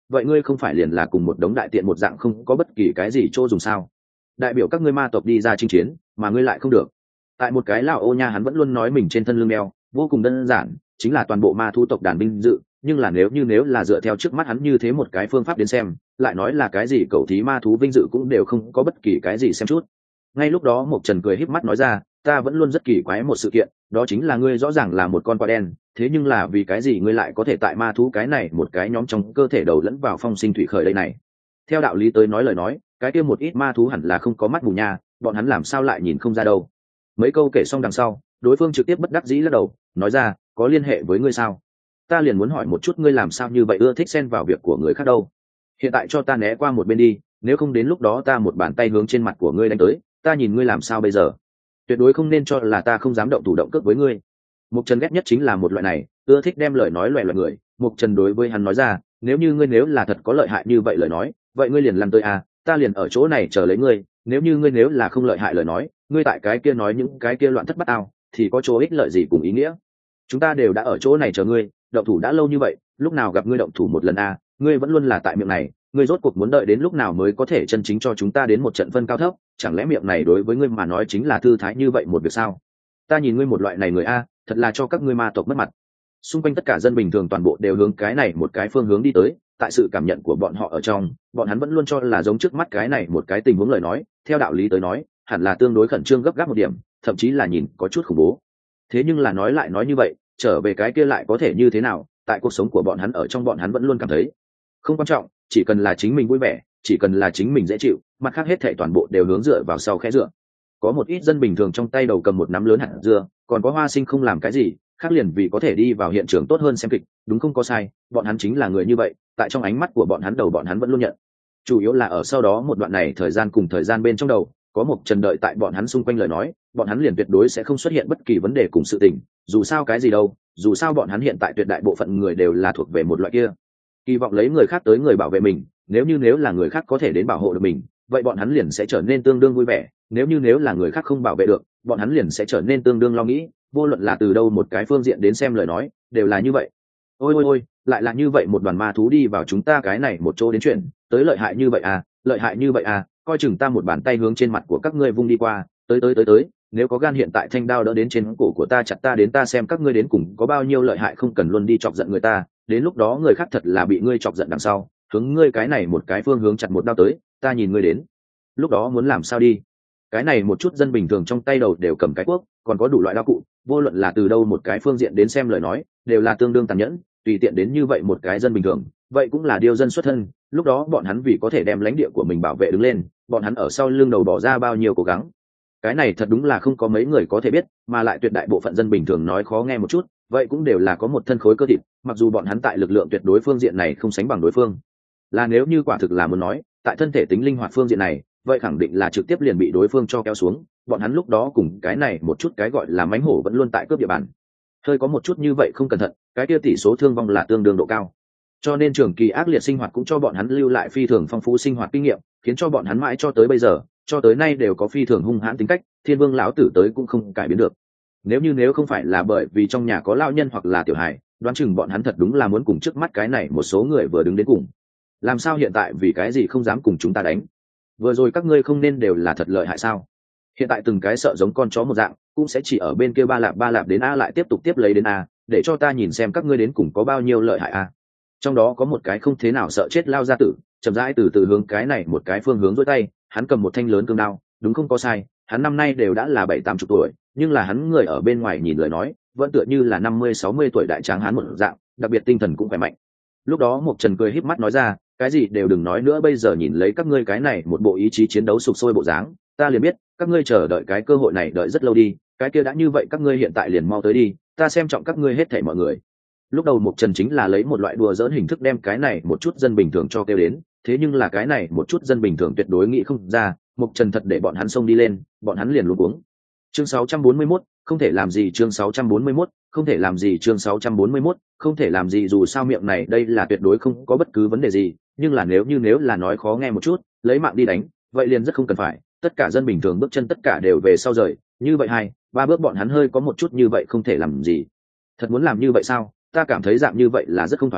vậy ngươi không phải liền là cùng một đống đại tiện một dạng không có bất kỳ cái gì chỗ dùng sao? Đại biểu các ngươi ma tộc đi ra chinh chiến mà ngươi lại không được. Tại một cái lão ô nha hắn vẫn luôn nói mình trên thân lưng đeo vô cùng đơn giản, chính là toàn bộ ma thú tộc đàn binh dự, nhưng là nếu là dựa theo trước mắt hắn như thế một cái phương pháp đến xem, lại nói là cái gì cậu thí ma thú vinh dự cũng đều không có bất kỳ cái gì xem chút. Ngay lúc đó Mộc Trần cười híp mắt nói ra, ta vẫn luôn rất kỳ quái một sự kiện, đó chính là ngươi rõ ràng là một con quạ đen, thế nhưng là vì cái gì ngươi lại có thể tại ma thú cái này một cái nhóm trong cơ thể đầu lẫn vào phong sinh thủy khởi đây này? Theo đạo lý tới nói lời nói, cái kia một ít ma thú hẳn là không có mắt mù nha, bọn hắn làm sao lại nhìn không ra đâu. Mấy câu kể xong đằng sau, đối phương trực tiếp bất đắc dĩ lắc đầu, nói ra, có liên hệ với ngươi sao? Ta liền muốn hỏi một chút ngươi làm sao như vậy ưa thích xen vào việc của người khác đâu? Hiện tại cho ta né qua một bên đi, nếu không đến lúc đó ta một bàn tay hướng trên mặt của ngươi đánh tới, ta nhìn ngươi làm sao bây giờ? Tuyệt đối không nên cho là ta không dám động thủ động cước với ngươi. Mục Trần ghét nhất chính là một loại này, ưa thích đem lời nói loẻ loẹt người. Mục Trần đối với hắn nói ra, nếu như ngươi nếu là thật có lợi hại như vậy lời nói, vậy ngươi liền lăn tới à, ta liền ở chỗ này chờ lấy ngươi. Nếu như ngươi nếu là không lợi hại lời nói, ngươi tại cái kia nói những cái kia loạn thất bát ao, thì có chỗ ích lợi gì cùng ý nghĩa? Chúng ta đều đã ở chỗ này chờ ngươi, động thủ đã lâu như vậy, lúc nào gặp ngươi động thủ một lần à, ngươi vẫn luôn là tại miệng này, ngươi rốt cuộc muốn đợi đến lúc nào mới có thể chân chính cho chúng ta đến một trận phân cao thấp? Chẳng lẽ miệng này đối với ngươi mà nói chính là thư thái như vậy một việc sao? Ta nhìn ngươi một loại này người a, thật là cho các ngươi ma tộc mất mặt. Xung quanh tất cả dân bình thường toàn bộ đều hướng cái này một cái phương hướng đi tới, tại sự cảm nhận của bọn họ ở trong, bọn hắn vẫn luôn cho là giống trước mắt cái này một cái tình huống lời nói, theo đạo lý tới nói, hẳn là tương đối khẩn trương gấp gáp một điểm, thậm chí là nhìn có chút khủng bố. Thế nhưng là nói lại nói như vậy, trở về cái kia lại có thể như thế nào? Tại cuộc sống của bọn hắn ở trong bọn hắn vẫn luôn cảm thấy không quan trọng, chỉ cần là chính mình vui vẻ, chỉ cần là chính mình dễ chịu, mặt khác hết thảy toàn bộ đều hướng dựa vào sau khẽ dựa. Có một ít dân bình thường trong tay đầu cầm một nắm lớn hạt dưa, còn có Hoa Sinh không làm cái gì khác liền vì có thể đi vào hiện trường tốt hơn xem kịch, đúng không có sai, bọn hắn chính là người như vậy, tại trong ánh mắt của bọn hắn đầu bọn hắn vẫn luôn nhận. Chủ yếu là ở sau đó một đoạn này thời gian cùng thời gian bên trong đầu, có một Trần đợi tại bọn hắn xung quanh lời nói, bọn hắn liền tuyệt đối sẽ không xuất hiện bất kỳ vấn đề cùng sự tình, dù sao cái gì đâu, dù sao bọn hắn hiện tại tuyệt đại bộ phận người đều là thuộc về một loại kia. Kỳ vọng lấy người khác tới người bảo vệ mình, nếu là người khác có thể đến bảo hộ được mình, vậy bọn hắn liền sẽ trở nên tương đương vui vẻ, nếu là người khác không bảo vệ được, bọn hắn liền sẽ trở nên tương đương lo nghĩ, vô luận là từ đâu một cái phương diện đến xem lời nói, đều là như vậy. Ôi, lại là như vậy một đoàn ma thú đi vào chúng ta cái này một chỗ đến chuyện, tới lợi hại như vậy à, coi chừng ta một bàn tay hướng trên mặt của các ngươi vung đi qua, tới, nếu có gan hiện tại thanh đao đỡ đến trên cổ của ta chặt ta đến ta xem các ngươi đến cùng có bao nhiêu lợi hại, không cần luôn đi chọc giận người ta, đến lúc đó người khác thật là bị ngươi chọc giận đằng sau, hướng ngươi cái này một cái phương hướng chặt một đao tới, ta nhìn ngươi đến lúc đó muốn làm sao đi. Cái này một chút dân bình thường trong tay đầu đều cầm cái cuốc, còn có đủ loại đao cụ, vô luận là từ đâu một cái phương diện đến xem lời nói, đều là tương đương tàn nhẫn, tùy tiện đến như vậy một cái dân bình thường, vậy cũng là điều dân xuất thân, lúc đó bọn hắn vì có thể đem lãnh địa của mình bảo vệ đứng lên, bọn hắn ở sau lưng đầu bỏ ra bao nhiêu cố gắng. Cái này thật đúng là không có mấy người có thể biết, mà lại tuyệt đại bộ phận dân bình thường nói khó nghe một chút, vậy cũng đều là có một thân khối cơ thịt, mặc dù bọn hắn tại lực lượng tuyệt đối phương diện này không sánh bằng đối phương, là nếu như quả thực là muốn nói tại thân thể tính linh hoạt phương diện này, vậy khẳng định là trực tiếp liền bị đối phương cho kéo xuống, bọn hắn lúc đó cùng cái này một chút cái gọi là mánh hổ vẫn luôn tại cướp địa bàn, hơi có một chút như vậy không cẩn thận, cái kia tỷ số thương vong là tương đương độ cao, cho nên trường kỳ ác liệt sinh hoạt cũng cho bọn hắn lưu lại phi thường phong phú sinh hoạt kinh nghiệm, khiến cho bọn hắn mãi cho tới bây giờ, cho tới nay đều có phi thường hung hãn tính cách, thiên vương lão tử tới cũng không cải biến được. Nếu không phải là bởi vì trong nhà có lão nhân hoặc là tiểu hài, đoán chừng bọn hắn thật đúng là muốn cùng trước mắt cái này một số người vừa đứng đến cùng. Làm sao hiện tại vì cái gì không dám cùng chúng ta đánh? Vừa rồi các ngươi không nên đều là thật lợi hại sao? Hiện tại từng cái sợ giống con chó một dạng, cũng sẽ chỉ ở bên kia ba lạp đến a lại tiếp tục tiếp lấy đến a, để cho ta nhìn xem các ngươi đến cùng có bao nhiêu lợi hại a. Trong đó có một cái không thế nào sợ chết lao ra tử, chậm rãi từ từ hướng cái này một cái phương hướng dối tay, hắn cầm một thanh lớn cương đao, đúng không có sai, hắn năm nay đều đã là 70-80 tuổi, nhưng là hắn người ở bên ngoài nhìn lời nói, vẫn tựa như là 50-60 tuổi đại tráng hắn một dạng, đặc biệt tinh thần cũng khỏe mạnh. Lúc đó Mộc Trần cười híp mắt nói ra, cái gì đều đừng nói nữa, bây giờ nhìn lấy các ngươi cái này một bộ ý chí chiến đấu sục sôi bộ dáng, ta liền biết các ngươi chờ đợi cái cơ hội này đợi rất lâu đi, cái kia đã như vậy các ngươi hiện tại liền mau tới đi, ta xem trọng các ngươi hết thảy mọi người. Lúc đầu Mộc Trần chính là lấy một loại đùa giỡn hình thức đem cái này một chút dân bình thường cho kêu đến, thế nhưng là cái này một chút dân bình thường tuyệt đối nghĩ không ra, Mộc Trần thật để bọn hắn xông đi lên, bọn hắn liền luống cuống. Chương 641, không thể làm gì, chương 641, không thể làm gì, chương 641, không thể làm gì, dù sao miệng này đây là tuyệt đối không có bất cứ vấn đề gì, nhưng là nếu là nói khó nghe một chút, lấy mạng đi đánh, vậy liền rất không cần phải, tất cả dân bình thường bước chân tất cả đều về sau rời, như vậy 2-3 bước bọn hắn hơi có một chút như vậy không thể làm gì. Thật muốn làm như vậy sao? Ta cảm thấy dạng như vậy là rất không thỏa đáng,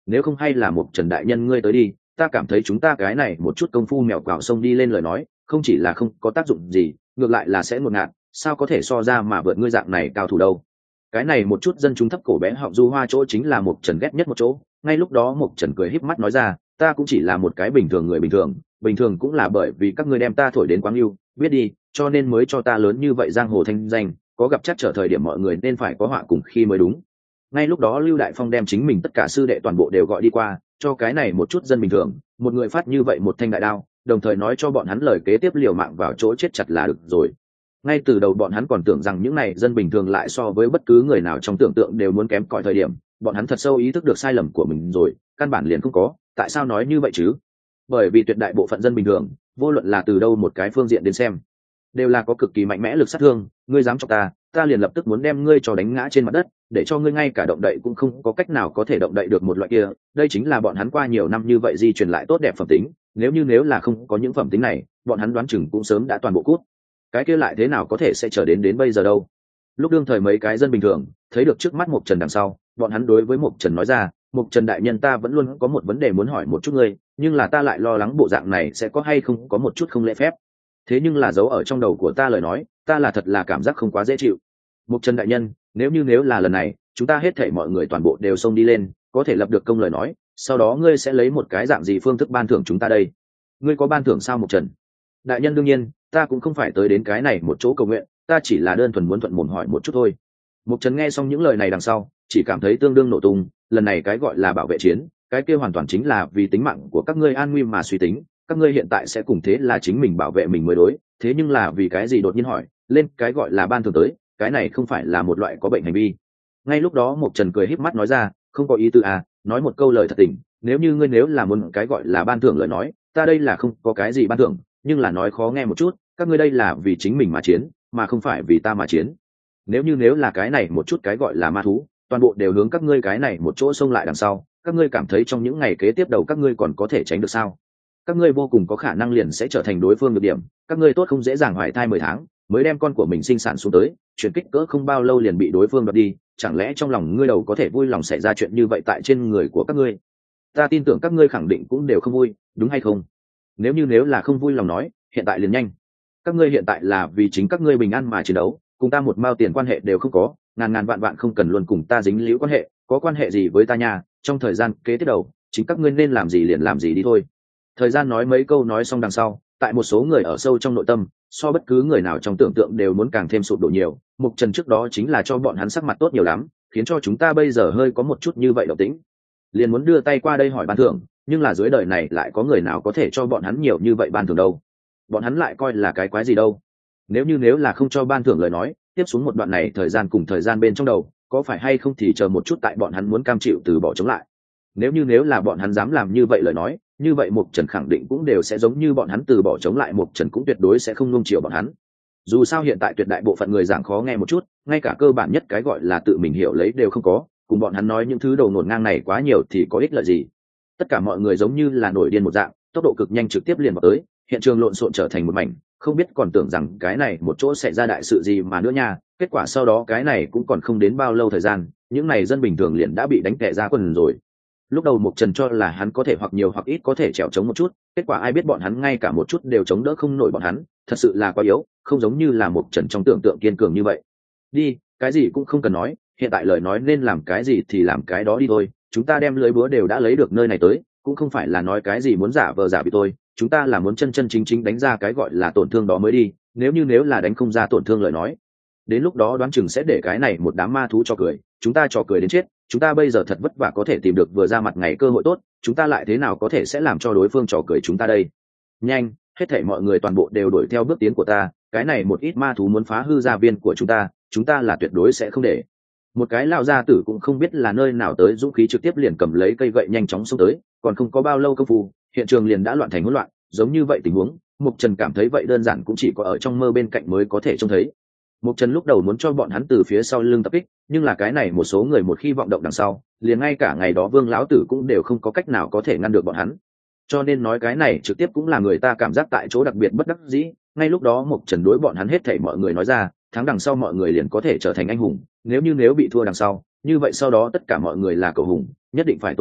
nếu không hay là một Trần đại nhân ngươi tới đi, ta cảm thấy chúng ta cái này một chút công phu mèo quào sông đi lên lời nói không chỉ là không có tác dụng gì, ngược lại là sẽ ngột ngạt, sao có thể so ra mà vượt ngươi dạng này cao thủ đâu. Cái này một chút dân chúng thấp cổ bé họng du hoa chỗ chính là một Trần ghét nhất một chỗ. Ngay lúc đó một Trần cười híp mắt nói ra, ta cũng chỉ là một cái bình thường người bình thường cũng là bởi vì các ngươi đem ta thổi đến quáng yêu, biết đi, cho nên mới cho ta lớn như vậy giang hồ thanh danh, có gặp chắc trở thời điểm mọi người nên phải có họa cùng khi mới đúng. Ngay lúc đó Lưu Đại Phong đem chính mình tất cả sư đệ toàn bộ đều gọi đi qua, cho cái này một chút dân bình thường, một người phát như vậy một thanh đại đao, đồng thời nói cho bọn hắn lời kế tiếp liều mạng vào chỗ chết chặt là được rồi. Ngay từ đầu bọn hắn còn tưởng rằng những này dân bình thường lại so với bất cứ người nào trong tưởng tượng đều muốn kém cỏi thời điểm, bọn hắn thật sâu ý thức được sai lầm của mình rồi, căn bản liền không có, tại sao nói như vậy chứ? Bởi vì tuyệt đại bộ phận dân bình thường, vô luận là từ đâu một cái phương diện đến xem, đều là có cực kỳ mạnh mẽ lực sát thương, ngươi dám chọc ta liền lập tức muốn đem ngươi cho đánh ngã trên mặt đất, để cho ngươi ngay cả động đậy cũng không có cách nào có thể động đậy được một loại kia. Đây chính là bọn hắn qua nhiều năm như vậy di truyền lại tốt đẹp phẩm tính, nếu là không có những phẩm tính này, bọn hắn đoán chừng cũng sớm đã toàn bộ cút. Cái kia lại thế nào có thể sẽ trở đến bây giờ đâu. Lúc đương thời mấy cái dân bình thường thấy được trước mắt Mộc Trần đằng sau, bọn hắn đối với Mộc Trần nói ra, Mộc Trần đại nhân, ta vẫn luôn có một vấn đề muốn hỏi một chút ngươi, nhưng là ta lại lo lắng bộ dạng này sẽ có hay không có một chút không lễ phép. Thế nhưng là giấu ở trong đầu của ta lời nói, ta là thật là cảm giác không quá dễ chịu. Mộc Trần đại nhân, nếu là lần này chúng ta hết thảy mọi người toàn bộ đều xông đi lên, có thể lập được công lời nói, sau đó ngươi sẽ lấy một cái dạng gì phương thức ban thưởng chúng ta đây? Ngươi có ban thưởng sao Mộc Trần đại nhân? Đương nhiên, ta cũng không phải tới đến cái này một chỗ cầu nguyện, ta chỉ là đơn thuần muốn thuận mồm hỏi một chút thôi. Mộc Trần nghe xong những lời này đằng sau, chỉ cảm thấy tương đương nổ tung, lần này cái gọi là bảo vệ chiến, cái kia hoàn toàn chính là vì tính mạng của các ngươi an nguy mà suy tính, các ngươi hiện tại sẽ cùng thế là chính mình bảo vệ mình mới đối, thế nhưng là vì cái gì đột nhiên hỏi lên cái gọi là ban thưởng tới, cái này không phải là một loại có bệnh hành vi. Ngay lúc đó Mộc Trần cười híp mắt nói ra, không có ý tư à, nói một câu lời thật tình, nếu là muốn cái gọi là ban thưởng lời nói, ta đây là không có cái gì ban thưởng, nhưng là nói khó nghe một chút, các ngươi đây là vì chính mình mà chiến, mà không phải vì ta mà chiến. Nếu là cái này một chút cái gọi là ma thú, toàn bộ đều hướng các ngươi cái này một chỗ xông lại đằng sau, các ngươi cảm thấy trong những ngày kế tiếp đầu các ngươi còn có thể tránh được sao? Các ngươi vô cùng có khả năng liền sẽ trở thành đối phương được điểm, các ngươi tốt không dễ dàng hoài thai 10 tháng mới đem con của mình sinh sản xuống tới, chuyển kích cỡ không bao lâu liền bị đối phương đoạt đi, chẳng lẽ trong lòng ngươi đầu có thể vui lòng xảy ra chuyện như vậy tại trên người của các ngươi? Ta tin tưởng các ngươi khẳng định cũng đều không vui, đúng hay không? Nếu là không vui lòng nói, hiện tại liền nhanh. Các ngươi hiện tại là vì chính các ngươi bình an mà chiến đấu, cùng ta một mao tiền quan hệ đều không có, ngàn vạn không cần luôn cùng ta dính líu quan hệ, có quan hệ gì với ta nha? Trong thời gian kế tiếp đầu, chính các ngươi nên làm gì liền làm gì đi thôi. Thời gian nói mấy câu nói xong đằng sau, tại một số người ở sâu trong nội tâm, so bất cứ người nào trong tưởng tượng đều muốn càng thêm sụp đổ nhiều. Mục Trần trước đó chính là cho bọn hắn sắc mặt tốt nhiều lắm, khiến cho chúng ta bây giờ hơi có một chút như vậy động tĩnh, liền muốn đưa tay qua đây hỏi ban thưởng, nhưng là dưới đời này lại có người nào có thể cho bọn hắn nhiều như vậy ban thưởng đâu? Bọn hắn lại coi là cái quái gì đâu? Nếu là không cho ban thưởng lời nói, tiếp xuống một đoạn này thời gian cùng thời gian bên trong đầu, có phải hay không thì chờ một chút tại bọn hắn muốn cam chịu từ bỏ chống lại. Nếu là bọn hắn dám làm như vậy lời nói, như vậy Mục Trần khẳng định cũng đều sẽ giống như bọn hắn từ bỏ chống lại, Mục Trần cũng tuyệt đối sẽ không nuông chiều bọn hắn. Dù sao hiện tại tuyệt đại bộ phận người giảng khó nghe một chút, ngay cả cơ bản nhất cái gọi là tự mình hiểu lấy đều không có, cùng bọn hắn nói những thứ đầu ngổn ngang này quá nhiều thì có ích lợi gì? Tất cả mọi người giống như là nổi điên một dạng, tốc độ cực nhanh trực tiếp liền vào tới, hiện trường lộn xộn trở thành một mảnh, không biết còn tưởng rằng cái này một chỗ sẽ ra đại sự gì mà nữa nha. Kết quả sau đó cái này cũng còn không đến bao lâu thời gian, những này dân bình thường liền đã bị đánh tè ra quần rồi. Lúc đầu Mục Trần cho là hắn có thể hoặc nhiều hoặc ít có thể trèo chống một chút, kết quả ai biết bọn hắn ngay cả một chút đều chống đỡ không nổi bọn hắn, thật sự là quá yếu, không giống như là Mục Trần trong tưởng tượng kiên cường như vậy. Đi, cái gì cũng không cần nói, hiện tại lời nói nên làm cái gì thì làm cái đó đi thôi, chúng ta đem lưới búa đều đã lấy được nơi này tới, cũng không phải là nói cái gì muốn giả vờ giả bị tôi, chúng ta là muốn chân chính đánh ra cái gọi là tổn thương đó mới đi, nếu là đánh không ra tổn thương lời nói, đến lúc đó đoán chừng sẽ để cái này một đám ma thú cho cười, chúng ta trò cười đến chết. Chúng ta bây giờ thật vất vả có thể tìm được vừa ra mặt ngày cơ hội tốt, chúng ta lại thế nào có thể sẽ làm cho đối phương trò cười chúng ta đây? Nhanh, hết thảy mọi người toàn bộ đều đuổi theo bước tiến của ta, cái này một ít ma thú muốn phá hư gia viên của chúng ta là tuyệt đối sẽ không để. Một cái lão gia tử cũng không biết là nơi nào tới dũng khí, trực tiếp liền cầm lấy cây gậy nhanh chóng xông tới, còn không có bao lâu công phu, hiện trường liền đã loạn thành hỗn loạn, giống như vậy tình huống, Mục Trần cảm thấy vậy đơn giản cũng chỉ có ở trong mơ bên cạnh mới có thể trông thấy. Mục Trần lúc đầu muốn cho bọn hắn từ phía sau lưng tập kích, nhưng là cái này một số người một khi vọng động đằng sau, liền ngay cả ngày đó Vương lão tử cũng đều không có cách nào có thể ngăn được bọn hắn. Cho nên nói cái này trực tiếp cũng là người ta cảm giác tại chỗ đặc biệt bất đắc dĩ. Ngay lúc đó Mục Trần đối bọn hắn hết thảy mọi người nói ra, thắng đằng sau mọi người liền có thể trở thành anh hùng, nếu bị thua đằng sau, như vậy sau đó tất cả mọi người là cầu hùng, nhất định phải tốn hao,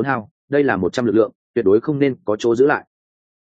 đây là 100 lực lượng tuyệt đối không nên có chỗ giữ lại.